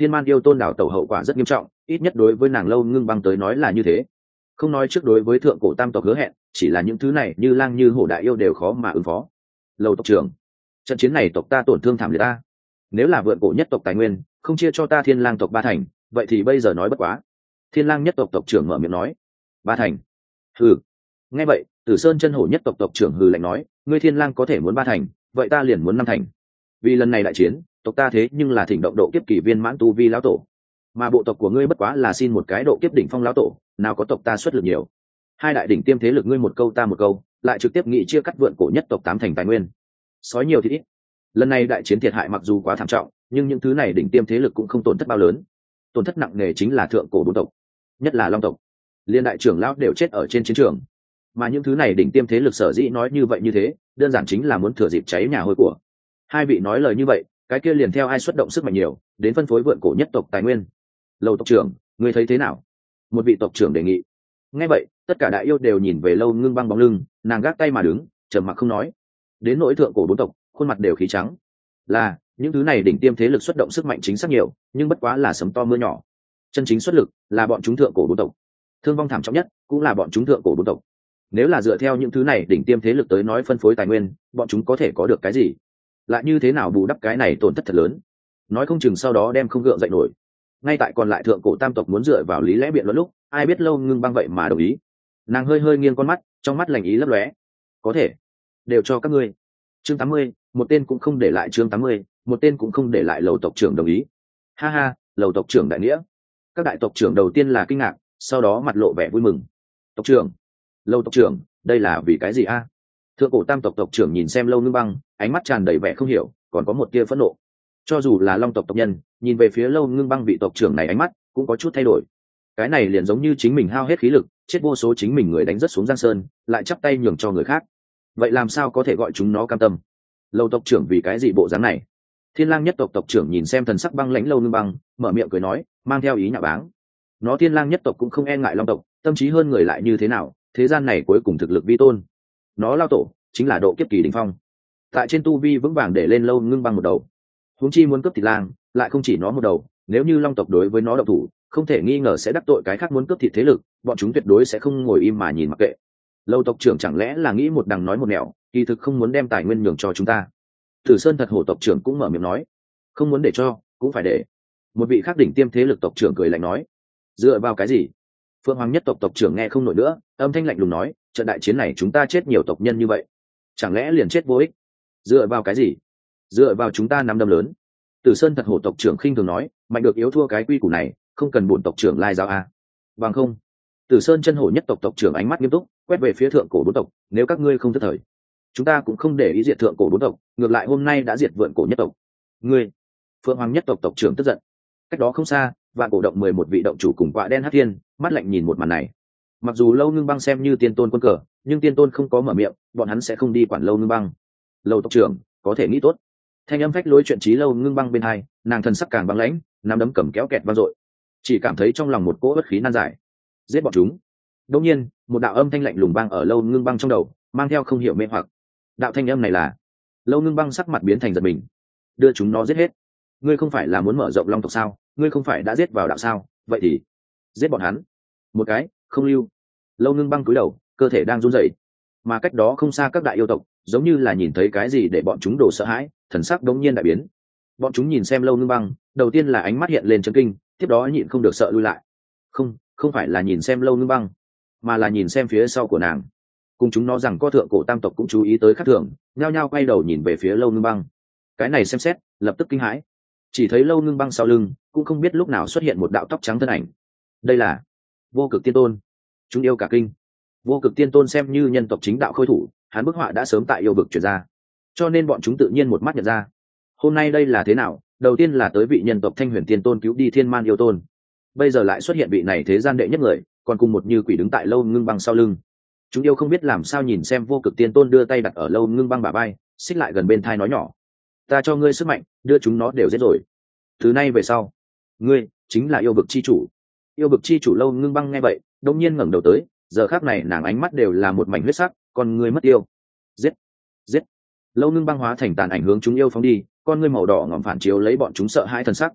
thiên man yêu tôn đảo tẩu hậu quả rất nghiêm trọng, ít nhất đối với nàng Lâu Ngưng Băng tới nói là như thế. Không nói trước đối với thượng cổ tam tộc hứa hẹn, chỉ là những thứ này như lang như hổ đại yêu đều khó mà ứng phó. Lâu tộc trưởng, trận chiến này tộc ta tổn thương thảm liệt ta, nếu là vượn cổ nhất tộc tài nguyên không chia cho ta thiên lang tộc ba thành, vậy thì bây giờ nói bất quá. Thiên lang nhất tộc tộc trưởng mở miệng nói. Ba thành? Hừ. Nghe vậy, Tử Sơn chân hổ nhất tộc tộc trưởng hừ lạnh nói, ngươi thiên lang có thể muốn ba thành, vậy ta liền muốn năm thành. Vì lần này đại chiến, tộc ta thế nhưng là thỉnh động độ kiếp kỳ viên mãn tu vi lão tổ, mà bộ tộc của ngươi bất quá là xin một cái độ kiếp đỉnh phong lão tổ, nào có tộc ta xuất lực nhiều. Hai đại đỉnh tiêm thế lực ngươi một câu ta một câu, lại trực tiếp nghị chia cắt vượn cổ nhất tộc tám thành tài nguyên. Sói nhiều thì ít. Lần này đại chiến thiệt hại mặc dù quá thảm trọng, nhưng những thứ này đỉnh tiêm thế lực cũng không tổn thất bao lớn. Tổn thất nặng nề chính là thượng cổ bốn tộc, nhất là Long tộc. Liên đại trưởng lão đều chết ở trên chiến trường. Mà những thứ này đỉnh tiêm thế lực sở dĩ nói như vậy như thế, đơn giản chính là muốn thừa dịp cháy nhà hôi của. Hai vị nói lời như vậy, cái kia liền theo ai xuất động sức mạnh nhiều, đến phân phối vượn cổ nhất tộc tài nguyên. Lâu tộc trưởng, ngươi thấy thế nào? Một vị tộc trưởng đề nghị. Nghe vậy, tất cả đại yêu đều nhìn về Lâu Ngưng Băng bóng lưng, nàng gác tay mà đứng, trầm mặc không nói. Đến nỗi thượng cổ bốn tộc, khuôn mặt đều khí trắng. Là, những thứ này đỉnh tiêm thế lực xuất động sức mạnh chính xác nhiều, nhưng bất quá là sấm to mưa nhỏ. Chân chính xuất lực là bọn chúng thượng cổ bốn tộc. Thương vong thảm trọng nhất cũng là bọn chúng thượng cổ bốn tộc. Nếu là dựa theo những thứ này đỉnh tiêm thế lực tới nói phân phối tài nguyên, bọn chúng có thể có được cái gì? Lại như thế nào bù đắp cái này tổn thất thật lớn? Nói không chừng sau đó đem không gượng dậy nổi. Ngay tại còn lại thượng cổ tam tộc muốn dựa vào lý lẽ biện luận lúc, ai biết Lâu Ngưng Băng vậy mà đồng ý. Nàng hơi hơi nghiêng con mắt, trong mắt lành ý lấp lóe. Có thể, đều cho các ngươi. Chương tám mươi, một tên cũng không để lại. Chương tám mươi, một tên cũng không để lại. Lầu tộc trưởng đồng ý. Ha ha, Lầu tộc trưởng đại nghĩa. Các đại tộc trưởng đầu tiên là kinh ngạc, sau đó mặt lộ vẻ vui mừng. Tộc trưởng, Lâu tộc trưởng, đây là vì cái gì a? Thượng cổ tam tộc tộc trưởng nhìn xem Lâu Ngưng Băng, ánh mắt tràn đầy vẻ không hiểu, còn có một tia phẫn nộ. Cho dù là Long tộc tộc nhân, nhìn về phía Lâu Ngưng Băng vị tộc trưởng này ánh mắt cũng có chút thay đổi. Cái này liền giống như chính mình hao hết khí lực, chết vô số chính mình người đánh rất xuống giang sơn, lại chắp tay nhường cho người khác. Vậy làm sao có thể gọi chúng nó cam tâm? Lâu tộc trưởng vì cái gì bộ dáng này? Thiên Lang nhất tộc tộc trưởng nhìn xem thần sắc băng lãnh Lâu Ngưng Băng, mở miệng cười nói, mang theo ý nhạo báng. Nó Thiên Lang nhất tộc cũng không e ngại Long tộc, tâm trí hơn người lại như thế nào, thế gian này cuối cùng thực lực vi tôn. Nó lao tổ chính là độ kiếp kỳ đỉnh phong, tại trên tu vi vững vàng để lên Lâu Ngưng Băng một đầu. Huống chi muốn cướp thịt lang, lại không chỉ nó một đầu, nếu như Long tộc đối với nó động thủ, không thể nghi ngờ sẽ đắc tội cái khác muốn cướp thịt thế lực, bọn chúng tuyệt đối sẽ không ngồi im mà nhìn mặc kệ. Lâu tộc trưởng chẳng lẽ là nghĩ một đằng nói một nẻo, kỳ thực không muốn đem tài nguyên nhường cho chúng ta? Tử Sơn thật hổ tộc trưởng cũng mở miệng nói, không muốn để cho, cũng phải để. Một vị khác đỉnh tiêm thế lực tộc trưởng cười lạnh nói, dựa vào cái gì? Phượng Hoàng nhất tộc tộc trưởng nghe không nổi nữa, âm thanh lạnh lùng nói, trận đại chiến này chúng ta chết nhiều tộc nhân như vậy, chẳng lẽ liền chết vô ích? Dựa vào cái gì? Dựa vào chúng ta nắm đấm lớn. Tử Sơn thật hổ tộc trưởng khinh thường nói, mạnh được yếu thua cái quy củ này, không cần bổn tộc trưởng lai giáo a. Bằng không. Tử Sơn chân hổ nhất tộc tộc trưởng ánh mắt nghiêm túc, quét về phía thượng cổ bốn tộc, nếu các ngươi không thất thời, chúng ta cũng không để ý diệt thượng cổ bốn tộc, ngược lại hôm nay đã diệt vượn cổ nhất tộc. Ngươi, Phượng Hoàng nhất tộc tộc trưởng tức giận. Cách đó không xa, vạn cổ động mười một vị động chủ cùng quạ đen hắc thiên, mắt lạnh nhìn một màn này. Mặc dù Lâu Ngưng Băng xem như tiên tôn quân cờ, nhưng tiên tôn không có mở miệng, bọn hắn sẽ không đi quản Lâu Ngưng Băng. Lâu tộc trưởng, có thể nghĩ tốt. Thanh âm phách lối chuyện trí Lâu Ngưng Băng bên hai, nàng thần sắc càng băng lãnh, nắm đấm cầm kéo kẹt vang dội, chỉ cảm thấy trong lòng một cỗ bất khí nan giải. Giết bọn chúng. Đột nhiên, một đạo âm thanh lạnh lùng vang ở Lâu Ngưng Băng trong đầu, mang theo không hiểu mê hoặc. Đạo thanh âm này là? Lâu Ngưng Băng sắc mặt biến thành giật mình. Đưa chúng nó giết hết. Ngươi không phải là muốn mở rộng Long tộc sao? Ngươi không phải đã giết vào đạo sao? Vậy thì giết bọn hắn. Một cái, không lưu. Lâu Ngưng Băng cúi đầu, cơ thể đang run rẩy. Mà cách đó không xa các đại yêu tộc, giống như là nhìn thấy cái gì để bọn chúng đổ sợ hãi, thần sắc đống nhiên đại biến. Bọn chúng nhìn xem Lâu Ngưng Băng, đầu tiên là ánh mắt hiện lên chấn kinh, tiếp đó nhịn không được sợ lui lại. Không, không phải là nhìn xem Lâu Ngưng Băng, mà là nhìn xem phía sau của nàng. Cùng chúng nó rằng có thượng cổ tam tộc cũng chú ý tới khác thường, nhao nhao quay đầu nhìn về phía Lâu Ngưng Băng. Cái này xem xét, lập tức kinh hãi. Chỉ thấy Lâu Ngưng Băng sau lưng, cũng không biết lúc nào xuất hiện một đạo tóc trắng thân ảnh. Đây là Vô Cực Tiên Tôn. Chúng yêu cả kinh. Vô Cực Tiên Tôn xem như nhân tộc chính đạo khôi thủ, hắn bức họa đã sớm tại yêu vực truyền ra, cho nên bọn chúng tự nhiên một mắt nhận ra. Hôm nay đây là thế nào? Đầu tiên là tới vị nhân tộc Thanh Huyền Tiên Tôn cứu đi Thiên Man yêu tôn, bây giờ lại xuất hiện vị này thế gian đệ nhất người, còn cùng một như quỷ đứng tại Lâu Ngưng Băng sau lưng. Chúng yêu không biết làm sao nhìn xem Vô Cực Tiên Tôn đưa tay đặt ở Lâu Ngưng Băng bả vai, xích lại gần bên thai nói nhỏ, ta cho ngươi sức mạnh, đưa chúng nó đều giết rồi. Từ nay về sau, ngươi chính là yêu vực chi chủ. Yêu vực chi chủ. Lâu Ngưng Băng nghe vậy, đông nhiên ngẩng đầu tới, giờ khác này nàng ánh mắt đều là một mảnh huyết sắc, còn ngươi mất yêu. Giết, giết. Lâu Ngưng Băng hóa thành tàn ảnh hướng chúng yêu phóng đi, con ngươi màu đỏ ngòm phản chiếu lấy bọn chúng sợ hãi thần sắc.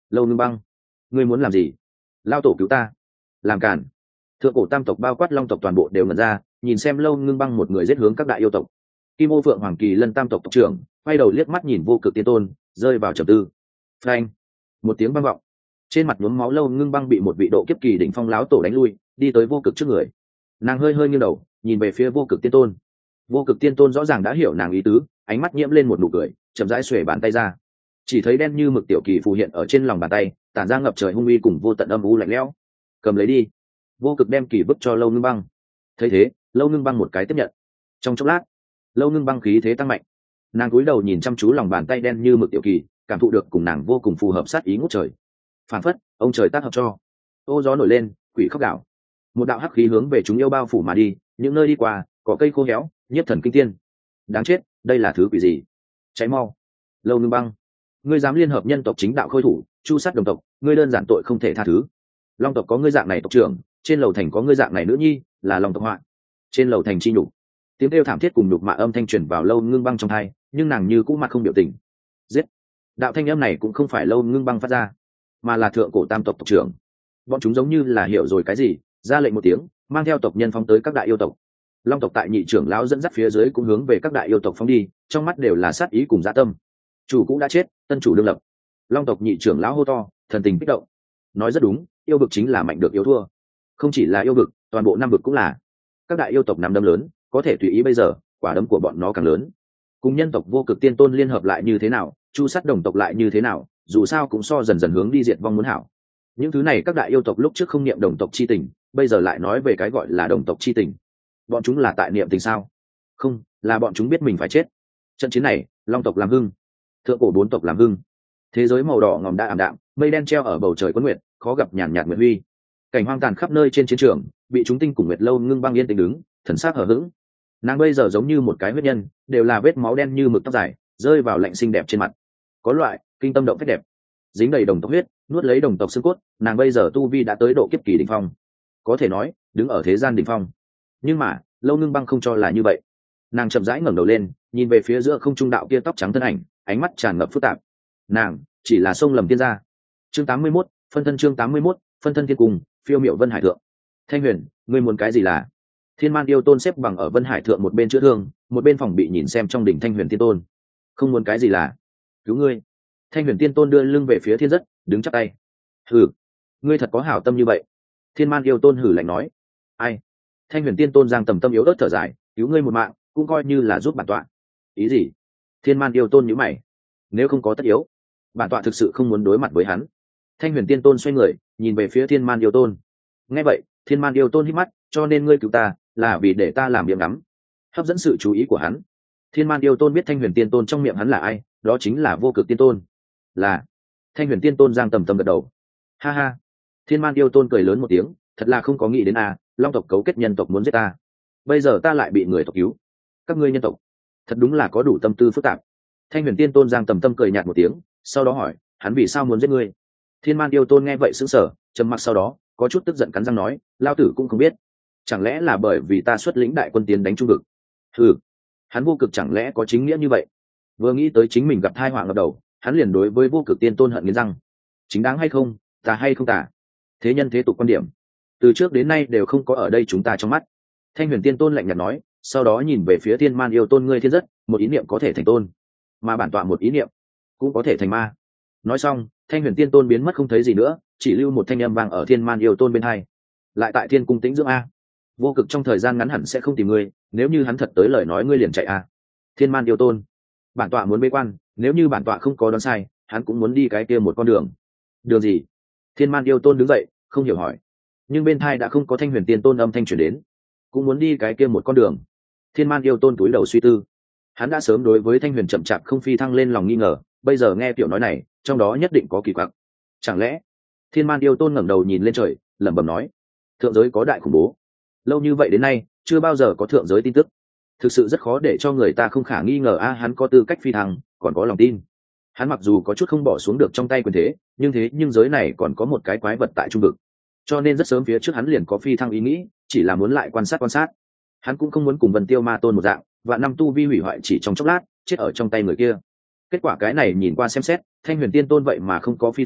Lâu Ngưng Băng, ngươi muốn làm gì? Lao tổ cứu ta! Làm cản! Thượng cổ tam tộc bao quát long tộc toàn bộ đều ngẩn ra, nhìn xem Lâu Ngưng Băng một người giết hướng các đại yêu tộc. Kim Ô Phượng Hoàng Kỳ Lân tam tộc tộc trưởng quay đầu liếc mắt nhìn Vô Cực Tiên Tôn, rơi vào trầm tư. Phanh! Một tiếng vang vọng, trên mặt nhuốm máu Lâu Ngưng Băng bị một vị độ kiếp kỳ đỉnh phong láo tổ đánh lui, đi tới Vô Cực trước người. Nàng hơi hơi nghiêng đầu, nhìn về phía Vô Cực Tiên Tôn. Vô Cực Tiên Tôn rõ ràng đã hiểu nàng ý tứ, ánh mắt nhiễm lên một nụ cười, chậm rãi xuề bàn tay ra. Chỉ thấy đen như mực tiểu kỳ phù hiện ở trên lòng bàn tay, tản ra ngập trời hung uy cùng vô tận âm u lạnh lẽo. Cầm lấy đi. Vô Cực đem kỳ vứt cho Lâu Ngưng Băng. Thấy thế, Lâu Ngưng Băng một cái tiếp nhận. Trong chốc lát, Lâu Ngưng Băng khí thế tăng mạnh. Nàng cúi đầu nhìn chăm chú lòng bàn tay đen như mực tiểu kỳ, cảm thụ được cùng nàng vô cùng phù hợp sát ý ngút trời. Phản phất, ông trời tác hợp cho. Ô gió nổi lên, quỷ khóc đảo. Một đạo hắc khí hướng về chúng yêu bao phủ mà đi, những nơi đi qua, có cây khô héo, nhiếp thần kinh tiên. Đáng chết, đây là thứ quỷ gì? Cháy mau. Lâu Ngưng Băng, ngươi dám liên hợp nhân tộc chính đạo khôi thủ, chu sát đồng tộc, ngươi đơn giản tội không thể tha thứ. Long tộc có ngươi dạng này tộc trưởng, trên lầu thành có ngươi dạng này nữ nhi, là Long tộc họa. Trên lầu thành chi nhục. Tiếng kêu thảm thiết cùng nhục mạ âm thanh truyền vào Lâu Ngưng Băng trong tai, nhưng nàng như cũ mặt không biểu tình. Giết. Đạo thanh âm này cũng không phải Lâu Ngưng Băng phát ra, mà là thượng cổ tam tộc tộc trưởng. Bọn chúng giống như là hiểu rồi cái gì, ra lệnh một tiếng, mang theo tộc nhân phóng tới các đại yêu tộc. Long tộc tại nhị trưởng lão dẫn dắt phía dưới cũng hướng về các đại yêu tộc phóng đi, trong mắt đều là sát ý cùng dã tâm. Chủ cũng đã chết, tân chủ đương lập. Long tộc nhị trưởng lão hô to, thần tình kích động. Nói rất đúng, yêu vực chính là mạnh được yếu thua. Không chỉ là yêu vực, toàn bộ năm vực cũng là. Các đại yêu tộc nắm đấm lớn, có thể tùy ý bây giờ, quả đấm của bọn nó càng lớn. Cùng nhân tộc Vô Cực Tiên Tôn liên hợp lại như thế nào, chu sát đồng tộc lại như thế nào, dù sao cũng so dần dần hướng đi diệt vong muốn hảo. Những thứ này các đại yêu tộc lúc trước không niệm đồng tộc chi tình, bây giờ lại nói về cái gọi là đồng tộc chi tình. Bọn chúng là tại niệm tình sao? Không, là bọn chúng biết mình phải chết. Trận chiến này, Long tộc làm hưng, thượng cổ bốn tộc làm hưng. Thế giới màu đỏ ngòm đã ảm đạm, mây đen treo ở bầu trời quấn nguyệt, khó gặp nhàn nhạt nguyệt huy. Cảnh hoang tàn khắp nơi trên chiến trường, bị chúng tinh cùng nguyệt Lâu Ngưng Băng yên tĩnh đứng, thần sắc hờ hững. Nàng bây giờ giống như một cái huyết nhân, đều là vết máu đen như mực tóc dài, rơi vào lạnh xinh đẹp trên mặt. Có loại kinh tâm động phách đẹp, dính đầy đồng tộc huyết, nuốt lấy đồng tộc xương cốt. Nàng bây giờ tu vi đã tới độ kiếp kỳ đỉnh phong, có thể nói đứng ở thế gian đỉnh phong. Nhưng mà Lâu Ngưng Băng không cho là như vậy. Nàng chậm rãi ngẩng đầu lên, nhìn về phía giữa không trung đạo kia tóc trắng thân ảnh, ánh mắt tràn ngập phức tạp. Nàng chỉ là sông lầm tiên gia. Chương tám mươi mốt, phân thân. Chương tám mươi mốt, phân thân thiên cung, phiêu miểu Vân Hải thượng. Thanh Huyền, ngươi muốn cái gì là? Thiên Man yêu tôn xếp bằng ở Vân Hải thượng, một bên chữa thương, một bên phòng bị nhìn xem trong đỉnh Thanh Huyền tiên tôn. Không muốn cái gì là? Cứu ngươi. Thanh Huyền tiên tôn đưa lưng về phía thiên rất, đứng chắp tay. Hừ, ngươi thật có hảo tâm như vậy. Thiên Man yêu tôn hử lạnh nói. Ai? Thanh Huyền tiên tôn giang tầm tâm yếu ớt thở dài, cứu ngươi một mạng cũng coi như là giúp bản tọa. Ý gì? Thiên Man yêu tôn nhíu mày. Nếu không có tất yếu, bản tọa thực sự không muốn đối mặt với hắn. Thanh Huyền tiên tôn xoay người, nhìn về phía Thiên Man yêu tôn. Nghe vậy, Thiên Man yêu tôn hít mắt, cho nên ngươi cứu ta là vì để ta làm miệng ngắm, hấp dẫn sự chú ý của hắn. Thiên Man yêu tôn biết Thanh Huyền tiên tôn trong miệng hắn là ai, đó chính là Vô Cực tiên tôn. Là. Thanh Huyền tiên tôn giang tầm tâm gật đầu. Ha ha. Thiên Man yêu tôn cười lớn một tiếng, thật là không có nghĩ đến à, Long tộc cấu kết nhân tộc muốn giết ta, bây giờ ta lại bị người tộc cứu. Các ngươi nhân tộc thật đúng là có đủ tâm tư phức tạp. Thanh Huyền tiên tôn giang tầm tâm cười nhạt một tiếng, sau đó hỏi, hắn vì sao muốn giết ngươi? Thiên Man yêu tôn nghe vậy sững sờ, trầm mặc, sau đó có chút tức giận cắn răng nói, lao tử cũng không biết. Chẳng lẽ là bởi vì ta xuất lĩnh đại quân tiến đánh trung vực? Ừ, hắn Vô Cực chẳng lẽ có chính nghĩa như vậy? Vừa nghĩ tới chính mình gặp tai họa ngập đầu, hắn liền đối với Vô Cực tiên tôn hận nghiến răng. Chính đáng hay không, tà hay không tà, thế nhân thế tục quan điểm từ trước đến nay đều không có ở đây chúng ta trong mắt. Thanh Huyền tiên tôn lạnh nhạt nói, sau đó nhìn về phía Thiên Man yêu tôn, ngươi thiên rất, một ý niệm có thể thành tôn, mà bản tọa một ý niệm cũng có thể thành ma. Nói xong, Thanh Huyền tiên tôn biến mất không thấy gì nữa, chỉ lưu một thanh âm vang ở Thiên Man yêu tôn bên hai. Lại tại Thiên cung tĩnh dưỡng a. Vô Cực trong thời gian ngắn hẳn sẽ không tìm ngươi, nếu như hắn thật tới lời nói ngươi liền chạy a. Thiên Man yêu tôn, bản tọa muốn bế quan, nếu như bản tọa không có đoán sai, hắn cũng muốn đi cái kia một con đường. Đường gì? Thiên Man yêu tôn đứng dậy, không hiểu hỏi. Nhưng bên thai đã không có Thanh Huyền tiên tôn âm thanh truyền đến. Cũng muốn đi cái kia một con đường. Thiên Man yêu tôn túi đầu suy tư. Hắn đã sớm đối với Thanh Huyền chậm chạp không phi thăng lên lòng nghi ngờ, bây giờ nghe tiểu nói này, trong đó nhất định có kỳ quặc. Chẳng lẽ? Thiên Man yêu tôn ngẩng đầu nhìn lên trời, lẩm bẩm nói, thượng giới có đại khủng bố. Lâu như vậy đến nay, chưa bao giờ có thượng giới tin tức. Thực sự rất khó để cho người ta không khả nghi ngờ a, hắn có tư cách phi thăng, còn có lòng tin. Hắn mặc dù có chút không bỏ xuống được trong tay quyền thế, nhưng thế nhưng giới này còn có một cái quái vật tại trung vực, cho nên rất sớm phía trước hắn liền có phi thăng ý nghĩ, chỉ là muốn lại quan sát quan sát. Hắn cũng không muốn cùng Vân Tiêu Ma tôn một dạng, vạn năm tu vi hủy hoại chỉ trong chốc lát, chết ở trong tay người kia. Kết quả cái này nhìn qua xem xét, Thanh Huyền tiên tôn vậy mà không có phi thăng,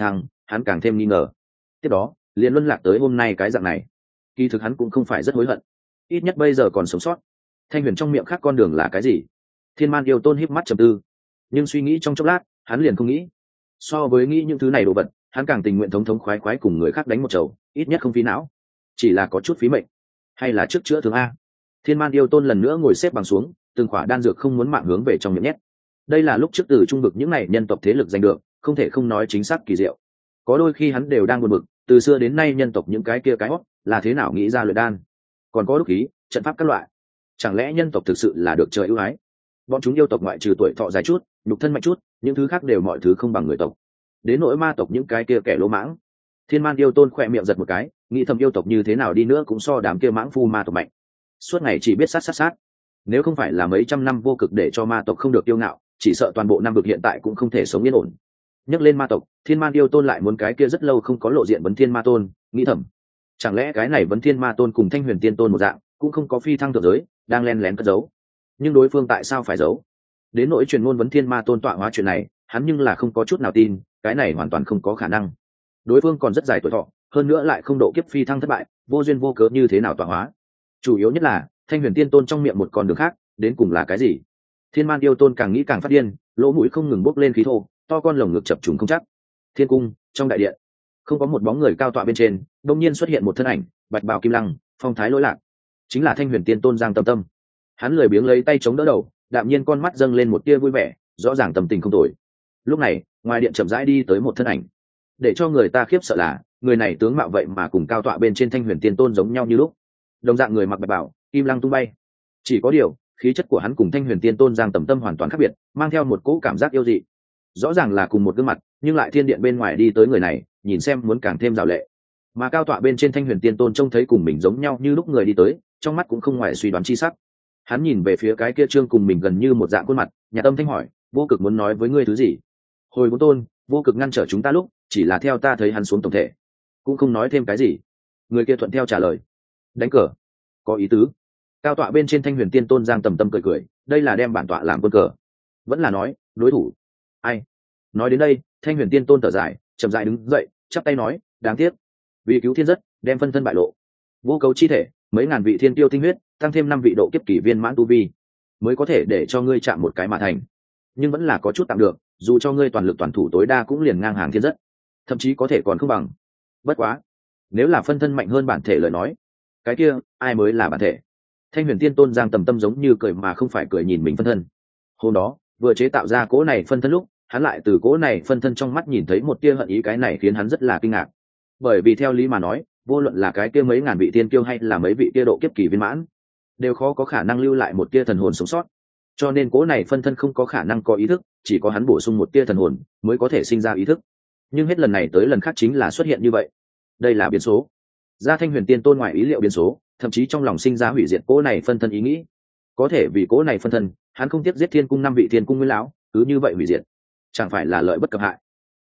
hắn càng thêm nghi ngờ. Tiếp đó liền luân lạc tới hôm nay cái dạng này. Kỳ thực hắn cũng không phải rất hối hận, ít nhất bây giờ còn sống sót. Thanh Huyền trong miệng khác con đường là cái gì? Thiên Man yêu tôn híp mắt trầm tư, nhưng suy nghĩ trong chốc lát hắn liền không nghĩ. So với nghĩ những thứ này đồ vật, hắn càng tình nguyện thống thống khoái khoái cùng người khác đánh một chầu, ít nhất không phí não. Chỉ là có chút phí mệnh. Hay là trước chữa thương a? Thiên Man yêu tôn lần nữa ngồi xếp bằng xuống, từng khỏa đan dược không muốn mạng hướng về trong miệng nhét. Đây là lúc trước từ trung vực những này nhân tộc thế lực giành được, không thể không nói chính xác kỳ diệu. Có đôi khi hắn đều đang buồn bực, từ xưa đến nay nhân tộc những cái kia cái hót là thế nào nghĩ ra luyện đan, còn có đúc khí, trận pháp các loại. Chẳng lẽ nhân tộc thực sự là được trời ưu ái? Bọn chúng yêu tộc ngoại trừ tuổi thọ dài chút, nhục thân mạnh chút, những thứ khác đều mọi thứ không bằng người tộc. Đến nỗi ma tộc những cái kia kẻ lỗ mãng. Thiên Man yêu tôn khỏe miệng giật một cái, nghĩ thầm yêu tộc như thế nào đi nữa cũng so đám kia mãng phu ma tộc mạnh. Suốt ngày chỉ biết sát sát sát. Nếu không phải là mấy trăm năm vô cực để cho ma tộc không được yêu ngạo, chỉ sợ toàn bộ năm vực hiện tại cũng không thể sống yên ổn. Nhắc lên ma tộc, Thiên Man yêu tôn lại muốn cái kia rất lâu không có lộ diện vấn thiên ma tôn, nghĩ thầm, chẳng lẽ cái này vấn thiên ma tôn cùng Thanh Huyền tiên tôn một dạng, cũng không có phi thăng thượng giới, đang len lén cất giấu. Nhưng đối phương tại sao phải giấu? Đến nỗi truyền ngôn vấn thiên ma tôn tọa hóa chuyện này, hắn nhưng là không có chút nào tin, cái này hoàn toàn không có khả năng. Đối phương còn rất dài tuổi thọ, hơn nữa lại không độ kiếp phi thăng thất bại, vô duyên vô cớ như thế nào tọa hóa? Chủ yếu nhất là Thanh Huyền tiên tôn trong miệng một con đường khác, đến cùng là cái gì? Thiên Man yêu tôn càng nghĩ càng phát điên, lỗ mũi không ngừng bốc lên khí thô, to con lồng ngực chập trùng không chắc. Thiên cung, trong đại điện, không có một bóng người cao tọa bên trên, đột nhiên xuất hiện một thân ảnh, bạch bào kim lăng, phong thái lỗi lạc, chính là Thanh Huyền tiên tôn Giang Tâm Tâm. Hắn lười biếng lấy tay chống đỡ đầu, đạm nhiên con mắt dâng lên một tia vui vẻ, rõ ràng tâm tình không tồi. Lúc này, ngoài điện chậm rãi đi tới một thân ảnh, để cho người ta khiếp sợ là, người này tướng mạo vậy mà cùng cao tọa bên trên Thanh Huyền tiên tôn giống nhau như lúc. Đồng dạng người mặc bạch bào, kim lăng tung bay. Chỉ có điều, khí chất của hắn cùng Thanh Huyền tiên tôn Giang Tầm Tâm hoàn toàn khác biệt, mang theo một cỗ cảm giác yêu dị. Rõ ràng là cùng một gương mặt, nhưng lại thiên điện bên ngoài đi tới người này, nhìn xem muốn càng thêm rào lệ. Mà cao tọa bên trên Thanh Huyền tiên tôn trông thấy cùng mình giống nhau như lúc người đi tới, trong mắt cũng không ngoài suy đoán chi sắc. Hắn nhìn về phía cái kia trương cùng mình gần như một dạng khuôn mặt, nhà tâm thanh hỏi, vô cực muốn nói với ngươi thứ gì? Hồi Bố Tôn, vô cực ngăn trở chúng ta lúc, chỉ là theo ta thấy hắn xuống tổng thể, cũng không nói thêm cái gì. Người kia thuận theo trả lời, đánh cờ, có ý tứ. Cao tọa bên trên Thanh Huyền tiên tôn Giang Tầm Tâm cười cười, đây là đem bản tọa làm quân cờ, vẫn là nói đối thủ. Ai? Nói đến đây, Thanh Huyền tiên tôn thở dài, chậm rãi đứng dậy, chắp tay nói, đáng tiếc, vì cứu thiên rất, đem phân thân bại lộ, vô cấu chi thể, mấy ngàn vị thiên tiêu tinh huyết, tăng thêm năm vị độ kiếp kỷ viên mãn tu vi, mới có thể để cho ngươi chạm một cái mà thành. Nhưng vẫn là có chút tạm được, dù cho ngươi toàn lực toàn thủ tối đa cũng liền ngang hàng thiên rất, thậm chí có thể còn không bằng. Bất quá, nếu là phân thân mạnh hơn bản thể lời nói, cái kia ai mới là bản thể? Thanh Huyền tiên tôn Giang Tầm Tâm giống như cười mà không phải cười nhìn mình phân thân. Hôm đó, vừa chế tạo ra cỗ này phân thân lúc, hắn lại từ cỗ này phân thân trong mắt nhìn thấy một tia hận ý, cái này khiến hắn rất là kinh ngạc. Bởi vì theo lý mà nói, vô luận là cái kia mấy ngàn vị tiên kiêu hay là mấy vị kia độ kiếp kỳ viên mãn, đều khó có khả năng lưu lại một tia thần hồn sống sót. Cho nên cỗ này phân thân không có khả năng có ý thức, chỉ có hắn bổ sung một tia thần hồn mới có thể sinh ra ý thức. Nhưng hết lần này tới lần khác chính là xuất hiện như vậy. Đây là biến số. Gia Thanh Huyền tiên tôn ngoài ý liệu biến số, thậm chí trong lòng sinh ra hủy diệt cỗ này phân thân ý nghĩ. Có thể vì cỗ này phân thân, hắn không tiếc giết thiên cung năm vị thiên cung nguyên lão, cứ như vậy hủy diệt, chẳng phải là lợi bất cập hại.